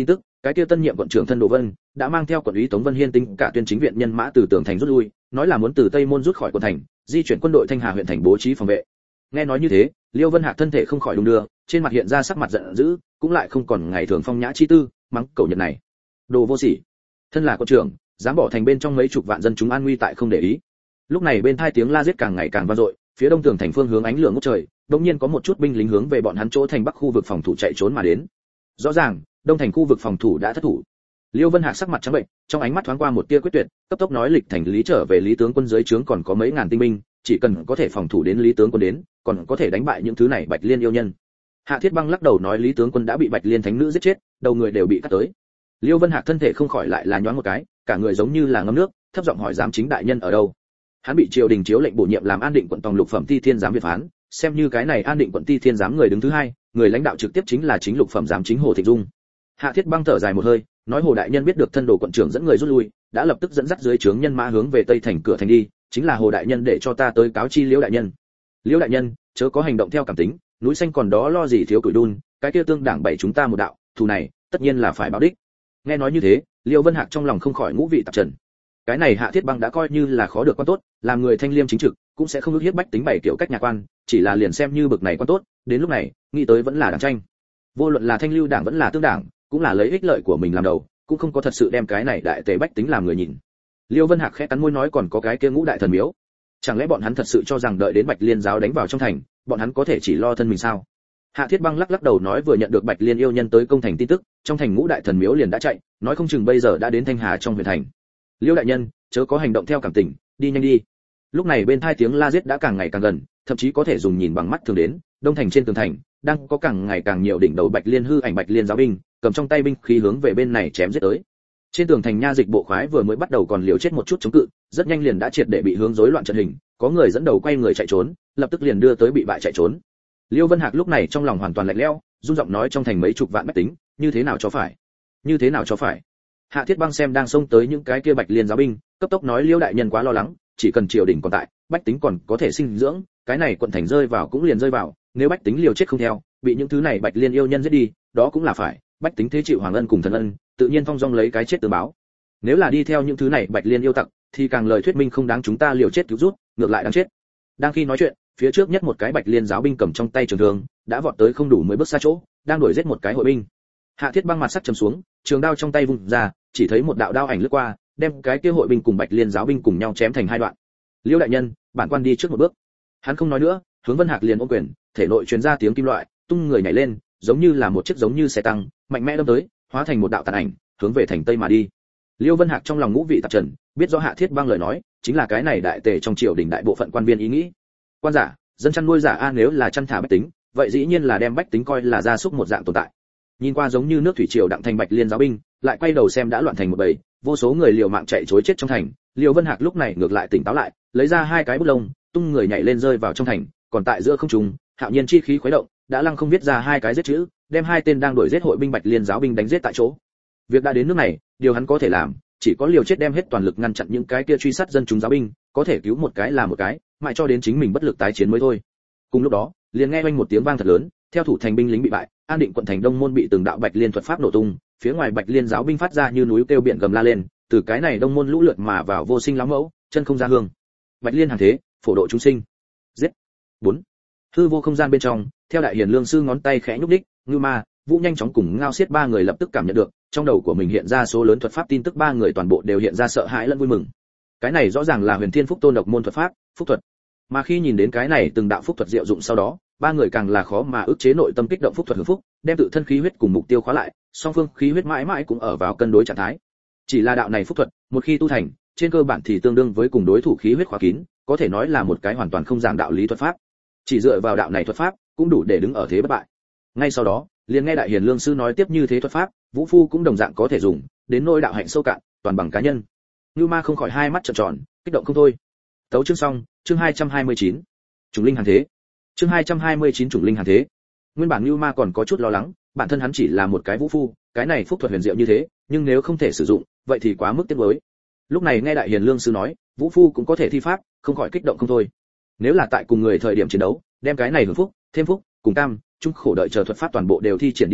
cái kia tân nhiệm quận trưởng thân Đồ Vân đã mang theo quận úy Tống Vân Hiên tính cả tuyên chính viện nhân mã từ tường thành rút lui, nói là muốn từ Tây Môn rút khỏi quận thành, di chuyển quân đội Thanh Hà huyện thành bố trí phòng vệ. Nghe nói như thế, Liêu Vân Hạc thân thể không khỏi đung đưa, trên mặt hiện ra sắc mặt giận dữ, cũng lại không còn ngày thường phong nhã chi tư, mắng cẩu nhật này, đồ vô sỉ, thân là quận trưởng, dám bỏ thành bên trong mấy chục vạn dân chúng an nguy tại không để ý. Lúc này bên tai tiếng la giết càng ngày càng vang dội, phía đông tường thành phương hướng ánh lửa ngút trời, đột nhiên có một chút binh lính hướng về bọn hắn chỗ thành bắc khu vực phòng thủ chạy trốn mà đến. Rõ ràng, đông thành khu vực phòng thủ đã thất thủ. Liêu Vân Hạc sắc mặt trắng bệnh, trong ánh mắt thoáng qua một tia quyết tuyệt, cấp tốc nói lịch thành lý trở về Lý tướng quân dưới trướng còn có mấy ngàn tinh binh, chỉ cần có thể phòng thủ đến Lý tướng quân đến, còn có thể đánh bại những thứ này Bạch Liên yêu nhân. Hạ Thiết Băng lắc đầu nói Lý tướng quân đã bị Bạch Liên thánh nữ giết chết, đầu người đều bị cắt tới. Liêu Vân Hạc thân thể không khỏi lại là nhoáng một cái, cả người giống như là ngâm nước, thấp giọng hỏi giám chính đại nhân ở đâu. Hắn bị triều đình chiếu lệnh bổ nhiệm làm An Định quận tòng lục phẩm ti thiên giám việt phán, xem như cái này An Định quận ti thiên giám người đứng thứ hai, người lãnh đạo trực tiếp chính là chính lục phẩm giám chính Hồ Thịnh Dung. Hạ Thiết Băng thở dài một hơi, nói Hồ đại nhân biết được thân đồ quận trưởng dẫn người rút lui, đã lập tức dẫn dắt dưới trướng nhân mã hướng về tây thành cửa thành đi, chính là Hồ đại nhân để cho ta tới cáo chi Liễu đại nhân. Liễu đại nhân, chớ có hành động theo cảm tính, núi xanh còn đó lo gì thiếu củi đun, cái kia tương đảng bảy chúng ta một đạo, thù này tất nhiên là phải báo đích. Nghe nói như thế, Liêu Vân Hạc trong lòng không khỏi ngũ vị tạp trần. Cái này Hạ Thiết Băng đã coi như là khó được quan tốt, làm người thanh liêm chính trực, cũng sẽ không ước hiếp bách tính bảy kiểu cách nhà quan, chỉ là liền xem như bực này quan tốt, đến lúc này, nghĩ tới vẫn là đảng tranh. Vô luận là Thanh Lưu đảng vẫn là Tương đảng, cũng là lấy ích lợi của mình làm đầu, cũng không có thật sự đem cái này đại tề bách tính làm người nhìn. Liêu Vân Hạc khẽ cắn môi nói còn có cái kia ngũ đại thần miếu, chẳng lẽ bọn hắn thật sự cho rằng đợi đến Bạch Liên giáo đánh vào trong thành, bọn hắn có thể chỉ lo thân mình sao? Hạ Thiết Băng lắc lắc đầu nói vừa nhận được Bạch Liên yêu nhân tới công thành tin tức, trong thành ngũ đại thần miếu liền đã chạy, nói không chừng bây giờ đã đến Thanh Hà trong huyện thành. Liêu đại nhân, chớ có hành động theo cảm tình, đi nhanh đi. Lúc này bên tai tiếng la giết đã càng ngày càng gần, thậm chí có thể dùng nhìn bằng mắt thường đến, đông thành trên tường thành đang có càng ngày càng nhiều đỉnh đầu Bạch Liên hư ảnh Bạch Liên giáo binh, cầm trong tay binh khí hướng về bên này chém giết tới. Trên tường thành nha dịch bộ khoái vừa mới bắt đầu còn liều chết một chút chống cự, rất nhanh liền đã triệt để bị hướng rối loạn trận hình, có người dẫn đầu quay người chạy trốn, lập tức liền đưa tới bị bại chạy trốn. Liêu Vân Hạc lúc này trong lòng hoàn toàn lạnh lẽo, run giọng nói trong thành mấy chục vạn bách tính, như thế nào cho phải? Như thế nào cho phải? Hạ Thiết Băng xem đang xông tới những cái kia Bạch Liên giáo binh, cấp tốc nói Liêu đại nhân quá lo lắng, chỉ cần triều đình còn tại, bách tính còn có thể sinh dưỡng, cái này quận thành rơi vào cũng liền rơi vào, nếu bách tính liều chết không theo, bị những thứ này Bạch Liên yêu nhân giết đi, đó cũng là phải, bách tính thế chịu hoàng ân cùng thần ân, tự nhiên phong dong lấy cái chết tương báo. Nếu là đi theo những thứ này Bạch Liên yêu tặc, thì càng lời thuyết minh không đáng chúng ta liều chết cứu rút, ngược lại đáng chết. Đang khi nói chuyện, phía trước nhất một cái Bạch Liên giáo binh cầm trong tay trường thương, đã vọt tới không đủ 10 bước xa chỗ, đang đuổi giết một cái hội binh. Hạ Thiết Băng mặt sắc trầm xuống, trường đao trong tay vung ra, chỉ thấy một đạo đao ảnh lướt qua, đem cái kia hội binh cùng Bạch Liên giáo binh cùng nhau chém thành hai đoạn. Liêu đại nhân, bản quan đi trước một bước. Hắn không nói nữa, hướng Vân Hạc liền ôm quyền, thể nội truyền ra tiếng kim loại, tung người nhảy lên, giống như là một chiếc giống như xe tăng, mạnh mẽ đâm tới, hóa thành một đạo tàn ảnh, hướng về thành tây mà đi. Liêu Vân Hạc trong lòng ngũ vị tạp trần, biết rõ Hạ Thiết Băng lời nói, chính là cái này đại tề trong triều đình đại bộ phận quan viên ý nghĩ. Quan giả, dân chăn nuôi giả a nếu là chăn thả bách tính, vậy dĩ nhiên là đem bách tính coi là gia súc một dạng tồn tại. Nhìn qua giống như nước thủy triều đặng thành Bạch Liên giáo binh, lại quay đầu xem đã loạn thành một bầy, vô số người liều mạng chạy trối chết trong thành. Liêu Vân Hạc lúc này ngược lại tỉnh táo lại, lấy ra hai cái bút lông, tung người nhảy lên rơi vào trong thành, còn tại giữa không trung, hạo nhiên chi khí khuấy động, đã lăng không viết ra hai cái giết chữ, đem hai tên đang đuổi giết hội binh Bạch Liên giáo binh đánh giết tại chỗ. Việc đã đến nước này, điều hắn có thể làm, chỉ có liều chết đem hết toàn lực ngăn chặn những cái kia truy sát dân chúng giáo binh, có thể cứu một cái là một cái, mãi cho đến chính mình bất lực tái chiến mới thôi. Cùng lúc đó, liền nghe oanh một tiếng vang thật lớn, theo thủ thành binh lính bị bại, An Định quận thành đông môn bị từng đạo Bạch Liên thuật pháp nổ tung, phía ngoài Bạch Liên giáo binh phát ra như núi kêu biển gầm la lên, từ cái này đông môn lũ lượt mà vào vô sinh lắm mẫu, chân không ra hương. Bạch Liên hàng thế, phổ độ chúng sinh. Giết. 4. Hư vô không gian bên trong, theo đại hiền lương sư ngón tay khẽ nhúc đích, Ngưu Ma, Vũ nhanh chóng cùng Ngao Xiết ba người lập tức cảm nhận được, trong đầu của mình hiện ra số lớn thuật pháp tin tức, ba người toàn bộ đều hiện ra sợ hãi lẫn vui mừng. Cái này rõ ràng là Huyền Thiên Phúc Tôn độc môn thuật pháp, phúc thuật. Mà khi nhìn đến cái này từng đạo phúc thuật diệu dụng sau đó, ba người càng là khó mà ức chế nội tâm kích động phúc thuật hưởng phúc, đem tự thân khí huyết cùng mục tiêu khóa lại, song phương khí huyết mãi mãi cũng ở vào cân đối trạng thái. Chỉ là đạo này phúc thuật, một khi tu thành, trên cơ bản thì tương đương với cùng đối thủ khí huyết khóa kín, có thể nói là một cái hoàn toàn không giảng đạo lý thuật pháp. Chỉ dựa vào đạo này thuật pháp, cũng đủ để đứng ở thế bất bại. Ngay sau đó, liền nghe đại hiền lương sư nói tiếp như thế thuật pháp, Vũ Phu cũng đồng dạng có thể dùng, đến nỗi đạo hạnh sâu cạn, toàn bằng cá nhân. Nưu Ma không khỏi hai mắt trợn tròn, kích động không thôi. Tấu chương xong, chương 229. Chủng linh hàn thế. Chương 229 chủng linh hàn thế. Nguyên bản Nưu Ma còn có chút lo lắng, bản thân hắn chỉ là một cái vũ phu, cái này phúc thuật huyền diệu như thế, nhưng nếu không thể sử dụng, vậy thì quá mức tiếc nuối. Lúc này nghe đại hiền lương sư nói, vũ phu cũng có thể thi pháp, không khỏi kích động không thôi. Nếu là tại cùng người thời điểm chiến đấu, đem cái này hưởng phúc, thêm phúc, cùng cam, chung khổ đợi chờ thuật pháp toàn bộ đều thi triển đi ra,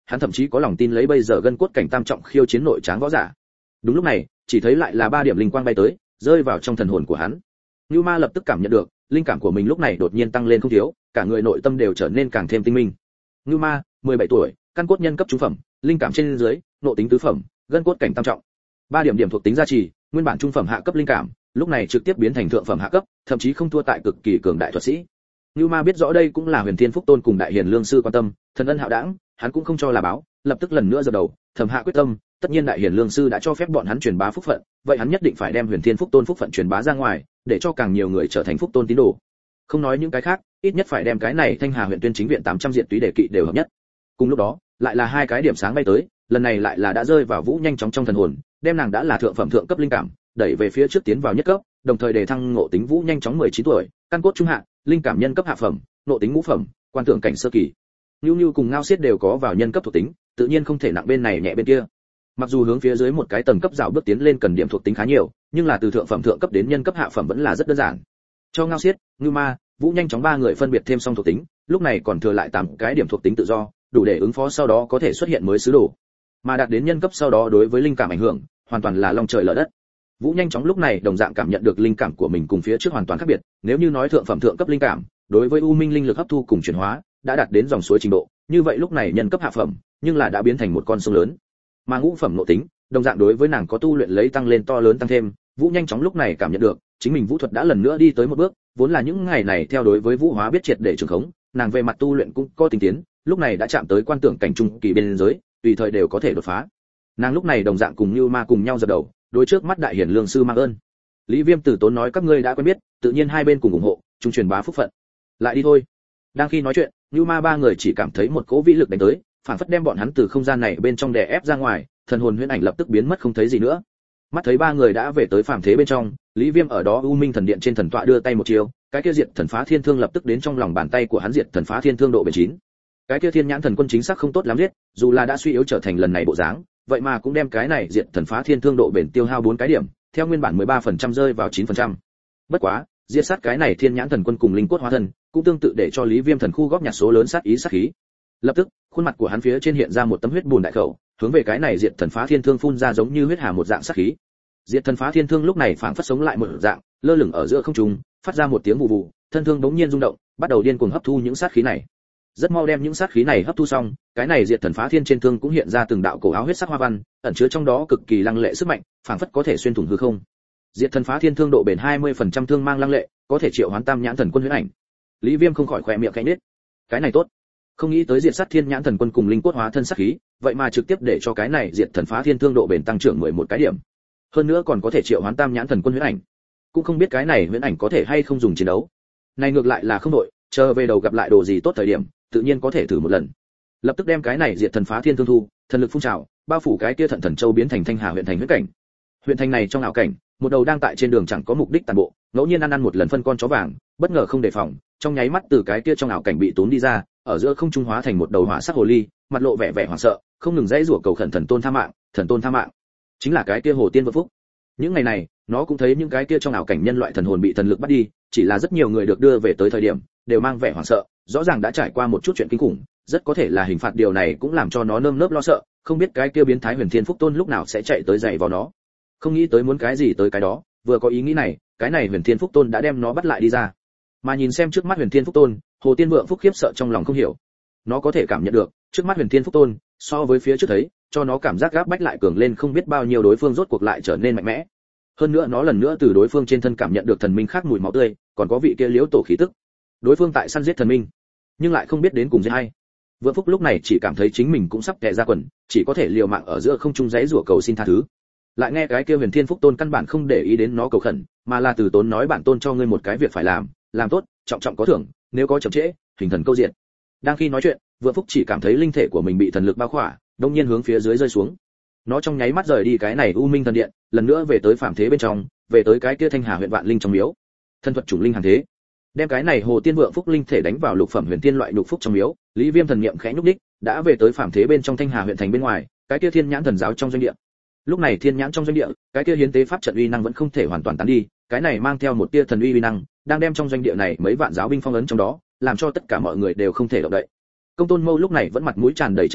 hắn thậm chí có lòng tin lấy bây giờ gân cốt cảnh tam trọng khiêu chiến nội tráng võ giả. Đúng lúc này, chỉ thấy lại là 3 điểm linh quang bay tới, rơi vào trong thần hồn của hắn. Nưu Ma lập tức cảm nhận được, linh cảm của mình lúc này đột nhiên tăng lên không thiếu, cả người nội tâm đều trở nên càng thêm tinh minh. Nưu Ma, 17 tuổi, căn cốt nhân cấp trung phẩm, linh cảm trên dưới, nộ tính tứ phẩm, gân cốt cảnh tam trọng. 3 điểm điểm thuộc tính gia trì, nguyên bản trung phẩm hạ cấp linh cảm, lúc này trực tiếp biến thành thượng phẩm hạ cấp, thậm chí không thua tại cực kỳ cường đại thuật sĩ. Nưu Ma biết rõ đây cũng là Huyền Thiên Phúc Tôn cùng Đại Hiền Lương sư quan tâm, thần ân hạo đãng, hắn cũng không cho là báo, lập tức lần nữa giơ đầu, thầm hạ quyết tâm, tất nhiên Đại Hiền Lương sư đã cho phép bọn hắn truyền bá phúc phận, vậy hắn nhất định phải đem Huyền Thiên Phúc Tôn phúc phận truyền bá ra ngoài, để cho càng nhiều người trở thành Phúc Tôn tín đồ. Không nói những cái khác, ít nhất phải đem cái này Thanh Hà huyện tuyên chính viện 800 diện túy đề kỵ đều hợp nhất. Cùng lúc đó, lại là 2 cái điểm sáng bay tới, lần này lại là đã rơi vào Vũ nhanh chóng trong thần hồn, đem nàng đã là thượng phẩm thượng cấp linh cảm, đẩy về phía trước tiến vào nhất cấp, đồng thời đề thăng ngộ tính Vũ nhanh chóng 19 tuổi, căn cốt trung hạ, linh cảm nhân cấp hạ phẩm, nộ tính ngũ phẩm, quan tưởng cảnh sơ kỳ. Nưu Nưu cùng Ngao Xiết đều có vào nhân cấp thuộc tính, tự nhiên không thể nặng bên này nhẹ bên kia. Mặc dù hướng phía dưới một cái tầng cấp dạo bước tiến lên cần điểm thuộc tính khá nhiều, nhưng là từ thượng phẩm thượng cấp đến nhân cấp hạ phẩm vẫn là rất đơn giản. Cho Ngao Xiết, Ngưu Ma, Vũ nhanh chóng 3 người phân biệt thêm xong thuộc tính, lúc này còn thừa lại 8 cái điểm thuộc tính tự do, đủ để ứng phó sau đó có thể xuất hiện mới sứ đồ. Mà đạt đến nhân cấp sau đó đối với linh cảm ảnh hưởng, hoàn toàn là long trời lở đất. Vũ nhanh chóng lúc này đồng dạng cảm nhận được linh cảm của mình cùng phía trước hoàn toàn khác biệt, nếu như nói thượng phẩm thượng cấp linh cảm, đối với u minh linh lực hấp thu cùng chuyển hóa, đã đạt đến dòng suối trình độ, như vậy lúc này nhân cấp hạ phẩm, nhưng là đã biến thành một con sông lớn. Mà ngũ phẩm nội tính, đồng dạng đối với nàng có tu luyện lấy tăng lên to lớn tăng thêm, Vũ nhanh chóng lúc này cảm nhận được, chính mình vũ thuật đã lần nữa đi tới một bước, vốn là những ngày này theo đối với vũ hóa biết triệt để trường khống, nàng về mặt tu luyện cũng có tinh tiến, lúc này đã chạm tới quan tưởng cảnh trung kỳ biên giới, tùy thời đều có thể đột phá. Nàng lúc này đồng dạng cùng Như Ma cùng nhau dập đầu, đối trước mắt Đại Hiền Lương sư mang ơn. Lý Viêm Tử Tốn nói các ngươi đã quen biết, tự nhiên hai bên cùng ủng hộ, chung truyền bá phúc phận. Lại đi thôi. Đang khi nói chuyện, Như Ma 3 người chỉ cảm thấy một cỗ vĩ lực đánh tới, phản phất đem bọn hắn từ không gian này bên trong đè ép ra ngoài, thần hồn huyễn ảnh lập tức biến mất không thấy gì nữa. Mắt thấy 3 người đã về tới phàm thế bên trong, Lý Viêm ở đó U Minh thần điện trên thần tọa đưa tay một chiều, cái kia diệt thần phá thiên thương lập tức đến trong lòng bàn tay của hắn, diệt thần phá thiên thương độ bền 9. Cái kia thiên nhãn thần quân chính xác không tốt lắm giết, dù là đã suy yếu trở thành lần này bộ dáng, vậy mà cũng đem cái này diệt thần phá thiên thương độ bền tiêu hao 4 cái điểm, theo nguyên bản 13% rơi vào 9%. Bất quá, diệt sát cái này thiên nhãn thần quân cùng linh cốt hóa thân, cũng tương tự để cho Lý Viêm thần khu góp nhặt số lớn sát ý sát khí. Lập tức, khuôn mặt của hắn phía trên hiện ra một tấm huyết bùn đại khẩu, hướng về cái này diệt thần phá thiên thương phun ra giống như huyết hà một dạng sát khí. Diệt thần phá thiên thương lúc này phảng phất sống lại một dạng, lơ lửng ở giữa không trung, phát ra một tiếng vù vù, thân thương bỗng nhiên rung động, bắt đầu điên cuồng hấp thu những sát khí này. Rất mau đem những sát khí này hấp thu xong, cái này diệt thần phá thiên trên thương cũng hiện ra từng đạo cổ áo huyết sắc hoa văn, ẩn chứa trong đó cực kỳ lăng lệ sức mạnh, phảng phất có thể xuyên thủng hư không. Diệt thần phá thiên thương độ bền 20% thương mang lăng lệ, có thể triệu hoán tam nhãn thần quân huyễn ảnh. Lý Viêm không khỏi khỏe miệng khẽ nhếch. Cái này tốt. Không nghĩ tới diệt sát thiên nhãn thần quân cùng linh cốt hóa thân sát khí, vậy mà trực tiếp để cho cái này diệt thần phá thiên thương độ bền tăng trưởng 11 cái điểm. Hơn nữa còn có thể triệu hoán tam nhãn thần quân huyễn ảnh. Cũng không biết cái này huyễn ảnh có thể hay không dùng chiến đấu. Này ngược lại là không đội, chờ về đầu gặp lại đồ gì tốt thời điểm, tự nhiên có thể thử một lần. Lập tức đem cái này diệt thần phá thiên thương thu, thần lực phun trào, bao phủ cái kia thận thần châu biến thành Thanh Hà huyện thành huyễn cảnh. Huyện thành này trong ảo cảnh, một đầu đang tại trên đường chẳng có mục đích tàn bộ, ngẫu nhiên ăn một lần phân con chó vàng, bất ngờ không đề phòng, trong nháy mắt từ cái kia trong ảo cảnh bị tốn đi ra, ở giữa không trung hóa thành một đầu hỏa sắc hồ ly, mặt lộ vẻ vẻ hoảng sợ, không ngừng dãy rủa cầu khẩn thần tôn tha mạng, thần tôn tha mạng. Chính là cái kia Hồ Tiên Vượng Phúc. Những ngày này, nó cũng thấy những cái kia trong ảo cảnh nhân loại thần hồn bị thần lực bắt đi, chỉ là rất nhiều người được đưa về tới thời điểm, đều mang vẻ hoảng sợ, rõ ràng đã trải qua một chút chuyện kinh khủng, rất có thể là hình phạt, điều này cũng làm cho nó nơm nớp lo sợ, không biết cái kia biến thái Huyền Thiên Phúc Tôn lúc nào sẽ chạy tới dạy vào nó. Không nghĩ tới muốn cái gì tới cái đó, vừa có ý nghĩ này, cái này Huyền Thiên Phúc Tôn đã đem nó bắt lại đi ra. Mà nhìn xem trước mắt Huyền Thiên Phúc Tôn, Hồ Tiên Vượng Phúc khiếp sợ trong lòng không hiểu. Nó có thể cảm nhận được, trước mắt Huyền Thiên Phúc Tôn, so với phía trước thấy, cho nó cảm giác gáp bách lại cường lên không biết bao nhiêu, đối phương rốt cuộc lại trở nên mạnh mẽ. Hơn nữa nó lần nữa từ đối phương trên thân cảm nhận được thần minh khác mùi máu tươi, còn có vị kia liễu tổ khí tức. Đối phương tại săn giết thần minh, nhưng lại không biết đến cùng giết hay. Vượng Phúc lúc này chỉ cảm thấy chính mình cũng sắp tè ra quần, chỉ có thể liều mạng ở giữa không trung giãy giụa cầu xin tha thứ. Lại nghe cái kia Huyền Thiên Phúc Tôn căn bản không để ý đến nó cầu khẩn, mà là từ tốn nói bản tôn cho ngươi một cái việc phải làm tốt, trọng trọng có thưởng, nếu có chậm trễ, hình thần câu diệt. Đang khi nói chuyện, Vượng Phúc chỉ cảm thấy linh thể của mình bị thần lực bao khỏa, đột nhiên hướng phía dưới rơi xuống. Nó trong nháy mắt rời đi cái này U Minh thần điện, lần nữa về tới phàm thế bên trong, về tới cái kia Thanh Hà huyện Vạn Linh trong miếu. Thân thuật chủng linh hàng thế, đem cái này Hồ Tiên Vượng Phúc linh thể đánh vào lục phẩm huyền tiên loại lục phúc trong miếu. Lý Viêm thần niệm khẽ nhúc đích, đã về tới phàm thế bên trong Thanh Hà huyện thành bên ngoài, cái kia Thiên Nhãn thần giáo trong doanh địa. Lúc này Thiên Nhãn trong doanh địa, cái kia hiến tế pháp trận uy năng vẫn không thể hoàn toàn tán đi, cái này mang theo một tia thần uy năng, đang đem trong doanh địa này mấy vạn giáo binh phong ấn trong đó, làm cho tất cả mọi người đều không thể động đậy. Công Tôn Mâu lúc này vẫn mặt mũi tràn đầy chấn kinh,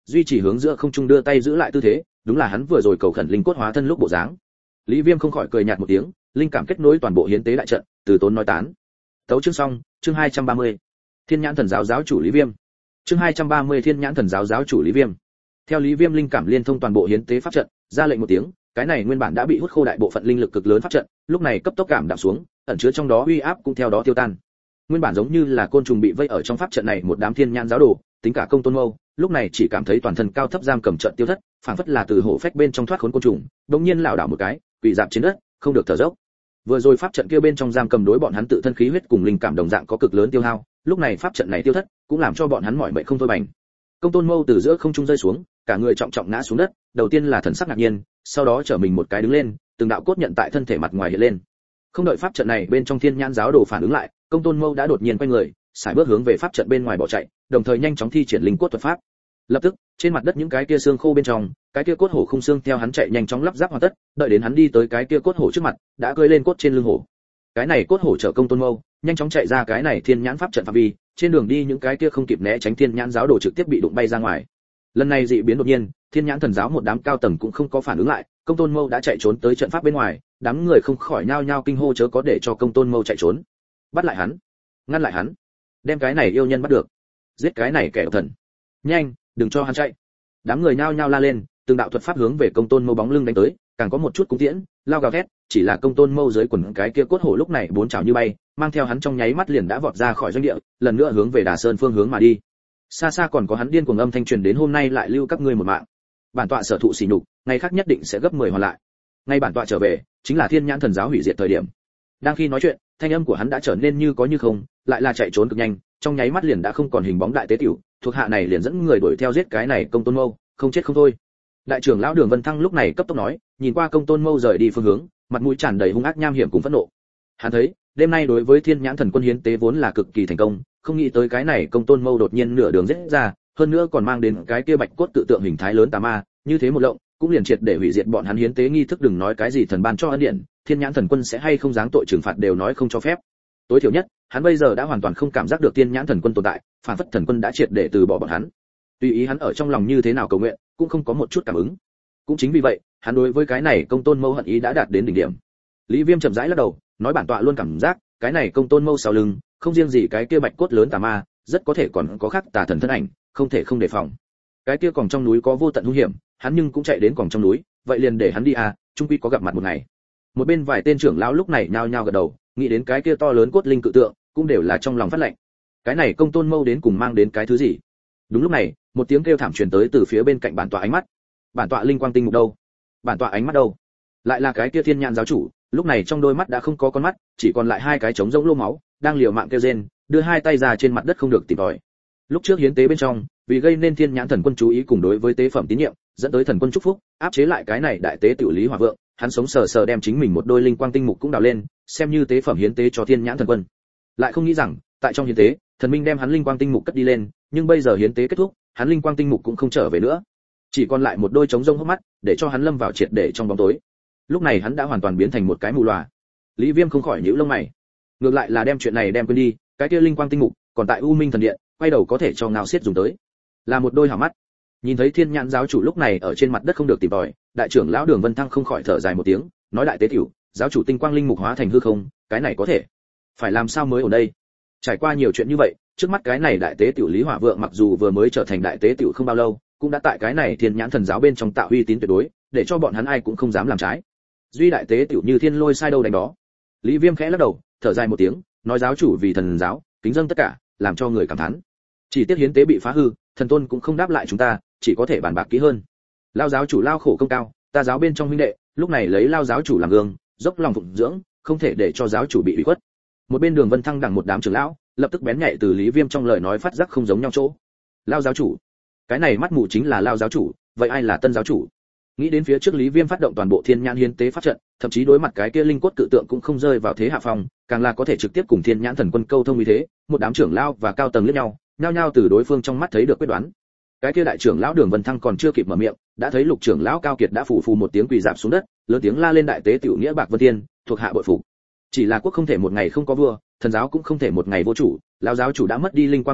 duy trì hướng giữa không trung đưa tay giữ lại tư thế, đúng là hắn vừa rồi cầu khẩn linh cốt hóa thân lúc bộ dáng. Lý Viêm không khỏi cười nhạt một tiếng, linh cảm kết nối toàn bộ hiến tế đại trận, từ tốn nói tán. Tấu chương xong, chương 230. Thiên Nhãn Thần Giáo giáo chủ Lý Viêm. Chương 230 Thiên Nhãn Thần Giáo giáo chủ Lý Viêm. Theo Lý Viêm linh cảm liên thông toàn bộ hiến tế pháp trận, ra lệnh một tiếng, cái này nguyên bản đã bị hút khô đại bộ phận linh lực cực lớn pháp trận, lúc này cấp tốc cảm đạm xuống, ẩn chứa trong đó uy áp cũng theo đó tiêu tan. Nguyên bản giống như là côn trùng bị vây ở trong pháp trận này một đám thiên nhãn giáo đồ, tính cả Công Tôn Mâu, lúc này chỉ cảm thấy toàn thân cao thấp giam cầm trận tiêu thất, phảng phất là từ hổ phách bên trong thoát khốn côn trùng, đột nhiên lảo đảo một cái, quỳ rạp trên đất, không được thở dốc. Vừa rồi pháp trận kia bên trong giam cầm đối bọn hắn tự thân khí huyết cùng linh cảm đồng dạng có cực lớn tiêu hao, lúc này pháp trận này tiêu thất, cũng làm cho bọn hắn mỏi mệt không thôi bành. Công Tôn Mâu từ giữa không trung rơi xuống, cả người trọng trọng ngã xuống đất, đầu tiên là thần sắc ngạc nhiên, sau đó trở mình một cái đứng lên, từng đạo cốt nhận tại thân thể mặt ngoài hiện lên. Không đợi pháp trận này bên trong thiên nhãn giáo đồ phản ứng lại, Công Tôn Mâu đã đột nhiên quay người, sải bước hướng về pháp trận bên ngoài bỏ chạy, đồng thời nhanh chóng thi triển linh cốt thuật pháp. Lập tức, trên mặt đất những cái kia xương khô bên trong, cái kia cốt hổ khung xương theo hắn chạy nhanh chóng lắp ráp hoàn tất, đợi đến hắn đi tới cái kia cốt hổ trước mặt, đã cưỡi lên cốt trên lưng hổ. Cái này cốt hổ chở Công Tôn Mâu, nhanh chóng chạy ra cái này thiên nhãn pháp trận phạm vi, trên đường đi những cái kia không kịp né tránh thiên nhãn giáo đồ trực tiếp bị đụng bay ra ngoài. Lần này dị biến đột nhiên, thiên nhãn thần giáo một đám cao tầng cũng không có phản ứng lại, Công Tôn Mâu đã chạy trốn tới trận pháp bên ngoài, đám người không khỏi nhao nhao kinh hô chớ có để cho Công Tôn Mâu chạy trốn. Bắt lại hắn, ngăn lại hắn, đem cái này yêu nhân bắt được, giết cái này kẻ độc thần, nhanh, đừng cho hắn chạy. Đám người nhao nhao la lên, từng đạo thuật pháp hướng về Công Tôn Mâu bóng lưng đánh tới, càng có một chút cung tiễn, lao gào thét, chỉ là Công Tôn Mâu dưới quần cái kia cốt hổ lúc này bốn chảo như bay, mang theo hắn trong nháy mắt liền đã vọt ra khỏi doanh địa, lần nữa hướng về Đà Sơn phương hướng mà đi. Xa xa còn có hắn điên cuồng âm thanh truyền đến hôm nay lại lưu các ngươi một mạng. Bản tọa sở thụ sỉ nhục, ngày khác nhất định sẽ gấp 10 hoàn lại. Ngay bản tọa trở về, chính là Thiên Nhãn Thần Giáo hủy diệt thời điểm. Đang khi nói chuyện, thanh âm của hắn đã trở nên như có như không, lại là chạy trốn cực nhanh, trong nháy mắt liền đã không còn hình bóng đại tế tiểu, thuộc hạ này liền dẫn người đuổi theo giết cái này Công Tôn Mâu, không chết không thôi. Đại trưởng lão Đường Vân Thăng lúc này cấp tốc nói, nhìn qua Công Tôn Mâu rời đi phương hướng, mặt mũi tràn đầy hung ác nham hiểm cùng phẫn nộ. Hắn thấy, đêm nay đối với Thiên Nhãn Thần Quân hiến tế vốn là cực kỳ thành công, không nghĩ tới cái này Công Tôn Mâu đột nhiên nửa đường giết ra, hơn nữa còn mang đến cái kia bạch cốt tự tượng hình thái lớn tà ma, như thế một lộng, cũng liền triệt để hủy diệt bọn hắn hiến tế nghi thức, đừng nói cái gì thần ban cho ân điển, Thiên Nhãn Thần Quân sẽ hay không giáng tội trừng phạt đều nói không cho phép. Tối thiểu nhất, hắn bây giờ đã hoàn toàn không cảm giác được Thiên Nhãn Thần Quân tồn tại, phản phất thần quân đã triệt để từ bỏ bọn hắn. Tùy ý hắn ở trong lòng như thế nào cầu nguyện, cũng không có một chút cảm ứng. Cũng chính vì vậy, hắn đối với cái này Công Tôn Mâu hận ý đã đạt đến đỉnh điểm. Lý Viêm chậm rãi lắc đầu, nói bản tọa luôn cảm giác, cái này Công Tôn Mâu sau lưng, không riêng gì cái kia bạch cốt lớn tà ma, rất có thể còn có khác tà thần thân ảnh, không thể không đề phòng. Cái kia còn trong núi có vô tận hung hiểm, hắn nhưng cũng chạy đến còn trong núi, vậy liền để hắn đi à, chung quy có gặp mặt một ngày. Một bên vài tên trưởng lão lúc này nhao nhao gật đầu, nghĩ đến cái kia to lớn cốt linh cự tượng, cũng đều là trong lòng phát lệnh. Cái này Công Tôn Mâu đến cùng mang đến cái thứ gì? Đúng lúc này, một tiếng kêu thảm truyền tới từ phía bên cạnh bản tọa ánh mắt. Bản tọa linh quang tinh mục đâu? Bản tọa ánh mắt đâu? Lại là cái kia Thiên Nhãn giáo chủ, lúc này trong đôi mắt đã không có con mắt, chỉ còn lại hai cái trống rỗng lô máu, đang liều mạng kêu rên, đưa hai tay ra trên mặt đất không được tìm tòi. Lúc trước hiến tế bên trong, vì gây nên Thiên Nhãn Thần Quân chú ý cùng đối với tế phẩm tín nhiệm, dẫn tới thần quân chúc phúc, áp chế lại cái này đại tế tiểu Lý Hòa Vượng, hắn sống sờ sờ đem chính mình một đôi linh quang tinh mục cũng đào lên, xem như tế phẩm hiến tế cho Thiên Nhãn Thần Quân. Lại không nghĩ rằng, tại trong hiến tế, thần minh đem hắn linh quang tinh mục cất đi lên, nhưng bây giờ hiến tế kết thúc, hắn linh quang tinh mục cũng không trở về nữa, chỉ còn lại một đôi trống rỗng hốc mắt, để cho hắn lâm vào triệt để trong bóng tối. Lúc này hắn đã hoàn toàn biến thành một cái mù lòa. Lý Viêm không khỏi nhíu lông mày, ngược lại là đem chuyện này đem quên đi, cái kia linh quang tinh mục còn tại U Minh thần điện, quay đầu có thể cho ngao xiết dùng tới, là một đôi hảo mắt. Nhìn thấy Thiên Nhãn giáo chủ lúc này ở trên mặt đất không được tìm tòi, đại trưởng lão Đường Vân Thăng không khỏi thở dài một tiếng, nói đại tế tiểu, giáo chủ tinh quang linh mục hóa thành hư không, cái này có thể phải làm sao mới ở đây? Trải qua nhiều chuyện như vậy, trước mắt cái này đại tế tiểu Lý Hỏa Vượng mặc dù vừa mới trở thành đại tế tiểu không bao lâu, cũng đã tại cái này Thiên Nhãn thần giáo bên trong tạo uy tín tuyệt đối, để cho bọn hắn ai cũng không dám làm trái. Duy đại tế tiểu như thiên lôi sai đâu đánh đó. Lý Viêm khẽ lắc đầu, thở dài một tiếng, nói giáo chủ vì thần giáo, kính dâng tất cả, làm cho người cảm thán. Chỉ tiếc hiến tế bị phá hư, thần tôn cũng không đáp lại chúng ta, chỉ có thể bàn bạc kỹ hơn. Lao giáo chủ lao khổ công cao, ta giáo bên trong huynh đệ, lúc này lấy lao giáo chủ làm gương, dốc lòng phụng dưỡng, không thể để cho giáo chủ bị ủy khuất. Một bên Đường Vân Thăng đằng một đám trưởng lão, lập tức bén nhạy từ Lý Viêm trong lời nói phát giác không giống nhau chỗ. Lao giáo chủ, cái này mắt mù chính là lao giáo chủ, vậy ai là tân giáo chủ? Nghĩ đến phía trước Lý Viêm phát động toàn bộ Thiên Nhãn hiến tế pháp trận, thậm chí đối mặt cái kia linh cốt cự tượng cũng không rơi vào thế hạ phong, càng là có thể trực tiếp cùng Thiên Nhãn thần quân câu thông như thế, một đám trưởng lão và cao tầng liếc nhau, nhao nhao từ đối phương trong mắt thấy được quyết đoán. Cái kia đại trưởng lão Đường Vân Thăng còn chưa kịp mở miệng, đã thấy Lục trưởng lão Cao Kiệt đã phủ phù một tiếng quỳ rạp xuống đất, lớn tiếng la lên đại tế tiểu nghĩa Bạc Vân Tiên, thuộc hạ bội phục. Chỉ là quốc không thể một ngày không có vua, thần giáo cũng không thể một ngày vô chủ, lão giáo chủ đã mất đi linh quang tinh mục,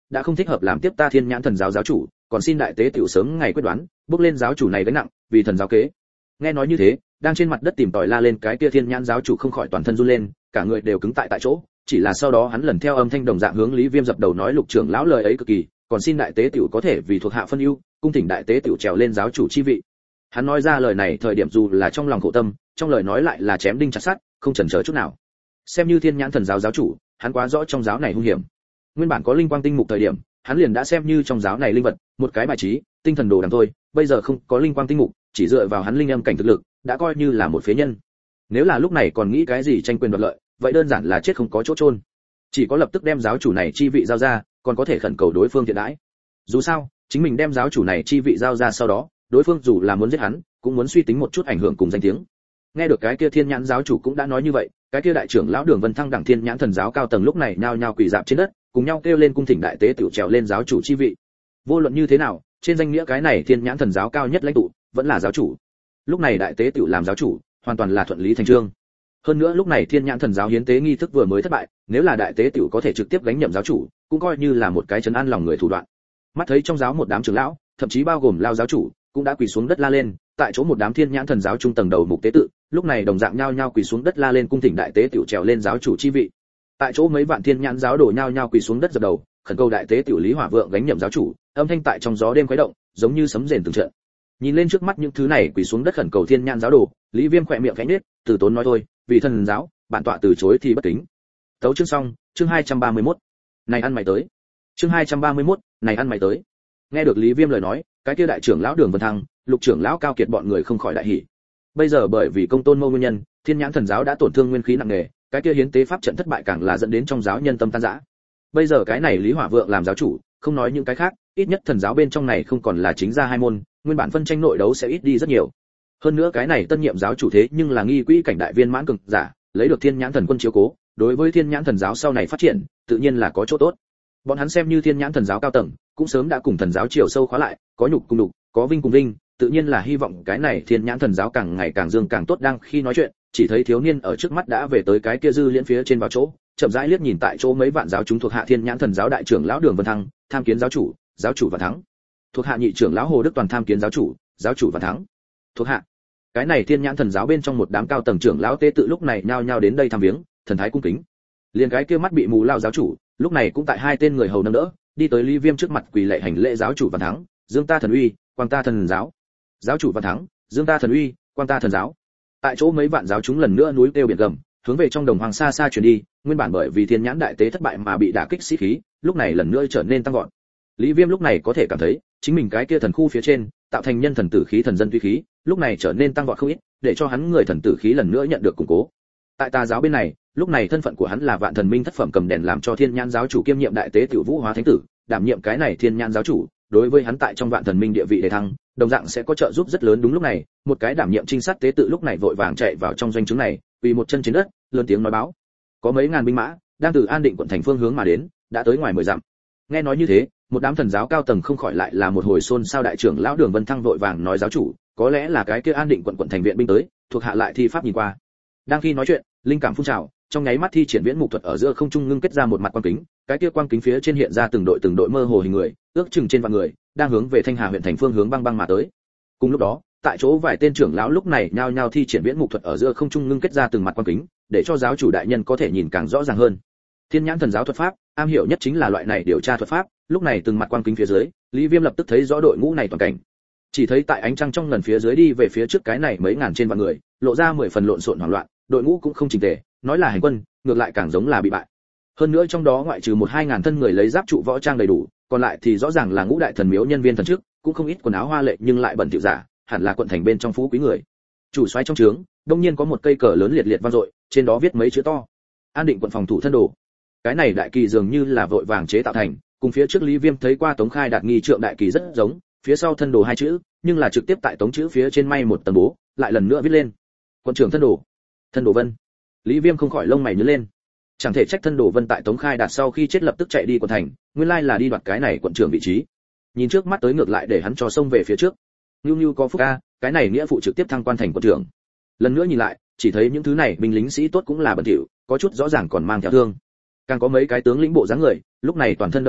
đã không thích hợp làm tiếp ta thiên nhãn thần giáo giáo chủ, còn xin đại tế tiểu sớm ngày quyết đoán, bước lên giáo chủ này gánh nặng, vì thần giáo kế. Nghe nói như thế, đang trên mặt đất tìm tòi la lên cái kia thiên nhãn giáo chủ không khỏi toàn thân run lên, cả người đều cứng tại chỗ, chỉ là sau đó hắn lần theo âm thanh đồng dạng hướng Lý Viêm dập đầu nói Lục trưởng lão lời ấy cực kỳ, còn xin đại tế tiểu có thể vì thuộc hạ phân ưu, cung thỉnh đại tế tiểu trèo lên giáo chủ chi vị. Hắn nói ra lời này thời điểm dù là trong lòng khổ tâm, trong lời nói lại là chém đinh chặt sắt, không chần chờ chút nào. Xem như thiên nhãn thần giáo giáo chủ, hắn quá rõ trong giáo này hung hiểm. Nguyên bản có linh quang tinh mục thời điểm, hắn liền đã xem như trong giáo này linh vật, một cái bài trí, tinh thần đồ đằng thôi, bây giờ không có linh quang tinh mục, chỉ dựa vào hắn linh âm cảnh thực lực, đã coi như là một phế nhân. Nếu là lúc này còn nghĩ cái gì tranh quyền đoạt lợi, vậy đơn giản là chết không có chỗ chôn. Chỉ có lập tức đem giáo chủ này chi vị giao ra, còn có thể khẩn cầu đối phương thiện đãi. Dù sao, chính mình đem giáo chủ này chi vị giao ra sau đó, đối phương dù là muốn giết hắn, cũng muốn suy tính một chút ảnh hưởng cùng danh tiếng. Nghe được cái kia thiên nhãn giáo chủ cũng đã nói như vậy, cái kia đại trưởng lão Đường Vân Thăng đẳng thiên nhãn thần giáo cao tầng lúc này nhao nhao quỳ rạp trên đất, cùng nhau kêu lên cung thỉnh đại tế tiểu trèo lên giáo chủ chi vị. Vô luận như thế nào, trên danh nghĩa cái này thiên nhãn thần giáo cao nhất lãnh tụ, vẫn là giáo chủ. Lúc này đại tế tiểu làm giáo chủ, hoàn toàn là thuận lý thành chương. Hơn nữa lúc này thiên nhãn thần giáo hiến tế nghi thức vừa mới thất bại, nếu là đại tế tiểu có thể trực tiếp gánh nhậm giáo chủ, cũng coi như là một cái trấn an lòng người thủ đoạn. Mắt thấy trong giáo một đám trưởng lão, thậm chí bao gồm lao giáo chủ, cũng đã quỳ xuống đất la lên, tại chỗ một đám thiên nhãn thần giáo trung tầng đầu mục tế tự, lúc này đồng dạng nhao nhao quỳ xuống đất la lên cung thỉnh đại tế tiểu trèo lên giáo chủ chi vị. Tại chỗ mấy vạn thiên nhãn giáo đồ nhao nhao quỳ xuống đất dập đầu, khẩn cầu đại tế tiểu Lý Hỏa Vượng gánh nhậm giáo chủ, âm thanh tại trong gió đêm khuấy động, giống như sấm rền từng trận. Nhìn lên trước mắt những thứ này quỳ xuống đất khẩn cầu thiên nhãn giáo đồ, Lý Viêm khẽ miệng khẽ nhếch, từ tốn nói thôi, vì thần giáo, bản tọa từ chối thì bất kính. Tấu chương xong, chương 231. Này ăn mày tới. Chương 231, này ăn mày tới. Nghe được Lý Viêm lời nói, cái kia đại trưởng lão Đường Vân Thăng, Lục trưởng lão Cao Kiệt bọn người không khỏi đại hỉ. Bây giờ bởi vì công tôn mâu nguyên nhân, thiên nhãn thần giáo đã tổn thương nguyên khí nặng nề, cái kia hiến tế pháp trận thất bại càng là dẫn đến trong giáo nhân tâm tan rã. Bây giờ cái này Lý Hỏa Vượng làm giáo chủ, không nói những cái khác, ít nhất thần giáo bên trong này không còn là chính ra hai môn, nguyên bản phân tranh nội đấu sẽ ít đi rất nhiều. Hơn nữa cái này tân nhiệm giáo chủ thế nhưng là nghi quỹ cảnh đại viên mãn cường giả, lấy được thiên nhãn thần quân chiếu cố, đối với thiên nhãn thần giáo sau này phát triển, tự nhiên là có chỗ tốt. Bọn hắn xem như thiên nhãn thần giáo cao tầng, cũng sớm đã cùng thần giáo chiều sâu khóa lại, có nhục cùng nhục, có vinh cùng vinh, tự nhiên là hy vọng cái này thiên nhãn thần giáo càng ngày càng dương càng tốt. Đang khi nói chuyện, chỉ thấy thiếu niên ở trước mắt đã về tới cái kia dư liễn phía trên vào chỗ, chậm rãi liếc nhìn tại chỗ mấy vạn giáo chúng thuộc hạ thiên nhãn thần giáo đại trưởng lão Đường Vân Thăng, tham kiến giáo chủ và thắng. Thuộc hạ nhị trưởng lão Hồ Đức Toàn tham kiến giáo chủ và thắng. Thuộc hạ. Cái này thiên nhãn thần giáo bên trong một đám cao tầng trưởng lão tế tự lúc này nhao nhao đến đây thăm viếng, thần thái cung kính. Liền cái kia mắt bị mù lao giáo chủ, lúc này cũng tại hai tên người hầu nâng đỡ, đi tới Lý Viêm trước mặt quỳ lạy hành lễ giáo chủ và thắng, dương ta thần uy, quang ta thần giáo. Giáo chủ và thắng, dương ta thần uy, quang ta thần giáo. Tại chỗ mấy vạn giáo chúng lần nữa núi kêu biển gầm, hướng về trong đồng hoàng xa xa truyền đi, nguyên bản bởi vì thiên nhãn đại tế thất bại mà bị đả kích sĩ khí, lúc này lần nữa trở nên tăng vọt. Lý Viêm lúc này có thể cảm thấy, chính mình cái kia thần khu phía trên, tạo thành nhân thần tử khí thần dân tuy khí, lúc này trở nên tăng vọt không ít, để cho hắn người thần tử khí lần nữa nhận được củng cố. Tại tà giáo bên này, lúc này thân phận của hắn là Vạn Thần Minh thất phẩm cầm đèn làm cho thiên nhãn giáo chủ kiêm nhiệm đại tế tiểu Vũ Hóa Thánh tử, đảm nhiệm cái này thiên nhãn giáo chủ, đối với hắn tại trong Vạn Thần Minh địa vị đề thăng, đồng dạng sẽ có trợ giúp rất lớn. Đúng lúc này, một cái đảm nhiệm trinh sát tế tự lúc này vội vàng chạy vào trong doanh trướng này, quỳ một chân trên đất, lớn tiếng nói báo: có mấy ngàn binh mã đang từ An Định quận thành phương hướng mà đến, đã tới ngoài 10 dặm. Nghe nói như thế, một đám thần giáo cao tầng không khỏi lại là một hồi xôn xao. Đại trưởng lão Đường Vân Thăng vội vàng nói giáo chủ, có lẽ là cái kia An Định quận thành viện binh tới, thuộc hạ lại thi pháp nhìn qua. Đang khi nói chuyện, linh cảm phun trào, trong nháy mắt thi triển viễn mục thuật ở giữa không trung ngưng kết ra một mặt quang kính, cái kia quang kính phía trên hiện ra từng đội mơ hồ hình người, ước chừng trên vạn người, đang hướng về Thanh Hà huyện thành phương hướng băng băng mà tới. Cùng lúc đó, tại chỗ vài tên trưởng lão lúc này nhao nhao thi triển viễn mục thuật ở giữa không trung ngưng kết ra từng mặt quang kính, để cho giáo chủ đại nhân có thể nhìn càng rõ ràng hơn. Thiên nhãn thần giáo thuật pháp, am hiểu nhất chính là loại này điều tra thuật pháp, lúc này từng mặt quang kính phía dưới, Lý Viêm lập tức thấy rõ đội ngũ này toàn cảnh. Chỉ thấy tại ánh trăng trong lần phía dưới đi về phía trước cái này mấy ngàn trên vạn người, lộ ra 10 phần lộn xộn hoảng loạn, đội ngũ cũng không chỉnh tề, nói là hành quân, ngược lại càng giống là bị bại. Hơn nữa trong đó ngoại trừ 1-2 ngàn thân người lấy giáp trụ võ trang đầy đủ, còn lại thì rõ ràng là ngũ đại thần miếu nhân viên thần chức, cũng không ít quần áo hoa lệ nhưng lại bẩn thỉu giả, hẳn là quận thành bên trong phú quý người. Chủ soái trong trướng, đông nhiên có một cây cờ lớn liệt liệt vang dội, trên đó viết mấy chữ to: An Định quận phòng thủ thân đồ. Cái này đại kỳ dường như là vội vàng chế tạo thành, cùng phía trước Lý Viêm thấy qua Tống Khai Đạt nghi trượng đại kỳ rất giống, phía sau thân đồ hai chữ, nhưng là trực tiếp tại Tống chữ phía trên may một tầng bố, lại lần nữa viết lên: Quận trưởng thân đồ. Thân đồ Vân. Lý Viêm không khỏi lông mày nhướng lên. Chẳng thể trách thân đồ Vân tại Tống Khai Đạt sau khi chết lập tức chạy đi quận thành, nguyên lai là đi đoạt cái này quận trưởng vị trí. Nhìn trước mắt tới ngược lại để hắn cho xông về phía trước. Nưu có phúc a, cái này nghĩa phụ trực tiếp thăng quan thành quận trưởng. Lần nữa nhìn lại, chỉ thấy những thứ này binh lính sĩ tốt cũng là bẩn thỉu, có chút rõ ràng còn mang theo thương. Càng có mấy cái tướng lĩnh bộ dáng người, lúc này toàn thân đẫm máu,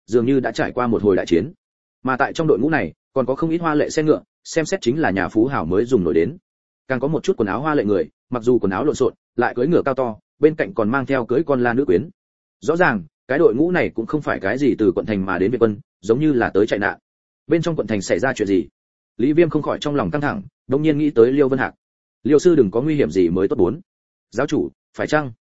dường như đã trải qua một hồi đại chiến. Mà tại trong đội ngũ này còn có không ít hoa lệ xe ngựa, xem xét chính là nhà phú hào mới dùng nổi đến. Càng có một chút quần áo hoa lệ người, mặc dù quần áo lộn xộn, lại cưỡi ngựa cao to, bên cạnh còn mang theo cưỡi con la nữ quyến. Rõ ràng, cái đội ngũ này cũng không phải cái gì từ quận thành mà đến Việt quân, giống như là tới chạy nạn. Bên trong quận thành xảy ra chuyện gì? Lý Viêm không khỏi trong lòng căng thẳng, đột nhiên nghĩ tới Liêu Vân Hạc. Liêu sư đừng có nguy hiểm gì mới tốt bốn. Giáo chủ, phải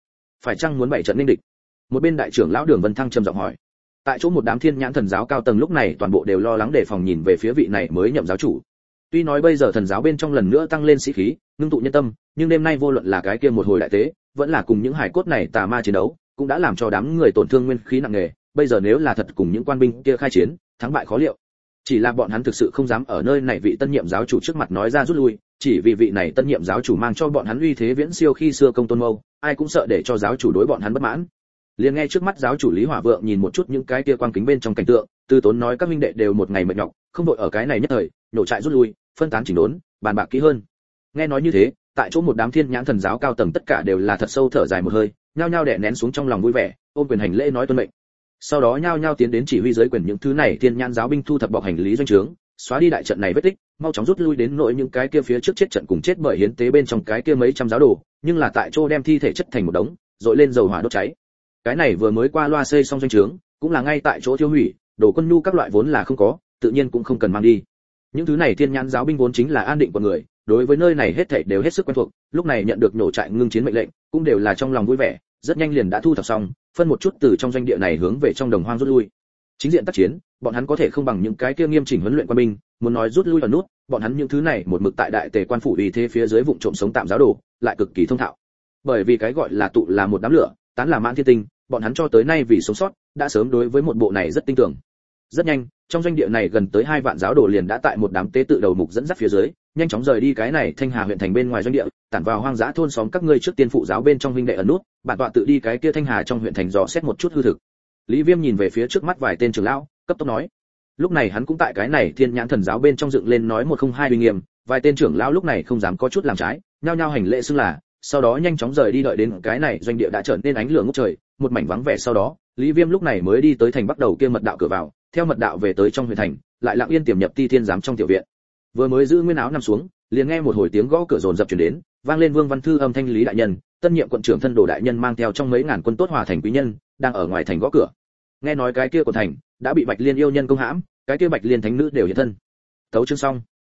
chăng muốn bày trận ninh địch? Một bên đại trưởng lão Đường Vân Thăng trầm giọng hỏi. Tại chỗ một đám thiên nhãn thần giáo cao tầng lúc này toàn bộ đều lo lắng đề phòng nhìn về phía vị này mới nhậm giáo chủ. Tuy nói bây giờ thần giáo bên trong lần nữa tăng lên sĩ khí, ngưng tụ nhân tâm, nhưng đêm nay vô luận là cái kia một hồi đại tế, vẫn là cùng những hải cốt này tà ma chiến đấu, cũng đã làm cho đám người tổn thương nguyên khí nặng nề, bây giờ nếu là thật cùng những quan binh kia khai chiến, thắng bại khó liệu. Chỉ là bọn hắn thực sự không dám ở nơi này vị tân nhiệm giáo chủ trước mặt nói ra rút lui, chỉ vì vị này tân nhiệm giáo chủ mang cho bọn hắn uy thế viễn siêu khi xưa Công Tôn Mâu, ai cũng sợ để cho giáo chủ đối bọn hắn bất mãn. Liền nghe trước mắt giáo chủ Lý Hỏa Vượng nhìn một chút những cái kia quang kính bên trong cảnh tượng, Tư Tốn nói các minh đệ đều một ngày mệt nhọc, không đội ở cái này nhất thời, nổ trại rút lui, phân tán chỉnh đốn, bàn bạc kỹ hơn. Nghe nói như thế, tại chỗ một đám thiên nhãn thần giáo cao tầng tất cả đều là thật sâu thở dài một hơi, nhao nhao đè nén xuống trong lòng vui vẻ, ôm quyền hành lễ nói tuân mệnh. Sau đó nhao nhao tiến đến chỉ huy dưới quyền những thứ này thiên nhãn giáo binh thu thập bọc hành lý doanh trướng, xóa đi đại trận này vết tích, mau chóng rút lui đến nội những cái kia phía trước chết trận cùng chết bởi hiến tế bên trong cái kia mấy trăm giáo đồ, nhưng là tại chỗ đem thi thể chất thành một đống, dội lên dầu hỏa đốt cháy. Cái này vừa mới qua loa xây xong doanh trướng, cũng là ngay tại chỗ tiêu hủy, đồ quân nhu các loại vốn là không có, tự nhiên cũng không cần mang đi. Những thứ này thiên nhãn giáo binh vốn chính là an định của người, đối với nơi này hết thảy đều hết sức quen thuộc, lúc này nhận được nổ trại ngưng chiến mệnh lệnh, cũng đều là trong lòng vui vẻ, rất nhanh liền đã thu thập xong, phân một chút từ trong doanh địa này hướng về trong đồng hoang rút lui. Chính diện tác chiến, bọn hắn có thể không bằng những cái kia nghiêm chỉnh huấn luyện quân binh, muốn nói rút lui ở nút, bọn hắn những thứ này một mực tại đại tề quan phủ uy thế phía dưới vụng trộm sống tạm giáo đồ, lại cực kỳ thông thạo. Bởi vì cái gọi là tụ là một đám lửa, tán là mãn thiên tinh, bọn hắn cho tới nay vì sống sót, đã sớm đối với một bộ này rất tin tưởng. Rất nhanh, trong doanh địa này gần tới 2 vạn giáo đồ liền đã tại một đám tế tự đầu mục dẫn dắt phía dưới, nhanh chóng rời đi cái này Thanh Hà huyện thành bên ngoài doanh địa, tản vào hoang dã thôn xóm các ngươi trước tiên phụ giáo bên trong huynh đệ ẩn nút, bản tọa tự đi cái kia Thanh Hà trong huyện thành dò xét một chút hư thực. Lý Viêm nhìn về phía trước mắt vài tên trưởng lão, cấp tốc nói. Lúc này hắn cũng tại cái này thiên nhãn thần giáo bên trong dựng lên nói 102 uy nghiêm, vài tên trưởng lão lúc này không dám có chút làm trái, nhao nhao hành lễ xưng là, sau đó nhanh chóng rời đi đợi đến cái này doanh địa đã trở nên ánh lửa ngút trời, một mảnh vắng vẻ sau đó, Lý Viêm lúc này mới đi tới thành bắc đầu kia mật đạo cửa vào, theo mật đạo về tới trong huyện thành, lại lặng yên tiềm nhập Ti Thiên giám trong tiểu viện. Vừa mới giữ nguyên áo nằm xuống, liền nghe một hồi tiếng gõ cửa dồn dập truyền đến, vang lên Vương Văn Thư âm thanh Lý đại nhân, tân nhiệm quận trưởng thân đồ đại nhân mang theo trong mấy ngàn quân tốt hòa thành quý nhân, đang ở ngoài thành gõ cửa. Nghe nói cái kia của thành đã bị Bạch Liên yêu nhân công hãm, cái kia Bạch Liên thánh nữ đều hiện thân. Tấu chương xong.